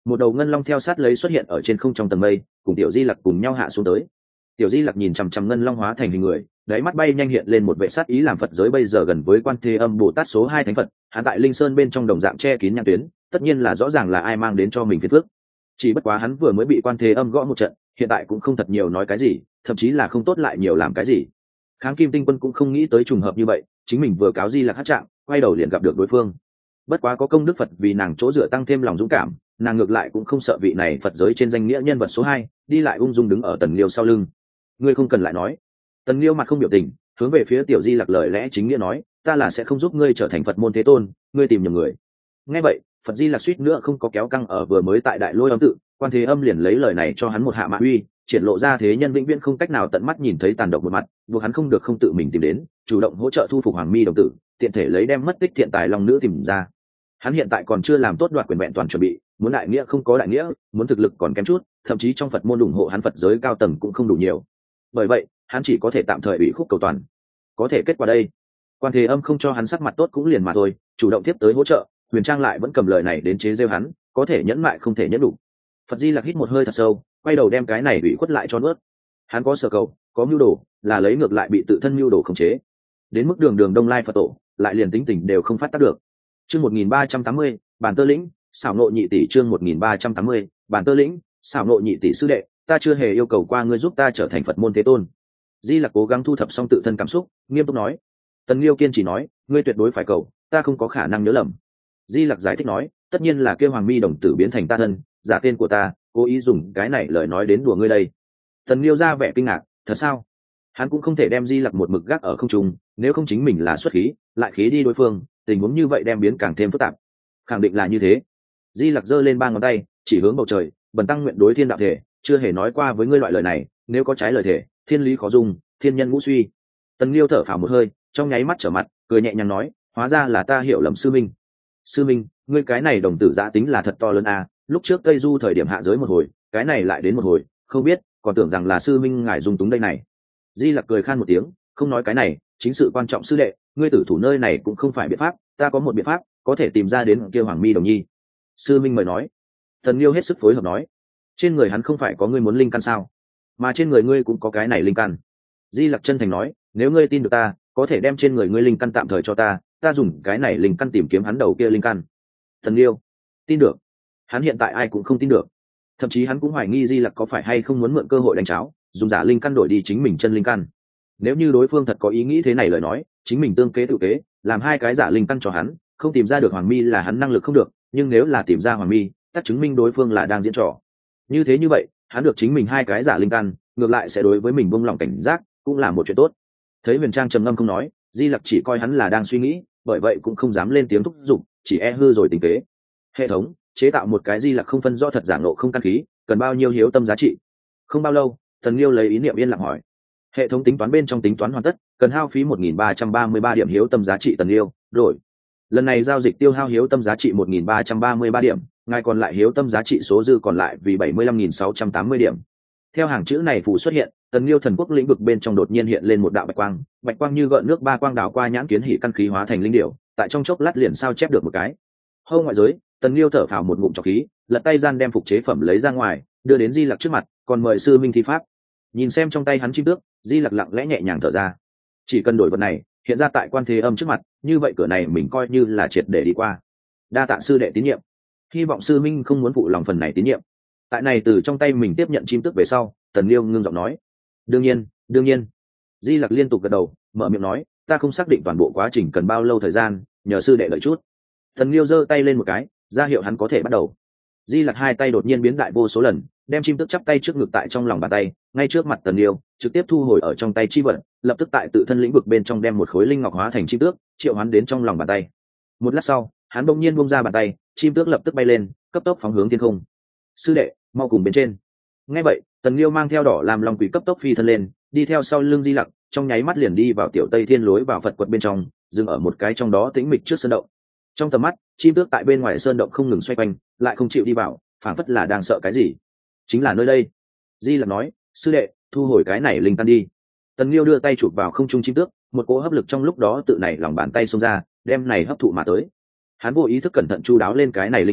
một đầu ngân long theo sát lấy xuất hiện ở trên không trong tầng mây, cùng tiểu di lặc cùng nhau hạ xuống tới. Tiểu di lặc nhìn chằm chằm ngân long hóa thành hình người, đáy mắt bay nhanh hiện lên một vệ sát ý, làm Phật giới bây giờ gần với Quan Thế Âm Bồ Tát số hai thánh Phật, hắn tại linh sơn bên trong đồng dạng che kín nhãn tuyến, tất nhiên là rõ ràng là ai mang đến cho mình phiền phước. Chỉ bất quá hắn vừa mới bị Quan Thế Âm gõ một trận, hiện tại cũng không thật nhiều nói cái gì, thậm chí là không tốt lại nhiều làm cái gì. Kháng Kim Tinh Quân cũng không nghĩ tới trùng hợp như vậy, chính mình vừa cáo di lặc hát trạng, quay đầu liền gặp được đối phương. Bất quá có công đức Phật vì nàng chỗ dựa tăng thêm lòng dũng cảm, nàng ngược lại cũng không sợ vị này Phật giới trên danh nghĩa nhân vật số hai, đi lại ung dung đứng ở Tần Liêu sau lưng. Ngươi không cần lại nói. Tần Liêu mặt không biểu tình, hướng về phía tiểu di lặc lời lẽ chính nghĩa nói, ta là sẽ không giúp ngươi trở thành Phật môn thế tôn, ngươi tìm nhầm người. Nghe vậy, Phật di lặc suýt nữa không có kéo căng ở vừa mới tại Đại Lôi Âm tự, Quan Thế Âm liền lấy lời này cho hắn một hạ mạ uy, triển lộ ra thế nhân vĩnh viễn không cách nào tận mắt nhìn thấy tàn độc một mặt, buộc hắn không được không tự mình tìm đến, chủ động hỗ trợ thu phục Hoàng Mi đồng tử, tiện thể lấy đem mất tích thiện tài long nữ tìm ra. Hắn hiện tại còn chưa làm tốt đoạt quyền vẹn toàn chuẩn bị, muốn đại nghĩa không có đại nghĩa, muốn thực lực còn kém chút, thậm chí trong Phật môn ủng hộ hắn Phật giới cao tầng cũng không đủ nhiều. Bởi vậy, hắn chỉ có thể tạm thời ủy khúc cầu toàn. Có thể kết quả đây, Quan Thế Âm không cho hắn sắc mặt tốt cũng liền mà thôi, chủ động tiếp tới hỗ trợ, Huyền Trang lại vẫn cầm lời này đến chế giễu hắn, có thể nhẫn mại không thể nhẫn đủ. Phật Di Lặc hít một hơi thật sâu, quay đầu đem cái này ủy khuất lại cho nuốt. Hắn có sở cầu, có mưu đồ, là lấy ngược lại bị tự thân mưu đồ khống chế. Đến mức đường đường Đông Lai Phật tổ, lại liền tính tình đều không phát tác được. Chương một nghìn ba trăm tám mươi, bản tơ lĩnh, xảo nộ nhị tỷ. Chương một nghìn ba trăm tám mươi, bản tơ lĩnh, xảo nộ nhị tỷ sư đệ, ta chưa hề yêu cầu qua ngươi giúp ta trở thành Phật môn thế tôn. Di Lặc cố gắng thu thập xong tự thân cảm xúc, nghiêm túc nói. Tần Liêu kiên trì nói, ngươi tuyệt đối phải cầu, ta không có khả năng nhớ lầm. Di Lặc giải thích nói, tất nhiên là kêu Hoàng Mi đồng tử biến thành ta thân, giả tên của ta, cố ý dùng cái này lời nói đến đùa ngươi đây. Tần Liêu ra vẻ kinh ngạc, thật sao? Hắn cũng không thể đem Di Lặc một mực gác ở không trung, nếu không chính mình là xuất khí, lại khí đi đối phương, tình huống như vậy đem biến càng thêm phức tạp. Khẳng định là như thế. Di Lặc giơ lên ba ngón tay, chỉ hướng bầu trời, bần tăng nguyện đối thiên đạo thể, chưa hề nói qua với ngươi loại lời này, nếu có trái lời thể, thiên lý khó dung, thiên nhân ngũ suy. Tần Liêu thở phào một hơi, trong nháy mắt trở mặt, cười nhẹ nhàng nói, hóa ra là ta hiểu lầm sư minh. Sư minh, ngươi cái này đồng tử giã tính là thật to lớn à, lúc trước Tây Du thời điểm hạ giới một hồi, cái này lại đến một hồi, không biết, còn tưởng rằng là sư minh ngài dung túng đây này. Di Lặc cười khan một tiếng, không nói cái này, chính sự quan trọng sư đệ, ngươi tử thủ nơi này cũng không phải biện pháp, ta có một biện pháp, có thể tìm ra đến kia Hoàng Mi đồng nhi. Sư minh mời nói. Tần Liêu hết sức phối hợp nói, trên người hắn không phải có ngươi muốn linh căn sao, mà trên người ngươi cũng có cái này linh căn. Di Lặc chân thành nói, nếu ngươi tin được ta, có thể đem trên người ngươi linh căn tạm thời cho ta, ta dùng cái này linh căn tìm kiếm hắn đầu kia linh căn. Tần Liêu tin được. Hắn hiện tại ai cũng không tin được, thậm chí hắn cũng hoài nghi Di Lặc có phải hay không muốn mượn cơ hội đánh cháo, dùng giả linh căn đổi đi chính mình chân linh căn. Nếu như đối phương thật có ý nghĩ thế này lời nói, chính mình tương kế tự kế, làm hai cái giả linh căn cho hắn, không tìm ra được Hoàng Mi là hắn năng lực không được, nhưng nếu là tìm ra Hoàng Mi, tất chứng minh đối phương là đang diễn trò. Như thế như vậy, hắn được chính mình hai cái giả linh căn, ngược lại sẽ đối với mình buông lòng cảnh giác, cũng là một chuyện tốt. Thấy Huyền Trang trầm ngâm không nói, Di Lặc chỉ coi hắn là đang suy nghĩ, bởi vậy cũng không dám lên tiếng thúc giục, chỉ e hư rồi tình kế. Hệ thống chế tạo một cái Di Lặc không phân rõ thật giả ngộ không căn khí, cần bao nhiêu hiếu tâm giá trị? Không bao lâu, Tần Liêu lấy ý niệm yên lặng hỏi. Hệ thống tính toán bên trong tính toán hoàn tất, cần hao phí một nghìn ba trăm ba mươi ba điểm hiếu tâm giá trị. Tần Liêu đổi. Lần này giao dịch tiêu hao hiếu tâm giá trị một nghìn ba trăm ba mươi ba điểm, ngài còn lại hiếu tâm giá trị số dư còn lại vì bảy mươi lăm nghìn sáu trăm tám mươi điểm. Theo hàng chữ này phủ xuất hiện, Tần Liêu thần quốc lĩnh vực bên trong đột nhiên hiện lên một đạo bạch quang, bạch quang như gợn nước ba quang đảo qua nhãn kiến hỉ căn khí hóa thành linh điểu, tại trong chốc lát liền sao chép được một cái. Hô ngoại giới, Tần Liêu thở phào một ngụm trọc khí, lật tay gian đem phục chế phẩm lấy ra ngoài, đưa đến Di Lặc trước mặt, còn mời sư minh thi pháp. Nhìn xem trong tay hắn chim tước, Di Lặc lặng lẽ nhẹ nhàng thở ra. Chỉ cần đổi vật này, hiện ra tại Quan Thế Âm trước mặt, như vậy cửa này mình coi như là triệt để đi qua. Đa tạ sư đệ tín nhiệm, hy vọng sư minh không muốn phụ lòng phần này tín nhiệm. Tại này từ trong tay mình tiếp nhận chim tước về sau, Tần Liêu ngưng giọng nói, đương nhiên, đương nhiên. Di Lặc liên tục gật đầu, mở miệng nói, ta không xác định toàn bộ quá trình cần bao lâu thời gian, nhờ sư đệ đợi chút. Tần Liêu giơ tay lên một cái, ra hiệu hắn có thể bắt đầu. Di Lặc hai tay đột nhiên biến đại vô số lần, đem chim tước chắp tay trước ngực tại trong lòng bàn tay, ngay trước mặt Tần Liêu, trực tiếp thu hồi ở trong tay chi vật, lập tức tại tự thân lĩnh vực bên trong đem một khối linh ngọc hóa thành chim tước, triệu hắn đến trong lòng bàn tay. Một lát sau, hắn bỗng nhiên buông ra bàn tay, chim tước lập tức bay lên, cấp tốc phóng hướng thiên không. Sư đệ, mau cùng bên trên. Nghe vậy, Tần Liêu mang theo đỏ làm long quỷ cấp tốc phi thân lên, đi theo sau lưng Di Lặc, trong nháy mắt liền đi vào tiểu Tây Thiên lối vào Phật quật bên trong, dừng ở một cái trong đó tĩnh mịch trước sơn động. Trong tầm mắt, chim tước tại bên ngoài sơn động không ngừng xoay quanh, lại không chịu đi vào, phảng phất là đang sợ cái gì. Chính là nơi đây. Di Lặc nói, sư đệ, thu hồi cái này linh căn đi. Tần Liêu đưa tay chụp vào không trung chim tước, một cỗ hấp lực trong lúc đó tự này lòng bàn tay xông ra, đem này hấp thụ mà tới. Hắn vô ý thức cẩn thận chu đáo lên cái này linh căn,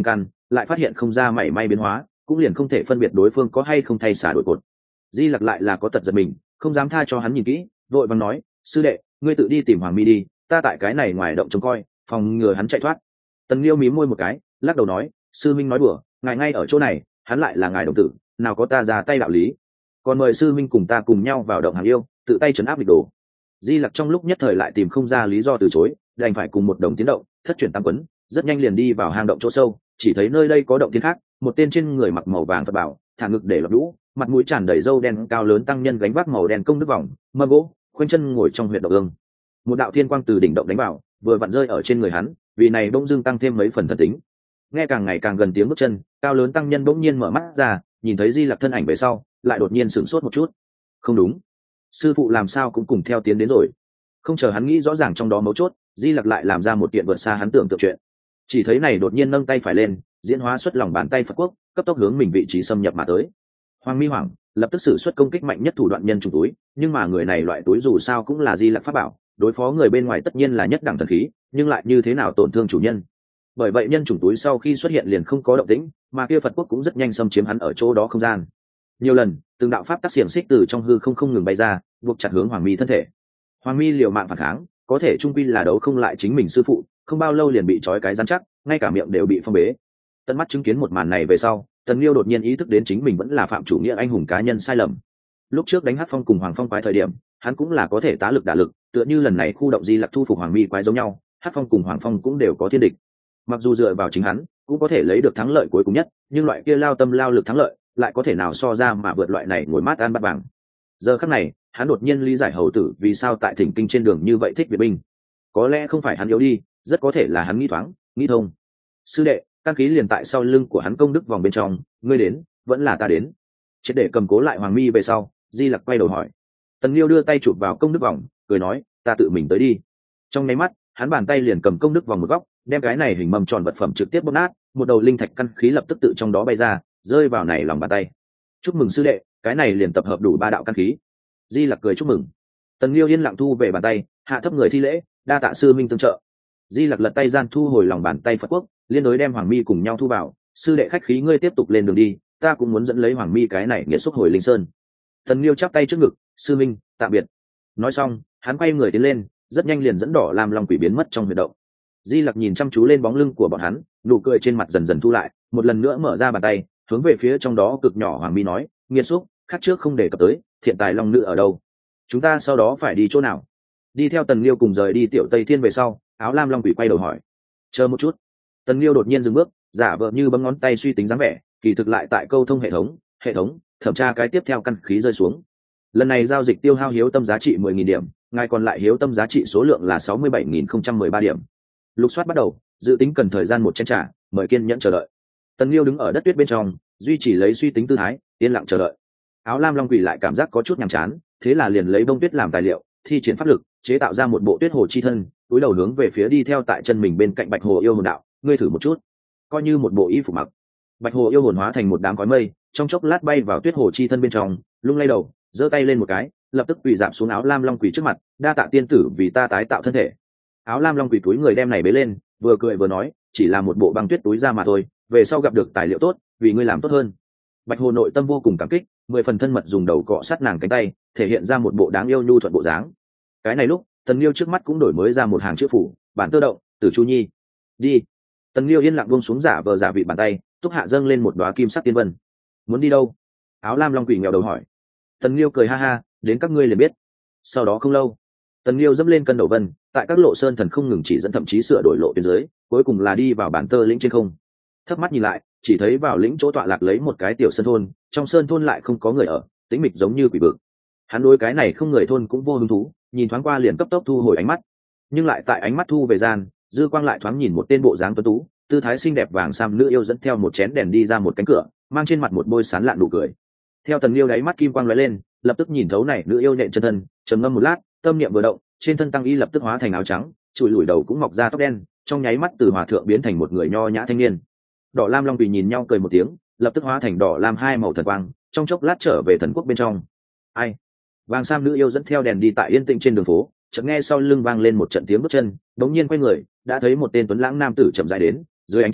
lại phát hiện không ra mảy may biến hóa, cũng liền không thể phân biệt đối phương có hay không thay xả đổi cột. Di Lặc lại là có tật giật mình, không dám tha cho hắn nhìn kỹ, vội vàng nói, sư đệ, ngươi tự đi tìm Hoàng Mi đi, ta tại cái này ngoài động trông coi, phòng ngừa hắn chạy thoát. Tần Liêu mím môi một cái, lắc đầu nói, sư minh nói đùa, ngài ngay ở chỗ này, hắn lại là ngài đồng tử, nào có ta ra tay đạo lý. Còn mời sư minh cùng ta cùng nhau vào động hàng yêu, tự tay trấn áp địch đồ. Di Lặc trong lúc nhất thời lại tìm không ra lý do từ chối, đành phải cùng một đồng tiến động, thất chuyển tam quấn, rất nhanh liền đi vào hang động chỗ sâu, chỉ thấy nơi đây có động thiên khác, một tên trên người mặc màu vàng Phật bảo, thả ngực để lọt lũ, mặt mũi tràn đầy râu đen cao lớn tăng nhân gánh vác màu đen công đức vòng, mâm gỗ, khoanh chân ngồi trong huyệt động ương. Một đạo thiên quang từ đỉnh động đánh vào, vừa vặn rơi ở trên người hắn, vì này bỗng dưng tăng thêm mấy phần thần tính. Nghe càng ngày càng gần tiếng bước chân, cao lớn tăng nhân bỗng nhiên mở mắt ra, nhìn thấy Di Lặc thân ảnh về sau, lại đột nhiên sửng sốt một chút. Không đúng, sư phụ làm sao cũng cùng theo tiến đến rồi. Không chờ hắn nghĩ rõ ràng trong đó mấu chốt, Di Lặc lại làm ra một kiện vượt xa hắn tưởng tượng chuyện. Chỉ thấy này đột nhiên nâng tay phải lên, diễn hóa xuất lòng bàn tay Phật quốc, cấp tốc hướng mình vị trí xâm nhập mà tới. Hoàng Mi hoảng, lập tức sử xuất công kích mạnh nhất thủ đoạn nhân trùng túi, nhưng mà người này loại túi dù sao cũng là Di Lặc pháp bảo, đối phó người bên ngoài tất nhiên là nhất đẳng thần khí, nhưng lại như thế nào tổn thương chủ nhân. Bởi vậy nhân chủng túi sau khi xuất hiện liền không có động tĩnh, mà kia Phật quốc cũng rất nhanh xâm chiếm hắn ở chỗ đó không gian. Nhiều lần, từng đạo pháp tác xiềng xích từ trong hư không không ngừng bay ra, buộc chặt hướng Hoàng Mi thân thể. Hoàng Mi liều mạng phản kháng, có thể trung quy là đấu không lại chính mình sư phụ, không bao lâu liền bị trói cái rắn chắc, ngay cả miệng đều bị phong bế. Tận mắt chứng kiến một màn này về sau, Tần Liêu đột nhiên ý thức đến chính mình vẫn là phạm chủ nghĩa anh hùng cá nhân sai lầm. Lúc trước đánh Hắc Phong cùng Hoàng Phong quái thời điểm, hắn cũng là có thể tá lực đả lực, tựa như lần này khu động Di Lặc thu phục Hoàng Mi quái giống nhau, Hắc Phong cùng Hoàng Phong cũng đều có thiên địch. Mặc dù dựa vào chính hắn cũng có thể lấy được thắng lợi cuối cùng nhất, nhưng loại kia lao tâm lao lực thắng lợi lại có thể nào so ra mà vượt loại này ngồi mát ăn bát vàng. Giờ khắc này hắn đột nhiên lý giải hầu tử vì sao tại thỉnh kinh trên đường như vậy thích Việt binh. Có lẽ không phải hắn yếu đi, rất có thể là hắn nghĩ thoáng nghĩ thông. Sư đệ, căn khí liền tại sau lưng của hắn công đức vòng bên trong, ngươi đến vẫn là ta đến? Chết để cầm cố lại Hoàng Mi về sau, Di Lặc quay đầu hỏi. Tần Liêu đưa tay chụp vào công đức vòng, cười nói, ta tự mình tới đi. Trong nháy mắt hắn bàn tay liền cầm công đức vòng một góc, đem cái này hình mầm tròn vật phẩm trực tiếp bóp nát, một đầu linh thạch căn khí lập tức tự trong đó bay ra, rơi vào này lòng bàn tay. Chúc mừng sư đệ, cái này liền tập hợp đủ ba đạo căn khí. Di Lặc cười chúc mừng. Tần Liêu yên lặng thu về bàn tay, hạ thấp người thi lễ, đa tạ sư minh tương trợ. Di Lặc lật tay gian thu hồi lòng bàn tay Phật quốc, liên đối đem Hoàng Mi cùng nhau thu vào. Sư đệ khách khí, ngươi tiếp tục lên đường đi, ta cũng muốn dẫn lấy Hoàng Mi cái này nghiệt xúc hồi linh sơn. Tần Liêu chắp tay trước ngực, sư minh tạm biệt. Nói xong hắn quay người tiến lên, rất nhanh liền dẫn đỏ làm long quỷ biến mất trong huyệt động. Di Lặc nhìn chăm chú lên bóng lưng của bọn hắn, nụ cười trên mặt dần dần thu lại, một lần nữa mở ra bàn tay, hướng về phía trong đó cực nhỏ Hoàng Mi nói, nghiệt xúc, khác trước không đề cập tới, thiện tài long nữ ở đâu? Chúng ta sau đó phải đi chỗ nào? Đi theo Tần Liêu cùng rời đi Tiểu Tây Thiên về sau, áo lam long quỷ quay đầu hỏi. Chờ một chút. Tần Liêu đột nhiên dừng bước, giả vờ như bấm ngón tay suy tính dáng vẻ, kỳ thực lại tại câu thông hệ thống, hệ thống thẩm tra cái tiếp theo căn khí rơi xuống. Lần này giao dịch tiêu hao hiếu tâm giá trị mười nghìn điểm, ngài còn lại hiếu tâm giá trị số lượng là sáu mươi bảy nghìn không trăm mười ba điểm. Lục soát bắt đầu, dự tính cần thời gian một chén trà, mời kiên nhẫn chờ đợi. Tần Liêu đứng ở đất tuyết bên trong, duy trì lấy suy tính tư thái, yên lặng chờ đợi. Áo lam long quỷ lại cảm giác có chút nhàm chán, thế là liền lấy bông tuyết làm tài liệu, thi triển pháp lực, chế tạo ra một bộ tuyết hồ chi thân, túi đầu hướng về phía đi theo tại chân mình bên cạnh bạch hồ yêu hồn đạo, ngươi thử một chút. Coi như một bộ y phục mặc. Bạch hồ yêu hồn hóa thành một đám khói mây, trong chốc lát bay vào tuyết hồ chi thân bên trong, lung lay đầu, giơ tay lên một cái, lập tức quỳ giảm xuống áo lam long quỷ trước mặt, đa tạ tiên tử vì ta tái tạo thân thể. Áo lam long quỷ túi người đem này bế lên, vừa cười vừa nói, chỉ là một bộ băng tuyết túi ra mà thôi, về sau gặp được tài liệu tốt, vì ngươi làm tốt hơn. Bạch hồ nội tâm vô cùng cảm kích, mười phần thân mật dùng đầu cọ sát nàng cánh tay, thể hiện ra một bộ đáng yêu nhu thuận bộ dáng. Cái này lúc Tần Liêu trước mắt cũng đổi mới ra một hàng chữ phủ, bản tơ động, Tử Chu Nhi. Đi. Tần Liêu yên lặng buông xuống giả vờ giả vị bàn tay, túc hạ dâng lên một đóa kim sắc tiên vân. Muốn đi đâu? Áo lam long quỷ nghèo đầu hỏi. Tần Liêu cười ha ha, đến các ngươi liền biết. Sau đó không lâu, Tần Liêu dẫm lên cân đầu vân, tại các lộ sơn thần không ngừng chỉ dẫn thậm chí sửa đổi lộ tuyến dưới, cuối cùng là đi vào bản tơ lĩnh trên không. Thấp mắt nhìn lại, chỉ thấy vào lĩnh chỗ tọa lạc lấy một cái tiểu sơn thôn, trong sơn thôn lại không có người ở, tĩnh mịch giống như quỷ vực. Hắn đối cái này không người thôn cũng vô hứng thú, nhìn thoáng qua liền cấp tốc thu hồi ánh mắt. Nhưng lại tại ánh mắt thu về gian, dư quang lại thoáng nhìn một tên bộ dáng tuấn tú, tư thái xinh đẹp vàng sam nữ yêu dẫn theo một chén đèn đi ra một cánh cửa, mang trên mặt một bôi sán lạn nụ cười. Theo Tần Liêu đáy mắt kim quang lóe lên, lập tức nhìn thấu này nữ yêu nện chân thân, trầm ngâm một lát, tâm niệm vừa động, trên thân tăng y lập tức hóa thành áo trắng, chùi lủi đầu cũng mọc ra tóc đen, trong nháy mắt từ hòa thượng biến thành một người nho nhã thanh niên. Đỏ lam long tùy nhìn nhau cười một tiếng, lập tức hóa thành đỏ lam hai màu thần quang, trong chốc lát trở về thần quốc bên trong. Ai? Vàng sam nữ yêu dẫn theo đèn đi tại yên tĩnh trên đường phố, chợt nghe sau lưng vang lên một trận tiếng bước chân, đống nhiên quay người, đã thấy một tên tuấn lãng nam tử chậm rãi đến, dưới ánh trăng,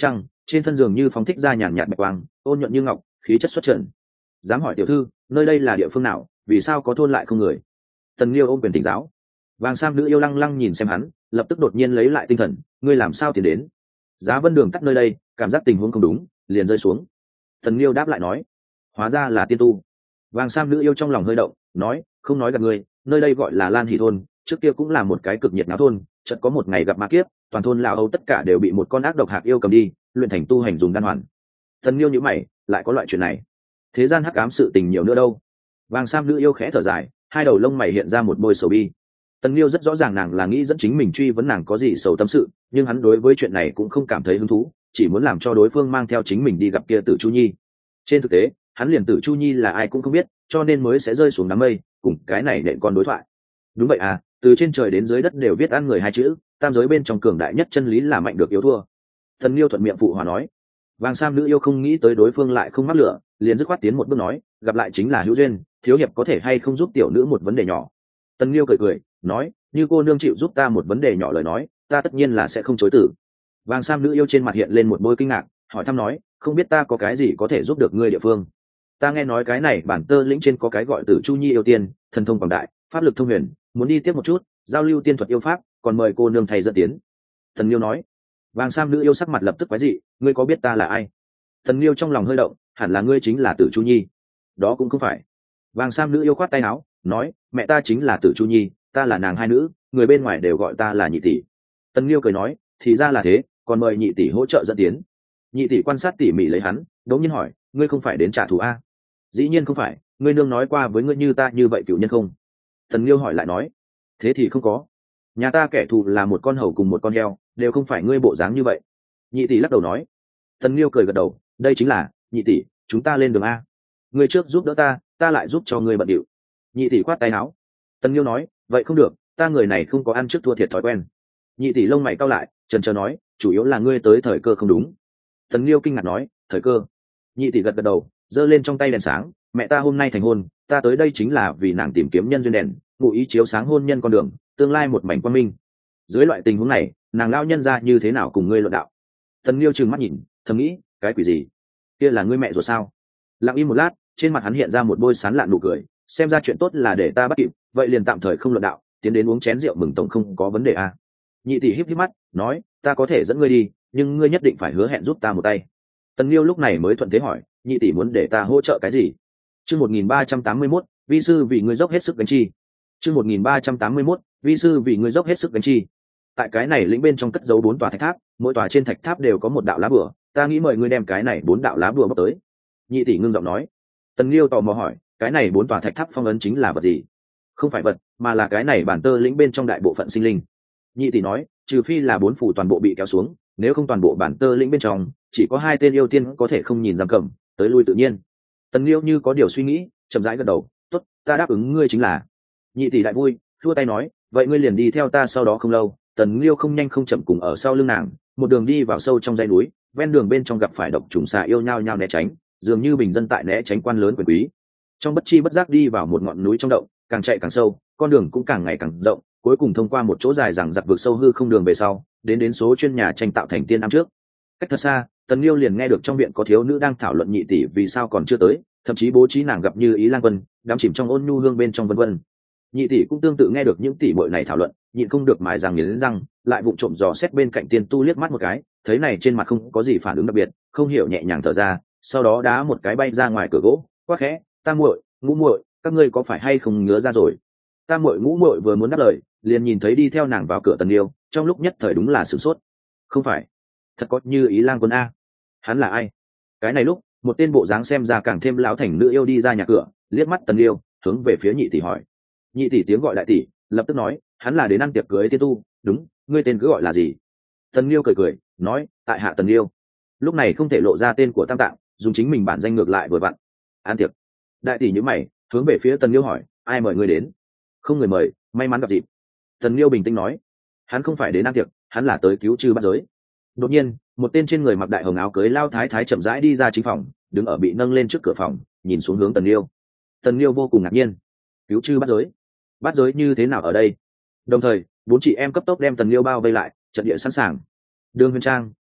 trên thân giường như phóng thích ra nhàn nhạt bạch quang, ôn nhuận như ngọc, khí chất xuất trần. Dám hỏi tiểu thư, nơi đây là địa phương nào, vì sao có thôn lại không người? Tần Liêu ôm quyền thỉnh giáo. Vàng Sam nữ yêu lăng lăng nhìn xem hắn, lập tức đột nhiên lấy lại tinh thần, ngươi làm sao tiến đến? Giá Vân Đường tắt nơi đây, cảm giác tình huống không đúng, liền rơi xuống. Tần Liêu đáp lại nói, hóa ra là tiên tu. Vàng Sam nữ yêu trong lòng hơi động, nói, không nói gặp ngươi, nơi đây gọi là Lan Hỷ thôn, trước kia cũng là một cái cực nhiệt náo thôn, chợt có một ngày gặp ma kiếp, toàn thôn lão âu tất cả đều bị một con ác độc hạc yêu cầm đi, luyện thành tu hành dùng đan hoàn. Tần Liêu nhíu mày, lại có loại chuyện này? Thế gian hắc ám sự tình nhiều nữa đâu? Vàng Sam nữ yêu khẽ thở dài, hai đầu lông mày hiện ra một bôi sầu bi. Tần Liêu rất rõ ràng nàng là nghĩ dẫn chính mình truy vấn nàng có gì sầu tâm sự, nhưng hắn đối với chuyện này cũng không cảm thấy hứng thú, chỉ muốn làm cho đối phương mang theo chính mình đi gặp kia Tử Chu Nhi. Trên thực tế, hắn liền Tử Chu Nhi là ai cũng không biết, cho nên mới sẽ rơi xuống đám mây, cùng cái này nện con đối thoại. Đúng vậy à, từ trên trời đến dưới đất đều viết ăn người hai chữ, tam giới bên trong cường đại nhất chân lý là mạnh được yếu thua. Tần Liêu thuận miệng phụ hòa nói. Vàng Sam nữ yêu không nghĩ tới đối phương lại không mắc lửa, liền dứt khoát tiến một bước nói, gặp lại chính là hữu duyên, thiếu hiệp có thể hay không giúp tiểu nữ một vấn đề nhỏ? Tần Liêu cười cười, nói, như cô nương chịu giúp ta một vấn đề nhỏ lời nói, ta tất nhiên là sẽ không chối từ. Vàng Sam nữ yêu trên mặt hiện lên một bôi kinh ngạc, hỏi thăm nói, không biết ta có cái gì có thể giúp được ngươi địa phương? Ta nghe nói cái này bản tơ lĩnh trên có cái gọi Tử Chu Nhi yêu tiên, thần thông quảng đại, pháp lực thông huyền, muốn đi tiếp một chút, giao lưu tiên thuật yêu pháp, còn mời cô nương thầy dẫn tiến. Tần Liêu nói. Vàng Sam nữ yêu sắc mặt lập tức quái dị, ngươi có biết ta là ai? Tần Liêu trong lòng hơi động, hẳn là ngươi chính là Tử Chu Nhi. Đó cũng không phải. Vàng Sam nữ yêu khoát tay áo, nói, mẹ ta chính là Tử Chu Nhi, ta là nàng hai nữ, người bên ngoài đều gọi ta là nhị tỷ. Tần Liêu cười nói, thì ra là thế, còn mời nhị tỷ hỗ trợ dẫn tiến. Nhị tỷ quan sát tỉ mỉ lấy hắn, đống nhiên hỏi, ngươi không phải đến trả thù a? Dĩ nhiên không phải, ngươi nương nói qua với ngươi như ta như vậy cựu nhân không? Tần Liêu hỏi lại nói, thế thì không có. Nhà ta kẻ thù là một con hầu cùng một con heo, đều không phải ngươi bộ dáng như vậy. Nhị tỷ lắc đầu nói. Tần Liêu cười gật đầu, đây chính là, nhị tỷ, chúng ta lên đường a. Ngươi trước giúp đỡ ta, ta lại giúp cho ngươi bận điệu. Nhị tỷ khoát tay áo. Tần Liêu nói, vậy không được, ta người này không có ăn trước thua thiệt thói quen. Nhị tỷ lông mày cau lại, chần chờ nói, chủ yếu là ngươi tới thời cơ không đúng. Tần Liêu kinh ngạc nói, thời cơ? Nhị tỷ gật gật đầu, giơ lên trong tay đèn sáng, mẹ ta hôm nay thành hôn, ta tới đây chính là vì nàng tìm kiếm nhân duyên đèn, ngụ ý chiếu sáng hôn nhân con đường, tương lai một mảnh quang minh. Dưới loại tình huống này, nàng lao nhân ra như thế nào cùng ngươi luận đạo? Tần Liêu trừng mắt nhìn, thầm nghĩ, cái quỷ gì? Kia là ngươi mẹ rồi sao? Lặng im một lát, trên mặt hắn hiện ra một bôi sán lạn nụ cười, xem ra chuyện tốt là để ta bắt kịp, vậy liền tạm thời không luận đạo, tiến đến uống chén rượu mừng tổng không có vấn đề à? Nhị tỷ híp híp mắt, nói, ta có thể dẫn ngươi đi, nhưng ngươi nhất định phải hứa hẹn giúp ta một tay. Tần Liêu lúc này mới thuận thế hỏi, nhị tỷ muốn để ta hỗ trợ cái gì? Chương một nghìn ba trăm tám mươi mốt, vi sư vì ngươi dốc hết sức gánh chi. Chương một nghìn ba trăm tám mươi mốt, vi sư vì ngươi dốc hết sức gánh chi. Tại cái này lĩnh bên trong cất giấu bốn tòa thạch tháp, mỗi tòa trên thạch tháp đều có một đạo lá bùa, ta nghĩ mời ngươi đem cái này bốn đạo lá bùa bóc tới. Nhị tỷ ngưng giọng nói. Tần Liêu tò mò hỏi, cái này bốn tòa thạch tháp phong ấn chính là vật gì? Không phải vật, mà là cái này bản tơ lĩnh bên trong đại bộ phận sinh linh. Nhị tỷ nói, trừ phi là bốn phủ toàn bộ bị kéo xuống, nếu không toàn bộ bản tơ lĩnh bên trong chỉ có hai tên yêu tiên có thể không nhìn giam cầm, tới lui tự nhiên. Tần Liêu như có điều suy nghĩ, chậm rãi gật đầu, tốt, ta đáp ứng ngươi chính là. Nhị tỷ đại vui, thua tay nói, vậy ngươi liền đi theo ta. Sau đó không lâu, Tần Liêu không nhanh không chậm cùng ở sau lưng nàng, một đường đi vào sâu trong dãy núi, ven đường bên trong gặp phải độc trùng xà yêu nhau nhau né tránh, dường như bình dân tại né tránh quan lớn quyền quý. Trong bất chi bất giác đi vào một ngọn núi trong động, càng chạy càng sâu, con đường cũng càng ngày càng rộng, cuối cùng thông qua một chỗ dài rằng giặc vực sâu hư không đường về sau, đến đến số chuyên nhà tranh tạo thành tiên am trước. Cách thật xa, Tần Liêu liền nghe được trong viện có thiếu nữ đang thảo luận nhị tỷ vì sao còn chưa tới, thậm chí bố trí nàng gặp Như Ý Lang Vân, đắm chìm trong ôn nhu hương bên trong vân vân. Nhị tỷ cũng tương tự nghe được những tỷ muội này thảo luận, nhịn không được mài răng nghiến răng, lại vụng trộm dò xét bên cạnh tiên tu liếc mắt một cái, thấy này trên mặt không có gì phản ứng đặc biệt, không hiểu nhẹ nhàng thở ra, sau đó đá một cái bay ra ngoài cửa gỗ, quát khẽ, "Ta muội, ngũ muội, các ngươi có phải hay không ngứa ra rồi?" Ta muội ngũ muội vừa muốn đáp lời, liền nhìn thấy đi theo nàng vào cửa Tần Liêu, trong lúc nhất thời đúng là sửng sốt. Không phải, thật có Như Ý Lang Quân a? Hắn là ai? Cái này lúc, một tên bộ dáng xem ra càng thêm lão thành nữ yêu đi ra nhà cửa, liếc mắt Tần Liêu, hướng về phía nhị tỷ hỏi. Nhị tỷ tiếng gọi đại tỷ, lập tức nói, hắn là đến ăn tiệc cưới tiên tu, đúng, ngươi tên cứ gọi là gì? Tần Liêu cười cười, nói, tại hạ Tần Liêu. Lúc này không thể lộ ra tên của Tam Tạng, dùng chính mình bản danh ngược lại vừa vặn. Ăn tiệc. Đại tỷ nhíu mày, hướng về phía Tần Liêu hỏi, ai mời ngươi đến? Không người mời, may mắn gặp dịp. Tần Liêu bình tĩnh nói, hắn không phải đến ăn tiệc, hắn là tới cứu chư bắt giới. Đột nhiên, một tên trên người mặc đại hồng áo cưới lao thái thái chậm rãi đi ra chính phòng, đứng ở bị nâng lên trước cửa phòng, nhìn xuống hướng Tần Liêu. Tần Liêu vô cùng ngạc nhiên, cứu chư bắt giới, bắt giới như thế nào ở đây? Đồng thời, bốn chị em cấp tốc đem Tần Liêu bao vây lại, trận địa sẵn sàng. Đường Huyền Trang,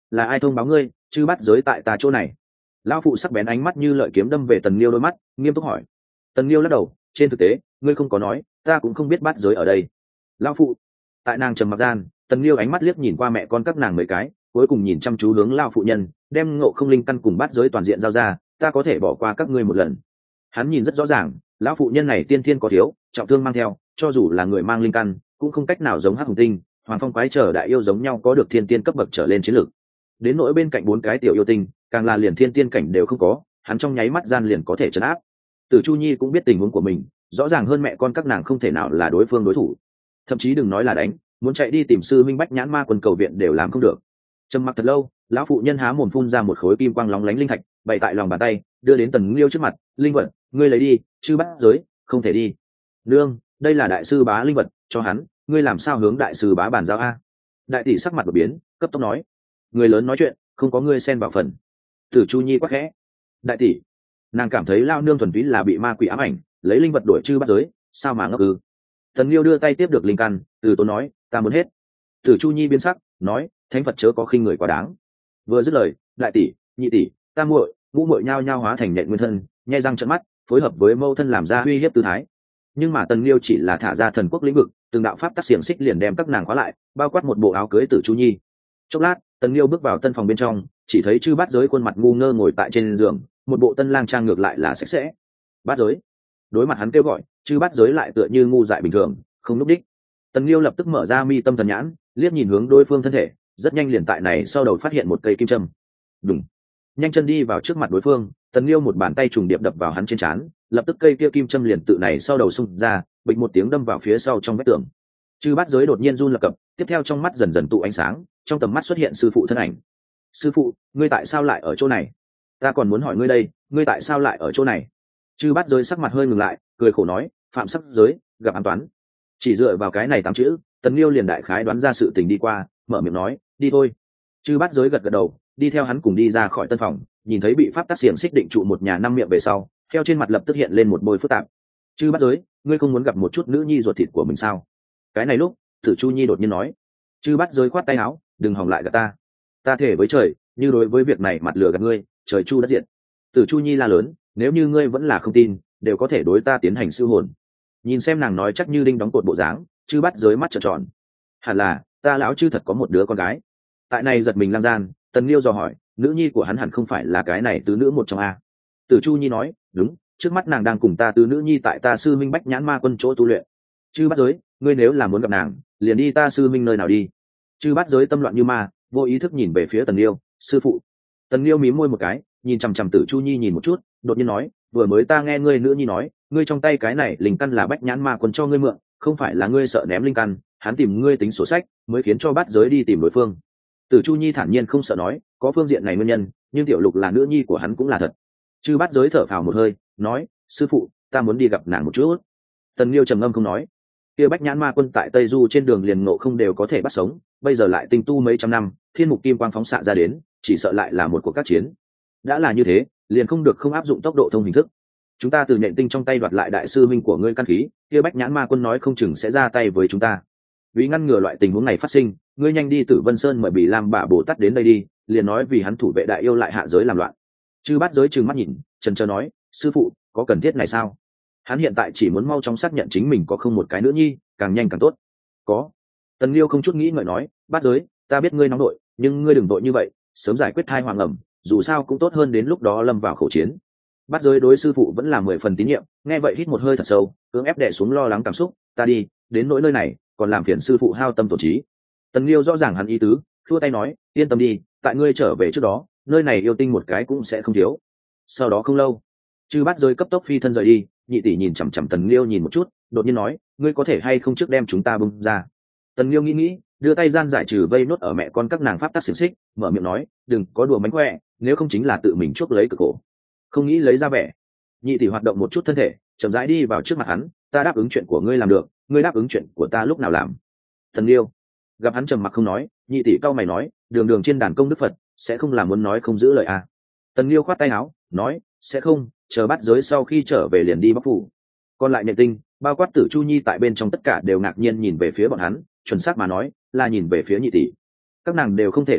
là ai thông báo ngươi chư bắt giới tại ta chỗ này? Lão phụ sắc bén ánh mắt như lợi kiếm đâm về Tần Liêu đôi mắt, nghiêm túc hỏi. Tần Liêu lắc đầu, trên thực tế ngươi không có nói, ta cũng không biết bắt giới ở đây. Lão phụ. Tại nàng trầm mặc gian, Tần Liêu ánh mắt liếc nhìn qua mẹ con các nàng mấy cái, cuối cùng nhìn chăm chú hướng lão phụ nhân, đem ngộ không linh căn cùng bắt giới toàn diện giao ra, ta có thể bỏ qua các ngươi một lần. Hắn nhìn rất rõ ràng, lão phụ nhân này tiên thiên có thiếu, trọng thương mang theo, cho dù là người mang linh căn, cũng không cách nào giống Hắc Hùng Tinh, Hoàng Phong Quái trở đại yêu giống nhau có được thiên tiên cấp bậc trở lên chiến lược. Đến nỗi bên cạnh bốn cái tiểu yêu tinh, càng là liền thiên tiên cảnh đều không có, hắn trong nháy mắt gian liền có thể trấn áp. Tử Chu Nhi cũng biết tình huống của mình, rõ ràng hơn mẹ con các nàng không thể nào là đối phương đối thủ, thậm chí đừng nói là đánh, muốn chạy đi tìm sư minh Bách Nhãn Ma Quân cầu viện đều làm không được. Trầm mặc thật lâu, lão phụ nhân há mồm phun ra một khối kim quang lóng lánh linh thạch, bày tại lòng bàn tay, đưa đến Tần Liêu trước mặt, linh vật, ngươi lấy đi, chư bắt giới, không thể đi. Nương, đây là đại sư bá linh vật, cho hắn, ngươi làm sao hướng đại sư bá bàn giao a? Đại tỷ sắc mặt đột biến, cấp tốc nói, người lớn nói chuyện, không có ngươi xen vào phần. Tử Chu Nhi quắc khẽ, đại tỷ, nàng cảm thấy lao nương thuần túy là bị ma quỷ ám ảnh, lấy linh vật đổi chư bắt giới, sao mà ngốc ư? Tần Liêu đưa tay tiếp được linh căn, từ tốn nói, ta muốn hết. Tử Chu Nhi biến sắc, nói, thánh Phật chớ có khinh người quá đáng. Vừa dứt lời, đại tỷ, nhị tỷ, tam muội, ngũ muội nhao nhao hóa thành nhện nguyên thân, nhai răng trợn mắt, phối hợp với mâu thân làm ra uy hiếp tư thái. Nhưng mà Tần Liêu chỉ là thả ra thần quốc lĩnh vực, từng đạo pháp tác xiềng xích liền đem các nàng khóa lại, bao quát một bộ áo cưới Tử Chu Nhi. Chốc lát, Tần Liêu bước vào tân phòng bên trong, chỉ thấy chư bát giới khuôn mặt ngu ngơ ngồi tại trên giường, một bộ tân lang trang ngược lại là sạch sẽ. Bát giới. Đối mặt hắn kêu gọi, chư bát giới lại tựa như ngu dại bình thường, không lúc đích. Tần Liêu lập tức mở ra mi tâm thần nhãn, liếc nhìn hướng đối phương thân thể, rất nhanh liền tại này sau đầu phát hiện một cây kim châm. Đùng. Nhanh chân đi vào trước mặt đối phương, Tần Liêu một bàn tay trùng điệp đập vào hắn trên trán, lập tức cây kia kim châm liền tự này sau đầu xung ra, bịch một tiếng đâm vào phía sau trong vách tường. Chư bát giới đột nhiên run lập cập, tiếp theo trong mắt dần dần tụ ánh sáng, trong tầm mắt xuất hiện sư phụ thân ảnh. Sư phụ, ngươi tại sao lại ở chỗ này? Ta còn muốn hỏi ngươi đây, ngươi tại sao lại ở chỗ này? Chư bát giới sắc mặt hơi ngừng lại, cười khổ nói, phạm sắc giới, gặp an toán. Chỉ dựa vào cái này tám chữ, Tần Liêu liền đại khái đoán ra sự tình đi qua, mở miệng nói, đi thôi. Chư bát giới gật gật đầu, đi theo hắn cùng đi ra khỏi tân phòng, nhìn thấy bị pháp tác xiềng xích định trụ một nhà năm miệng về sau, theo trên mặt lập tức hiện lên một bôi phức tạp. Chư bát giới, ngươi không muốn gặp một chút nữ nhi ruột thịt của mình sao? Cái này lúc, Tử Chu Nhi đột nhiên nói. Chư bát giới khoát tay áo, đừng hòng lại gạt ta. Ta thể với trời, như đối với việc này mặt lừa gạt ngươi, trời chu đất diệt. Tử Chu Nhi la lớn, nếu như ngươi vẫn là không tin, đều có thể đối ta tiến hành siêu hồn. Nhìn xem nàng nói chắc như đinh đóng cột bộ dáng, chư bát giới mắt trợn tròn. Hẳn là, ta lão chư thật có một đứa con gái. Tại này giật mình lang gian, Tần Liêu dò hỏi, nữ nhi của hắn hẳn không phải là cái này tứ nữ một trong a? Tử Chu Nhi nói, đúng, trước mắt nàng đang cùng ta tứ nữ nhi tại ta sư minh Bách Nhãn Ma Quân chỗ tu luyện. Chư bát giới, ngươi nếu là muốn gặp nàng, liền đi ta sư minh nơi nào đi. Chư bát giới tâm loạn như ma, vô ý thức nhìn về phía Tần Liêu, sư phụ. Tần Liêu mím môi một cái, nhìn chằm chằm Tử Chu Nhi nhìn một chút, đột nhiên nói, vừa mới ta nghe ngươi nữ nhi nói, ngươi trong tay cái này linh căn là Bách Nhãn Ma Quân cho ngươi mượn, không phải là ngươi sợ ném linh căn, hắn tìm ngươi tính sổ sách, mới khiến cho bát giới đi tìm đối phương. Tử Chu Nhi thản nhiên không sợ nói, có phương diện này nguyên nhân, nhưng tiểu lục là nữ nhi của hắn cũng là thật. Chư bát giới thở phào một hơi, nói, sư phụ, ta muốn đi gặp nàng một chút. Tần Liêu trầm ngâm không nói. Kia Bách Nhãn Ma Quân tại Tây Du trên đường liền ngộ không đều có thể bắt sống, bây giờ lại tinh tu mấy trăm năm, thiên mục kim quang phóng xạ ra đến, chỉ sợ lại là một cuộc các chiến. Đã là như thế, liền không được không áp dụng tốc độ thông hình thức. Chúng ta từ nhện tinh trong tay đoạt lại đại sư minh của ngươi căn khí, kia Bách Nhãn Ma Quân nói không chừng sẽ ra tay với chúng ta. Vì ngăn ngừa loại tình huống này phát sinh, ngươi nhanh đi Tử Vân Sơn mời Bỉ Lam Bả Bồ Tát đến đây đi, liền nói vì hắn thủ vệ đại yêu lại hạ giới làm loạn. Chư bát giới trừng mắt nhìn, chần chờ nói, sư phụ, có cần thiết này sao? Hắn hiện tại chỉ muốn mau chóng xác nhận chính mình có không một cái nữ nhi, càng nhanh càng tốt. Có. Tần Liêu không chút nghĩ ngợi nói, bát giới, ta biết ngươi nóng nội, nhưng ngươi đừng vội như vậy, sớm giải quyết thai hoàng ẩm, dù sao cũng tốt hơn đến lúc đó lâm vào khẩu chiến. Bát giới đối sư phụ vẫn là mười phần tín nhiệm, nghe vậy hít một hơi thật sâu, cưỡng ép đè xuống lo lắng cảm xúc, ta đi, đến nỗi nơi này, còn làm phiền sư phụ hao tâm tổn trí. Tần Liêu rõ ràng hắn ý tứ, thua tay nói, yên tâm đi, tại ngươi trở về trước đó, nơi này yêu tinh một cái cũng sẽ không thiếu. Sau đó không lâu, chư bát giới cấp tốc phi thân rời đi, nhị tỷ nhìn chằm chằm Tần Liêu nhìn một chút, đột nhiên nói, ngươi có thể hay không trước đem chúng ta bung ra. Tần Liêu nghĩ nghĩ, đưa tay gian giải trừ vây nốt ở mẹ con các nàng pháp tắc xiềng xích, mở miệng nói, đừng có đùa mánh khỏe, nếu không chính là tự mình chuốc lấy cực khổ. Không nghĩ lấy ra vẻ. Nhị tỷ hoạt động một chút thân thể, chậm rãi đi vào trước mặt hắn, ta đáp ứng chuyện của ngươi làm được, ngươi đáp ứng chuyện của ta lúc nào làm. Tần Liêu gặp hắn trầm mặc không nói, nhị tỷ cau mày nói, đường đường trên đàn công đức Phật sẽ không làm muốn nói không giữ lời à. Tần Liêu khoát tay áo, nói, sẽ không, chờ bắt giới sau khi trở về liền đi bắc phủ. Còn lại nhện tinh, bao quát Tử Chu Nhi tại bên trong tất cả đều ngạc nhiên nhìn về phía bọn hắn, chuẩn xác mà nói là nhìn về phía nhị tỷ. Các nàng đều không thể tưởng tượng,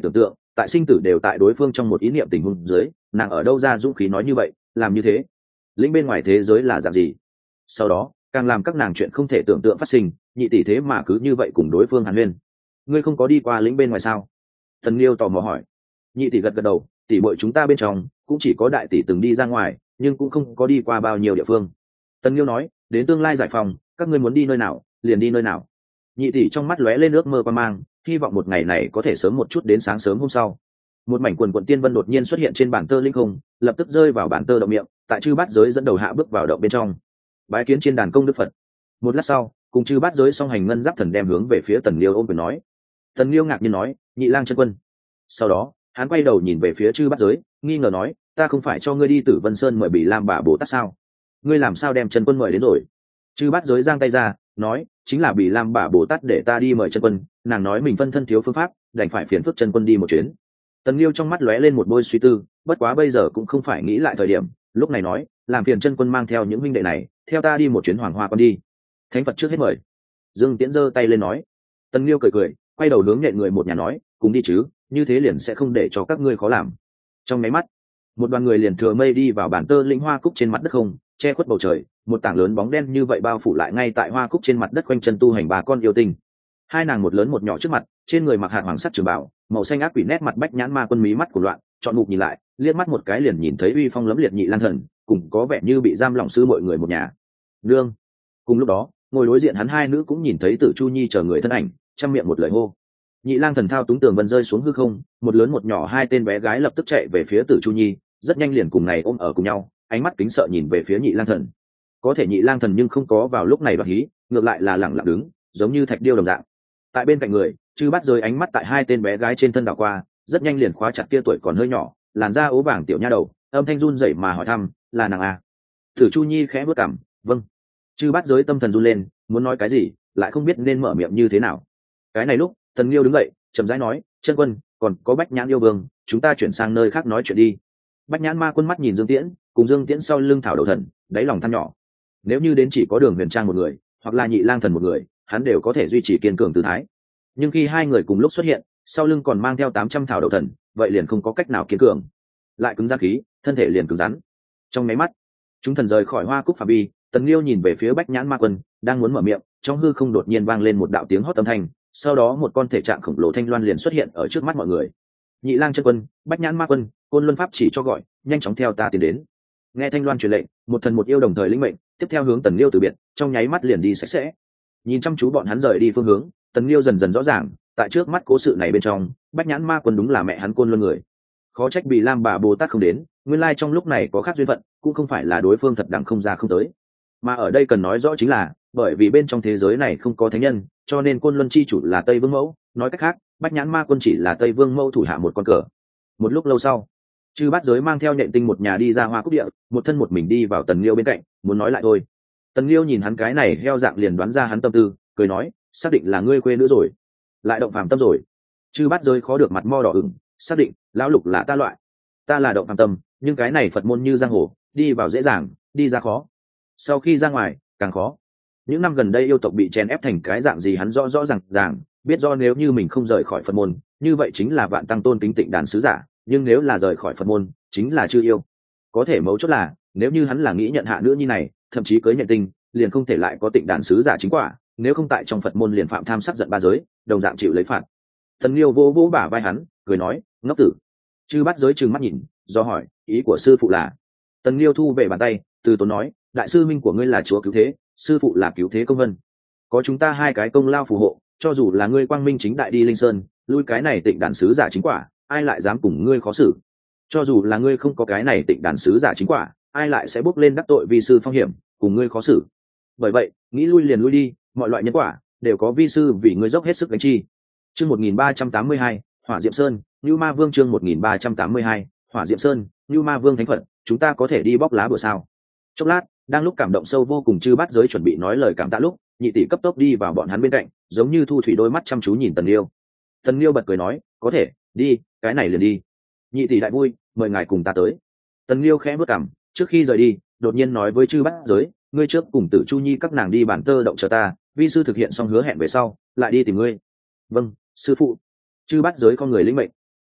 tại sinh tử đều tại đối phương trong một ý niệm tình huống dưới, nàng ở đâu ra dũng khí nói như vậy, làm như thế? Lĩnh bên ngoài thế giới là dạng gì? Sau đó càng làm các nàng chuyện không thể tưởng tượng phát sinh, nhị tỷ thế mà cứ như vậy cùng đối phương hàn huyên. Ngươi không có đi qua lĩnh bên ngoài sao? Tần Liêu tò mò hỏi. Nhị tỷ gật gật đầu, tỷ muội chúng ta bên trong cũng chỉ có đại tỷ từng đi ra ngoài, nhưng cũng không có đi qua bao nhiêu địa phương. Tần Liêu nói, đến tương lai giải phòng, các ngươi muốn đi nơi nào liền đi nơi nào. Nhị tỷ trong mắt lóe lên ước mơ quan mang, hy vọng một ngày này có thể sớm một chút đến sáng sớm hôm sau. Một mảnh quần quần tiên vân đột nhiên xuất hiện trên bản tơ linh không, lập tức rơi vào bản tơ động miệng, tại chư bát giới dẫn đầu hạ bước vào động bên trong. Bái kiến trên đàn công đức Phật. Một lát sau, cùng chư bát giới song hành ngân giáp thần đem hướng về phía Tần Liêu ôm quyền nói. Tần Liêu ngạc nhiên nói, nhị lang chân quân. Sau đó hắn quay đầu nhìn về phía chư bát giới, nghi ngờ nói, ta không phải cho ngươi đi Tử Vân Sơn mời Bỉ Lam Bà Bồ Tát sao? Ngươi làm sao đem chân quân mời đến rồi? Chư bát giới giang tay ra, nói, chính là Bỉ Lam Bà Bồ Tát để ta đi mời chân quân, nàng nói mình phân thân thiếu phương pháp, đành phải phiền phức chân quân đi một chuyến. Tần Liêu trong mắt lóe lên một bôi suy tư, bất quá bây giờ cũng không phải nghĩ lại thời điểm, lúc này nói, làm phiền chân quân mang theo những huynh đệ này, theo ta đi một chuyến Hoàng Hoa Quan đi. Thánh Phật trước hết mời. Dương Tiễn giơ tay lên nói. Tần Liêu cười cười, quay đầu hướng nhện người một nhà nói, cùng đi chứ, như thế liền sẽ không để cho các ngươi khó làm. Trong máy mắt, một đoàn người liền thừa mây đi vào bản tơ lĩnh hoa cúc trên mặt đất không, che khuất bầu trời, một tảng lớn bóng đen như vậy bao phủ lại ngay tại hoa cúc trên mặt đất quanh chân tu hành bà con yêu tinh. Hai nàng một lớn một nhỏ trước mặt, trên người mặc hạt hoàng sắc trường bảo, màu xanh ác quỷ nét mặt bách nhãn ma quân mí mắt của loạn, chọn mục nhìn lại, liếc mắt một cái liền nhìn thấy uy phong lẫm liệt nhị lang thần, cùng có vẻ như bị giam lỏng sư mọi người một nhà. Nương. Cùng lúc đó, ngồi đối diện hắn hai nữ cũng nhìn thấy Tử Chu Nhi chờ người thân ảnh, trăm miệng một lời hô. Nhị lang thần thao túng tường vân rơi xuống hư không, một lớn một nhỏ hai tên bé gái lập tức chạy về phía Tử Chu Nhi, rất nhanh liền cùng này ôm ở cùng nhau, ánh mắt kính sợ nhìn về phía nhị lang thần. Có thể nhị lang thần nhưng không có vào lúc này đoạt hí, ngược lại là lẳng lặng đứng, giống như thạch điêu đồng dạng. Tại bên cạnh người, chư bắt rơi ánh mắt tại hai tên bé gái trên thân đảo qua, rất nhanh liền khóa chặt kia tuổi còn hơi nhỏ, làn da ố vàng tiểu nha đầu, âm thanh run rẩy mà hỏi thăm, là nàng à? Tử Chu Nhi khẽ bước cằm, vâng. Chư bắt giới tâm thần run lên, muốn nói cái gì, lại không biết nên mở miệng như thế nào. Cái này lúc, Tần Liêu đứng dậy, chậm rãi nói, chân quân, còn có Bách Nhãn yêu vương, chúng ta chuyển sang nơi khác nói chuyện đi. Bách Nhãn ma quân mắt nhìn Dương Tiễn, cùng Dương Tiễn sau lưng thảo đầu thần, đáy lòng than nhỏ. Nếu như đến chỉ có Đường Huyền Trang một người, hoặc là Nhị Lang thần một người, hắn đều có thể duy trì kiên cường tư thái. Nhưng khi hai người cùng lúc xuất hiện, sau lưng còn mang theo tám trăm thảo đầu thần, vậy liền không có cách nào kiên cường. Lại cứng rắn khí, thân thể liền cứng rắn. Trong mấy mắt, chúng thần rời khỏi hoa cúc phạm vi, Tần Liêu nhìn về phía Bách Nhãn ma quân, đang muốn mở miệng, trong hư không đột nhiên vang lên một đạo tiếng hót âm thanh, sau đó một con thể trạng khổng lồ thanh loan liền xuất hiện ở trước mắt mọi người. Nhị Lang chân quân, Bách Nhãn ma quân, Côn Luân pháp chỉ cho gọi, nhanh chóng theo ta tiến đến. Nghe thanh loan truyền lệnh, một thần một yêu đồng thời lĩnh mệnh, tiếp theo hướng Tần Liêu từ biệt, trong nháy mắt liền đi sạch sẽ. Nhìn chăm chú bọn hắn rời đi phương hướng, Tần Liêu dần dần rõ ràng, tại trước mắt cố sự này bên trong, Bách Nhãn ma quân đúng là mẹ hắn Côn Luân người. Khó trách Bỉ Lam Bà Bồ Tát không đến, nguyên lai trong lúc này có khác duyên phận, cũng không phải là đối phương thật đẳng không ra không tới. Mà ở đây cần nói rõ chính là, bởi vì bên trong thế giới này không có thánh nhân, cho nên Côn Luân chi chủ là Tây Vương Mẫu, nói cách khác, Bách Nhãn ma quân chỉ là Tây Vương Mẫu thủ hạ một con cờ. Một lúc lâu sau, chư bát giới mang theo nhện tinh một nhà đi ra hoa cúc địa, một thân một mình đi vào Tần Liêu bên cạnh, muốn nói lại thôi. Tần Liêu nhìn hắn cái này heo dạng liền đoán ra hắn tâm tư, cười nói, xác định là ngươi quê nữa rồi, lại động phàm tâm rồi. Chư bát giới khó được mặt mo đỏ ửng, xác định, lão lục là ta loại, ta là động phàm tâm, nhưng cái này Phật môn như giang hồ, đi vào dễ dàng, đi ra khó. Sau khi ra ngoài, càng khó. Những năm gần đây yêu tộc bị chèn ép thành cái dạng gì hắn rõ rõ ràng ràng, biết do nếu như mình không rời khỏi Phật môn, như vậy chính là vạn tăng tôn kính tịnh đàn sứ giả, nhưng nếu là rời khỏi Phật môn, chính là chư yêu. Có thể mấu chốt là, nếu như hắn là nghĩ nhận hạ nữ nhi này, thậm chí cưới nhận tinh, liền không thể lại có tịnh đàn sứ giả chính quả, nếu không tại trong Phật môn liền phạm tham sắc giận ba giới, đồng dạng chịu lấy phạt. Thần Liêu vô vỗ bả vai hắn, cười nói, ngốc tử. Chư bắt giới trừng mắt nhìn, do hỏi, ý của sư phụ là? Tần Liêu thu về bàn tay, từ tốn nói, đại sư minh của ngươi là chúa cứu thế, sư phụ là cứu thế công vân, có chúng ta hai cái công lao phù hộ, cho dù là ngươi quang minh chính đại đi linh sơn, lui cái này tịnh đàn sứ giả chính quả, ai lại dám cùng ngươi khó xử? Cho dù là ngươi không có cái này tịnh đàn sứ giả chính quả, ai lại sẽ bước lên đắc tội vi sư phong hiểm, cùng ngươi khó xử? Bởi vậy, nghĩ lui liền lui đi, mọi loại nhân quả đều có vi sư vì ngươi dốc hết sức gánh chi. Chương một nghìn ba trăm tám mươi hai, Hỏa Diệm Sơn, Nưu Ma Vương chương một nghìn ba trăm tám mươi hai, Hỏa Diệm Sơn, Nưu Ma Vương thánh Phật, chúng ta có thể đi bóc lá bữa sao? Chốc lát, đang lúc cảm động sâu vô cùng chư bát giới chuẩn bị nói lời cảm tạ lúc, nhị tỷ cấp tốc đi vào bọn hắn bên cạnh, giống như thu thủy đôi mắt chăm chú nhìn Tần Liêu. Tần Liêu bật cười nói, có thể, đi, cái này liền đi. Nhị tỷ đại vui, mời ngài cùng ta tới. Tần Liêu khẽ bước cằm, trước khi rời đi, đột nhiên nói với chư bát giới, ngươi trước cùng Tử Chu Nhi các nàng đi bản tơ động chờ ta, vi sư thực hiện xong hứa hẹn về sau, lại đi tìm ngươi. Vâng, sư phụ. Chư bát giới con người lĩnh mệnh.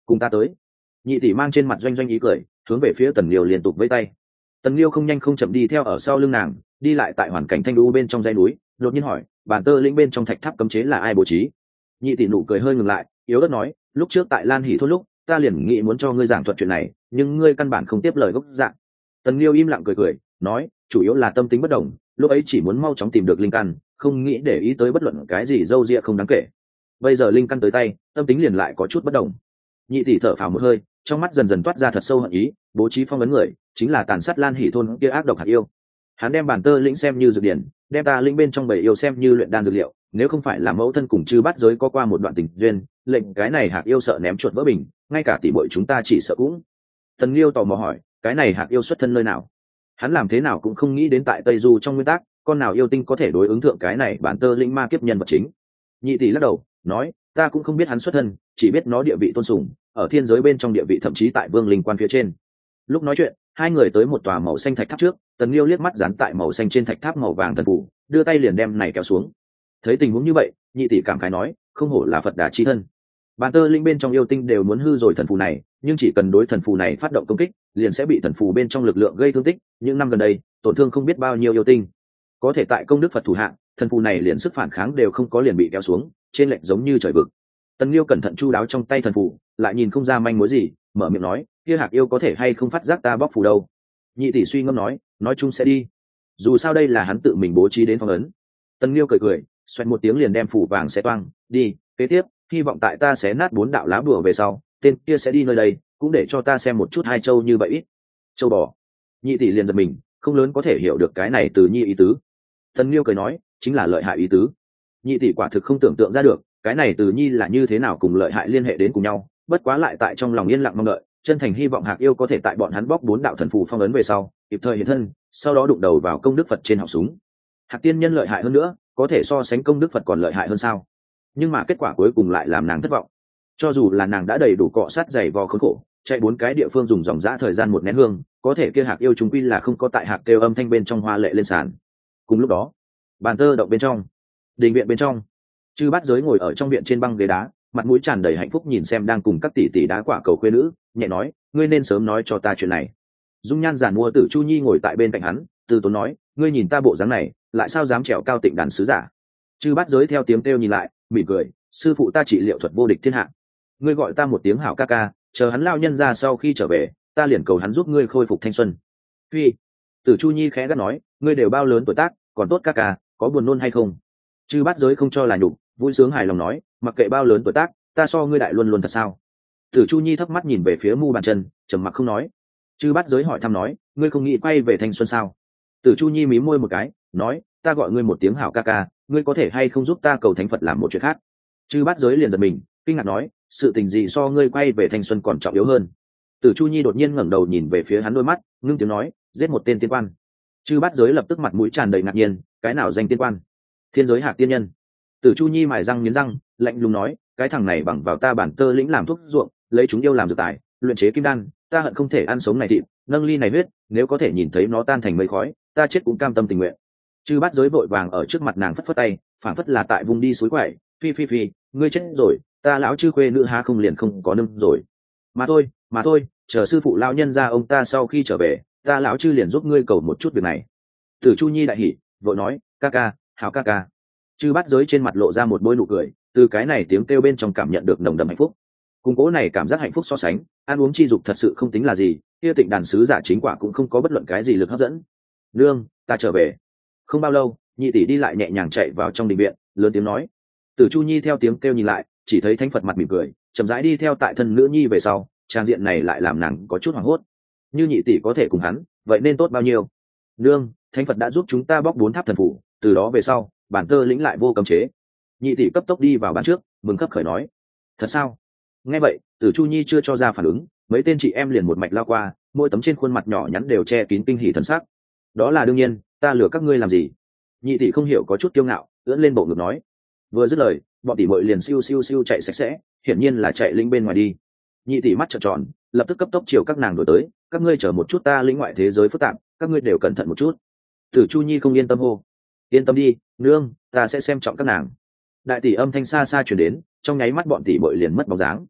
cùng ta tới. Nhị tỷ mang trên mặt doanh doanh ý cười, hướng về phía Tần Liêu liên tục vẫy tay. Tần Liêu không nhanh không chậm đi theo ở sau lưng nàng, đi lại tại hoàn cảnh thanh đu bên trong dãy núi, đột nhiên hỏi, bản tơ lĩnh bên trong thạch tháp cấm chế là ai bố trí? Nhị tỷ nụ cười hơi ngừng lại, yếu ớt nói, lúc trước tại Lan Hỷ thôn lúc, ta liền nghĩ muốn cho ngươi giảng thuật chuyện này, nhưng ngươi căn bản không tiếp lời gốc dạng. Tần Liêu im lặng cười cười, nói, chủ yếu là tâm tính bất đồng, lúc ấy chỉ muốn mau chóng tìm được linh căn, không nghĩ để ý tới bất luận cái gì dâu dịa không đáng kể. Bây giờ linh căn tới tay, tâm tính liền lại có chút bất đồng. Nhị tỷ thở phào một hơi, trong mắt dần dần toát ra thật sâu hận ý, bố trí phong ấn người chính là tàn sát Lan Hỷ thôn kia ác độc hạt yêu. Hắn đem bản tơ lĩnh xem như dược điển, đem ta lĩnh bên trong bầy yêu xem như luyện đan dược liệu, nếu không phải là mẫu thân cùng chư bát giới có qua một đoạn tình duyên, lệnh cái này hạt yêu sợ ném chuột vỡ bình, ngay cả tỷ muội chúng ta chỉ sợ cũng. Tần Liêu tò mò hỏi, cái này hạt yêu xuất thân nơi nào? Hắn làm thế nào cũng không nghĩ đến tại Tây Du trong nguyên tắc, con nào yêu tinh có thể đối ứng thượng cái này bản tơ lĩnh ma kiếp nhân vật chính. Nhị tỷ lắc đầu, nói, ta cũng không biết hắn xuất thân, chỉ biết nó địa vị tôn sùng, ở thiên giới bên trong địa vị thậm chí tại vương linh quan phía trên. Lúc nói chuyện, hai người tới một tòa màu xanh thạch tháp trước, Tần Liêu liếc mắt dán tại màu xanh trên thạch tháp màu vàng thần phù, đưa tay liền đem này kéo xuống. Thấy tình huống như vậy, nhị tỷ cảm khái nói, không hổ là Phật Đà chi thân. Bản tơ linh bên trong yêu tinh đều muốn hư rồi thần phù này, nhưng chỉ cần đối thần phù này phát động công kích, liền sẽ bị thần phù bên trong lực lượng gây thương tích. Những năm gần đây, tổn thương không biết bao nhiêu yêu tinh. Có thể tại công đức Phật thủ hạng, thần phù này liền sức phản kháng đều không có, liền bị kéo xuống, trên lệnh giống như trời vực. Tần Liêu cẩn thận chu đáo trong tay thần phù, lại nhìn không ra manh mối gì, mở miệng nói, kia hạc yêu có thể hay không phát giác ta bóc phù đâu. Nhị tỷ suy ngẫm nói, nói chung sẽ đi, dù sao đây là hắn tự mình bố trí đến phong ấn. Tần Liêu cười cười, xoẹt một tiếng liền đem phù vàng xé toang, đi, kế tiếp, hy vọng tại ta xé nát bốn đạo lá bùa về sau, tên kia sẽ đi nơi đây, cũng để cho ta xem một chút hai châu như vậy ít. Châu bò. Nhị tỷ liền giật mình, không lớn có thể hiểu được cái này từ nhi ý tứ. Tần Liêu cười nói, chính là lợi hại ý tứ. Nhị tỷ quả thực không tưởng tượng ra được, cái này từ nhi là như thế nào cùng lợi hại liên hệ đến cùng nhau, bất quá lại tại trong lòng yên lặng mong đợi, chân thành hy vọng hạc yêu có thể tại bọn hắn bóc bốn đạo thần phù phong ấn về sau, kịp thời hiện thân, sau đó đụng đầu vào công đức Phật trên họng súng. Hạc tiên nhân lợi hại hơn nữa, có thể so sánh công đức Phật còn lợi hại hơn sao? Nhưng mà kết quả cuối cùng lại làm nàng thất vọng. Cho dù là nàng đã đầy đủ cọ sát giày vò khốn khổ, chạy bốn cái địa phương dùng dòng dã thời gian một nén hương, có thể kia hạc yêu chúng quy là không có tại hạc kêu âm thanh bên trong hoa lệ lên sàn. Cùng lúc đó, bàn tơ động bên trong, đình viện bên trong, chư bát giới ngồi ở trong viện trên băng ghế đá, mặt mũi tràn đầy hạnh phúc nhìn xem đang cùng các tỷ tỷ đá quả cầu khuê nữ, nhẹ nói, ngươi nên sớm nói cho ta chuyện này. Dung nhan giản mua Tử Chu Nhi ngồi tại bên cạnh hắn, từ tốn nói, ngươi nhìn ta bộ dáng này, lại sao dám trèo cao tịnh đàn sứ giả? Chư bát giới theo tiếng kêu nhìn lại, mỉm cười, sư phụ ta trị liệu thuật vô địch thiên hạ, ngươi gọi ta một tiếng hảo ca ca, chờ hắn lao nhân ra sau khi trở về, ta liền cầu hắn giúp ngươi khôi phục thanh xuân. Phi. Tử Chu Nhi khẽ gắt nói, ngươi đều bao lớn tuổi tác, còn tốt ca ca, có buồn nôn hay không? Chư bát giới không cho là nhục, vui sướng hài lòng nói, mặc kệ bao lớn tuổi tác, ta so ngươi đại luôn luôn thật sao? Tử Chu Nhi thấp mắt nhìn về phía mu bàn chân, trầm mặc không nói. Chư bát giới hỏi thăm nói, ngươi không nghĩ quay về thanh xuân sao? Tử Chu Nhi mím môi một cái, nói, ta gọi ngươi một tiếng hảo ca ca, ngươi có thể hay không giúp ta cầu thánh Phật làm một chuyện khác? Chư bát giới liền giật mình, kinh ngạc nói, sự tình gì so ngươi quay về thanh xuân còn trọng yếu hơn? Tử Chu Nhi đột nhiên ngẩng đầu nhìn về phía hắn đôi mắt, ngưng tiếng nói, giết một tên tiên quan. Chư bát giới lập tức mặt mũi tràn đầy ngạc nhiên, cái nào danh tiên quan? Thiên giới hạc tiên nhân. Tử Chu Nhi mài răng nghiến răng, lạnh lùng nói, cái thằng này bằng vào ta bản tơ lĩnh làm thuốc ruộng, lấy chúng yêu làm dược tài, luyện chế kim đan, ta hận không thể ăn sống này thịt, nâng ly này huyết, nếu có thể nhìn thấy nó tan thành mây khói, ta chết cũng cam tâm tình nguyện. Chư bát giới vội vàng ở trước mặt nàng phất phất tay, phản phất là tại vùng đi suối quậy, phi phi phi, ngươi chết rồi, ta lão chư khuê nữ há không liền không có nương rồi. Mà thôi, mà thôi, chờ sư phụ lão nhân ra ông ta sau khi trở về, ta lão chư liền giúp ngươi cầu một chút việc này. Tử Chu Nhi đại hỉ, vội nói, ca ca, hảo ca ca. Chư bát giới trên mặt lộ ra một bôi nụ cười, từ cái này tiếng kêu bên trong cảm nhận được nồng đậm hạnh phúc. Cùng cố này cảm giác hạnh phúc so sánh, ăn uống chi dục thật sự không tính là gì, kia Tịnh đàn sứ giả chính quả cũng không có bất luận cái gì lực hấp dẫn. Nương, ta trở về. Không bao lâu, nhị tỷ đi lại nhẹ nhàng chạy vào trong đình viện, lớn tiếng nói. Tử Chu Nhi theo tiếng kêu nhìn lại, chỉ thấy thánh Phật mặt mỉm cười, chậm rãi đi theo tại thân nữ nhi về sau, trang diện này lại làm nàng có chút hoảng hốt. Như nhị tỷ có thể cùng hắn, vậy nên tốt bao nhiêu. Nương, thánh Phật đã giúp chúng ta bóc bốn tháp thần phủ, từ đó về sau, bản tơ lĩnh lại vô cấm chế. Nhị tỷ cấp tốc đi vào bàn trước, mừng khấp khởi nói, thật sao? Nghe vậy, Tử Chu Nhi chưa cho ra phản ứng, mấy tên chị em liền một mạch lao qua, mỗi tấm trên khuôn mặt nhỏ nhắn đều che kín kinh hỉ thần sắc. Đó là đương nhiên, ta lừa các ngươi làm gì? Nhị tỷ không hiểu có chút kiêu ngạo, ưỡn lên bộ ngực nói. Vừa dứt lời, bọn tỷ muội liền siêu siêu siêu chạy sạch sẽ, hiển nhiên là chạy lĩnh bên ngoài đi. Nhị tỷ mắt trợn tròn, lập tức cấp tốc chiều các nàng đuổi tới, các ngươi chờ một chút, ta lĩnh ngoại thế giới phức tạp, các ngươi đều cẩn thận một chút. Tử Chu Nhi không yên tâm hô, yên tâm đi, nương, ta sẽ xem trọng các nàng. Đại tỷ âm thanh xa xa truyền đến, trong nháy mắt bọn tỷ muội liền mất bóng dáng.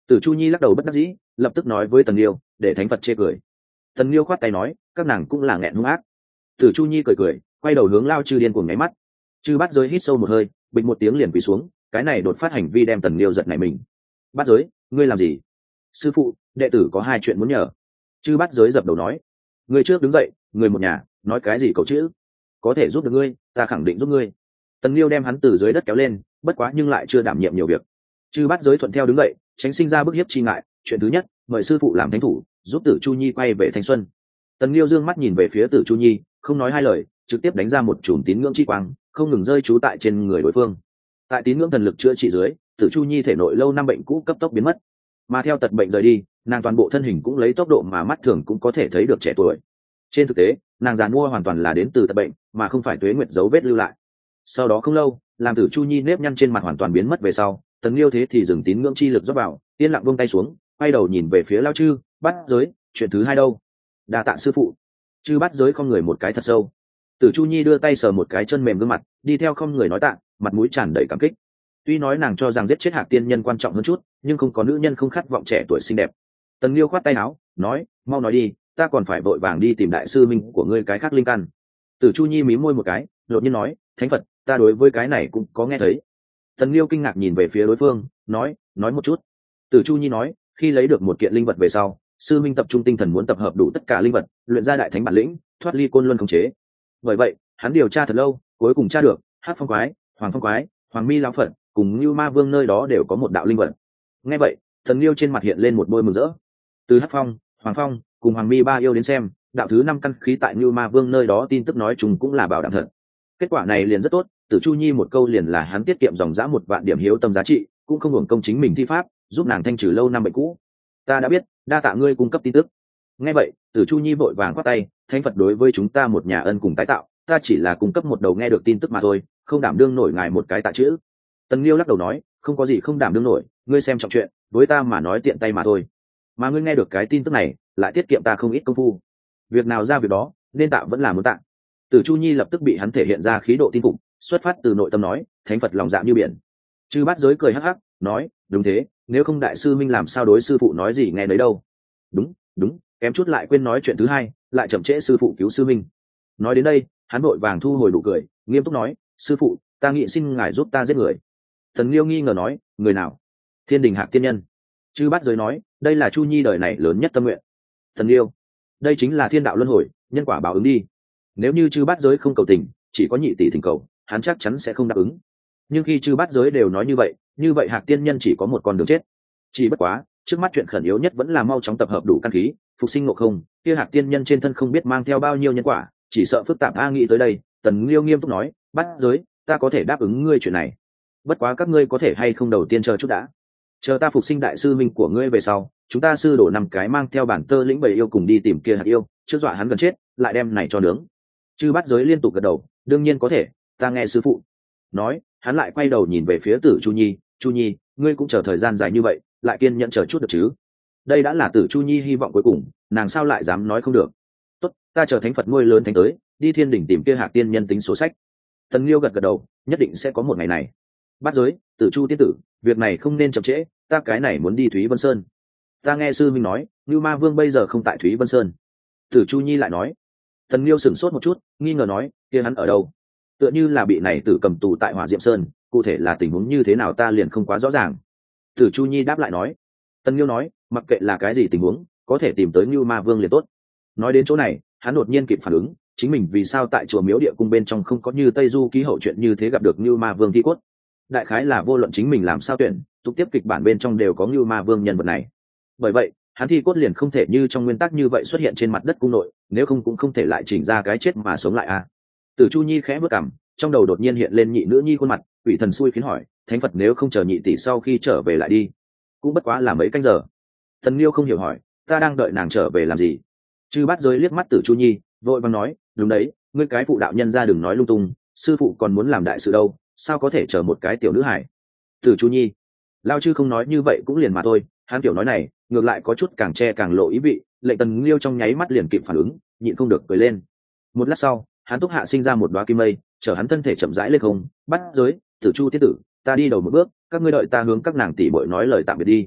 Tử Chu Nhi lắc đầu bất đắc dĩ, lập tức nói với Tần Liêu, để thánh Phật chê cười. Tần Liêu khoát tay nói, các nàng cũng là nghẹn hung ác. Tử Chu Nhi cười cười, quay đầu hướng Lao Chư điên cuồng nháy mắt. Chư Bát Giới hít sâu một hơi, bịch một tiếng liền quỳ xuống, cái này đột phát hành vi đem Tần Liêu giật nảy mình. Bát Giới, ngươi làm gì? Sư phụ, đệ tử có hai chuyện muốn nhờ. Chư Bát Giới dập đầu nói, ngươi trước đứng dậy, người một nhà, nói cái gì cầu chữ? Có thể giúp được ngươi, ta khẳng định giúp ngươi. Tần Liêu đem hắn từ dưới đất kéo lên, bất quá nhưng lại chưa đảm nhiệm nhiều việc. Chư Bát Giới thuận theo đứng dậy, tránh sinh ra bức hiếp chi ngại. Chuyện thứ nhất, mời sư phụ làm thánh thủ, giúp Tử Chu Nhi quay về thanh xuân. Tần Liêu dương mắt nhìn về phía Tử Chu Nhi, không nói hai lời, trực tiếp đánh ra một chùm tín ngưỡng chi quang, không ngừng rơi trú tại trên người đối phương. Tại tín ngưỡng thần lực chữa trị dưới, Tử Chu Nhi thể nội lâu năm bệnh cũ cấp tốc biến mất, mà theo tật bệnh rời đi, nàng toàn bộ thân hình cũng lấy tốc độ mà mắt thường cũng có thể thấy được trẻ tuổi. Trên thực tế, nàng già mua hoàn toàn là đến từ tật bệnh, mà không phải tuế nguyệt dấu vết lưu lại. Sau đó không lâu, làm Tử Chu Nhi nếp nhăn trên mặt hoàn toàn biến mất về sau, Tần Liêu thế thì dừng tín ngưỡng chi lực rót vào, yên lặng buông tay xuống, quay đầu nhìn về phía Lao Chư, Bát Giới, chuyện thứ hai đâu? Đa tạ sư phụ. Chư Bát Giới không người một cái thật sâu. Tử Chu Nhi đưa tay sờ một cái chân mềm gương mặt, đi theo không người nói tạ, mặt mũi tràn đầy cảm kích. Tuy nói nàng cho rằng giết chết Hạc Tiên Nhân quan trọng hơn chút, nhưng không có nữ nhân không khát vọng trẻ tuổi xinh đẹp. Tần Liêu khoát tay áo, nói, mau nói đi, ta còn phải vội vàng đi tìm đại sư minh của ngươi cái khác linh căn. Tử Chu Nhi mím môi một cái, đột nhiên nói, thánh Phật, ta đối với cái này cũng có nghe thấy. Tần Liêu kinh ngạc nhìn về phía đối phương, nói, nói một chút. Tử Chu Nhi nói, khi lấy được một kiện linh vật về sau, sư minh tập trung tinh thần muốn tập hợp đủ tất cả linh vật, luyện ra đại thánh bản lĩnh, thoát ly côn luân khống chế. Bởi vậy, hắn điều tra thật lâu, cuối cùng tra được, Hắc Phong Quái, Hoàng Phong Quái, Hoàng Mi lão Phật, cùng Như Ma Vương nơi đó đều có một đạo linh vật. Nghe vậy, Tần Liêu trên mặt hiện lên một bôi mừng rỡ. Từ Hắc Phong, Hoàng Phong, cùng Hoàng Mi ba yêu đến xem, đạo thứ năm căn khí tại Như Ma Vương nơi đó tin tức nói chung cũng là bảo đảm thật. Kết quả này liền rất tốt, Tử Chu Nhi một câu liền là hắn tiết kiệm dòng dã một vạn điểm hiếu tâm giá trị, cũng không hưởng công chính mình thi pháp, giúp nàng thanh trừ lâu năm bệnh cũ. Ta đã biết, đa tạ ngươi cung cấp tin tức. Nghe vậy, Tử Chu Nhi vội vàng khoát tay, thánh Phật đối với chúng ta một nhà ân cùng tái tạo, ta chỉ là cung cấp một đầu nghe được tin tức mà thôi, không đảm đương nổi ngài một cái tạ chữ. Tần Liêu lắc đầu nói, không có gì không đảm đương nổi, ngươi xem trọng chuyện, với ta mà nói tiện tay mà thôi. Mà ngươi nghe được cái tin tức này, lại tiết kiệm ta không ít công phu. Việc nào ra việc đó, nên tạ vẫn là muốn tạ. Tử Chu Nhi lập tức bị hắn thể hiện ra khí độ tin phục, xuất phát từ nội tâm nói, thánh Phật lòng dạ như biển. Chư Bát Giới cười hắc hắc, nói, đúng thế, nếu không đại sư minh làm sao đối sư phụ nói gì nghe đấy đâu. Đúng, đúng, kém chút lại quên nói chuyện thứ hai, lại chậm trễ sư phụ cứu sư minh. Nói đến đây, hắn vội vàng thu hồi đủ cười, nghiêm túc nói, sư phụ, ta nghĩ xin ngài giúp ta giết người. Thần Liêu nghi ngờ nói, người nào? Thiên Đình Hạc Tiên Nhân. Chư Bát Giới nói, đây là Chu Nhi đời này lớn nhất tâm nguyện. Thần Liêu, đây chính là thiên đạo luân hồi, nhân quả báo ứng đi. Nếu như Chư Bát Giới không cầu tình, chỉ có nhị tỷ thỉnh cầu, hắn chắc chắn sẽ không đáp ứng. Nhưng khi Chư Bát Giới đều nói như vậy, như vậy Hạc Tiên Nhân chỉ có một con đường chết. Chỉ bất quá, trước mắt chuyện khẩn yếu nhất vẫn là mau chóng tập hợp đủ căn khí, phục sinh ngộ không. Kia Hạc Tiên Nhân trên thân không biết mang theo bao nhiêu nhân quả, chỉ sợ phức tạp. A nghĩ tới đây, Tần Liêu nghiêm túc nói, Bát Giới, ta có thể đáp ứng ngươi chuyện này. Bất quá các ngươi có thể hay không đầu tiên chờ chút đã. Chờ ta phục sinh đại sư minh của ngươi về sau, chúng ta sư đổ năm cái mang theo bản tơ lĩnh bầy yêu cùng đi tìm kia Hạc yêu, trước dọa hắn gần chết, lại đem này cho nướng. Chư Bát Giới liên tục gật đầu, đương nhiên có thể, ta nghe sư phụ. Nói, hắn lại quay đầu nhìn về phía Tử Chu Nhi, Chu Nhi, ngươi cũng chờ thời gian dài như vậy, lại kiên nhẫn chờ chút được chứ? Đây đã là Tử Chu Nhi hy vọng cuối cùng, nàng sao lại dám nói không được? Tốt, ta chờ thánh Phật nuôi lớn thánh tới, đi Thiên Đỉnh tìm kia Hạc Tiên Nhân tính số sách. Tần Liêu gật gật đầu, nhất định sẽ có một ngày này. Bát Giới, Tử Chu tiên tử, việc này không nên chậm trễ, ta cái này muốn đi Thúy Vân Sơn. Ta nghe sư minh nói, Như Ma Vương bây giờ không tại Thúy Vân Sơn. Tử Chu Nhi lại nói. Tần Liêu sửng sốt một chút, nghi ngờ nói, kia hắn ở đâu? Tựa như là bị này tử cầm tù tại Hỏa Diệm Sơn, cụ thể là tình huống như thế nào ta liền không quá rõ ràng. Tử Chu Nhi đáp lại nói. Tần Liêu nói, mặc kệ là cái gì tình huống, có thể tìm tới Như Ma Vương liền tốt. Nói đến chỗ này, hắn đột nhiên kịp phản ứng, chính mình vì sao tại chùa Miếu Địa Cung bên trong không có như Tây Du ký hậu chuyện như thế gặp được Như Ma Vương thi cốt. Đại khái là vô luận chính mình làm sao tuyển, tục tiếp kịch bản bên trong đều có Như Ma Vương nhân vật này. Bởi vậy, hắn thi cốt liền không thể như trong nguyên tắc như vậy xuất hiện trên mặt đất cung nội, nếu không cũng không thể lại chỉnh ra cái chết mà sống lại a. À. Tử Chu Nhi khẽ bước cằm, trong đầu đột nhiên hiện lên nhị nữ nhi khuôn mặt, quỷ thần xui khiến hỏi, thánh Phật nếu không chờ nhị tỷ sau khi trở về lại đi, cũng bất quá là mấy canh giờ. Thần Liêu không hiểu hỏi, ta đang đợi nàng trở về làm gì? Chư Bát Giới liếc mắt Tử Chu Nhi, vội vàng nói, đúng đấy, ngươi cái phụ đạo nhân ra đừng nói lung tung, sư phụ còn muốn làm đại sự đâu, sao có thể chờ một cái tiểu nữ hải? Tử Chu Nhi, lao chư không nói như vậy cũng liền mà thôi, hắn tiểu nói này ngược lại có chút càng che càng lộ ý vị, lệnh Tần Liêu trong nháy mắt liền kịp phản ứng, nhịn không được cười lên. Một lát sau, hắn túc hạ sinh ra một đóa kim mây, chở hắn thân thể chậm rãi lên không. Bắt Giới, Tử Chu tiết tử, ta đi đầu một bước, các ngươi đợi ta hướng các nàng tỷ bội nói lời tạm biệt đi.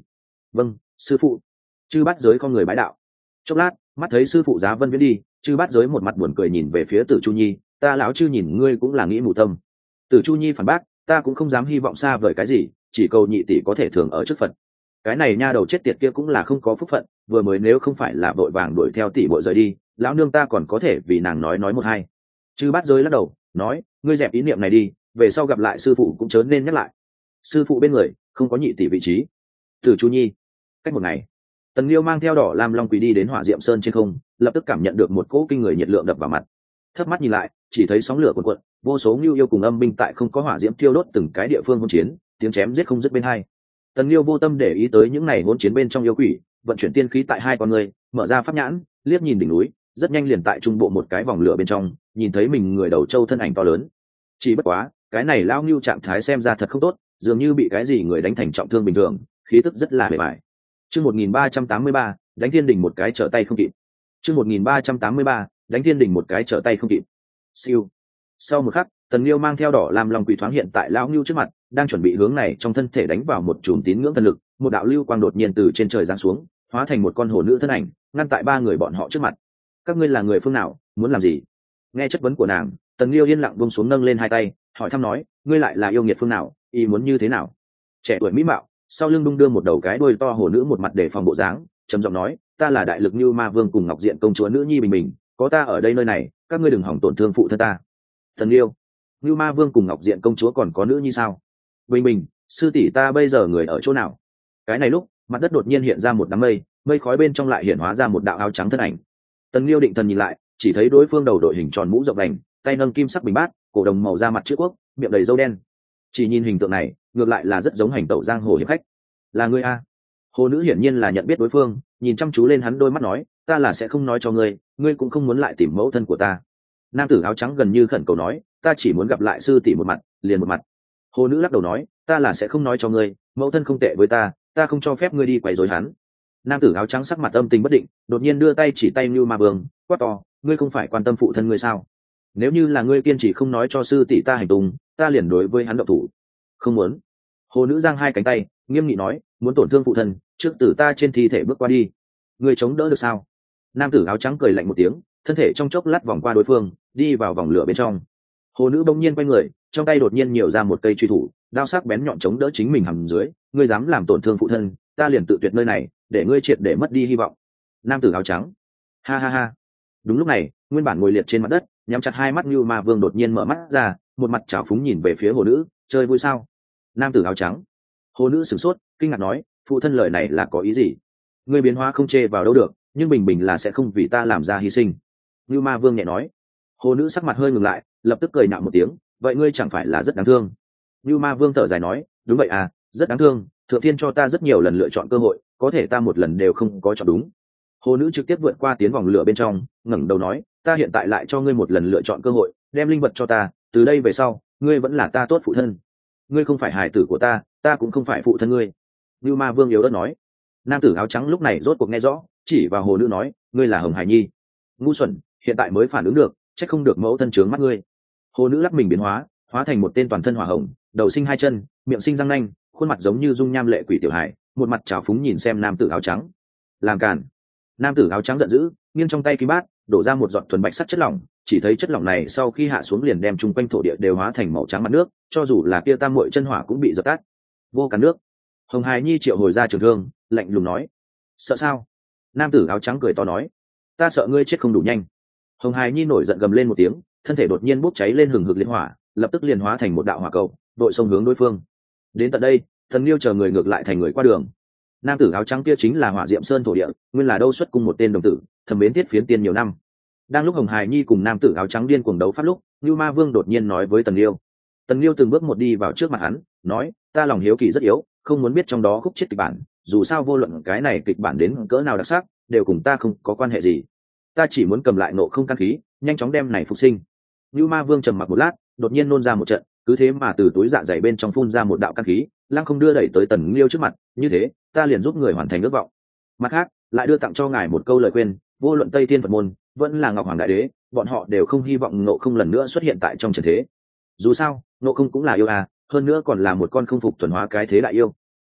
vâng sư phụ. Chư bát giới con người bái đạo. Chốc lát mắt thấy sư phụ Giá Vân Viễn đi, chư bát giới một mặt buồn cười nhìn về phía Tử Chu Nhi, ta lão chư nhìn ngươi cũng là nghĩ mù tâm. Tử Chu Nhi phản bác, ta cũng không dám hy vọng xa vời cái gì, chỉ cầu nhị tỷ có thể thường ở trước Phật. Cái này nha đầu chết tiệt kia cũng là không có phúc phận, vừa mới nếu không phải là vội vàng đuổi theo tỷ muội rời đi, lão nương ta còn có thể vì nàng nói nói một hai. Chư bát giới lắc đầu nói, ngươi dẹp ý niệm này đi, về sau gặp lại sư phụ cũng chớ nên nhắc lại. Sư phụ bên người không có nhị tỷ vị trí. Tử Chu Nhi. Cách một ngày, Tần Liêu mang theo Đỏ Lam Long Quỷ đi đến Hỏa Diệm Sơn trên không, lập tức cảm nhận được một cỗ kinh người nhiệt lượng đập vào mặt. Thấp mắt nhìn lại, chỉ thấy sóng lửa cuồn cuộn, vô số ngưu yêu cùng âm binh tại không có hỏa diễm thiêu đốt từng cái địa phương hỗn chiến, tiếng chém giết không dứt bên hai. Tần Liêu vô tâm để ý tới những này hỗn chiến bên trong yêu quỷ, vận chuyển tiên khí tại hai con người, mở ra pháp nhãn, liếc nhìn đỉnh núi, rất nhanh liền tại trung bộ một cái vòng lửa bên trong, nhìn thấy mình người đầu châu thân ảnh to lớn. Chỉ bất quá, cái này lão ngưu trạng thái xem ra thật không tốt, dường như bị cái gì người đánh thành trọng thương bình thường, khí tức rất là bề bại. Chương một nghìn ba trăm tám mươi ba, đánh thiên đình một cái trở tay không kịp. Chương một nghìn ba trăm tám mươi ba, đánh thiên đình một cái trở tay không kịp. Siêu. Sau một khắc, Tần Liêu mang theo Đỏ Lam Long Quỷ thoáng hiện tại lão ngưu trước mặt, đang chuẩn bị hướng này trong thân thể đánh vào một chùm tín ngưỡng thần lực, một đạo lưu quang đột nhiên từ trên trời giáng xuống, hóa thành một con hổ nữ thân ảnh, ngăn tại ba người bọn họ trước mặt. Các ngươi là người phương nào, muốn làm gì? Nghe chất vấn của nàng, Tần Liêu yên lặng buông xuống nâng lên hai tay, hỏi thăm nói, ngươi lại là yêu nghiệt phương nào, ý muốn như thế nào? Trẻ tuổi mỹ mạo, sau lưng đung đưa một đầu cái đuôi to hổ nữ một mặt để phòng bộ dáng, trầm giọng nói, ta là đại lực như ma vương cùng ngọc diện công chúa nữ nhi bình bình, có ta ở đây nơi này, các ngươi đừng hỏng tổn thương phụ thân ta. Thần Liêu, như ma vương cùng ngọc diện công chúa còn có nữ nhi sao? Bình bình, sư tỷ ta bây giờ người ở chỗ nào? Cái này lúc mặt đất đột nhiên hiện ra một đám mây, mây khói bên trong lại hiện hóa ra một đạo áo trắng thân ảnh. Tần Liêu định thần nhìn lại, chỉ thấy đối phương đầu đội hình tròn mũ rộng đành, tay nâng kim sắc bình bát, cổ đồng màu da mặt chữ quốc, miệng đầy râu đen. Chỉ nhìn hình tượng này, ngược lại là rất giống hành tẩu giang hồ hiệp khách. Là ngươi a? Hồ nữ hiển nhiên là nhận biết đối phương, nhìn chăm chú lên hắn đôi mắt nói, ta là sẽ không nói cho ngươi, ngươi cũng không muốn lại tìm mẫu thân của ta. Nam tử áo trắng gần như khẩn cầu nói, ta chỉ muốn gặp lại sư tỷ một mặt, liền một mặt. Hồ nữ lắc đầu nói, ta là sẽ không nói cho ngươi, mẫu thân không tệ với ta, ta không cho phép ngươi đi quấy rối hắn. Nam tử áo trắng sắc mặt âm tình bất định, đột nhiên đưa tay chỉ tay Nưu Ma Vương, quát to, ngươi không phải quan tâm phụ thân ngươi sao? Nếu như là ngươi kiên trì không nói cho sư tỷ ta hành tung, ta liền đối với hắn động thủ. Không muốn. Hồ nữ giang hai cánh tay, nghiêm nghị nói, muốn tổn thương phụ thân, trước tử ta trên thi thể bước qua đi. Ngươi chống đỡ được sao? Nam tử áo trắng cười lạnh một tiếng, thân thể trong chốc lát vòng qua đối phương, đi vào vòng lửa bên trong. Hồ nữ bỗng nhiên quay người, trong tay đột nhiên nhiều ra một cây truy thủ, đao sắc bén nhọn chống đỡ chính mình hầm dưới. Ngươi dám làm tổn thương phụ thân, ta liền tự tuyệt nơi này, để ngươi triệt để mất đi hy vọng. Nam tử áo trắng, ha ha ha. Đúng lúc này, nguyên bản ngồi liệt trên mặt đất, nhắm chặt hai mắt Nưu Ma Vương đột nhiên mở mắt ra, một mặt trào phúng nhìn về phía hồ nữ, chơi vui sao? Nam tử áo trắng, hồ nữ sửng sốt, kinh ngạc nói, phụ thân lời này là có ý gì? Ngươi biến hóa không chê vào đâu được, nhưng bình bình là sẽ không vì ta làm ra hy sinh. Nưu Ma Vương nhẹ nói. Hồ nữ sắc mặt hơi ngừng lại, lập tức cười nhạo một tiếng, vậy ngươi chẳng phải là rất đáng thương? Nưu Ma Vương thở dài nói, đúng vậy à, rất đáng thương, thượng thiên cho ta rất nhiều lần lựa chọn cơ hội, có thể ta một lần đều không có chọn đúng. Hồ nữ trực tiếp vượt qua tiến vòng lửa bên trong, ngẩng đầu nói, ta hiện tại lại cho ngươi một lần lựa chọn cơ hội, đem linh vật cho ta, từ đây về sau, ngươi vẫn là ta tốt phụ thân. Ngươi không phải hài tử của ta, ta cũng không phải phụ thân ngươi. Nưu Ma Vương yếu ớt nói. Nam tử áo trắng lúc này rốt cuộc nghe rõ, chỉ vào hồ nữ nói, ngươi là Hồng Hải Nhi. Ngu xuẩn, hiện tại mới phản ứng được, trách không được mẫu thân trướng mắt ngươi. Hồ nữ lắc mình biến hóa, hóa thành một tên toàn thân hỏa hồng, đầu sinh hai chân, miệng sinh răng nanh, khuôn mặt giống như dung nham lệ quỷ tiểu hải, một mặt trào phúng nhìn xem nam tử áo trắng. Làm cản. Nam tử áo trắng giận dữ, nghiêng trong tay kim bát, đổ ra một giọt thuần bạch sắt chất lỏng, chỉ thấy chất lỏng này sau khi hạ xuống liền đem chung quanh thổ địa đều hóa thành màu trắng mặt nước, cho dù là kia tam muội chân hỏa cũng bị dập tắt. Vô cả nước. Hồng Hải Nhi triệu hồi ra trường thương, lạnh lùng nói, sợ sao? Nam tử áo trắng cười to nói, ta sợ ngươi chết không đủ nhanh. Hồng Hải Nhi nổi giận gầm lên một tiếng, thân thể đột nhiên bốc cháy lên hừng hực liên hỏa, lập tức liền hóa thành một đạo hỏa cầu, đội sông hướng đối phương. Đến tận đây, Thần Liêu chờ người ngược lại thành người qua đường. Nam tử áo trắng kia chính là Hỏa Diệm Sơn thổ địa, nguyên là đâu xuất cung một tên đồng tử, thầm mến thiết phiến tiên nhiều năm. Đang lúc Hồng Hải Nhi cùng nam tử áo trắng điên cuồng đấu pháp lúc, Nưu Ma Vương đột nhiên nói với Tần Liêu. Tần Liêu từng bước một đi vào trước mặt hắn, nói, ta lòng hiếu kỳ rất yếu, không muốn biết trong đó khúc chết kịch bản, dù sao vô luận cái này kịch bản đến cỡ nào đặc sắc, đều cùng ta không có quan hệ gì. Ta chỉ muốn cầm lại nộ không căn khí, nhanh chóng đem này phục sinh. Nưu Ma Vương trầm mặc một lát, đột nhiên nôn ra một trận, cứ thế mà từ túi dạ dày bên trong phun ra một đạo căn khí, lăng không đưa đẩy tới Tần Liêu trước mặt, như thế, ta liền giúp người hoàn thành ước vọng. Mặt khác, lại đưa tặng cho ngài một câu lời khuyên, vô luận Tây Thiên Phật môn, vẫn là Ngọc Hoàng Đại Đế, bọn họ đều không hy vọng nộ không lần nữa xuất hiện tại trong trần thế. Dù sao, nộ không cũng là yêu à, hơn nữa còn là một con không phục thuần hóa cái thế đại yêu.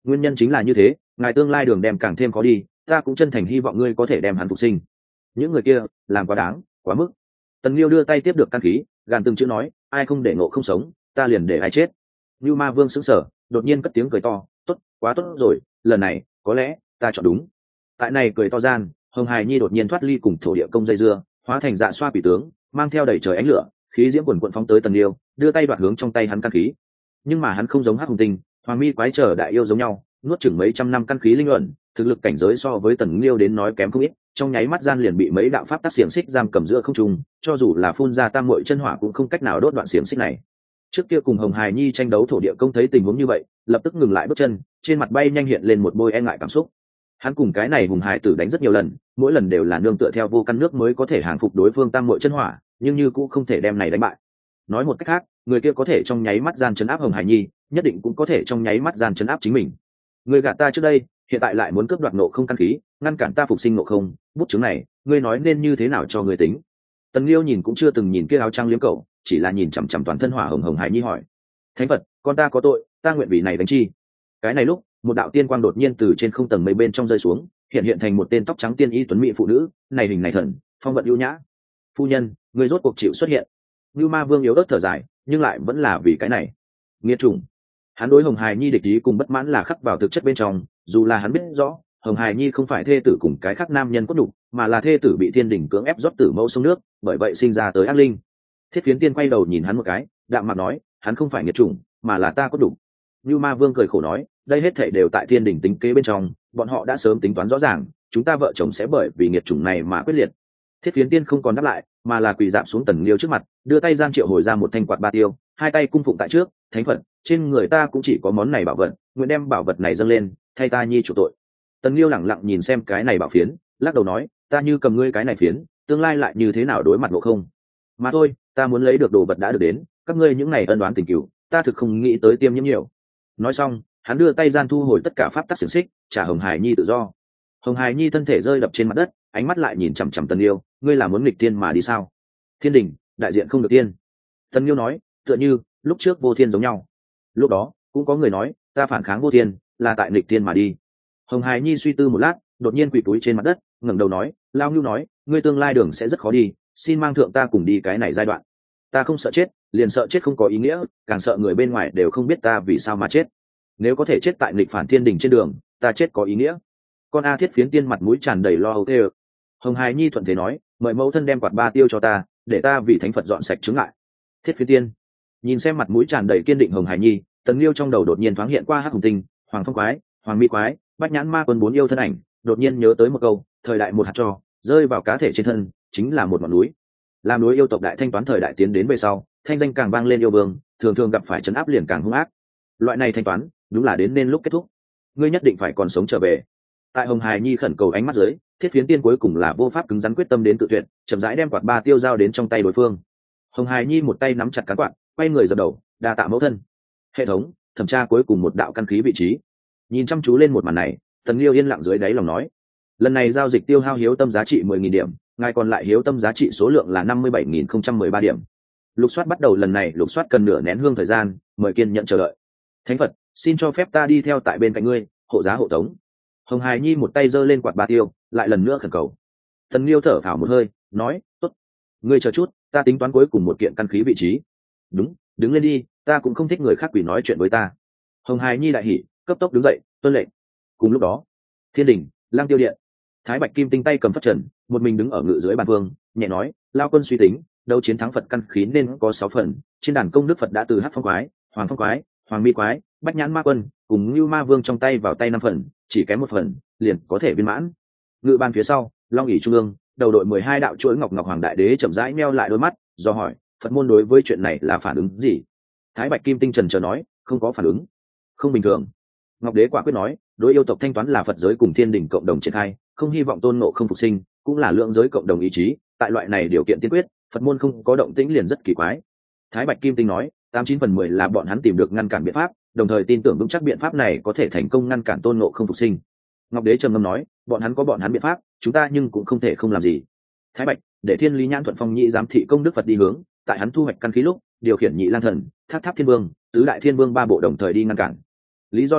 Nguyên nhân chính là như thế, ngài tương lai đường đem càng thêm khó đi, ta cũng chân thành hy vọng ngươi có thể đem hắn phục sinh. Những người kia làm quá đáng, quá mức. Tần Liêu đưa tay tiếp được căn khí, gàn từng chữ nói, ai không để ngộ không sống, ta liền để ai chết. Như Ma Vương sững sờ, đột nhiên cất tiếng cười to, tốt, quá tốt rồi, lần này có lẽ ta chọn đúng. Tại này cười to gian, Hồng Hải Nhi đột nhiên thoát ly cùng thổ địa công dây dưa, hóa thành dạ xoa quỷ tướng, mang theo đầy trời ánh lửa, khí diễm quần quần phóng tới Tần Liêu, đưa tay đoạt hướng trong tay hắn căn khí. Nhưng mà hắn không giống Hắc Hùng Tinh, Hoàng Mi quái trở đại yêu giống nhau, nuốt chửng mấy trăm năm căn khí linh ẩn, thực lực cảnh giới so với Tần Liêu đến nói kém không ít, trong nháy mắt gian liền bị mấy đạo pháp tác xiềng xích giam cầm giữa không trung, cho dù là phun ra tam muội chân hỏa cũng không cách nào đốt đoạn xiềng xích này. Trước kia cùng Hồng Hải Nhi tranh đấu thổ địa công thấy tình huống như vậy, lập tức ngừng lại bước chân, trên mặt bay nhanh hiện lên một bôi e ngại cảm xúc. Hắn cùng cái này hùng hải tử đánh rất nhiều lần, mỗi lần đều là nương tựa theo vô căn nước mới có thể hàng phục đối phương tam muội chân hỏa, nhưng như cũng không thể đem này đánh bại. Nói một cách khác, người kia có thể trong nháy mắt gian chấn áp Hồng Hải Nhi, nhất định cũng có thể trong nháy mắt gian chấn áp chính mình. Người gạt ta trước đây, hiện tại lại muốn cướp đoạt nộ không căn khí, ngăn cản ta phục sinh nộ không, bút chứng này, ngươi nói nên như thế nào cho người tính? Tần Liêu nhìn cũng chưa từng nhìn kia áo trang liếm cậu, chỉ là nhìn chằm chằm toàn thân hỏa hồng Hồng Hải Nhi hỏi: Thánh Phật, con ta có tội, ta nguyện vì này đánh chi? Cái này lúc, một đạo tiên quang đột nhiên từ trên không tầng mây bên trong rơi xuống, hiện hiện thành một tên tóc trắng tiên y tuấn mỹ phụ nữ, này hình này thần, phong vận ưu nhã. Phu nhân, người rốt cuộc chịu xuất hiện. Như Ma Vương yếu ớt thở dài, nhưng lại vẫn là vì cái này. Nghiệt chủng. Hắn đối Hồng Hải Nhi địch ý cùng bất mãn là khắc vào thực chất bên trong, dù là hắn biết rõ Hồng Hải Nhi không phải thê tử cùng cái khác nam nhân cốt đục, mà là thê tử bị thiên đình cưỡng ép rót tử mẫu sông nước, bởi vậy sinh ra tới ác linh. Thiết Phiến Tiên quay đầu nhìn hắn một cái, đạm mặt nói, hắn không phải nghiệt chủng, mà là ta cốt đục. Như Ma Vương cười khổ nói, đây hết thảy đều tại thiên đình tính kế bên trong, bọn họ đã sớm tính toán rõ ràng, chúng ta vợ chồng sẽ bởi vì nghiệt chủng này mà quyết liệt. Thiết Phiến Tiên không còn đáp lại, mà là quỳ dạp xuống Tần Liêu trước mặt, đưa tay gian triệu hồi ra một thanh quạt ba tiêu, hai tay cung phụng tại trước, thánh Phật, trên người ta cũng chỉ có món này bảo vật, nguyện đem bảo vật này dâng lên, thay ta nhi chủ tội. Tần Liêu lẳng lặng nhìn xem cái này bảo phiến, lắc đầu nói, ta như cầm ngươi cái này phiến, tương lai lại như thế nào đối mặt ngộ không? Mà thôi, ta muốn lấy được đồ vật đã được đến, các ngươi những này ân đoán tình cửu, ta thực không nghĩ tới tiêm nhiễm nhiều. Nói xong, hắn đưa tay gian thu hồi tất cả pháp tắc xiềng xích, trả Hồng Hải Nhi tự do. Hồng Hải Nhi thân thể rơi đập trên mặt đất, ánh mắt lại nhìn chằm chằm Tần Liêu, ngươi là muốn nghịch tiên mà đi sao? Thiên đình, đại diện không được tiên. Tần Liêu nói, tựa như lúc trước vô thiên giống nhau. Lúc đó, cũng có người nói, ta phản kháng vô thiên, là tại nghịch tiên mà đi. Hồng Hải Nhi suy tư một lát, đột nhiên quỳ túi trên mặt đất, ngẩng đầu nói, Lao Nhu nói, ngươi tương lai đường sẽ rất khó đi, xin mang thượng ta cùng đi cái này giai đoạn. Ta không sợ chết, liền sợ chết không có ý nghĩa, càng sợ người bên ngoài đều không biết ta vì sao mà chết. Nếu có thể chết tại nghịch phản thiên đình trên đường, ta chết có ý nghĩa. Con A Thiết Phiến Tiên mặt mũi tràn đầy lo âu tê. Hồng Hải Nhi thuận thế nói, mời mẫu thân đem quạt ba tiêu cho ta, để ta vì thánh Phật dọn sạch chứng ngại. Thiết Phiến Tiên nhìn xem mặt mũi tràn đầy kiên định Hồng Hải Nhi, Tần Liêu trong đầu đột nhiên thoáng hiện qua Hắc Hùng Tinh, Hoàng Phong Quái, Hoàng Mi Quái, Bách Nhãn Ma Quân bốn yêu thân ảnh, đột nhiên nhớ tới một câu, thời đại một hạt trò rơi vào cá thể trên thân, chính là một ngọn núi. Làm núi yêu tộc đại thanh toán thời đại tiến đến về sau, thanh danh càng vang lên yêu vương, thường thường gặp phải trấn áp liền càng hung ác. Loại này thanh toán, đúng là đến nên lúc kết thúc. Ngươi nhất định phải còn sống trở về. Tại Hồng Hải Nhi khẩn cầu ánh mắt dưới, Thiết Phiến Tiên cuối cùng là vô pháp cứng rắn quyết tâm đến tự tuyệt, chậm rãi đem quạt ba tiêu giao đến trong tay đối phương. Hồng Hải Nhi một tay nắm chặt cán quạt, quay người dập đầu, đa tạ mẫu thân. Hệ thống thẩm tra cuối cùng một đạo căn khí vị trí. Nhìn chăm chú lên một màn này, Tần Liêu yên lặng dưới đáy lòng nói, lần này giao dịch tiêu hao hiếu tâm giá trị mười nghìn điểm, ngài còn lại hiếu tâm giá trị số lượng là năm mươi bảy nghìn không trăm mười ba điểm. Lục soát bắt đầu lần này lục soát cần nửa nén hương thời gian, mời kiên nhận chờ đợi. Thánh Phật, xin cho phép ta đi theo tại bên cạnh ngươi, hộ giá hộ tống. Hồng Hải Nhi một tay giơ lên quạt ba tiêu, lại lần nữa khẩn cầu. Tần Liêu thở phào một hơi, nói, tốt, ngươi chờ chút, ta tính toán cuối cùng một kiện căn khí vị trí. Đúng, đứng lên đi, ta cũng không thích người khác quỷ nói chuyện với ta. Hồng Hải Nhi đại hỉ, cấp tốc đứng dậy, tuân lệnh. Cùng lúc đó, thiên đình, Lang Tiêu điện, Thái Bạch Kim Tinh tay cầm phất trần, một mình đứng ở ngự dưới bàn vương, nhẹ nói, lao quân suy tính, đấu chiến thắng Phật căn khí nên có sáu phần, trên đàn công đức Phật đã từ Hắc Phong Quái, Hoàng Phong Quái, Hoàng Mi Quái, Bách Nhãn Ma Quân, cùng Như Ma Vương trong tay vào tay năm phần, chỉ kém một phần, liền có thể viên mãn. Ngự bàn phía sau, Long ỷ trung ương, đầu đội mười hai đạo chuỗi ngọc ngọc hoàng đại đế chậm rãi meo lại đôi mắt, do hỏi, Phật môn đối với chuyện này là phản ứng gì? Thái Bạch Kim Tinh trần chờ nói, không có phản ứng, không bình thường. Ngọc Đế quả quyết nói, đối yêu tộc thanh toán là Phật giới cùng thiên đình cộng đồng triển khai, không hy vọng tôn ngộ không phục sinh, cũng là lượng giới cộng đồng ý chí, tại loại này điều kiện tiên quyết, Phật môn không có động tĩnh liền rất kỳ quái. Thái Bạch Kim Tinh nói, tám chín phần mười là bọn hắn tìm được ngăn cản biện pháp, đồng thời tin tưởng vững chắc biện pháp này có thể thành công ngăn cản tôn ngộ không phục sinh. Ngọc Đế trầm ngâm nói, bọn hắn có bọn hắn biện pháp, chúng ta nhưng cũng không thể không làm gì. Thái Bạch, để Thiên Lý Nhãn Thuận Phong Nhị giám thị công đức Phật đi hướng, tại hắn thu hoạch căn khí lúc, điều khiển Nhị Lang Thần, Thác Tháp Thiên Vương, tứ đại thiên vương ba bộ đồng thời đi ngăn cản. Lý do là,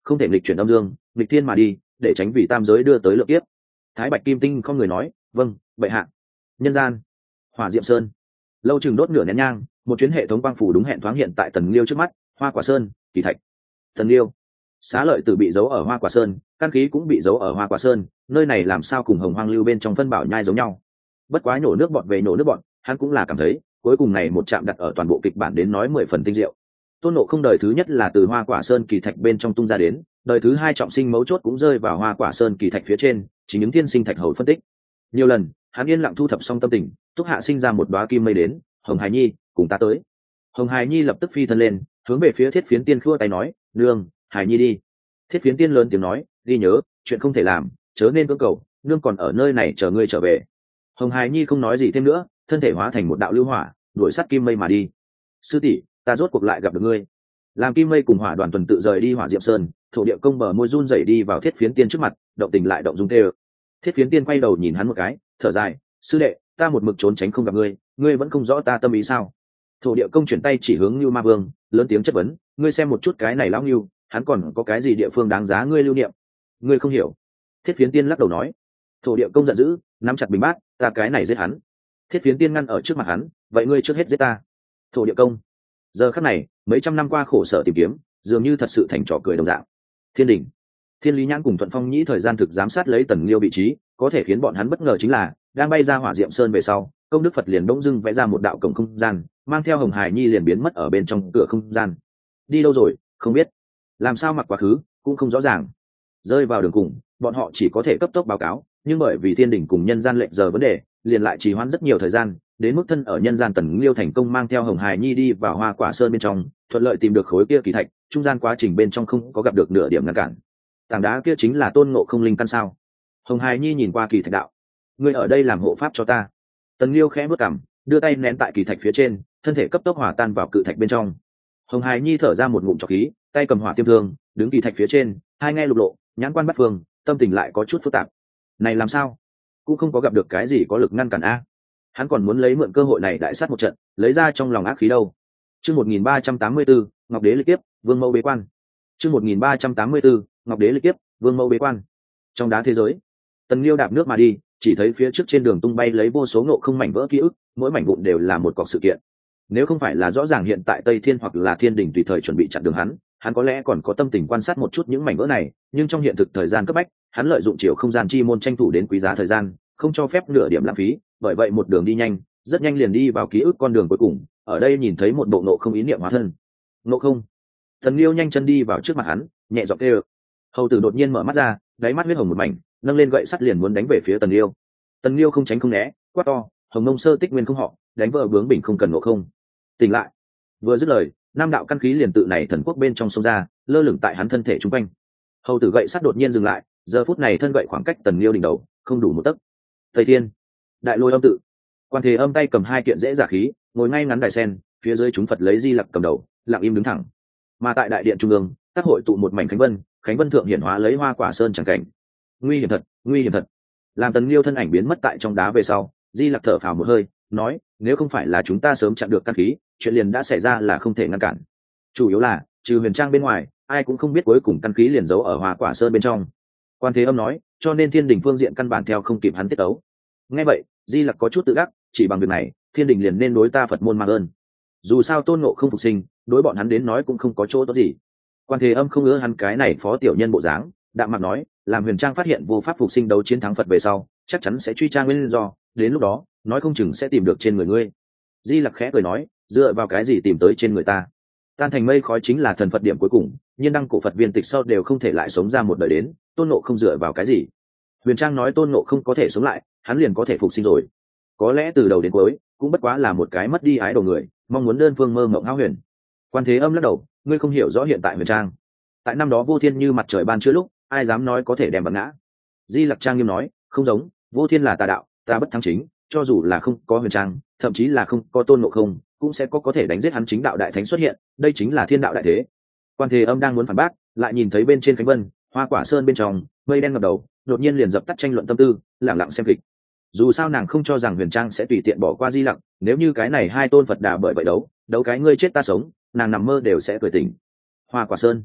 không thể nghịch chuyển âm dương, nghịch thiên mà đi, để tránh vì tam giới đưa tới lượng kiếp. Thái Bạch Kim Tinh không người nói, vâng, bệ hạ. Nhân gian, Hỏa Diệm Sơn, lâu chừng đốt nửa nén nhang, một chuyến hệ thống quang phủ đúng hẹn thoáng hiện tại Tần Liêu trước mắt. Hoa Quả Sơn, Kỳ Thạch. Tần Liêu, Xá Lợi Tử bị giấu ở Hoa Quả Sơn, căn khí cũng bị giấu ở Hoa Quả Sơn, nơi này làm sao cùng Hồng Hoang Lưu bên trong phân bảo nhai giống nhau. Bất quá nhổ nước bọt về nhổ nước bọt, hắn cũng là cảm thấy cuối cùng này một chạm đặt ở toàn bộ kịch bản đến nói mười phần tinh diệu. Tôn Ngộ Không đời thứ nhất là từ Hoa Quả Sơn Kỳ Thạch bên trong tung ra đến, đời thứ hai trọng sinh mấu chốt cũng rơi vào Hoa Quả Sơn Kỳ Thạch phía trên, chỉ những thiên sinh thạch hầu phân tích. Nhiều lần, hắn yên lặng thu thập xong tâm tình, túc hạ sinh ra một đóa kim mây đến, Hồng Hải Nhi, cùng ta tới. Hồng Hải Nhi lập tức phi thân lên, hướng về phía Thiết Phiến Tiên khua tay nói, nương, Hải Nhi đi. Thiết Phiến Tiên lớn tiếng nói, ghi nhớ, chuyện không thể làm, chớ nên cưỡng cầu, nương còn ở nơi này chờ ngươi trở về. Hồng Hải Nhi không nói gì thêm nữa, thân thể hóa thành một đạo lưu hỏa, đuổi sát kim mây mà đi. Sư tỷ, ta rốt cuộc lại gặp được ngươi. Làm kim mây cùng hỏa đoàn tuần tự rời đi Hỏa Diệm Sơn, thổ địa công bờ môi run rẩy đi vào Thiết Phiến Tiên trước mặt, động tình lại động dung tê. Thiết Phiến Tiên quay đầu nhìn hắn một cái, thở dài, sư đệ, ta một mực trốn tránh không gặp ngươi, ngươi vẫn không rõ ta tâm ý sao? Thổ địa công chuyển tay chỉ hướng Nưu Ma Vương, lớn tiếng chất vấn, ngươi xem một chút cái này lão Nưu, hắn còn có cái gì địa phương đáng giá ngươi lưu niệm? Ngươi không hiểu. Thiết Phiến Tiên lắc đầu nói. Thổ địa công giận dữ, nắm chặt bình bát, ta cái này giết hắn. Thiết Phiến Tiên ngăn ở trước mặt hắn, vậy ngươi trước hết giết ta. Thổ địa công. Giờ khắc này, mấy trăm năm qua khổ sở tìm kiếm, dường như thật sự thành trò cười đồng dạng. Thiên đình, Thiên Lý Nhãn cùng Thuận Phong Nhĩ thời gian thực giám sát lấy Tần Liêu vị trí, có thể khiến bọn hắn bất ngờ chính là, đang bay ra Hỏa Diệm Sơn về sau, công đức Phật liền bỗng dưng vẽ ra một đạo cổng không gian, mang theo Hồng Hải Nhi liền biến mất ở bên trong cửa không gian. Đi đâu rồi, không biết. Làm sao mặc quá khứ, cũng không rõ ràng. Rơi vào đường cùng, bọn họ chỉ có thể cấp tốc báo cáo, nhưng bởi vì thiên đình cùng nhân gian lệnh giờ vấn đề, liền lại trì hoãn rất nhiều thời gian, đến mức thân ở nhân gian Tần Liêu thành công mang theo Hồng Hải Nhi đi vào Hoa Quả Sơn bên trong, thuận lợi tìm được khối kia kỳ thạch, trung gian quá trình bên trong không có gặp được nửa điểm ngăn cản. Tảng đá kia chính là Tôn Ngộ Không linh căn sao? Hồng Hải Nhi nhìn qua kỳ thạch đạo, ngươi ở đây làm hộ pháp cho ta. Tần Liêu khẽ bước cằm, đưa tay nén tại kỳ thạch phía trên, thân thể cấp tốc hòa tan vào cự thạch bên trong. Hồng Hải Nhi thở ra một ngụm trọc khí, tay cầm hỏa tiêm thương, đứng kỳ thạch phía trên, hai nghe lục lộ, nhãn quan bắt phương, tâm tình lại có chút phức tạp. Này làm sao? Cũng không có gặp được cái gì có lực ngăn cản a. Hắn còn muốn lấy mượn cơ hội này đại sát một trận, lấy ra trong lòng ác khí đâu. Chương một nghìn ba trăm tám mươi tư, Ngọc Đế lịch kiếp, Vương Mẫu bế quan. Chương một nghìn ba trăm tám mươi tư, Ngọc Đế lịch kiếp, Vương Mẫu bế quan. Trong đá thế giới, Tần Liêu đạp nước mà đi, chỉ thấy phía trước trên đường tung bay lấy vô số ngộ không mảnh vỡ ký ức, mỗi mảnh vụn đều là một cọc sự kiện. Nếu không phải là rõ ràng hiện tại Tây Thiên hoặc là Thiên Đình tùy thời chuẩn bị chặn đường hắn, hắn có lẽ còn có tâm tình quan sát một chút những mảnh vỡ này, nhưng trong hiện thực thời gian cấp bách, hắn lợi dụng chiều không gian chi môn tranh thủ đến quý giá thời gian, không cho phép nửa điểm lãng phí, bởi vậy một đường đi nhanh, rất nhanh liền đi vào ký ức con đường cuối cùng, ở đây nhìn thấy một bộ ngộ không ý niệm hóa thân. Ngộ không. Thần Liêu nhanh chân đi vào trước mặt hắn, nhẹ giọng kêu. Hầu tử đột nhiên mở mắt ra, đáy mắt huyết hồng một mảnh, nâng lên gậy sắt liền muốn đánh về phía Tần Liêu. Tần Liêu không tránh không né, quát to, Hồng Nông Sơ Tích Nguyên không họ, đánh vợ bướng bình không cần ngộ không. Tỉnh lại. Vừa dứt lời, nam đạo căn khí liền tự này thần quốc bên trong sông ra, lơ lửng tại hắn thân thể trung quanh. Hầu tử gậy sắt đột nhiên dừng lại, giờ phút này thân gậy khoảng cách Tần Liêu đỉnh đầu, không đủ một tấc. Thầy Thiên, Đại Lôi Âm tự. Quan Thế Âm tay cầm hai kiện dễ giả khí, ngồi ngay ngắn đài sen, phía dưới chúng Phật lấy Di Lặc cầm đầu, lặng im đứng thẳng. Mà tại đại điện trung ương, tác hội tụ một mảnh khánh vân, khánh vân thượng hiển hóa lấy Hoa Quả Sơn chẳng cảnh. Nguy hiểm thật, nguy hiểm thật. Làm Tần Liêu thân ảnh biến mất tại trong đá về sau, Di Lặc thở phào một hơi, nói, nếu không phải là chúng ta sớm chặn được căn khí, chuyện liền đã xảy ra là không thể ngăn cản. Chủ yếu là, trừ Huyền Trang bên ngoài, ai cũng không biết cuối cùng căn khí liền giấu ở Hoa Quả Sơn bên trong. Quan Thế Âm nói, cho nên Thiên Đình phương diện căn bản theo không kịp hắn tiết tấu. Nghe vậy, Di Lặc có chút tự đắc, chỉ bằng việc này, Thiên Đình liền nên đối ta Phật môn mang ơn. Dù sao Tôn Ngộ không phục sinh, đối bọn hắn đến nói cũng không có chỗ tốt gì. Quan Thế Âm không ngứa hắn cái này phó tiểu nhân bộ dáng, đạm mặt nói, làm Huyền Trang phát hiện vô pháp phục sinh đấu chiến thắng Phật về sau, chắc chắn sẽ truy tra nguyên do, đến lúc đó, nói không chừng sẽ tìm được trên người ngươi. Di Lặc khẽ cười nói, dựa vào cái gì tìm tới trên người ta? Tan thành mây khói chính là thần Phật điểm cuối cùng, nhiên đăng cổ Phật viên tịch sau đều không thể lại sống ra một đời đến, Tôn Ngộ không dựa vào cái gì? Huyền Trang nói Tôn Ngộ không có thể sống lại, hắn liền có thể phục sinh rồi. Có lẽ từ đầu đến cuối, cũng bất quá là một cái mất đi ái đồ người, mong muốn đơn phương mơ mộng hão huyền. Quan Thế Âm lắc đầu, ngươi không hiểu rõ hiện tại Huyền Trang. Tại năm đó Vô Thiên như mặt trời ban trưa lúc, ai dám nói có thể đem bật ngã? Di Lặc Trang nghiêm nói, không giống, Vô Thiên là tà đạo, ta bất thắng chính, cho dù là không có Huyền Trang, thậm chí là không có Tôn Ngộ không, cũng sẽ có có thể đánh giết hắn chính đạo đại thánh xuất hiện, đây chính là thiên đạo đại thế. Quan Thế Âm đang muốn phản bác, lại nhìn thấy bên trên khánh vân, Hoa Quả Sơn bên trong, mây đen ngập đầu, đột nhiên liền dập tắt tranh luận tâm tư, lặng lặng xem kịch. Dù sao nàng không cho rằng Huyền Trang sẽ tùy tiện bỏ qua Di Lặc, nếu như cái này hai tôn Phật đà bởi vậy đấu, đấu cái ngươi chết ta sống, nàng nằm mơ đều sẽ cười tỉnh. Hoa Quả Sơn,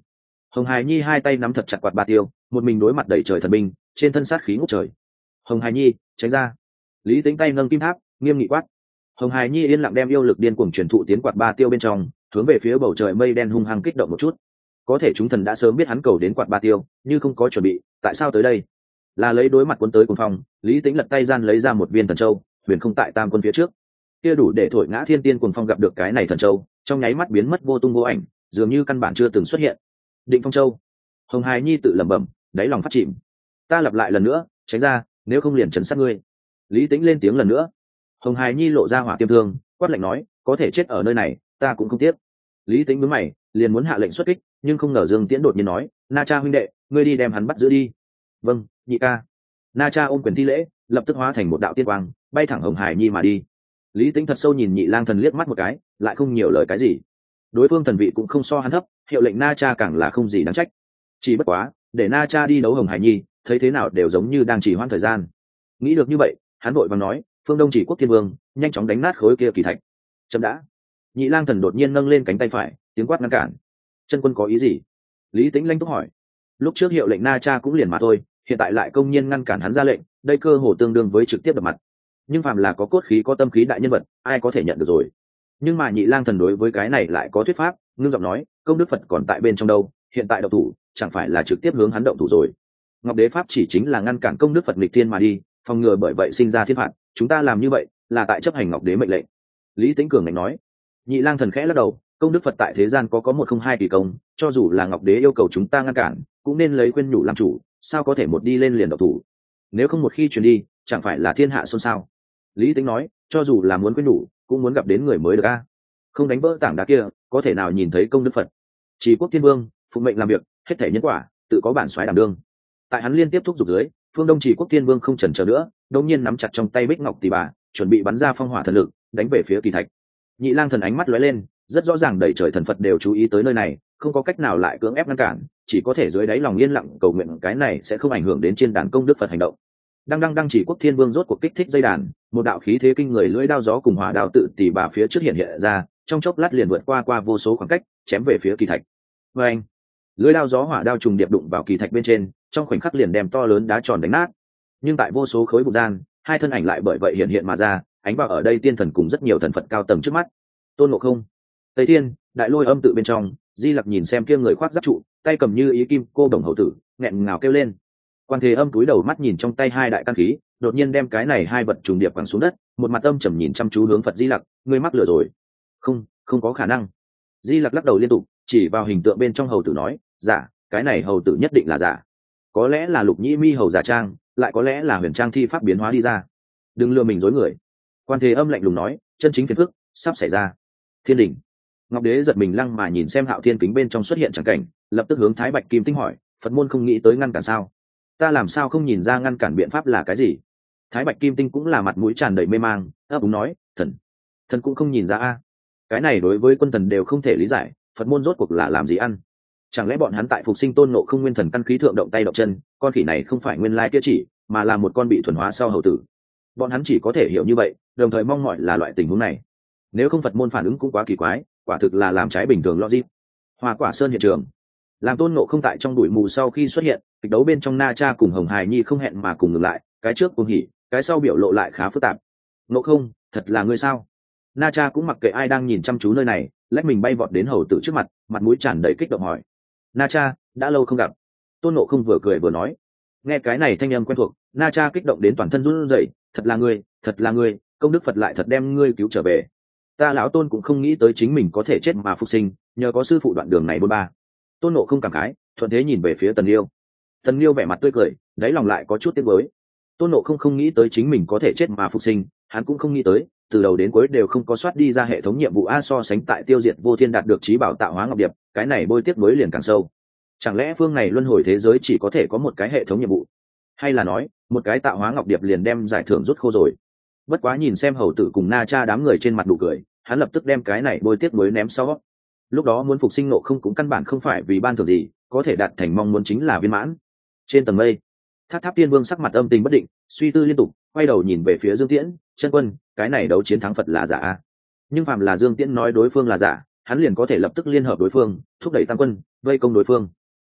Hồng Hải Nhi hai tay nắm thật chặt quạt ba tiêu, một mình đối mặt đẩy trời thần binh, trên thân sát khí ngút trời. Hồng Hải Nhi tránh ra. Lý Tĩnh tay nâng kim tháp, nghiêm nghị quát. Hồng Hải Nhi yên lặng đem yêu lực điên cuồng truyền thụ tiến quạt ba tiêu bên trong, hướng về phía bầu trời mây đen hung hăng kích động một chút. Có thể chúng thần đã sớm biết hắn cầu đến quạt ba tiêu, như không có chuẩn bị, tại sao tới đây? Là lấy đối mặt cuốn tới cuồng phong, Lý Tĩnh lật tay gian lấy ra một viên thần châu, huyền không tại tam quân phía trước. Kia đủ để thổi ngã thiên tiên cuồng phong gặp được cái này thần châu, trong nháy mắt biến mất vô tung vô ảnh, dường như căn bản chưa từng xuất hiện. Định Phong Châu. Hồng Hải Nhi tự lẩm bẩm, đáy lòng phát chìm. Ta lặp lại lần nữa, tránh ra, nếu không liền trấn sát ngươi. Lý Tĩnh lên tiếng lần nữa. Hồng Hải Nhi lộ ra hỏa tiêm thương, quát lạnh nói, có thể chết ở nơi này, ta cũng không tiếc. Lý Tĩnh nhướng mày, liền muốn hạ lệnh xuất kích, nhưng không ngờ Dương Tiễn đột nhiên nói, Na Cha huynh đệ, ngươi đi đem hắn bắt giữ đi. Vâng, nhị ca. Na Cha ôm quyền thi lễ, lập tức hóa thành một đạo tiên quang, bay thẳng Hồng Hải Nhi mà đi. Lý Tĩnh thật sâu nhìn Nhị Lang Thần liếc mắt một cái, lại không nhiều lời cái gì. Đối phương thần vị cũng không so hắn thấp, hiệu lệnh Na Cha càng là không gì đáng trách. Chỉ bất quá, để Na Cha đi đấu Hồng Hải Nhi, thấy thế nào đều giống như đang chỉ hoãn thời gian. Nghĩ được như vậy, hắn vội vàng nói, Phương Đông Chỉ Quốc Thiên Vương, nhanh chóng đánh nát khối kia kỳ thạch. Chậm đã. Nhị Lang Thần đột nhiên nâng lên cánh tay phải, tiếng quát ngăn cản. Chân quân có ý gì? Lý Tĩnh lanh túc hỏi. Lúc trước hiệu lệnh Na Cha cũng liền mà thôi, hiện tại lại công nhiên ngăn cản hắn ra lệnh, đây cơ hồ tương đương với trực tiếp đập mặt. Nhưng phàm là có cốt khí có tâm khí đại nhân vật, ai có thể nhận được rồi. Nhưng mà Nhị Lang Thần đối với cái này lại có thuyết pháp, ngưng giọng nói, công đức Phật còn tại bên trong đâu, hiện tại động thủ, chẳng phải là trực tiếp hướng hắn động thủ rồi. Ngọc Đế pháp chỉ chính là ngăn cản công đức Phật nghịch thiên mà đi, phòng ngừa bởi vậy sinh ra thiên phạt, chúng ta làm như vậy là tại chấp hành Ngọc Đế mệnh lệnh. Lý Tĩnh cường ngạnh nói. Nhị Lang Thần khẽ lắc đầu, công đức Phật tại thế gian có có một không hai kỳ công, cho dù là Ngọc Đế yêu cầu chúng ta ngăn cản, cũng nên lấy khuyên nhủ làm chủ, sao có thể một đi lên liền động thủ? Nếu không một khi truyền đi, chẳng phải là thiên hạ xôn xao. Lý Tĩnh nói, cho dù là muốn khuyên nhủ, cũng muốn gặp đến người mới được a. Không đánh vỡ tảng đá kia, có thể nào nhìn thấy công đức Phật? Chỉ Quốc Thiên Vương, phụ mệnh làm việc, hết thể nhân quả, tự có bản soái đảm đương. Tại hắn liên tiếp thúc giục dưới, Phương Đông Chỉ Quốc Thiên Vương không chần chờ nữa, đột nhiên nắm chặt trong tay Bích Ngọc Tỷ bà, chuẩn bị bắn ra phong hỏa thần lực, đánh về phía kỳ thạch. Nhị Lang Thần ánh mắt lóe lên, rất rõ ràng đẩy trời thần Phật đều chú ý tới nơi này, không có cách nào lại cưỡng ép ngăn cản, chỉ có thể dưới đáy lòng yên lặng cầu nguyện cái này sẽ không ảnh hưởng đến trên đàn công đức Phật hành động. Đang đang đang Chỉ Quốc Thiên Vương rốt cuộc kích thích dây đàn, một đạo khí thế kinh người lưỡi đao gió cùng hỏa đao tự tỷ bà phía trước hiện hiện ra, trong chốc lát liền vượt qua qua vô số khoảng cách, chém về phía kỳ thạch. Và anh, lưỡi đao gió hỏa đao trùng điệp đụng vào kỳ thạch bên trên, trong khoảnh khắc liền đem to lớn đá tròn đánh nát. Nhưng tại vô số khối bụi gian, hai thân ảnh lại bởi vậy hiện hiện mà ra, ánh vào ở đây tiên thần cùng rất nhiều thần Phật cao tầng trước mắt. Tôn Ngộ Không, Tây Thiên, Đại Lôi Âm tự bên trong, Di Lặc nhìn xem kia người khoác giáp trụ, tay cầm như ý kim cô đồng hậu tử, nghẹn ngào kêu lên. Quan Thế Âm cúi đầu mắt nhìn trong tay hai đại căn khí, đột nhiên đem cái này hai vật trùng điệp quẳng xuống đất, một mặt âm trầm nhìn chăm chú hướng Phật Di Lặc, ngươi mắc lừa rồi. Không, không có khả năng. Di Lặc lắc đầu liên tục, chỉ vào hình tượng bên trong hầu tử nói, giả, cái này hầu tử nhất định là giả. Có lẽ là Lục Nhĩ Mi hầu giả trang, lại có lẽ là huyền trang thi pháp biến hóa đi ra. Đừng lừa mình dối người. Quan Thế Âm lạnh lùng nói, chân chính phiền phức sắp xảy ra. Thiên đình. Ngọc Đế giật mình lăng mà nhìn xem Hạo Thiên kính bên trong xuất hiện chẳng cảnh, lập tức hướng Thái Bạch Kim Tinh hỏi, Phật môn không nghĩ tới ngăn cản sao? Ta làm sao không nhìn ra ngăn cản biện pháp là cái gì? Thái Bạch Kim Tinh cũng là mặt mũi tràn đầy mê mang, ấp úng nói, thần, thần cũng không nhìn ra a. Cái này đối với quân thần đều không thể lý giải, Phật môn rốt cuộc là làm gì ăn? Chẳng lẽ bọn hắn tại phục sinh Tôn Ngộ Không nguyên thần căn khí thượng động tay động chân, con khỉ này không phải nguyên lai kia chỉ, mà là một con bị thuần hóa sau hầu tử. Bọn hắn chỉ có thể hiểu như vậy, đồng thời mong mỏi là loại tình huống này. Nếu không Phật môn phản ứng cũng quá kỳ quái, quả thực là làm trái bình thường logic. Hoa Quả Sơn hiện trường, làm Tôn Ngộ Không tại trong bụi mù sau khi xuất hiện, kịch đấu bên trong Na Cha cùng Hồng Hải Nhi không hẹn mà cùng ngừng lại, cái trước cuồng hỉ, cái sau biểu lộ lại khá phức tạp. Ngộ Không, thật là ngươi sao? Na Cha cũng mặc kệ ai đang nhìn chăm chú nơi này, lách mình bay vọt đến hầu tử trước mặt, mặt mũi tràn đầy kích động hỏi. Na Cha, đã lâu không gặp. Tôn Ngộ Không vừa cười vừa nói. Nghe cái này thanh âm quen thuộc, Na Cha kích động đến toàn thân run rẩy, thật là ngươi, thật là ngươi, công đức Phật lại thật đem ngươi cứu trở về. Ta lão Tôn cũng không nghĩ tới chính mình có thể chết mà phục sinh, nhờ có sư phụ đoạn đường này bôn ba. Tôn Ngộ Không cảm khái, thuận thế nhìn về phía Tần Liêu. Tần Liêu vẻ mặt tươi cười, đáy lòng lại có chút tiếc nuối. Tôn Ngộ Không không nghĩ tới chính mình có thể chết mà phục sinh, hắn cũng không nghĩ tới, từ đầu đến cuối đều không có soát đi ra hệ thống nhiệm vụ a, so sánh tại tiêu diệt vô thiên đạt được trí bảo tạo hóa ngọc điệp, cái này bôi tiếc nuối liền càng sâu. Chẳng lẽ phương này luân hồi thế giới chỉ có thể có một cái hệ thống nhiệm vụ, hay là nói một cái tạo hóa ngọc điệp liền đem giải thưởng rút khô rồi? Bất quá nhìn xem hầu tử cùng Na Cha đám người trên mặt nụ cười, hắn lập tức đem cái này bôi tiếc nuối ném sau. Lúc đó muốn phục sinh Ngộ Không cũng căn bản không phải vì ban thưởng gì, có thể đạt thành mong muốn chính là viên mãn. Trên tầng mây, Tháp Tháp Tiên Vương sắc mặt âm tình bất định, suy tư liên tục, quay đầu nhìn về phía Dương Tiễn, chân quân, cái này đấu chiến thắng Phật là giả a. Nhưng phàm là Dương Tiễn nói đối phương là giả, hắn liền có thể lập tức liên hợp đối phương, thúc đẩy tam quân, vây công đối phương.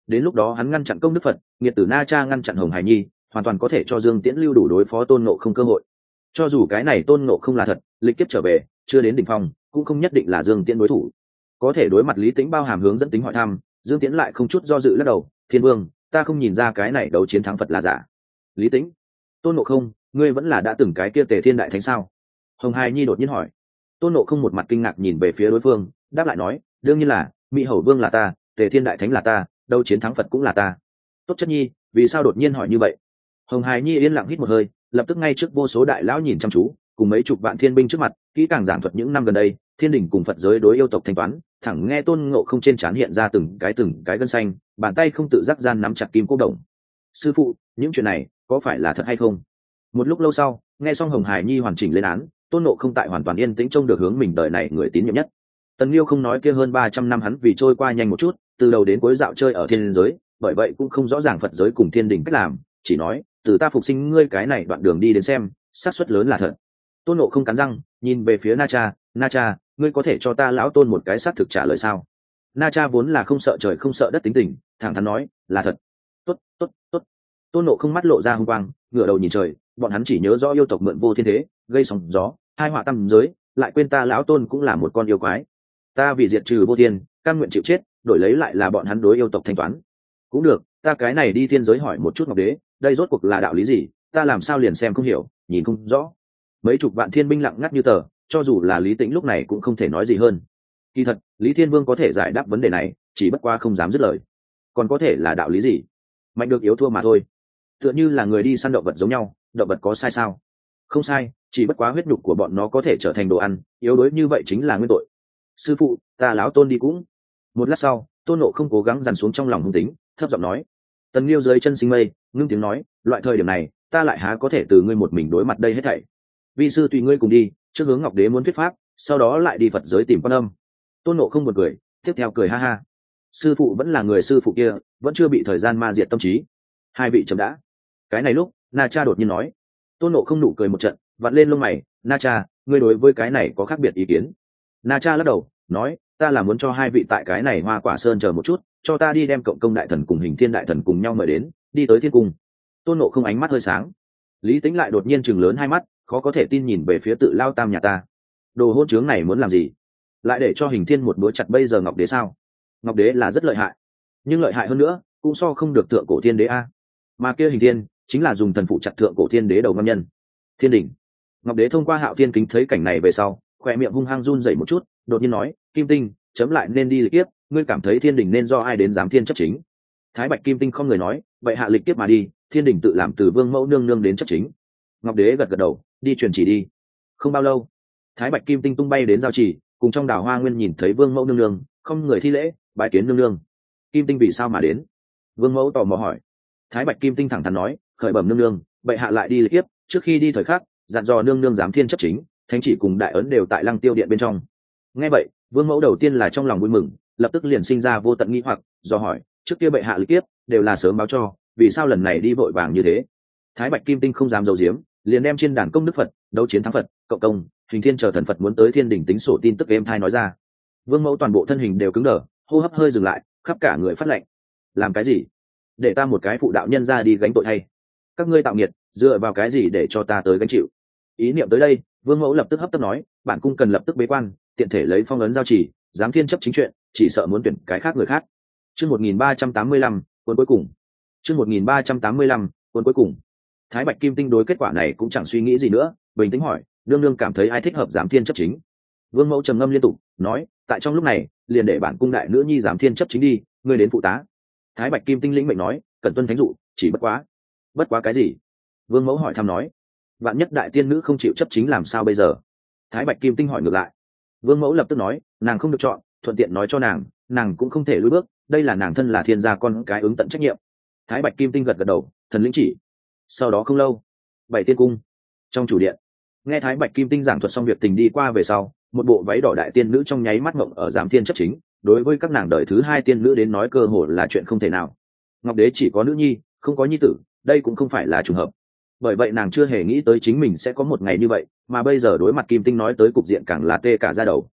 đến lúc đó hắn ngăn chặn công đức Phật, nghiệt tử Na Cha ngăn chặn Hồng Hải Nhi, hoàn toàn có thể cho Dương Tiễn lưu đủ đối phó Tôn Ngộ Không cơ hội. Cho dù cái này Tôn Ngộ Không là thật, lịch kiếp trở về, chưa đến đỉnh phong, cũng không nhất định là Dương Tiễn đối thủ. Có thể đối mặt Lý Tĩnh bao hàm hướng dẫn tính hỏi thăm, Dương Tiễn lại không chút do dự lắc đầu, "Thiên Vương, ta không nhìn ra cái này đấu chiến thắng Phật là giả." Lý Tĩnh, Tôn Ngộ Không, ngươi vẫn là đã từng cái kia Tề Thiên đại thánh sao? Hồng Hải Nhi đột nhiên hỏi. Tôn Ngộ Không một mặt kinh ngạc nhìn về phía đối phương, đáp lại nói, đương nhiên là, Mỹ Hầu Vương là ta, Tề Thiên đại thánh là ta, đấu chiến thắng Phật cũng là ta. Tốt chất nhi, vì sao đột nhiên hỏi như vậy? Hồng Hải Nhi yên lặng hít một hơi, lập tức ngay trước vô số đại lão nhìn chăm chú, cùng mấy chục vạn thiên binh trước mặt, kỹ càng giảng thuật những năm gần đây, thiên đình cùng Phật giới đối yêu tộc thanh toán, thẳng nghe Tôn Ngộ Không trên trán hiện ra từng cái từng cái gân xanh, bàn tay không tự giác gian nắm chặt kim cô đồng. Sư phụ, những chuyện này có phải là thật hay không? Một lúc lâu sau, nghe xong Hồng Hải Nhi hoàn chỉnh lên án, Tôn Ngộ Không tại hoàn toàn yên tĩnh trông được hướng mình đời này người tín nhiệm nhất. Tần Liêu không nói kia hơn ba trăm năm hắn vì trôi qua nhanh một chút, từ đầu đến cuối dạo chơi ở thiên giới, bởi vậy cũng không rõ ràng Phật giới cùng thiên đình cách làm, chỉ nói, từ ta phục sinh ngươi cái này đoạn đường đi đến xem, xác suất lớn là thật. Tôn Ngộ Không cắn răng, nhìn về phía Na Cha, Na Cha, ngươi có thể cho ta lão Tôn một cái xác thực trả lời sao? Na Cha vốn là không sợ trời không sợ đất tính tình, thẳng thắn nói, là thật. Tốt, tốt, tốt. Tôn Ngộ Không mắt lộ ra hung quang, ngửa đầu nhìn trời, bọn hắn chỉ nhớ rõ yêu tộc mượn vô thiên thế, gây sóng gió, hai họa tam giới, lại quên ta lão Tôn cũng là một con yêu quái. Ta vì diệt trừ vô thiên, cam nguyện chịu chết, đổi lấy lại là bọn hắn đối yêu tộc thanh toán. Cũng được, ta cái này đi thiên giới hỏi một chút Ngọc Đế, đây rốt cuộc là đạo lý gì, ta làm sao liền xem không hiểu, nhìn không rõ. Mấy chục vạn thiên binh lặng ngắt như tờ, cho dù là Lý Tĩnh lúc này cũng không thể nói gì hơn. Kỳ thật, Lý Thiên Vương có thể giải đáp vấn đề này, chỉ bất quá không dám dứt lời. Còn có thể là đạo lý gì? Mạnh được yếu thua mà thôi. Tựa như là người đi săn động vật giống nhau, động vật có sai sao? Không sai, chỉ bất quá huyết nhục của bọn nó có thể trở thành đồ ăn, yếu đuối như vậy chính là nguyên tội. Sư phụ, ta lão Tôn đi cũng. Một lát sau, Tôn Ngộ Không cố gắng dằn xuống trong lòng hung tính, thấp giọng nói. Tần Liêu dưới chân sinh mây, ngưng tiếng nói, loại thời điểm này, ta lại há có thể từ ngươi một mình đối mặt đây hết thảy. Vi sư tùy ngươi cùng đi, trước hướng Ngọc Đế muốn thuyết pháp, sau đó lại đi Phật giới tìm Quan Âm. Tôn Ngộ Không buồn cười, tiếp theo cười ha ha. Sư phụ vẫn là người sư phụ kia, vẫn chưa bị thời gian ma diệt tâm trí. Hai vị chậm đã. Cái này lúc, Na Cha đột nhiên nói. Tôn Ngộ Không nụ cười một trận, vặn lên lông mày, Na Cha, ngươi đối với cái này có khác biệt ý kiến? Na Cha lắc đầu, nói, ta là muốn cho hai vị tại cái này Hoa Quả Sơn chờ một chút, cho ta đi đem Cộng Công đại thần cùng Hình Thiên đại thần cùng nhau mời đến, đi tới thiên cung. Tôn Ngộ Không ánh mắt hơi sáng. Lý Tĩnh lại đột nhiên chừng lớn hai mắt, khó có thể tin nhìn về phía Tự Lao Tam nhà ta. Đồ hôn trướng này muốn làm gì? Lại để cho Hình Thiên một búa chặt bây giờ Ngọc Đế sao? Ngọc Đế là rất lợi hại, nhưng lợi hại hơn nữa cũng so không được thượng cổ thiên đế a. Mà kia Hình Thiên chính là dùng thần phụ chặt thượng cổ thiên đế đầu ngâm nhân. Thiên đỉnh. Ngọc Đế thông qua Hạo Thiên kính thấy cảnh này về sau, khỏe miệng hung hăng run rẩy một chút, đột nhiên nói, Kim Tinh, chấm lại nên đi lịch kiếp, ngươi cảm thấy thiên đình nên do ai đến giám thiên chấp chính? Thái Bạch Kim Tinh không người nói, vậy hạ lịch kiếp mà đi, thiên đình tự làm từ vương mẫu nương nương đến chấp chính. Ngọc Đế gật gật đầu, đi truyền chỉ đi. Không bao lâu, Thái Bạch Kim Tinh tung bay đến giao chỉ, cùng trong đảo Hoa Nguyên nhìn thấy vương mẫu nương nương, không người thi lễ, bái kiến nương nương. Kim Tinh vì sao mà đến? Vương mẫu tò mò hỏi. Thái Bạch Kim Tinh thẳng thắn nói, khởi bẩm nương nương, vậy hạ lại đi lịch kiếp, trước khi đi thời khắc, dặn dò nương nương giám thiên chấp chính, thánh chỉ cùng đại ấn đều tại Lăng Tiêu điện bên trong. Nghe vậy, vương mẫu đầu tiên là trong lòng vui mừng, lập tức liền sinh ra vô tận nghi hoặc, do hỏi, trước kia bệ hạ lịch kiếp đều là sớm báo cho, vì sao lần này đi vội vàng như thế? Thái Bạch Kim Tinh không dám giấu giếm, liền đem trên đàn công đức Phật, đấu chiến thắng Phật, cộng công, Hình Thiên chờ thần Phật muốn tới thiên đình tính sổ tin tức êm thai nói ra. Vương mẫu toàn bộ thân hình đều cứng đờ, hô hấp hơi dừng lại, khắp cả người phát lạnh. Làm cái gì? Để ta một cái phụ đạo nhân ra đi gánh tội hay? Các ngươi tạo nghiệt, dựa vào cái gì để cho ta tới gánh chịu? Ý niệm tới đây, vương mẫu lập tức hấp tấp nói, bản cung cần lập tức bế quan, tiện thể lấy phong ấn giao chỉ, giám thiên chấp chính chuyện, chỉ sợ muốn tuyển cái khác người khác. Chương một nghìn ba trăm tám mươi lăm, cuốn cuối cùng. Chương một nghìn ba trăm tám mươi lăm, cuốn cuối cùng. Thái Bạch Kim Tinh đối kết quả này cũng chẳng suy nghĩ gì nữa, bình tĩnh hỏi, nương nương cảm thấy ai thích hợp giám thiên chấp chính? Vương mẫu trầm ngâm liên tục, nói, tại trong lúc này, liền để bản cung đại nữ nhi giám thiên chấp chính đi, ngươi đến phụ tá. Thái Bạch Kim Tinh lĩnh mệnh nói, cần tuân thánh dụ, chỉ bất quá. Bất quá cái gì? Vương mẫu hỏi thăm nói. Vạn nhất đại tiên nữ không chịu chấp chính làm sao bây giờ? Thái Bạch Kim Tinh hỏi ngược lại. Vương mẫu lập tức nói, nàng không được chọn, thuận tiện nói cho nàng, nàng cũng không thể lùi bước, đây là nàng thân là thiên gia con cái ứng tận trách nhiệm. Thái Bạch Kim Tinh gật gật đầu, thần lĩnh chỉ. Sau đó không lâu, bảy tiên cung trong chủ điện, nghe Thái Bạch Kim Tinh giảng thuật xong việc tình đi qua về sau, một bộ váy đỏ đại tiên nữ trong nháy mắt ngộng ở giám thiên chấp chính, đối với các nàng đời thứ hai tiên nữ đến nói cơ hội là chuyện không thể nào. Ngọc Đế chỉ có nữ nhi, không có nhi tử, đây cũng không phải là trùng hợp. Bởi vậy nàng chưa hề nghĩ tới chính mình sẽ có một ngày như vậy, mà bây giờ đối mặt Kim Tinh nói tới cục diện càng là tê cả da đầu.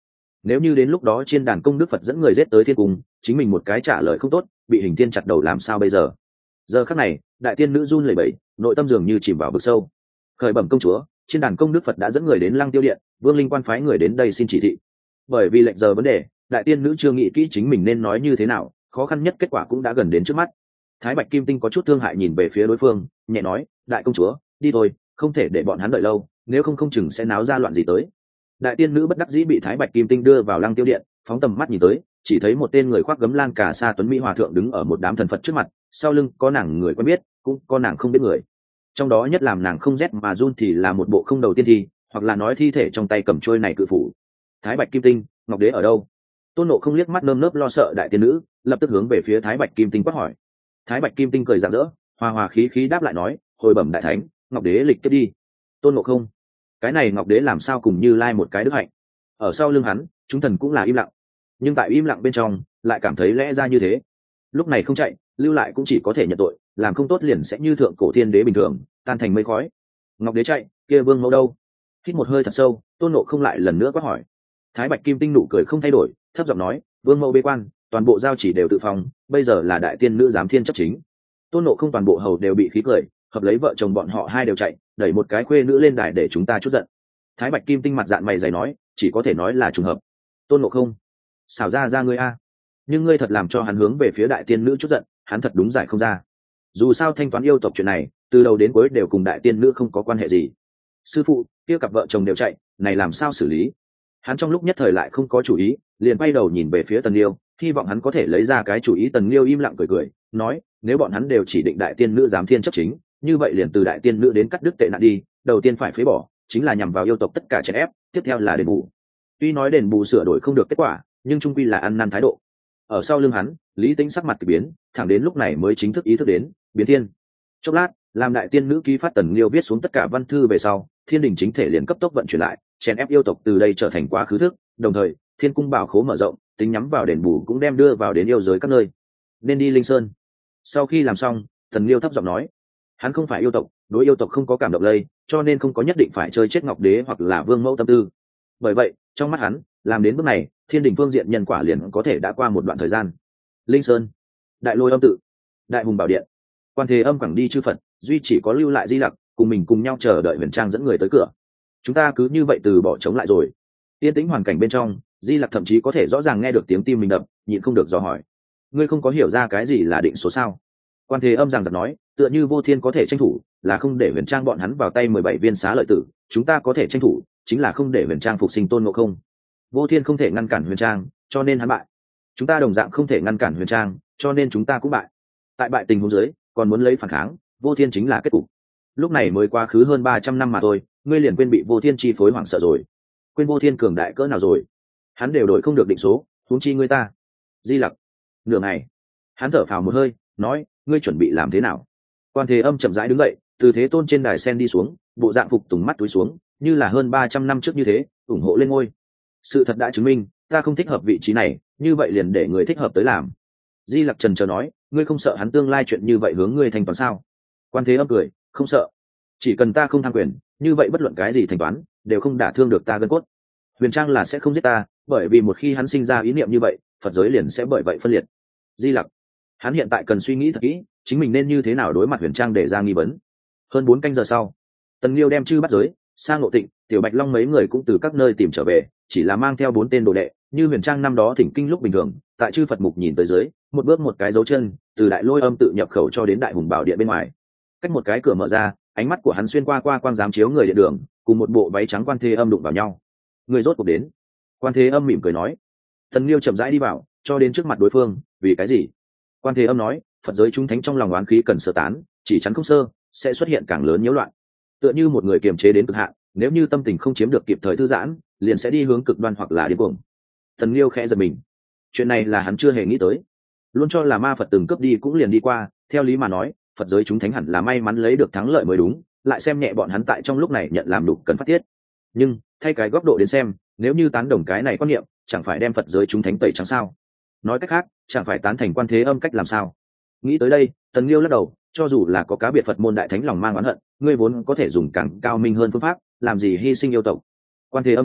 nếu như đến lúc đó trên đàn công đức Phật dẫn người giết tới thiên cung, chính mình một cái trả lời không tốt, bị hình thiên chặt đầu làm sao bây giờ? Giờ khắc này, đại tiên nữ run lẩy bẩy, nội tâm dường như chìm vào vực sâu. Khởi bẩm công chúa, trên đàn công đức Phật đã dẫn người đến Lăng Tiêu Điện, Vương Linh Quan phái người đến đây xin chỉ thị. Bởi vì lệnh giờ vấn đề, đại tiên nữ chưa nghĩ kỹ chính mình nên nói như thế nào, khó khăn nhất kết quả cũng đã gần đến trước mắt. Thái Bạch Kim Tinh có chút thương hại nhìn về phía đối phương, nhẹ nói, đại công chúa, đi thôi, không thể để bọn hắn đợi lâu, nếu không không chừng sẽ náo ra loạn gì tới. Đại tiên nữ bất đắc dĩ bị Thái Bạch Kim Tinh đưa vào Lăng Tiêu Điện, phóng tầm mắt nhìn tới, chỉ thấy một tên người khoác gấm lan cà sa tuấn mỹ hòa thượng đứng ở một đám thần Phật trước mặt, sau lưng có nàng người quen biết, cũng có nàng không biết người. Trong đó nhất làm nàng không rét mà run thì là một bộ không đầu tiên thi, hoặc là nói thi thể trong tay cầm trôi này cự phủ. Thái Bạch Kim Tinh, Ngọc Đế ở đâu? Tôn Nộ không liếc mắt nơm nớp lo sợ đại tiên nữ, lập tức hướng về phía Thái Bạch Kim Tinh quát hỏi. Thái Bạch Kim Tinh cười rạng rỡ, hòa hòa khí khí đáp lại nói, hồi bẩm đại thánh, Ngọc Đế lịch tiếp đi. Tôn Nộ không, cái này Ngọc Đế làm sao cùng Như Lai một cái đức hạnh? Ở sau lưng hắn, chúng thần cũng là im lặng, nhưng tại im lặng bên trong lại cảm thấy lẽ ra như thế. Lúc này không chạy, lưu lại cũng chỉ có thể nhận tội, làm không tốt liền sẽ như thượng cổ thiên đế bình thường, tan thành mây khói. Ngọc Đế chạy, kia Vương Mẫu đâu? Hít một hơi thật sâu, Tôn Nộ không lại lần nữa quát hỏi. Thái Bạch Kim Tinh nụ cười không thay đổi, thấp giọng nói, Vương Mẫu bế quan, toàn bộ giao chỉ đều tự phòng, bây giờ là đại tiên nữ giám thiên chấp chính. Tôn Nộ không toàn bộ hầu đều bị khí cười, hợp lấy vợ chồng bọn họ hai đều chạy, đẩy một cái khuê nữ lên đài để chúng ta chút giận. Thái Bạch Kim Tinh mặt dạn mày dày nói, chỉ có thể nói là trùng hợp. Tôn Nộ không, xảo ra ra ngươi a, nhưng ngươi thật làm cho hắn hướng về phía đại tiên nữ chút giận, hắn thật đúng giải không ra. Dù sao thanh toán yêu tộc chuyện này, từ đầu đến cuối đều cùng đại tiên nữ không có quan hệ gì. Sư phụ, kia cặp vợ chồng đều chạy, này làm sao xử lý? Hắn trong lúc nhất thời lại không có chủ ý, liền quay đầu nhìn về phía Tần Liêu, hy vọng hắn có thể lấy ra cái chủ ý. Tần Liêu im lặng cười cười, nói, nếu bọn hắn đều chỉ định đại tiên nữ giám thiên chấp chính, như vậy liền từ đại tiên nữ đến cắt đứt tệ nạn đi, đầu tiên phải phế bỏ, chính là nhằm vào yêu tộc tất cả chèn ép, tiếp theo là đền bù. Tuy nói đền bù sửa đổi không được kết quả, nhưng trung quy là ăn năn thái độ. Ở sau lưng hắn, Lý Tĩnh sắc mặt kỳ biến, thẳng đến lúc này mới chính thức ý thức đến, biến thiên. Chốc lát, làm đại tiên nữ ký phát Tần Liêu viết xuống tất cả văn thư về sau, thiên đình chính thể liền cấp tốc vận chuyển lại, chèn ép yêu tộc từ đây trở thành quá khứ thức, đồng thời, thiên cung bảo khố mở rộng, tính nhắm vào đền bù cũng đem đưa vào đến yêu giới các nơi. Nên đi Linh Sơn. Sau khi làm xong, Tần Liêu thấp giọng nói, hắn không phải yêu tộc, đối yêu tộc không có cảm động lây, cho nên không có nhất định phải chơi chết Ngọc Đế hoặc là Vương Mẫu tâm tư. Bởi vậy, trong mắt hắn, làm đến bước này, thiên đình phương diện nhân quả liền có thể đã qua một đoạn thời gian. Linh Sơn, Đại Lôi Âm Tự, Đại Hùng Bảo Điện, Quan Thế Âm quẳng đi chư Phật, duy chỉ có lưu lại Di Lặc, cùng mình cùng nhau chờ đợi Huyền Trang dẫn người tới cửa. Chúng ta cứ như vậy từ bỏ chống lại rồi. Yên tĩnh hoàn cảnh bên trong, Di Lặc thậm chí có thể rõ ràng nghe được tiếng tim mình đập, nhịn không được dò hỏi, ngươi không có hiểu ra cái gì là định số sao? Quan Thế Âm rằng giật nói, tựa như Vô Thiên có thể tranh thủ, là không để Huyền Trang bọn hắn vào tay mười bảy viên xá lợi tử, chúng ta có thể tranh thủ, chính là không để Huyền Trang phục sinh Tôn Ngộ Không. Vô Thiên không thể ngăn cản Huyền Trang, cho nên hắn bại. Chúng ta đồng dạng không thể ngăn cản Huyền Trang, cho nên chúng ta cũng bại. Tại bại tình huống dưới, còn muốn lấy phản kháng, Vô Thiên chính là kết cục. Lúc này mới quá khứ hơn ba trăm năm mà thôi, ngươi liền quên bị Vô Thiên chi phối hoảng sợ rồi, quên Vô Thiên cường đại cỡ nào rồi? Hắn đều đổi không được định số, huống chi ngươi ta. Di Lặc, nửa ngày, hắn thở phào một hơi, nói, ngươi chuẩn bị làm thế nào? Quan Thế Âm chậm rãi đứng dậy, từ thế tôn trên đài sen đi xuống, bộ dạng phục tùng mắt túi xuống, như là hơn ba trăm năm trước như thế, ủng hộ lên ngôi. Sự thật đã chứng minh, ta không thích hợp vị trí này, như vậy liền để người thích hợp tới làm. Di Lặc trần chờ nói, ngươi không sợ hắn tương lai chuyện như vậy hướng ngươi thanh toán sao? Quan Thế Âm cười, không sợ, chỉ cần ta không tham quyền, như vậy bất luận cái gì thanh toán đều không đả thương được ta gân cốt. Huyền Trang là sẽ không giết ta, bởi vì một khi hắn sinh ra ý niệm như vậy, Phật giới liền sẽ bởi vậy phân liệt. Di Lặc, hắn hiện tại cần suy nghĩ thật kỹ, chính mình nên như thế nào đối mặt Huyền Trang để ra nghi vấn. Hơn bốn canh giờ sau, Tần Liêu đem chư bắt giới, Sa Ngộ Tịnh, Tiểu Bạch Long mấy người cũng từ các nơi tìm trở về, chỉ là mang theo bốn tên đồ đệ, như Huyền Trang năm đó thỉnh kinh lúc bình thường, tại chư Phật mục nhìn tới dưới, một bước một cái dấu chân, từ Đại Lôi Âm tự nhập khẩu cho đến Đại Hùng Bảo Điện bên ngoài. Cách một cái cửa mở ra, ánh mắt của hắn xuyên qua qua quang giám chiếu người điện đường, cùng một bộ váy trắng Quan Thế Âm đụng vào nhau. Người rốt cuộc đến. Quan Thế Âm mỉm cười nói. Tần Liêu chậm rãi đi vào, cho đến trước mặt đối phương, vì cái gì? Quan Thế Âm nói, Phật giới chúng thánh trong lòng oán khí cần sơ tán, chỉ chắn không sơ, sẽ xuất hiện càng lớn nhiễu loạn. Tựa như một người kiềm chế đến cực hạn, nếu như tâm tình không chiếm được kịp thời thư giãn, liền sẽ đi hướng cực đoan hoặc là điên cuồng. Tần Liêu khẽ giật mình. Chuyện này là hắn chưa hề nghĩ tới. Luôn cho là ma Phật từng cướp đi cũng liền đi qua, theo lý mà nói, Phật giới chúng thánh hẳn là may mắn lấy được thắng lợi mới đúng, lại xem nhẹ bọn hắn tại trong lúc này nhận làm đủ cần phát tiết. Nhưng thay cái góc độ đến xem, nếu như tán đồng cái này quan niệm, chẳng phải đem Phật giới chúng thánh tẩy trắng sao? Nói cách khác, chẳng phải tán thành Quan Thế Âm cách làm sao? Nghĩ tới đây, Tần Liêu lắc đầu, cho dù là có cá biệt Phật môn đại thánh lòng mang oán hận, ngươi vốn có thể dùng càng cao minh hơn phương pháp, làm gì hy sinh yêu tộc. Quan Thế Âm nói,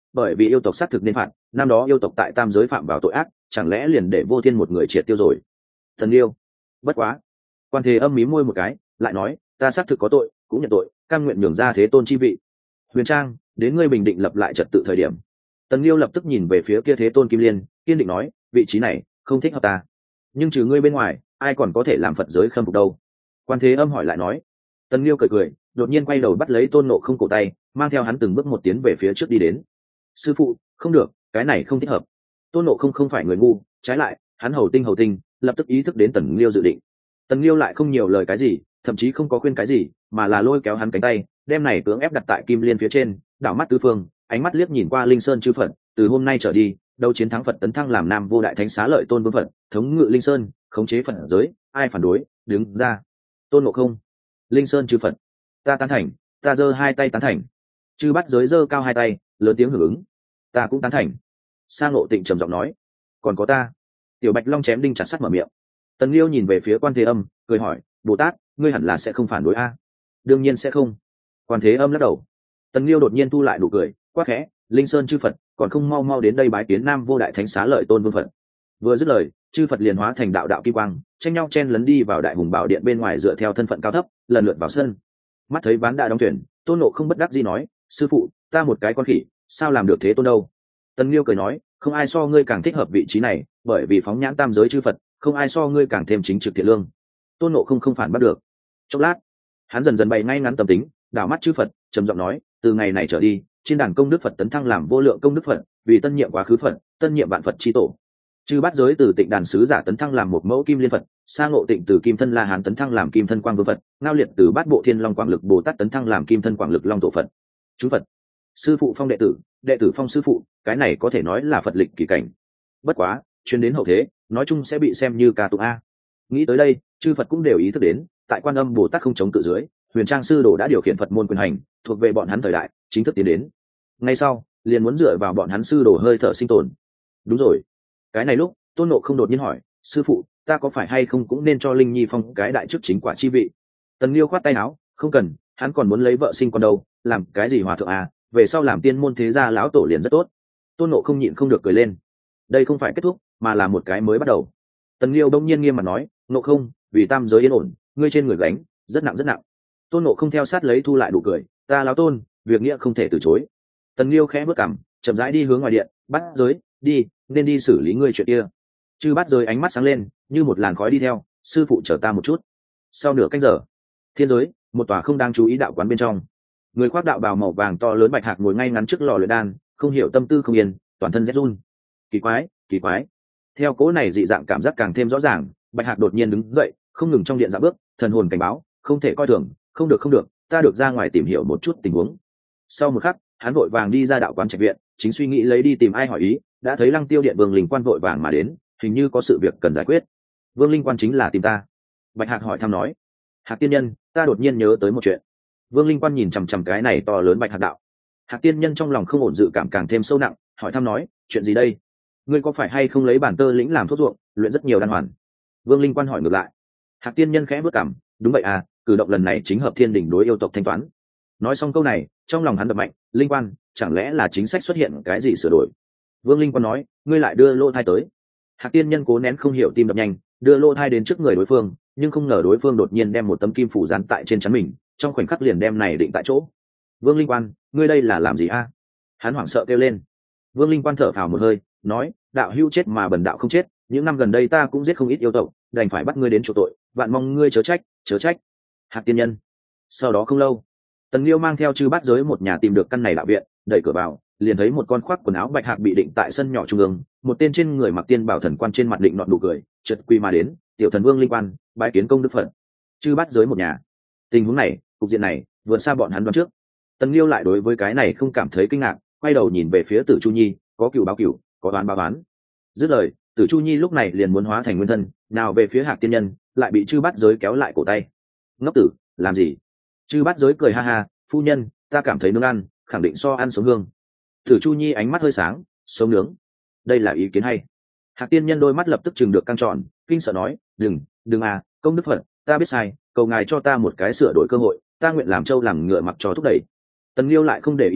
bởi vì yêu tộc xác thực nên phạt, năm đó yêu tộc tại tam giới phạm vào tội ác, chẳng lẽ liền để vô thiên một người triệt tiêu rồi? Thần yêu, bất quá. Quan Thế Âm mí môi một cái, lại nói, ta xác thực có tội, cũng nhận tội, cam nguyện nhường ra thế tôn chi vị. Huyền Trang, đến ngươi bình định lập lại trật tự thời điểm. Tần Liêu lập tức nhìn về phía kia thế tôn Kim Liên, kiên định nói, vị trí này không thích hợp ta, nhưng trừ ngươi bên ngoài, ai còn có thể làm Phật giới khâm phục đâu? Quan Thế Âm hỏi lại nói. Tần Liêu cười cười, đột nhiên quay đầu bắt lấy Tôn Ngộ Không cổ tay, mang theo hắn từng bước một tiến về phía trước đi đến. Sư phụ, không được, cái này không thích hợp. Tôn Ngộ Không không phải người ngu, trái lại, hắn hầu tinh hầu tinh, lập tức ý thức đến Tần Liêu dự định. Tần Liêu lại không nhiều lời cái gì, thậm chí không có khuyên cái gì, mà là lôi kéo hắn cánh tay, đem này cưỡng ép đặt tại Kim Liên phía trên, đảo mắt tứ phương, ánh mắt liếc nhìn qua Linh Sơn chư Phật, từ hôm nay trở đi, đấu chiến thắng Phật tấn thăng làm Nam Vô Đại Thánh Xá Lợi Tôn Vương Phật, thống ngự Linh Sơn, khống chế Phật giới, ai phản đối, đứng ra. Tôn Ngộ Không, Linh Sơn chư Phật, ta tán thành, ta giơ hai tay tán thành. Chư Bắt Giới giơ cao hai tay, lớn tiếng hưởng ứng. Ta cũng tán thành. Sa Ngộ Tịnh trầm giọng nói, còn có ta. Tiểu Bạch Long chém đinh chặt sắt mở miệng. Tần Liêu nhìn về phía Quan Thế Âm, cười hỏi, Bồ Tát, ngươi hẳn là sẽ không phản đối a? Đương nhiên sẽ không. Quan Thế Âm lắc đầu. Tần Liêu đột nhiên thu lại nụ cười, quát khẽ, Linh Sơn chư Phật, còn không mau mau đến đây bái kiến Nam Vô Đại Thánh Xá Lợi Tôn Vương Phật. Vừa dứt lời, chư Phật liền hóa thành đạo đạo kim quang, tranh nhau chen lấn đi vào Đại Hùng Bảo Điện bên ngoài dựa theo thân phận cao thấp, lần lượt vào sân. Mắt thấy ván đã đóng thuyền, Tôn Ngộ Không bất đắc dĩ nói, sư phụ, ta một cái con khỉ, sao làm được thế tôn đâu? Tần Liêu cười nói, không ai so ngươi càng thích hợp vị trí này, bởi vì phóng nhãn tam giới chư Phật, không ai so ngươi càng thêm chính trực thiện lương. Tôn Ngộ Không không phản bắt được. Chốc lát, hắn dần dần bày ngay ngắn tâm tính, đảo mắt chư Phật, trầm giọng nói, từ ngày này trở đi, trên đàn công đức Phật tấn thăng làm vô lượng công đức Phật, vì tân nhiệm quá khứ Phật, tân nhiệm vạn Phật chi tổ. Chư Bát Giới từ Tịnh Đàn sứ giả tấn thăng làm một mẫu Kim Liên Phật, Sa Ngộ Tịnh từ Kim Thân La Hán tấn thăng làm Kim Thân Quang Vương Phật, Ngao Liệt từ Bát Bộ Thiên Long Quang Lực Bồ Tát tấn thăng làm Kim Thân Quang Lực Long Tổ Phật. Chú Phật, sư phụ phong đệ tử, đệ tử phong sư phụ, cái này có thể nói là Phật lịch kỳ cảnh. Bất quá, chuyến đến hậu thế, nói chung sẽ bị xem như ca tụng a. Nghĩ tới đây, chư Phật cũng đều ý thức đến, tại Quan Âm Bồ Tát không chống cự dưới, Huyền Trang sư đồ đã điều khiển Phật môn quyền hành, thuộc về bọn hắn thời đại, chính thức tiến đến. Ngay sau, liền muốn dựa vào bọn hắn sư đồ hơi thở sinh tồn. Đúng rồi. Cái này lúc, Tôn Ngộ Không đột nhiên hỏi, sư phụ, ta có phải hay không cũng nên cho Linh Nhi phong cái đại chức chính quả chi vị? Tần Liêu khoát tay áo, không cần, hắn còn muốn lấy vợ sinh con đâu, làm cái gì hòa thượng à, về sau làm tiên môn thế gia lão tổ liền rất tốt. Tôn Ngộ Không nhịn không được cười lên. Đây không phải kết thúc, mà là một cái mới bắt đầu. Tần Liêu đông nhiên nghiêm mặt nói, Ngộ Không, vì tam giới yên ổn, ngươi trên người gánh rất nặng rất nặng. Tôn Ngộ Không theo sát lấy thu lại đủ cười, ta lão Tôn, việc nghĩa không thể từ chối. Tần Liêu khẽ bước cằm, chậm rãi đi hướng ngoài điện, Bắt Giới, đi, nên đi xử lý ngươi chuyện kia. Chư Bắt Giới ánh mắt sáng lên, như một làn khói đi theo, sư phụ chờ ta một chút. Sau nửa canh giờ, thiên giới, một tòa không đang chú ý đạo quán bên trong, người khoác đạo bào màu vàng to lớn Bạch Hạc ngồi ngay ngắn trước lò luyện đan, không hiểu tâm tư không yên, toàn thân rét run. Kỳ quái, kỳ quái. Theo cố này dị dạng cảm giác càng thêm rõ ràng, Bạch Hạc đột nhiên đứng dậy, không ngừng trong điện dạo bước, thần hồn cảnh báo, không thể coi thường, không được không được, ta được ra ngoài tìm hiểu một chút tình huống. Sau một khắc, hắn vội vàng đi ra đạo quán trạch viện, chính suy nghĩ lấy đi tìm ai hỏi ý, đã thấy Lăng Tiêu điện Vương Linh Quan vội vàng mà đến, hình như có sự việc cần giải quyết. Vương Linh Quan chính là tìm ta. Bạch Hạc hỏi thăm nói. Hạc tiên nhân, ta đột nhiên nhớ tới một chuyện. Vương Linh Quan nhìn chằm chằm cái này to lớn Bạch Hạc đạo. Hạc tiên nhân trong lòng không ổn dự cảm càng thêm sâu nặng, hỏi thăm nói, chuyện gì đây? Ngươi có phải hay không lấy bản tơ lĩnh làm thuốc ruộng, luyện rất nhiều đan hoàn? Vương Linh Quan hỏi ngược lại. Hạc tiên nhân khẽ bước cằm, đúng vậy à, cử động lần này chính hợp thiên đỉnh đối yêu tộc thanh toán. Nói xong câu này, trong lòng hắn đập mạnh, Linh Quan, chẳng lẽ là chính sách xuất hiện cái gì sửa đổi? Vương Linh Quan nói, ngươi lại đưa lô thai tới. Hạc tiên nhân cố nén không hiểu tim đập nhanh, đưa lô thai đến trước người đối phương, nhưng không ngờ đối phương đột nhiên đem một tấm kim phủ dán tại trên trán mình, trong khoảnh khắc liền đem này định tại chỗ. Vương Linh Quan, ngươi đây là làm gì a? Hắn hoảng sợ kêu lên. Vương Linh Quan thở phào một hơi, nói, đạo hữu chết mà bần đạo không chết, những năm gần đây ta cũng giết không ít yêu tộc, đành phải bắt ngươi đến chỗ tội, vạn mong ngươi chớ trách, chớ trách. Hạc tiên nhân. Sau đó không lâu, Tần Liêu mang theo Chư Bát Giới một nhà tìm được căn này đạo viện, đẩy cửa vào, liền thấy một con khoác quần áo bạch hạc bị định tại sân nhỏ trung ương, một tên trên người mặc tiên bảo thần quan trên mặt định nọt nụ cười, chợt quy mà đến, tiểu thần Vương Linh Quan, bái kiến công đức Phật. Chư Bát Giới một nhà. Tình huống này, cục diện này, vượt xa bọn hắn đoán trước. Tần Liêu lại đối với cái này không cảm thấy kinh ngạc, quay đầu nhìn về phía Tử Chu Nhi, có cửu báo cửu, có đoán báo đoán. Dứt lời, Tử Chu Nhi lúc này liền muốn hóa thành nguyên thân, nào về phía Hạc tiên nhân, lại bị Chư Bát Giới kéo lại cổ tay. Ngốc tử, làm gì? Chư Bát Giới cười ha ha, phu nhân, ta cảm thấy nướng ăn, khẳng định so ăn sống hương. Tử Chu Nhi ánh mắt hơi sáng, sống nướng, đây là ý kiến hay. Hạc tiên nhân đôi mắt lập tức chừng được căng tròn, kinh sợ nói, đừng, đừng à, công đức Phật, ta biết sai, cầu ngài cho ta một cái sửa đổi cơ hội, ta nguyện làm trâu làm ngựa mặc cho thúc đẩy. Tần Liêu lại không để ý hắn,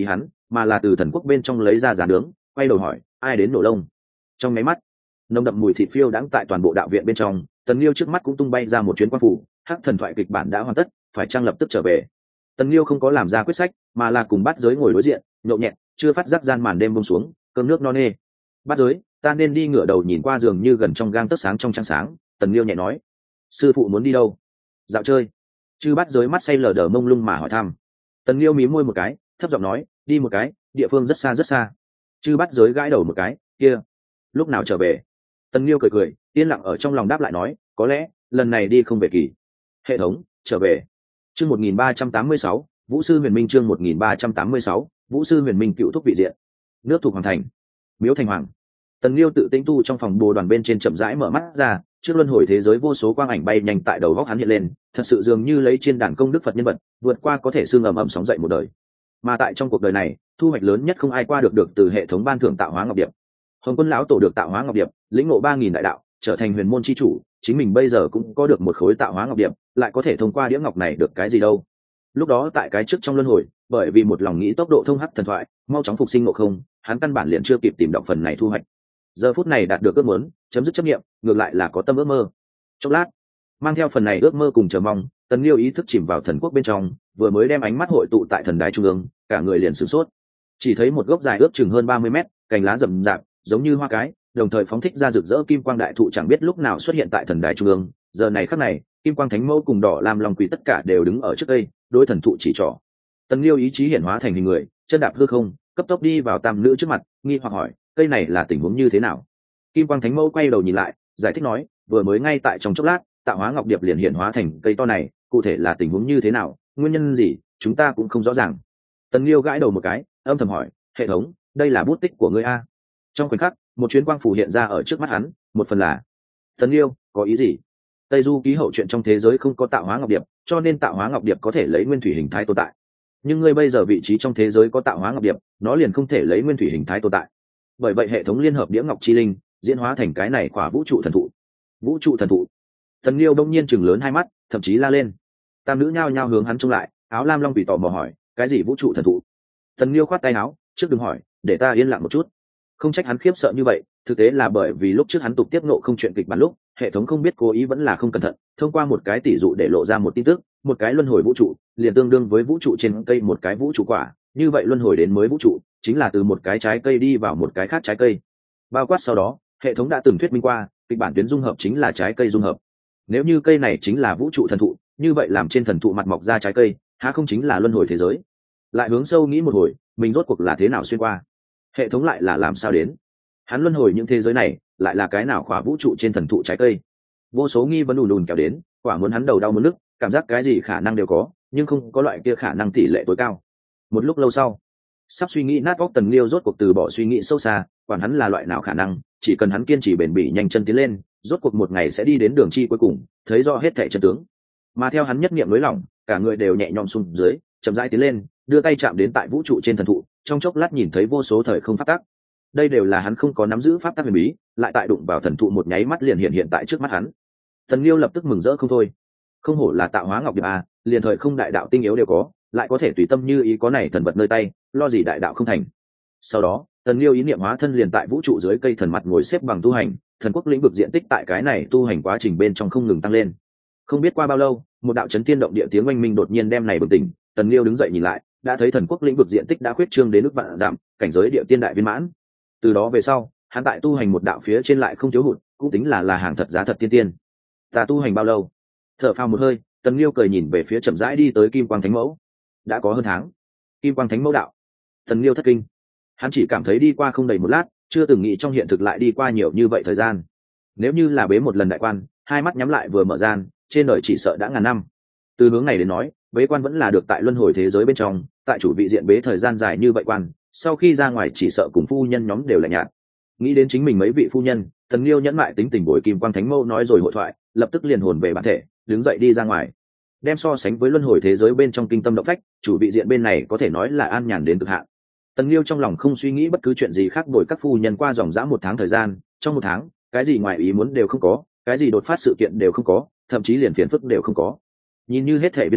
mà là từ thần quốc bên trong lấy ra giả nướng, quay đầu hỏi ai đến nổ lông. Trong máy mắt nồng đậm mùi thịt phiêu đãng tại toàn bộ đạo viện bên trong. Tần Liêu trước mắt cũng tung bay ra một chuyến quan phủ, hắc thần thoại kịch bản đã hoàn tất, phải trang lập tức trở về. Tần Liêu không có làm ra quyết sách, mà là cùng Bát Giới ngồi đối diện, nhộn nhẹt, chưa phát giác gian màn đêm buông xuống, cơm nước no nê. Bát Giới, ta nên đi ngửa đầu nhìn qua giường như gần trong gang tấc sáng trong trăng sáng. Tần Liêu nhẹ nói. Sư phụ muốn đi đâu? Dạo chơi. Chư Bát Giới mắt say lờ đờ mông lung mà hỏi thăm. Tần Liêu mím môi một cái, thấp giọng nói, đi một cái, địa phương rất xa rất xa. Chư Bát Giới gãi đầu một cái, kia, lúc nào trở về? Tần Liêu cười cười, yên lặng ở trong lòng đáp lại nói, có lẽ lần này đi không về kỳ. Hệ thống trở về. Chương một nghìn ba trăm tám mươi sáu, Vũ sư Huyền Minh. Chương một nghìn ba trăm tám mươi sáu, Vũ sư Huyền Minh. Cựu thúc vị diện. Nước thuộc hoàng thành. Miếu thành hoàng. Tần Liêu tự tĩnh tu trong phòng bồ đoàn bên trên chậm rãi mở mắt ra, trước luân hồi thế giới vô số quang ảnh bay nhanh tại đầu góc hắn hiện lên, thật sự dường như lấy trên đàn công đức Phật nhân vật, vượt qua có thể xương ầm ầm sóng dậy một đời. Mà tại trong cuộc đời này, thu hoạch lớn nhất không ai qua được được từ hệ thống ban thưởng tạo hóa ngọc điệp. Hồng Quân lão tổ được tạo hóa ngọc điệp, lĩnh ngộ ba nghìn đại đạo, trở thành huyền môn chi chủ, chính mình bây giờ cũng có được một khối tạo hóa ngọc điệp, lại có thể thông qua đĩa ngọc này được cái gì đâu. Lúc đó tại cái trước trong luân hồi, bởi vì một lòng nghĩ tốc độ thông hắc thần thoại, mau chóng phục sinh ngộ không, hắn căn bản liền chưa kịp tìm đọc phần này thu hoạch. Giờ phút này đạt được ước muốn, chấm dứt chấp nghiệm, ngược lại là có tâm ước mơ. Chốc lát, mang theo phần này ước mơ cùng chờ mong, Tần Liêu ý thức chìm vào thần quốc bên trong, vừa mới đem ánh mắt hội tụ tại thần đài trung ương, cả người liền sửng sốt. Chỉ thấy một gốc dài ước chừng hơn ba mươi mét, cành lá rậm rạp, giống như hoa cái, đồng thời phóng thích ra rực rỡ kim quang đại thụ chẳng biết lúc nào xuất hiện tại thần đài trung ương. Giờ này khắc này, kim quang thánh mẫu cùng đỏ làm lòng quỷ tất cả đều đứng ở trước đây, đối thần thụ chỉ trỏ. Tần Liêu ý chí hiển hóa thành hình người, chân đạp hư không, cấp tốc đi vào tam nữ trước mặt, nghi hoặc hỏi, cây này là tình huống như thế nào? Kim quang thánh mẫu quay đầu nhìn lại, giải thích nói, vừa mới ngay tại trong chốc lát, tạo hóa ngọc điệp liền hiện hóa thành cây to này, cụ thể là tình huống như thế nào, nguyên nhân gì, chúng ta cũng không rõ ràng. Tần Liêu gãi đầu một cái, âm thầm hỏi, hệ thống, đây là bút tích của ngươi a? Trong khoảnh khắc, một chuyến quang phủ hiện ra ở trước mắt hắn, một phần là. Tần Liêu, có ý gì? Tây Du ký hậu chuyện trong thế giới không có tạo hóa ngọc điệp, cho nên tạo hóa ngọc điệp có thể lấy nguyên thủy hình thái tồn tại. Nhưng ngươi bây giờ vị trí trong thế giới có tạo hóa ngọc điệp, nó liền không thể lấy nguyên thủy hình thái tồn tại. Bởi vậy hệ thống liên hợp đĩa ngọc chi linh diễn hóa thành cái này quả vũ trụ thần thụ. Vũ trụ thần thụ. Tần Liêu đông nhiên chừng lớn hai mắt, thậm chí la lên. Tam nữ nhao nhao hướng hắn trông lại, áo lam long bị tò mò hỏi, cái gì vũ trụ thần thụ? Tần Liêu khoát tay áo, trước đừng hỏi, để ta yên lặng một chút. Không trách hắn khiếp sợ như vậy, thực tế là bởi vì lúc trước hắn tục tiếp nộ không chuyện kịch bản lúc, hệ thống không biết cố ý vẫn là không cẩn thận, thông qua một cái tỷ dụ để lộ ra một tin tức, một cái luân hồi vũ trụ liền tương đương với vũ trụ trên cây một cái vũ trụ quả, như vậy luân hồi đến mới vũ trụ chính là từ một cái trái cây đi vào một cái khác trái cây. Bao quát sau đó, hệ thống đã từng thuyết minh qua, kịch bản tuyến dung hợp chính là trái cây dung hợp. Nếu như cây này chính là vũ trụ thần thụ, như vậy làm trên thần thụ mặt mọc ra trái cây, há không chính là luân hồi thế giới? Lại hướng sâu nghĩ một hồi, mình rốt cuộc là thế nào xuyên qua? Hệ thống lại là làm sao đến? Hắn luân hồi những thế giới này, lại là cái nào khỏa vũ trụ trên thần thụ trái cây? Vô số nghi vấn ùn ùn kéo đến, quả muốn hắn đầu đau muốn nức, cảm giác cái gì khả năng đều có, nhưng không có loại kia khả năng tỷ lệ tối cao. Một lúc lâu sau, sắp suy nghĩ nát óc Tần Liêu rốt cuộc từ bỏ suy nghĩ sâu xa, quản hắn là loại nào khả năng, chỉ cần hắn kiên trì bền bỉ nhanh chân tiến lên, rốt cuộc một ngày sẽ đi đến đường chi cuối cùng, thấy rõ hết thảy chân tướng. Mà theo hắn nhất niệm nới lỏng, cả người đều nhẹ nhõm xuống dưới, chậm rãi tiến lên, đưa tay chạm đến tại vũ trụ trên thần thụ, trong chốc lát nhìn thấy vô số thời không pháp tắc. Đây đều là hắn không có nắm giữ pháp tắc huyền bí, lại tại đụng vào thần thụ một nháy mắt liền hiện hiện tại trước mắt hắn. Tần Liêu lập tức mừng rỡ không thôi. Không hổ là tạo hóa ngọc điệp a, liền thời không đại đạo tinh yếu đều có, lại có thể tùy tâm như ý có này thần vật nơi tay, lo gì đại đạo không thành. Sau đó, Tần Liêu ý niệm hóa thân liền tại vũ trụ dưới cây thần mặt ngồi xếp bằng tu hành, thần quốc lĩnh vực diện tích tại cái này tu hành quá trình bên trong không ngừng tăng lên. Không biết qua bao lâu, một đạo chấn thiên động địa tiếng oanh minh đột nhiên đem này bừng tỉnh, Tần Liêu đứng dậy nhìn lại, đã thấy thần quốc lĩnh vực diện tích đã khuyết trương đến ước vạn dặm, cảnh giới địa tiên đại viên mãn. Từ đó về sau, hắn tại tu hành một đạo phía trên lại không thiếu hụt, cũng tính là là hàng thật giá thật tiên tiên. Ta tu hành bao lâu? Thở phào một hơi, Tần Liêu cười nhìn về phía chậm rãi đi tới Kim Quang Thánh Mẫu. Đã có hơn tháng. Kim Quang Thánh Mẫu đạo. Tần Liêu thất kinh. Hắn chỉ cảm thấy đi qua không đầy một lát, chưa từng nghĩ trong hiện thực lại đi qua nhiều như vậy thời gian. Nếu như là bế một lần đại quan, hai mắt nhắm lại vừa mở gian, trên đời chỉ sợ đã ngàn năm. Từ hướng này đến nói, bế quan vẫn là được tại luân hồi thế giới bên trong, tại chủ vị diện bế thời gian dài như vậy quan, sau khi ra ngoài chỉ sợ cùng phu nhân nhóm đều là nhạt. Nghĩ đến chính mình mấy vị phu nhân, Tần Liêu nhẫn mại tính tình bồi Kim Quang Thánh Mẫu nói rồi hội thoại, lập tức liền hồn về bản thể, đứng dậy đi ra ngoài. Đem so sánh với luân hồi thế giới bên trong kinh tâm động phách, chủ vị diện bên này có thể nói là an nhàn đến cực hạn. Tần Liêu trong lòng không suy nghĩ bất cứ chuyện gì khác, bồi các phu nhân qua dòng dã một tháng thời gian, trong một tháng, cái gì ngoài ý muốn đều không có, cái gì đột phát sự kiện đều không có, thậm chí liền phiền phức đều không có. Nhìn như hết thể viên mãn,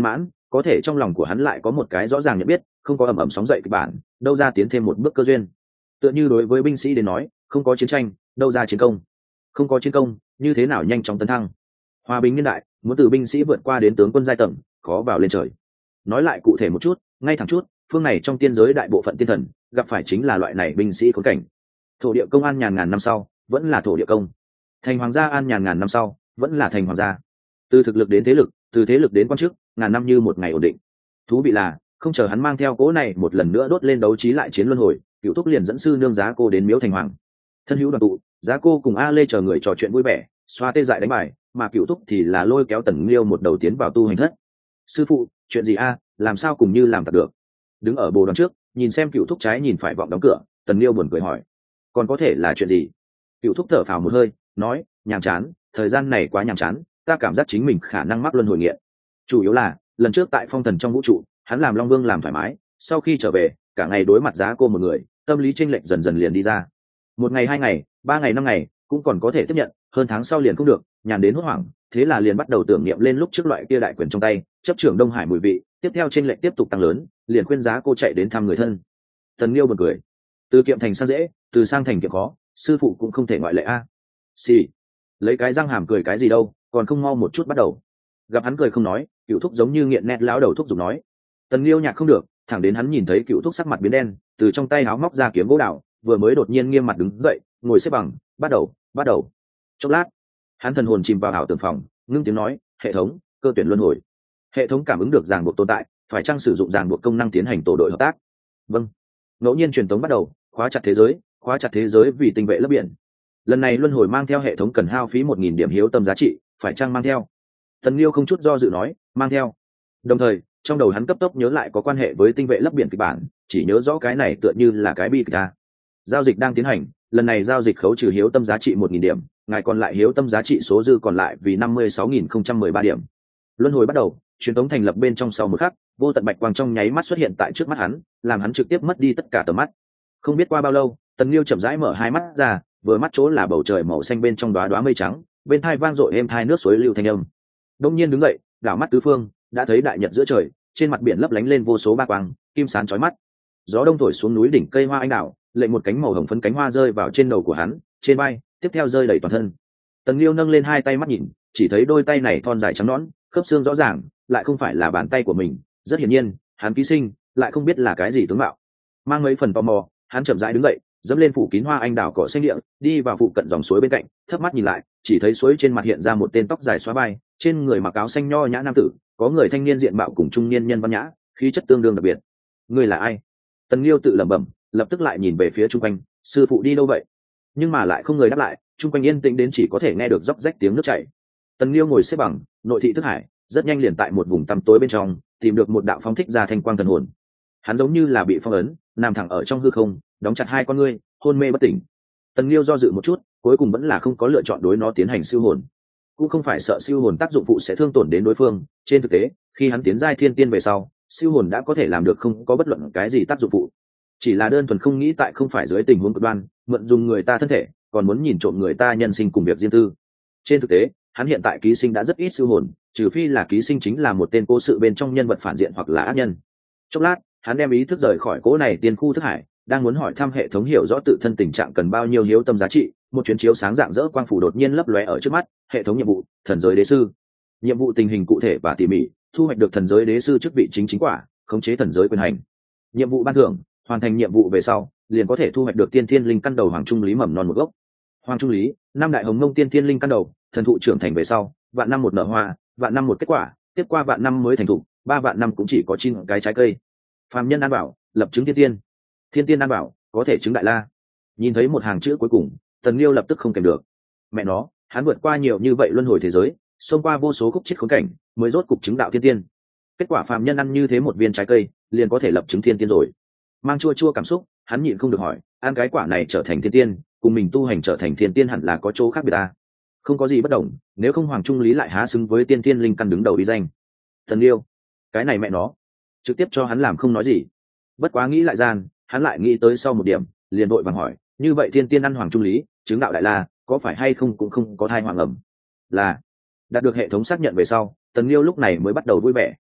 có thể trong lòng của hắn lại có một cái rõ ràng nhận biết, không có ầm ầm sóng dậy kịch bản, đâu ra tiến thêm một bước cơ duyên. Tựa như đối với binh sĩ đến nói, không có chiến tranh, đâu ra chiến công, không có chiến công, như thế nào nhanh chóng tấn thăng. Hòa bình niên đại, muốn từ binh sĩ vượt qua đến tướng quân giai tầng, khó vào lên trời. Nói lại cụ thể một chút, ngay thẳng chút, phương này trong tiên giới đại bộ phận tiên thần gặp phải chính là loại này binh sĩ khốn cảnh. Thổ địa công an nhàn ngàn năm sau, vẫn là thổ địa công. Thành hoàng gia an nhàn ngàn năm sau, vẫn là thành hoàng gia. Từ thực lực đến thế lực, từ thế lực đến quan chức, ngàn năm như một ngày ổn định. Thú vị là, không chờ hắn mang theo cỗ này một lần nữa đốt lên đấu trí lại chiến luân hồi, Cửu Thúc liền dẫn sư nương Giá Cô đến miếu thành hoàng. Thân hữu đoàn tụ, Giá Cô cùng A Lê chờ người trò chuyện vui vẻ, xoa tê dại đánh bài, mà Cửu Thúc thì là lôi kéo Tần Liêu một đầu tiến vào tu hành thất. Sư phụ, chuyện gì a? Làm sao cùng như làm thật được? Đứng ở bồ đoàn trước, nhìn xem Cửu Thúc trái nhìn phải vọng đóng cửa, Tần Liêu buồn cười hỏi, còn có thể là chuyện gì? Cửu Thúc thở phào một hơi, nói, nhàm chán, thời gian này quá nhàm chán, ta cảm giác chính mình khả năng mắc luân hồi nghiện. Chủ yếu là, lần trước tại phong thần trong vũ trụ, hắn làm Long Vương làm thoải mái, sau khi trở về, cả ngày đối mặt Giá Cô một người, tâm lý chênh lệch dần dần liền đi ra. Một ngày hai ngày, ba ngày năm ngày, cũng còn có thể tiếp nhận, hơn tháng sau liền không được, nhàn đến hốt hoảng, thế là liền bắt đầu tưởng niệm lên lúc trước loại kia đại quyền trong tay, chấp trưởng Đông Hải mùi vị, tiếp theo chênh lệch tiếp tục tăng lớn, liền khuyên Giá Cô chạy đến thăm người thân. Tần Liêu bật cười, từ kiệm thành sang dễ, từ sang thành kiệm khó, sư phụ cũng không thể ngoại lệ a. Xì, lấy cái răng hàm cười cái gì đâu, còn không mau một chút bắt đầu. Gặp hắn cười không nói, Cửu Thúc giống như nghiện nét lão đầu thúc giục nói. Tần Liêu nhạc không được, thẳng đến hắn nhìn thấy Cửu Thúc sắc mặt biến đen, từ trong tay áo móc ra kiếm gỗ đào, vừa mới đột nhiên nghiêm mặt đứng dậy, ngồi xếp bằng, bắt đầu, bắt đầu. Chốc lát, hắn thần hồn chìm vào ảo tưởng phòng, ngưng tiếng nói, hệ thống, cơ tuyển luân hồi. Hệ thống cảm ứng được ràng buộc tồn tại, phải chăng sử dụng ràng buộc công năng tiến hành tổ đội hợp tác? Vâng. Ngẫu nhiên truyền tống bắt đầu, khóa chặt thế giới, khóa chặt thế giới vì tinh vệ lấp biển. Lần này luân hồi mang theo hệ thống cần hao phí một nghìn điểm hiếu tâm giá trị, phải chăng mang theo? Tần Liêu không chút do dự nói, mang theo. Đồng thời, trong đầu hắn cấp tốc nhớ lại có quan hệ với tinh vệ lấp biển kịch bản, chỉ nhớ rõ cái này tựa như là cái bi kịch ta. Giao dịch đang tiến hành, lần này giao dịch khấu trừ hiếu tâm giá trị một nghìn điểm, ngài còn lại hiếu tâm giá trị số dư còn lại vì năm mươi sáu nghìn không trăm mười ba điểm. Luân hồi bắt đầu, truyền thống thành lập bên trong sau một khắc, vô tận bạch quang trong nháy mắt xuất hiện tại trước mắt hắn, làm hắn trực tiếp mất đi tất cả tầm mắt. Không biết qua bao lâu, Tần Liêu chậm rãi mở hai mắt ra, vừa mắt chỗ là bầu trời màu xanh bên trong đóa đóa mây trắng, bên thai vang dội êm thai nước suối lưu thanh âm. Đông nhiên đứng dậy, đảo mắt tứ phương, đã thấy đại nhật giữa trời, trên mặt biển lấp lánh lên vô số ba quang, kim sáng chói mắt. Gió đông thổi xuống núi đỉnh cây hoa anh đào, lệnh một cánh màu hồng phấn cánh hoa rơi vào trên đầu của hắn, trên vai, tiếp theo rơi đầy toàn thân. Tần Liêu nâng lên hai tay mắt nhìn, chỉ thấy đôi tay này thon dài trắng nõn, khớp xương rõ ràng, lại không phải là bàn tay của mình, rất hiển nhiên, hắn ký sinh, lại không biết là cái gì tướng mạo. Mang mấy phần tò mò, hắn chậm rãi đứng dậy, dẫm lên phủ kín hoa anh đào cỏ xanh địa, đi vào phụ cận dòng suối bên cạnh, thấp mắt nhìn lại, chỉ thấy suối trên mặt hiện ra một tên tóc dài xóa vai, trên người mặc áo xanh nho nhã nam tử, có người thanh niên diện mạo cùng trung niên nhân văn nhã, khí chất tương đương đặc biệt. Người là ai? Tần Liêu tự lẩm bẩm, lập tức lại nhìn về phía trung quanh, sư phụ đi đâu vậy? Nhưng mà lại không người đáp lại, trung quanh yên tĩnh đến chỉ có thể nghe được róc rách tiếng nước chảy. Tần Liêu ngồi xếp bằng, nội thị thức hải, rất nhanh liền tại một vùng tăm tối bên trong tìm được một đạo phóng thích ra thanh quang thần hồn. Hắn giống như là bị phong ấn, nằm thẳng ở trong hư không, đóng chặt hai con ngươi, hôn mê bất tỉnh. Tần Liêu do dự một chút, cuối cùng vẫn là không có lựa chọn đối nó tiến hành siêu hồn. Cũng không phải sợ siêu hồn tác dụng phụ sẽ thương tổn đến đối phương, trên thực tế, khi hắn tiến giai thiên tiên về sau, siêu hồn đã có thể làm được không có bất luận cái gì tác dụng phụ. Chỉ là đơn thuần không nghĩ tại không phải dưới tình huống cực đoan, mượn dùng người ta thân thể, còn muốn nhìn trộm người ta nhân sinh cùng việc riêng tư. Trên thực tế, hắn hiện tại ký sinh đã rất ít siêu hồn, trừ phi là ký sinh chính là một tên cố sự bên trong nhân vật phản diện hoặc là ác nhân. Chốc lát, hắn đem ý thức rời khỏi cố này tiên khu thức hải, đang muốn hỏi thăm hệ thống hiểu rõ tự thân tình trạng cần bao nhiêu hiếu tâm giá trị, một chuyến chiếu sáng dạng dỡ quang phủ đột nhiên lấp lóe ở trước mắt. Hệ thống nhiệm vụ, thần giới đế sư. Nhiệm vụ tình hình cụ thể và tỉ mỉ, thu hoạch được thần giới đế sư chức vị chính chính quả, khống chế thần giới quyền hành. Nhiệm vụ ban thưởng, hoàn thành nhiệm vụ về sau, liền có thể thu hoạch được tiên thiên linh căn đầu hoàng trung lý mầm non một gốc. Hoàng trung lý, năm đại hồng mông tiên thiên linh căn đầu, thần thụ trưởng thành về sau, vạn năm một nở hoa, vạn năm một kết quả, tiếp qua vạn năm mới thành thụ, ba vạn năm cũng chỉ có chín cái trái cây. Phàm nhân an bảo, lập chứng thiên tiên. Thiên tiên an bảo, có thể chứng đại la. Nhìn thấy một hàng chữ cuối cùng, Tần Liêu lập tức không kèm được. Mẹ nó, hắn vượt qua nhiều như vậy luân hồi thế giới, xông qua vô số khúc chết khốn cảnh, mới rốt cục chứng đạo thiên tiên. Kết quả phàm nhân ăn như thế một viên trái cây, liền có thể lập chứng thiên tiên rồi. Mang chua chua cảm xúc, hắn nhịn không được hỏi, ăn cái quả này trở thành thiên tiên, cùng mình tu hành trở thành thiên tiên hẳn là có chỗ khác biệt à? Không có gì bất đồng, nếu không hoàng trung lý lại há xứng với tiên tiên linh căn đứng đầu đi danh. Tần Liêu, cái này mẹ nó, trực tiếp cho hắn làm không nói gì. Bất quá nghĩ lại gian, hắn lại nghĩ tới sau một điểm, liền vội vàng hỏi, như vậy thiên tiên ăn hoàng trung lý, chứng đạo đại la, có phải hay không cũng không có thai hoàng ẩm? Là. Đạt được hệ thống xác nhận về sau, Tần Liêu lúc này mới bắt đầu vui vẻ.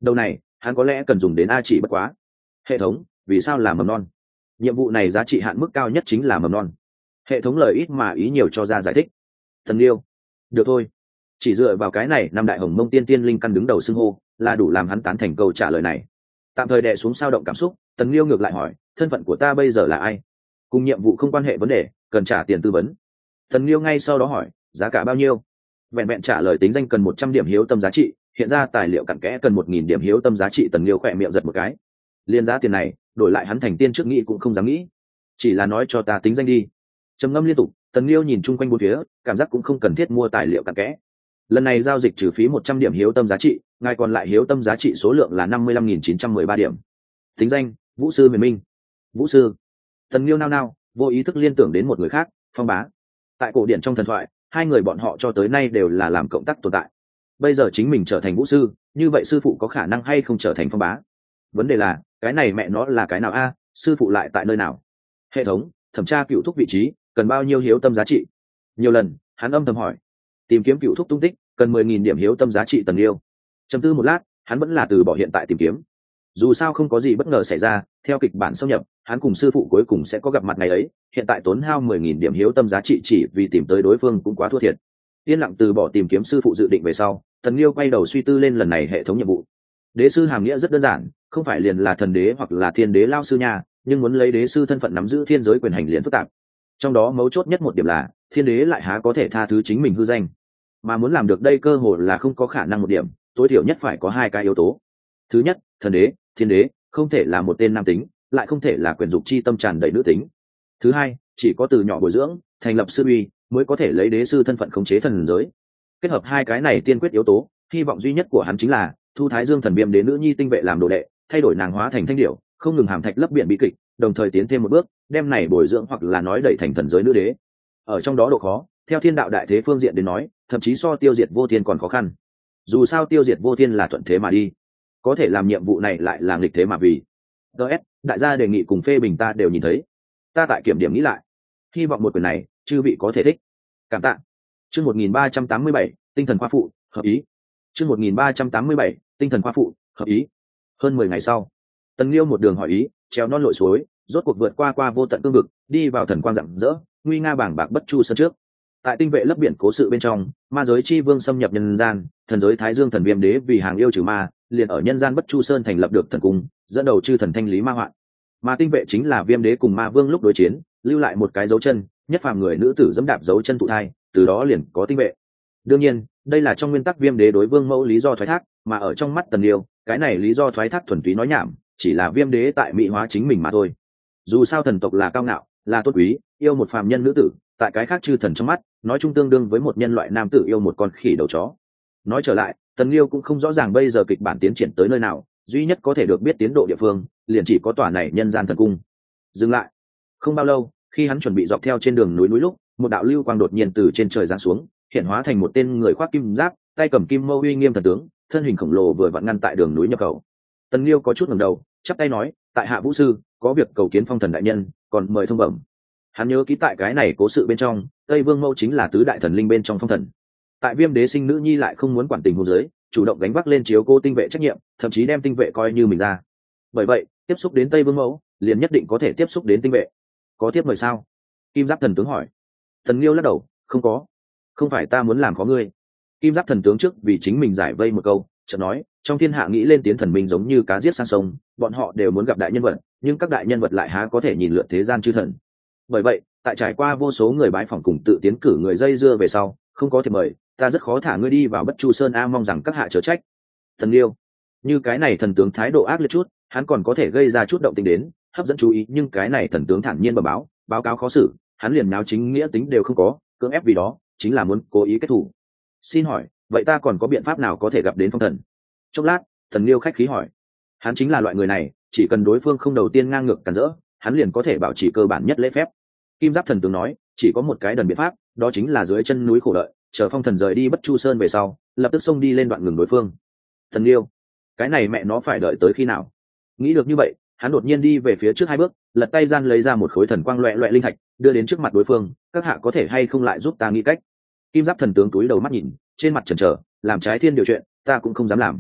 Đầu này hắn có lẽ cần dùng đến a chỉ bất quá hệ thống vì sao là mầm non, nhiệm vụ này giá trị hạn mức cao nhất chính là mầm non. Hệ thống lời ít mà ý nhiều cho ra giải thích. Thần Liêu, được thôi, chỉ dựa vào cái này năm đại hồng mông tiên tiên linh căn đứng đầu xưng hô là đủ làm hắn tán thành câu trả lời này. Tạm thời đè xuống sao động cảm xúc, Tần Liêu ngược lại hỏi, thân phận của ta bây giờ là ai, cùng nhiệm vụ không quan hệ vấn đề, cần trả tiền tư vấn. Tần Liêu ngay sau đó hỏi, giá cả bao nhiêu? Vẹn vẹn trả lời tính danh cần một trăm điểm hiếu tâm giá trị, hiện ra tài liệu cặn kẽ cần một nghìn điểm hiếu tâm giá trị. Tần Liêu khỏe miệng giật một cái, liên giá tiền này đổi lại hắn thành tiên trước nghĩ cũng không dám nghĩ, chỉ là nói cho ta tính danh đi. Trầm ngâm liên tục, Tần Liêu nhìn chung quanh bốn phía, cảm giác cũng không cần thiết mua tài liệu cặn kẽ. Lần này giao dịch trừ phí một trăm điểm hiếu tâm giá trị, ngài còn lại hiếu tâm giá trị số lượng là năm mươi lăm nghìn chín trăm mười ba điểm. Tính danh Vũ sư Huyền Minh. Vũ sư. Tần Liêu nao nao, vô ý thức liên tưởng đến một người khác, Phong Bá. Tại cổ điển trong thần thoại, hai người bọn họ cho tới nay đều là làm cộng tác tồn tại. Bây giờ chính mình trở thành vũ sư, như vậy sư phụ có khả năng hay không trở thành Phong Bá? Vấn đề là cái này mẹ nó là cái nào a? Sư phụ lại tại nơi nào? Hệ thống thẩm tra cựu thúc vị trí cần bao nhiêu hiếu tâm giá trị? Nhiều lần hắn âm thầm hỏi. Tìm kiếm cựu thúc tung tích cần mười nghìn điểm hiếu tâm giá trị. Tần Liêu trầm tư một lát, hắn vẫn là từ bỏ hiện tại tìm kiếm. Dù sao không có gì bất ngờ xảy ra, theo kịch bản xâm nhập, hắn cùng sư phụ cuối cùng sẽ có gặp mặt ngày ấy. Hiện tại tốn hao mười nghìn điểm hiếu tâm giá trị chỉ vì tìm tới đối phương cũng quá thua thiệt. Yên lặng từ bỏ tìm kiếm sư phụ dự định về sau, Tần Liêu quay đầu suy tư lên lần này hệ thống nhiệm vụ. Đế sư hàm nghĩa rất đơn giản, không phải liền là thần đế hoặc là thiên đế lao sư nha, nhưng muốn lấy đế sư thân phận nắm giữ thiên giới quyền hành liền phức tạp. Trong đó mấu chốt nhất một điểm là thiên đế lại há có thể tha thứ chính mình hư danh, mà muốn làm được đây cơ hội là không có khả năng. Một điểm tối thiểu nhất phải có hai cái yếu tố. Thứ nhất, thần đế thiên đế không thể là một tên nam tính, lại không thể là quyền dục chi tâm tràn đầy nữ tính. Thứ hai, chỉ có từ nhỏ bồi dưỡng thành lập sư uy mới có thể lấy đế sư thân phận khống chế thần giới. Kết hợp hai cái này tiên quyết yếu tố, hy vọng duy nhất của hắn chính là thu Thái Dương thần viêm đế nữ nhi tinh vệ làm đồ đệ, thay đổi nàng hóa thành thanh điểu, không ngừng hàm thạch lấp biển bi kịch, đồng thời tiến thêm một bước đem này bồi dưỡng hoặc là nói đẩy thành thần giới nữ đế. Ở trong đó độ khó, theo thiên đạo đại thế phương diện đến nói, thậm chí so tiêu diệt vô thiên còn khó khăn. Dù sao tiêu diệt vô thiên là thuận thế mà đi, có thể làm nhiệm vụ này lại là nghịch thế mà vì. ds đại gia đề nghị cùng phê bình ta đều nhìn thấy, ta tại kiểm điểm nghĩ lại, hy vọng một quyển này chư vị có thể thích. Cảm tạ. Chương một nghìn ba trăm tám mươi bảy, tinh thần khoa phụ, hợp ý. Chương một nghìn ba trăm tám mươi bảy, tinh thần khoa phụ, hợp ý. Hơn mười ngày sau, Tần Liêu một đường hỏi ý, trèo non lội suối, rốt cuộc vượt qua qua vô tận cương vực, đi vào thần quang rạng rỡ, nguy nga bảng bạc bất chu sơn trước. Tại tinh vệ lấp biển cố sự bên trong, ma giới chi vương xâm nhập nhân gian, thần giới Thái Dương thần viêm đế vì hàng yêu trừ ma, liền ở nhân gian bất chu sơn thành lập được thần cung, dẫn đầu chư thần thanh lý ma hoạn. Mà tinh vệ chính là viêm đế cùng ma vương lúc đối chiến, lưu lại một cái dấu chân, nhất phàm người nữ tử dẫm đạp dấu chân thụ thai, từ đó liền có tinh vệ. Đương nhiên, đây là trong nguyên tắc viêm đế đối vương mẫu lý do thoái thác, mà ở trong mắt Tần Liêu, cái này lý do thoái thác thuần túy nói nhảm, chỉ là viêm đế tại mỹ hóa chính mình mà thôi. Dù sao thần tộc là cao ngạo, là tốt quý, yêu một phàm nhân nữ tử, tại cái khác chư thần trong mắt, nói chung tương đương với một nhân loại nam tử yêu một con khỉ đầu chó. Nói trở lại, Tần Liêu cũng không rõ ràng bây giờ kịch bản tiến triển tới nơi nào, duy nhất có thể được biết tiến độ địa phương, liền chỉ có tòa này nhân gian thần cung. Dừng lại. Không bao lâu, khi hắn chuẩn bị dọc theo trên đường núi núi lúc, một đạo lưu quang đột nhiên từ trên trời giáng xuống, hiện hóa thành một tên người khoác kim giáp, tay cầm kim mâu uy nghiêm thần tướng, thân hình khổng lồ vừa vặn ngăn tại đường núi nhập khẩu. Tần Liêu có chút ngẩng đầu, chắp tay nói, tại hạ vũ sư, có việc cầu kiến phong thần đại nhân, còn mời thông bẩm. Hắn nhớ ký tại cái này cố sự bên trong, Tây Vương Mẫu chính là tứ đại thần linh bên trong phong thần. Tại viêm đế sinh nữ nhi lại không muốn quản tình hôn giới, chủ động gánh vác lên chiếu cô tinh vệ trách nhiệm, thậm chí đem tinh vệ coi như mình ra. Bởi vậy, tiếp xúc đến Tây Vương Mẫu, liền nhất định có thể tiếp xúc đến tinh vệ. Có tiếp mời sao? Kim Giáp thần tướng hỏi. Tần Liêu lắc đầu, không có. Không phải ta muốn làm khó ngươi. Kim Giáp thần tướng trước vì chính mình giải vây một câu, chợt nói, trong thiên hạ nghĩ lên tiến thần minh giống như cá giết sang sông, bọn họ đều muốn gặp đại nhân vật, nhưng các đại nhân vật lại há có thể nhìn lượn thế gian chư thần. Bởi vậy, tại trải qua vô số người bái phỏng cùng tự tiến cử người dây dưa về sau, không có thiệp mời, ta rất khó thả ngươi đi vào Bất Chu Sơn a, mong rằng các hạ chớ trách. Thần Liêu, như cái này thần tướng thái độ ác liệt chút, hắn còn có thể gây ra chút động tình đến, hấp dẫn chú ý, nhưng cái này thần tướng thản nhiên bẩm báo, báo cáo khó xử, hắn liền náo chính nghĩa tính đều không có, cưỡng ép vì đó, chính là muốn cố ý kết thủ. Xin hỏi, vậy ta còn có biện pháp nào có thể gặp đến phong thần? Chốc lát, Thần Liêu khách khí hỏi. Hắn chính là loại người này, chỉ cần đối phương không đầu tiên ngang ngược cản rỡ, hắn liền có thể bảo trì cơ bản nhất lễ phép. Kim Giáp thần tướng nói, chỉ có một cái đần biện pháp, đó chính là dưới chân núi khổ đợi, chờ phong thần rời đi Bất Chu Sơn về sau, lập tức xông đi lên đoạn ngừng đối phương. Thần Liêu, cái này mẹ nó phải đợi tới khi nào? Nghĩ được như vậy, hắn đột nhiên đi về phía trước hai bước, lật tay gian lấy ra một khối thần quang loẹt loẹt linh thạch, đưa đến trước mặt đối phương, các hạ có thể hay không lại giúp ta nghĩ cách? Kim Giáp thần tướng túi đầu mắt nhìn, trên mặt chần chờ, làm trái thiên điều chuyện, ta cũng không dám làm.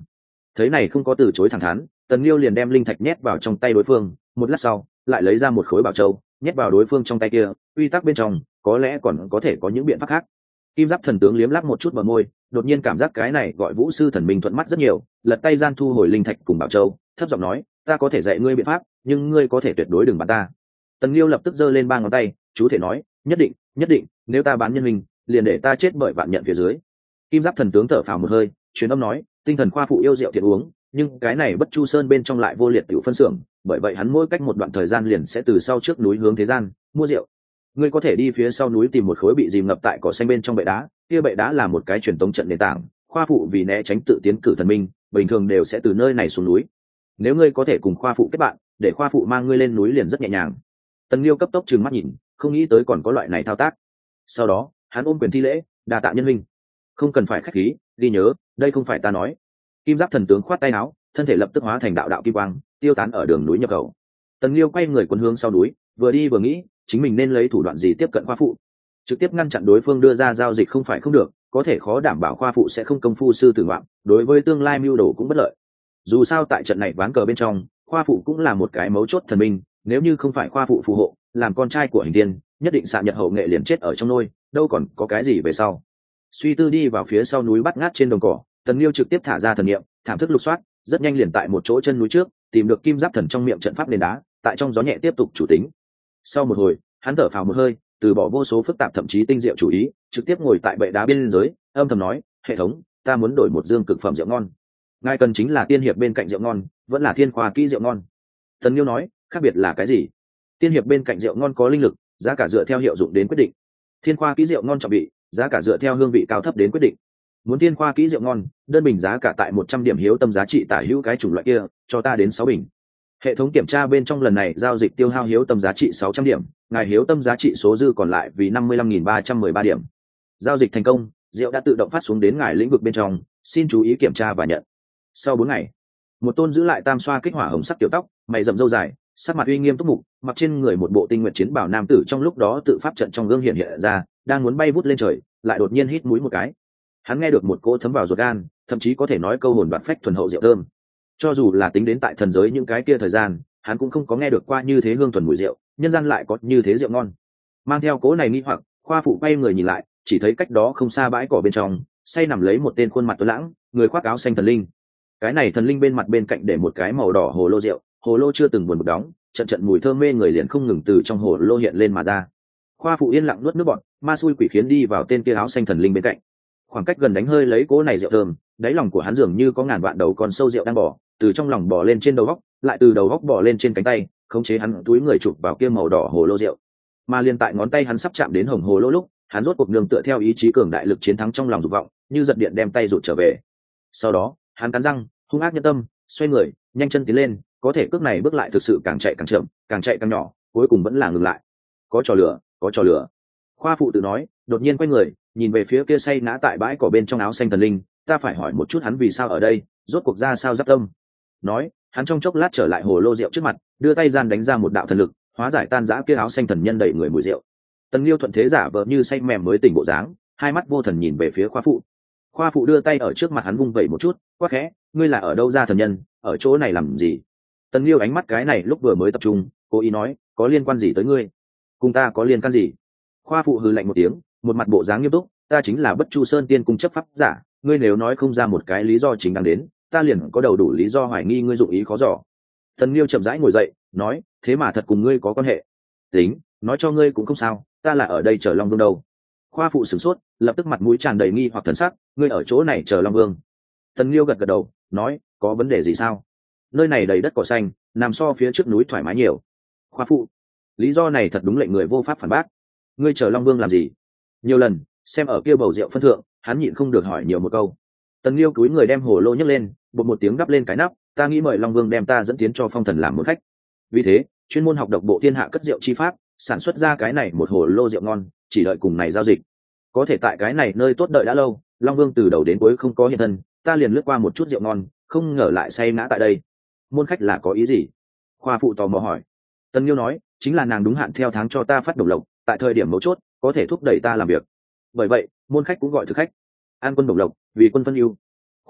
Thấy này không có từ chối thẳng thắn, Tần Liêu liền đem linh thạch nhét vào trong tay đối phương, một lát sau lại lấy ra một khối bảo châu nhét vào đối phương trong tay kia. Quy tắc bên trong có lẽ còn có thể có những biện pháp khác. Kim Giáp thần tướng liếm láp một chút vào môi, đột nhiên cảm giác cái này gọi Vũ sư thần minh thuận mắt rất nhiều, lật tay gian thu hồi linh thạch cùng bảo châu, thấp giọng nói, ta có thể dạy ngươi biện pháp, nhưng ngươi có thể tuyệt đối đừng bán ta. Tần Liêu lập tức giơ lên ba ngón tay, chú thể nói, nhất định, nhất định, nếu ta bán nhân mình, liền để ta chết bởi vạn nhận phía dưới. Kim Giáp thần tướng thở phào một hơi, truyền âm nói, tinh thần khoa phụ yêu rượu thiện uống, nhưng cái này Bất Chu Sơn bên trong lại vô liệt tiểu phân xưởng, bởi vậy hắn mỗi cách một đoạn thời gian liền sẽ từ sau trước núi hướng thế gian mua rượu. Ngươi có thể đi phía sau núi tìm một khối bị dìm ngập tại cỏ xanh bên trong bệ đá, kia bệ đá là một cái truyền tống trận nền tảng, khoa phụ vì né tránh tự tiến cử thần minh, bình thường đều sẽ từ nơi này xuống núi. Nếu ngươi có thể cùng khoa phụ kết bạn, để khoa phụ mang ngươi lên núi liền rất nhẹ nhàng. Tần Liêu cấp tốc trừng mắt nhìn, không nghĩ tới còn có loại này thao tác. Sau đó hắn ôm quyền thi lễ, đa tạ nhân huynh. Không cần phải khách khí, ghi nhớ, đây không phải ta nói. Kim Giáp thần tướng khoát tay áo, thân thể lập tức hóa thành đạo đạo kim quang, tiêu tán ở đường núi nhập khẩu. Tần Liêu quay người quấn hướng sau núi, vừa đi vừa nghĩ, chính mình nên lấy thủ đoạn gì tiếp cận khoa phụ. Trực tiếp ngăn chặn đối phương đưa ra giao dịch không phải không được, có thể khó đảm bảo khoa phụ sẽ không công phu sư tử ngoạm, đối với tương lai mưu đồ cũng bất lợi. Dù sao tại trận này ván cờ bên trong, khoa phụ cũng là một cái mấu chốt thần minh, nếu như không phải khoa phụ phù hộ, làm con trai của hình tiên, nhất định xạ nhật hậu nghệ liền chết ở trong nôi, đâu còn có cái gì về sau. Suy tư đi vào phía sau núi bắt ngát trên đồng cỏ, Tần Liêu trực tiếp thả ra thần niệm, thảm thức lục soát, rất nhanh liền tại một chỗ chân núi trước tìm được Kim Giáp thần trong miệng trận pháp nền đá, tại trong gió nhẹ tiếp tục chủ tính. Sau một hồi, hắn thở phào một hơi, từ bỏ vô số phức tạp thậm chí tinh diệu chủ ý, trực tiếp ngồi tại bệ đá bên dưới, âm thầm nói, hệ thống, ta muốn đổi một dương cực phẩm rượu ngon. Ngài cần chính là tiên hiệp bên cạnh rượu ngon, vẫn là thiên khoa kỹ rượu ngon? Tần Liêu nói, khác biệt là cái gì? Tiên hiệp bên cạnh rượu ngon có linh lực, giá cả dựa theo hiệu dụng đến quyết định. Thiên khoa kỹ rượu ngon trọng vị, giá cả dựa theo hương vị cao thấp đến quyết định. Muốn thiên khoa kỹ rượu ngon, đơn bình giá cả tại một trăm điểm hiếu tâm giá trị tả hữu cái chủng loại kia, cho ta đến sáu bình. Hệ thống kiểm tra bên trong lần này giao dịch tiêu hao hiếu tâm giá trị sáu trăm điểm, ngài hiếu tâm giá trị số dư còn lại vì năm mươi lăm nghìn ba trăm mười ba điểm. Giao dịch thành công, rượu đã tự động phát xuống đến ngài lĩnh vực bên trong, xin chú ý kiểm tra và nhận. Sau bốn ngày, một tôn giữ lại tam xoa kích hỏa hồng sắc tiểu tóc, mày rậm râu dài, sắc mặt uy nghiêm túc mục, mặc trên người một bộ tinh nguyện chiến bảo nam tử trong lúc đó tự pháp trận trong gương hiện hiện ra, đang muốn bay vút lên trời, lại đột nhiên hít mũi một cái. Hắn nghe được một cỗ thấm vào ruột gan, thậm chí có thể nói câu hồn đoạt phách thuần hậu rượu thơm. Cho dù là tính đến tại thần giới những cái kia thời gian, hắn cũng không có nghe được qua như thế hương thuần mùi rượu, nhân gian lại có như thế rượu ngon. Mang theo cỗ này nghi hoặc, khoa phụ quay người nhìn lại, chỉ thấy cách đó không xa bãi cỏ bên trong, say nằm lấy một tên khuôn mặt tuấn lãng, người khoác áo xanh thần linh. Cái này thần linh bên mặt bên cạnh để một cái màu đỏ hồ lô rượu, hồ lô chưa từng buồn một đóng, trận trận mùi thơm mê người liền không ngừng từ trong hồ lô hiện lên mà ra. Khoa phụ yên lặng nuốt nước bọt, ma xui quỷ khiến đi vào tên kia áo xanh thần linh bên cạnh. Khoảng cách gần đánh hơi lấy cỗ này rượu thơm, đáy lòng của hắn dường như có ngàn vạn đầu con sâu rượu đang bò, từ trong lòng bò lên trên đầu góc, lại từ đầu góc bò lên trên cánh tay, khống chế hắn túi người chụp vào kia màu đỏ hồ lô rượu. Mà liền tại ngón tay hắn sắp chạm đến hồng hồ lô lúc, hắn rốt cuộc nương tựa theo ý chí cường đại lực chiến thắng trong lòng dục vọng, như giật điện đem tay rụt trở về. Sau đó, hắn cắn răng, hung ác nhân tâm, xoay người, nhanh chân tiến lên, có thể cước này bước lại thực sự càng chạy càng chậm, càng chạy càng nhỏ, cuối cùng vẫn là ngừng lại. Có trò lửa, có trò lửa. Khoa phụ tự nói, đột nhiên quay người, nhìn về phía kia say ngã tại bãi cỏ bên trong áo xanh thần linh, ta phải hỏi một chút hắn vì sao ở đây, rốt cuộc ra sao giáp tâm. Nói, hắn trong chốc lát trở lại hồ lô rượu trước mặt, đưa tay gian đánh ra một đạo thần lực, hóa giải tan rã kia áo xanh thần nhân đầy người mùi rượu. Tần Liêu thuận thế giả vờ như say mềm mới tỉnh bộ dáng, hai mắt vô thần nhìn về phía khoa phụ. Khoa phụ đưa tay ở trước mặt hắn vung vẩy một chút, quát khẽ, ngươi là ở đâu ra thần nhân, ở chỗ này làm gì? Tần Liêu ánh mắt cái này lúc vừa mới tập trung, cố ý nói, có liên quan gì tới ngươi? Cùng ta có liên can gì? Khoa phụ hừ lạnh một tiếng, một mặt bộ dáng nghiêm túc, ta chính là Bất Chu Sơn tiên cung chấp pháp giả, ngươi nếu nói không ra một cái lý do chính đáng đến, ta liền có đầu đủ lý do hoài nghi ngươi dụng ý khó dò. Tần Liêu chậm rãi ngồi dậy, nói, thế mà thật cùng ngươi có quan hệ. Tính, nói cho ngươi cũng không sao, ta là ở đây chờ Long Vương đâu. Khoa phụ sửng sốt, lập tức mặt mũi tràn đầy nghi hoặc thần sắc, ngươi ở chỗ này chờ Long Vương. Tần Liêu gật gật đầu, nói, có vấn đề gì sao? Nơi này đầy đất cỏ xanh, nằm so phía trước núi thoải mái nhiều. Khoa phụ, lý do này thật đúng lệnh người vô pháp phản bác. Ngươi chờ Long Vương làm gì? Nhiều lần, xem ở kia bầu rượu phân thượng, hắn nhịn không được hỏi nhiều một câu. Tần Liêu cúi người đem hồ lô nhấc lên, bột một tiếng đắp lên cái nắp, ta nghĩ mời Long Vương đem ta dẫn tiến cho phong thần làm một khách. Vì thế, chuyên môn học độc bộ thiên hạ cất rượu chi pháp, sản xuất ra cái này một hồ lô rượu ngon, chỉ đợi cùng này giao dịch. Có thể tại cái này nơi tốt đợi đã lâu, Long Vương từ đầu đến cuối không có hiện thân, ta liền lướt qua một chút rượu ngon, không ngờ lại say ngã tại đây. Môn khách là có ý gì? Khoa phụ tò mò hỏi. Tần Liêu nói, chính là nàng đúng hạn theo tháng cho ta phát đồng lộc, tại thời điểm mấu chốt, có thể thúc đẩy ta làm việc. Bởi vậy, môn khách cũng gọi thực khách. An quân đồng lộc, vì quân phân ưu.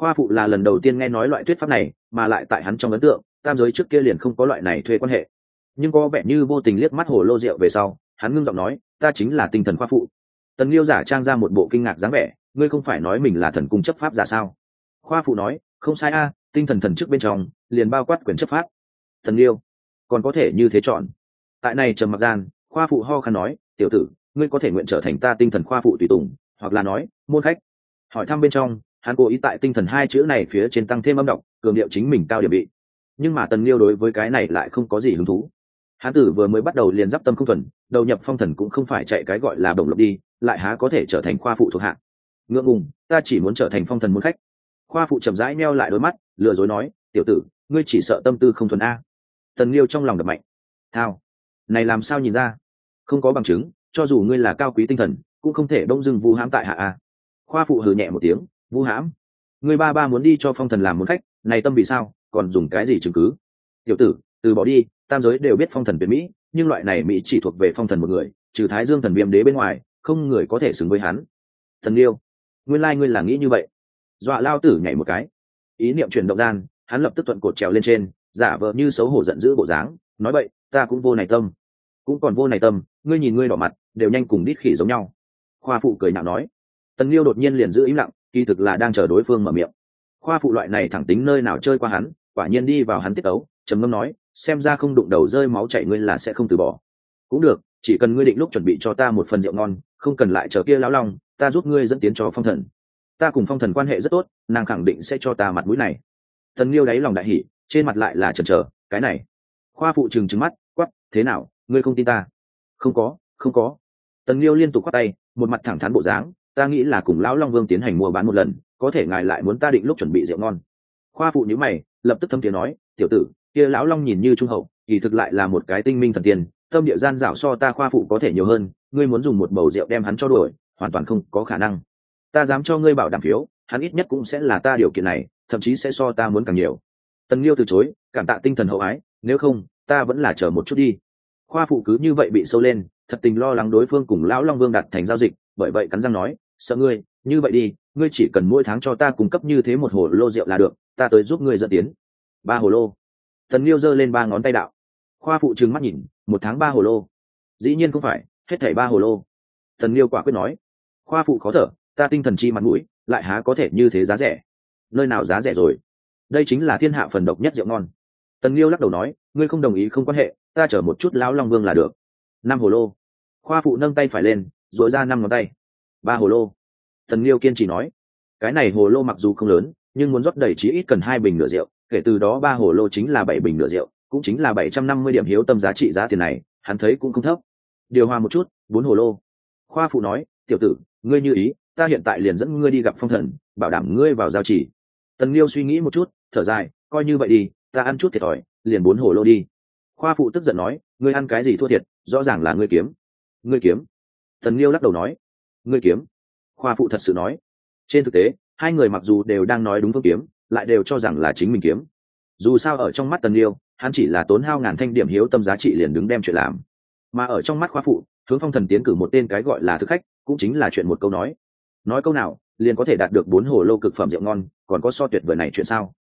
Khoa phụ là lần đầu tiên nghe nói loại thuyết pháp này, mà lại tại hắn trong ấn tượng tam giới trước kia liền không có loại này thuê quan hệ. Nhưng có vẻ như vô tình liếc mắt hồ lô rượu về sau, hắn ngưng giọng nói, ta chính là tinh thần khoa phụ. Tần Liêu giả trang ra một bộ kinh ngạc dáng vẻ, ngươi không phải nói mình là thần cung chấp pháp giả sao? Khoa phụ nói, không sai a, tinh thần thần chức bên trong liền bao quát quyền chấp pháp. Tần Liêu còn có thể như thế chọn. Tại này trầm mặc gian, khoa phụ ho khan nói, tiểu tử, ngươi có thể nguyện trở thành ta tinh thần khoa phụ tùy tùng, hoặc là nói môn khách. Hỏi thăm bên trong, hắn cố ý tại tinh thần hai chữ này phía trên tăng thêm âm đọc, cường điệu chính mình cao điểm vị. Nhưng mà Tần Liêu đối với cái này lại không có gì hứng thú. Hắn tử vừa mới bắt đầu liền giáp tâm không thuần, đầu nhập phong thần cũng không phải chạy cái gọi là bổng lộc đi, lại há có thể trở thành khoa phụ thuộc hạ. Ngượng ngùng, ta chỉ muốn trở thành phong thần môn khách. Khoa phụ chậm rãi meo lại đôi mắt, lừa dối nói, tiểu tử, ngươi chỉ sợ tâm tư không thuần a. Tần Liêu trong lòng đập mạnh. Thao, này làm sao nhìn ra? Không có bằng chứng, cho dù ngươi là cao quý tinh thần, cũng không thể đông dưng vu hãm tại hạ a. Khoa phụ hừ nhẹ một tiếng, vu hãm? Ngươi ba ba muốn đi cho phong thần làm môn khách, này tâm vì sao, còn dùng cái gì chứng cứ? Tiểu tử, từ bỏ đi, tam giới đều biết phong thần tuyệt mỹ, nhưng loại này mỹ chỉ thuộc về phong thần một người, trừ Thái Dương thần viêm đế bên ngoài, không người có thể xứng với hắn. Thần Liêu, nguyên lai ngươi là nghĩ như vậy. Dọa lao tử nhảy một cái, ý niệm chuyển động gian, hắn lập tức thuận cột trèo lên trên, giả vờ như xấu hổ giận dữ bộ dáng, nói vậy, ta cũng vô này tâm, cũng còn vô này tâm, ngươi nhìn ngươi đỏ mặt, đều nhanh cùng đít khỉ giống nhau. Khoa phụ cười nhạo nói. Tần Liêu đột nhiên liền giữ im lặng, kỳ thực là đang chờ đối phương mở miệng. Khoa phụ loại này thẳng tính nơi nào chơi qua hắn, quả nhiên đi vào hắn tiết ấu, trầm ngâm nói, xem ra không đụng đầu rơi máu chảy ngươi là sẽ không từ bỏ. Cũng được, chỉ cần ngươi định lúc chuẩn bị cho ta một phần rượu ngon, không cần lại chờ kia lão long, ta giúp ngươi dẫn tiến cho phong thần. Ta cùng phong thần quan hệ rất tốt, nàng khẳng định sẽ cho ta mặt mũi này. Tần Liêu đáy lòng đại hỉ, trên mặt lại là chần chờ, cái này. Khoa phụ trừng trừng mắt, quắc, thế nào, ngươi không tin ta? Không có, không có. Tần Liêu liên tục quát tay, một mặt thẳng thắn bộ dáng, ta nghĩ là cùng lão long vương tiến hành mua bán một lần, có thể ngài lại muốn ta định lúc chuẩn bị rượu ngon. Khoa phụ nhíu mày, lập tức thâm tiếng nói, tiểu tử, kia lão long nhìn như trung hậu, kỳ thực lại là một cái tinh minh thần tiên, tâm địa gian dảo so ta khoa phụ có thể nhiều hơn, ngươi muốn dùng một bầu rượu đem hắn cho đuổi, hoàn toàn không có khả năng. Ta dám cho ngươi bảo đảm phiếu, hắn ít nhất cũng sẽ là ta điều kiện này, thậm chí sẽ so ta muốn càng nhiều. Tần Liêu từ chối, cảm tạ tinh thần hậu ái, nếu không, ta vẫn là chờ một chút đi. Khoa phụ cứ như vậy bị sâu lên, thật tình lo lắng đối phương cùng lão long vương đặt thành giao dịch, bởi vậy cắn răng nói, sợ ngươi, như vậy đi, ngươi chỉ cần mỗi tháng cho ta cung cấp như thế một hồ lô rượu là được, ta tới giúp ngươi dẫn tiến. Ba hồ lô. Tần Liêu giơ lên ba ngón tay đạo. Khoa phụ trừng mắt nhìn, một tháng ba hồ lô. Dĩ nhiên không phải, hết thảy ba hồ lô. Tần Liêu quả quyết nói. Khoa phụ khó thở, ta tinh thần chi mặt mũi, lại há có thể như thế giá rẻ? Nơi nào giá rẻ rồi? Đây chính là thiên hạ phần độc nhất rượu ngon. Tần Liêu lắc đầu nói, ngươi không đồng ý không quan hệ, ta chở một chút lão long vương là được. Năm hồ lô. Khoa phụ nâng tay phải lên, dội ra năm ngón tay. Ba hồ lô. Tần Liêu kiên trì nói, cái này hồ lô mặc dù không lớn, nhưng muốn rót đầy chí ít cần hai bình nửa rượu, kể từ đó ba hồ lô chính là bảy bình nửa rượu, cũng chính là bảy trăm năm mươi điểm hiếu tâm giá trị giá tiền này, hắn thấy cũng không thấp. Điều hòa một chút, bốn hồ lô. Khoa phụ nói, tiểu tử, ngươi như ý, ta hiện tại liền dẫn ngươi đi gặp phong thần, bảo đảm ngươi vào giao chỉ. Tần Liêu suy nghĩ một chút, thở dài, coi như vậy đi, ta ăn chút thiệt thòi, liền bốn hồ lô đi. Khoa phụ tức giận nói, ngươi ăn cái gì thua thiệt, rõ ràng là ngươi kiếm. Ngươi kiếm. Tần Liêu lắc đầu nói, ngươi kiếm. Khoa phụ thật sự nói, trên thực tế, hai người mặc dù đều đang nói đúng phương kiếm, lại đều cho rằng là chính mình kiếm. Dù sao ở trong mắt Tần Liêu, hắn chỉ là tốn hao ngàn thanh điểm hiếu tâm giá trị liền đứng đem chuyện làm, mà ở trong mắt khoa phụ, hướng phong thần tiến cử một tên cái gọi là thực khách, cũng chính là chuyện một câu nói. Nói câu nào, liền có thể đạt được bốn hồ lô cực phẩm rượu ngon, còn có so tuyệt vời này chuyện sao?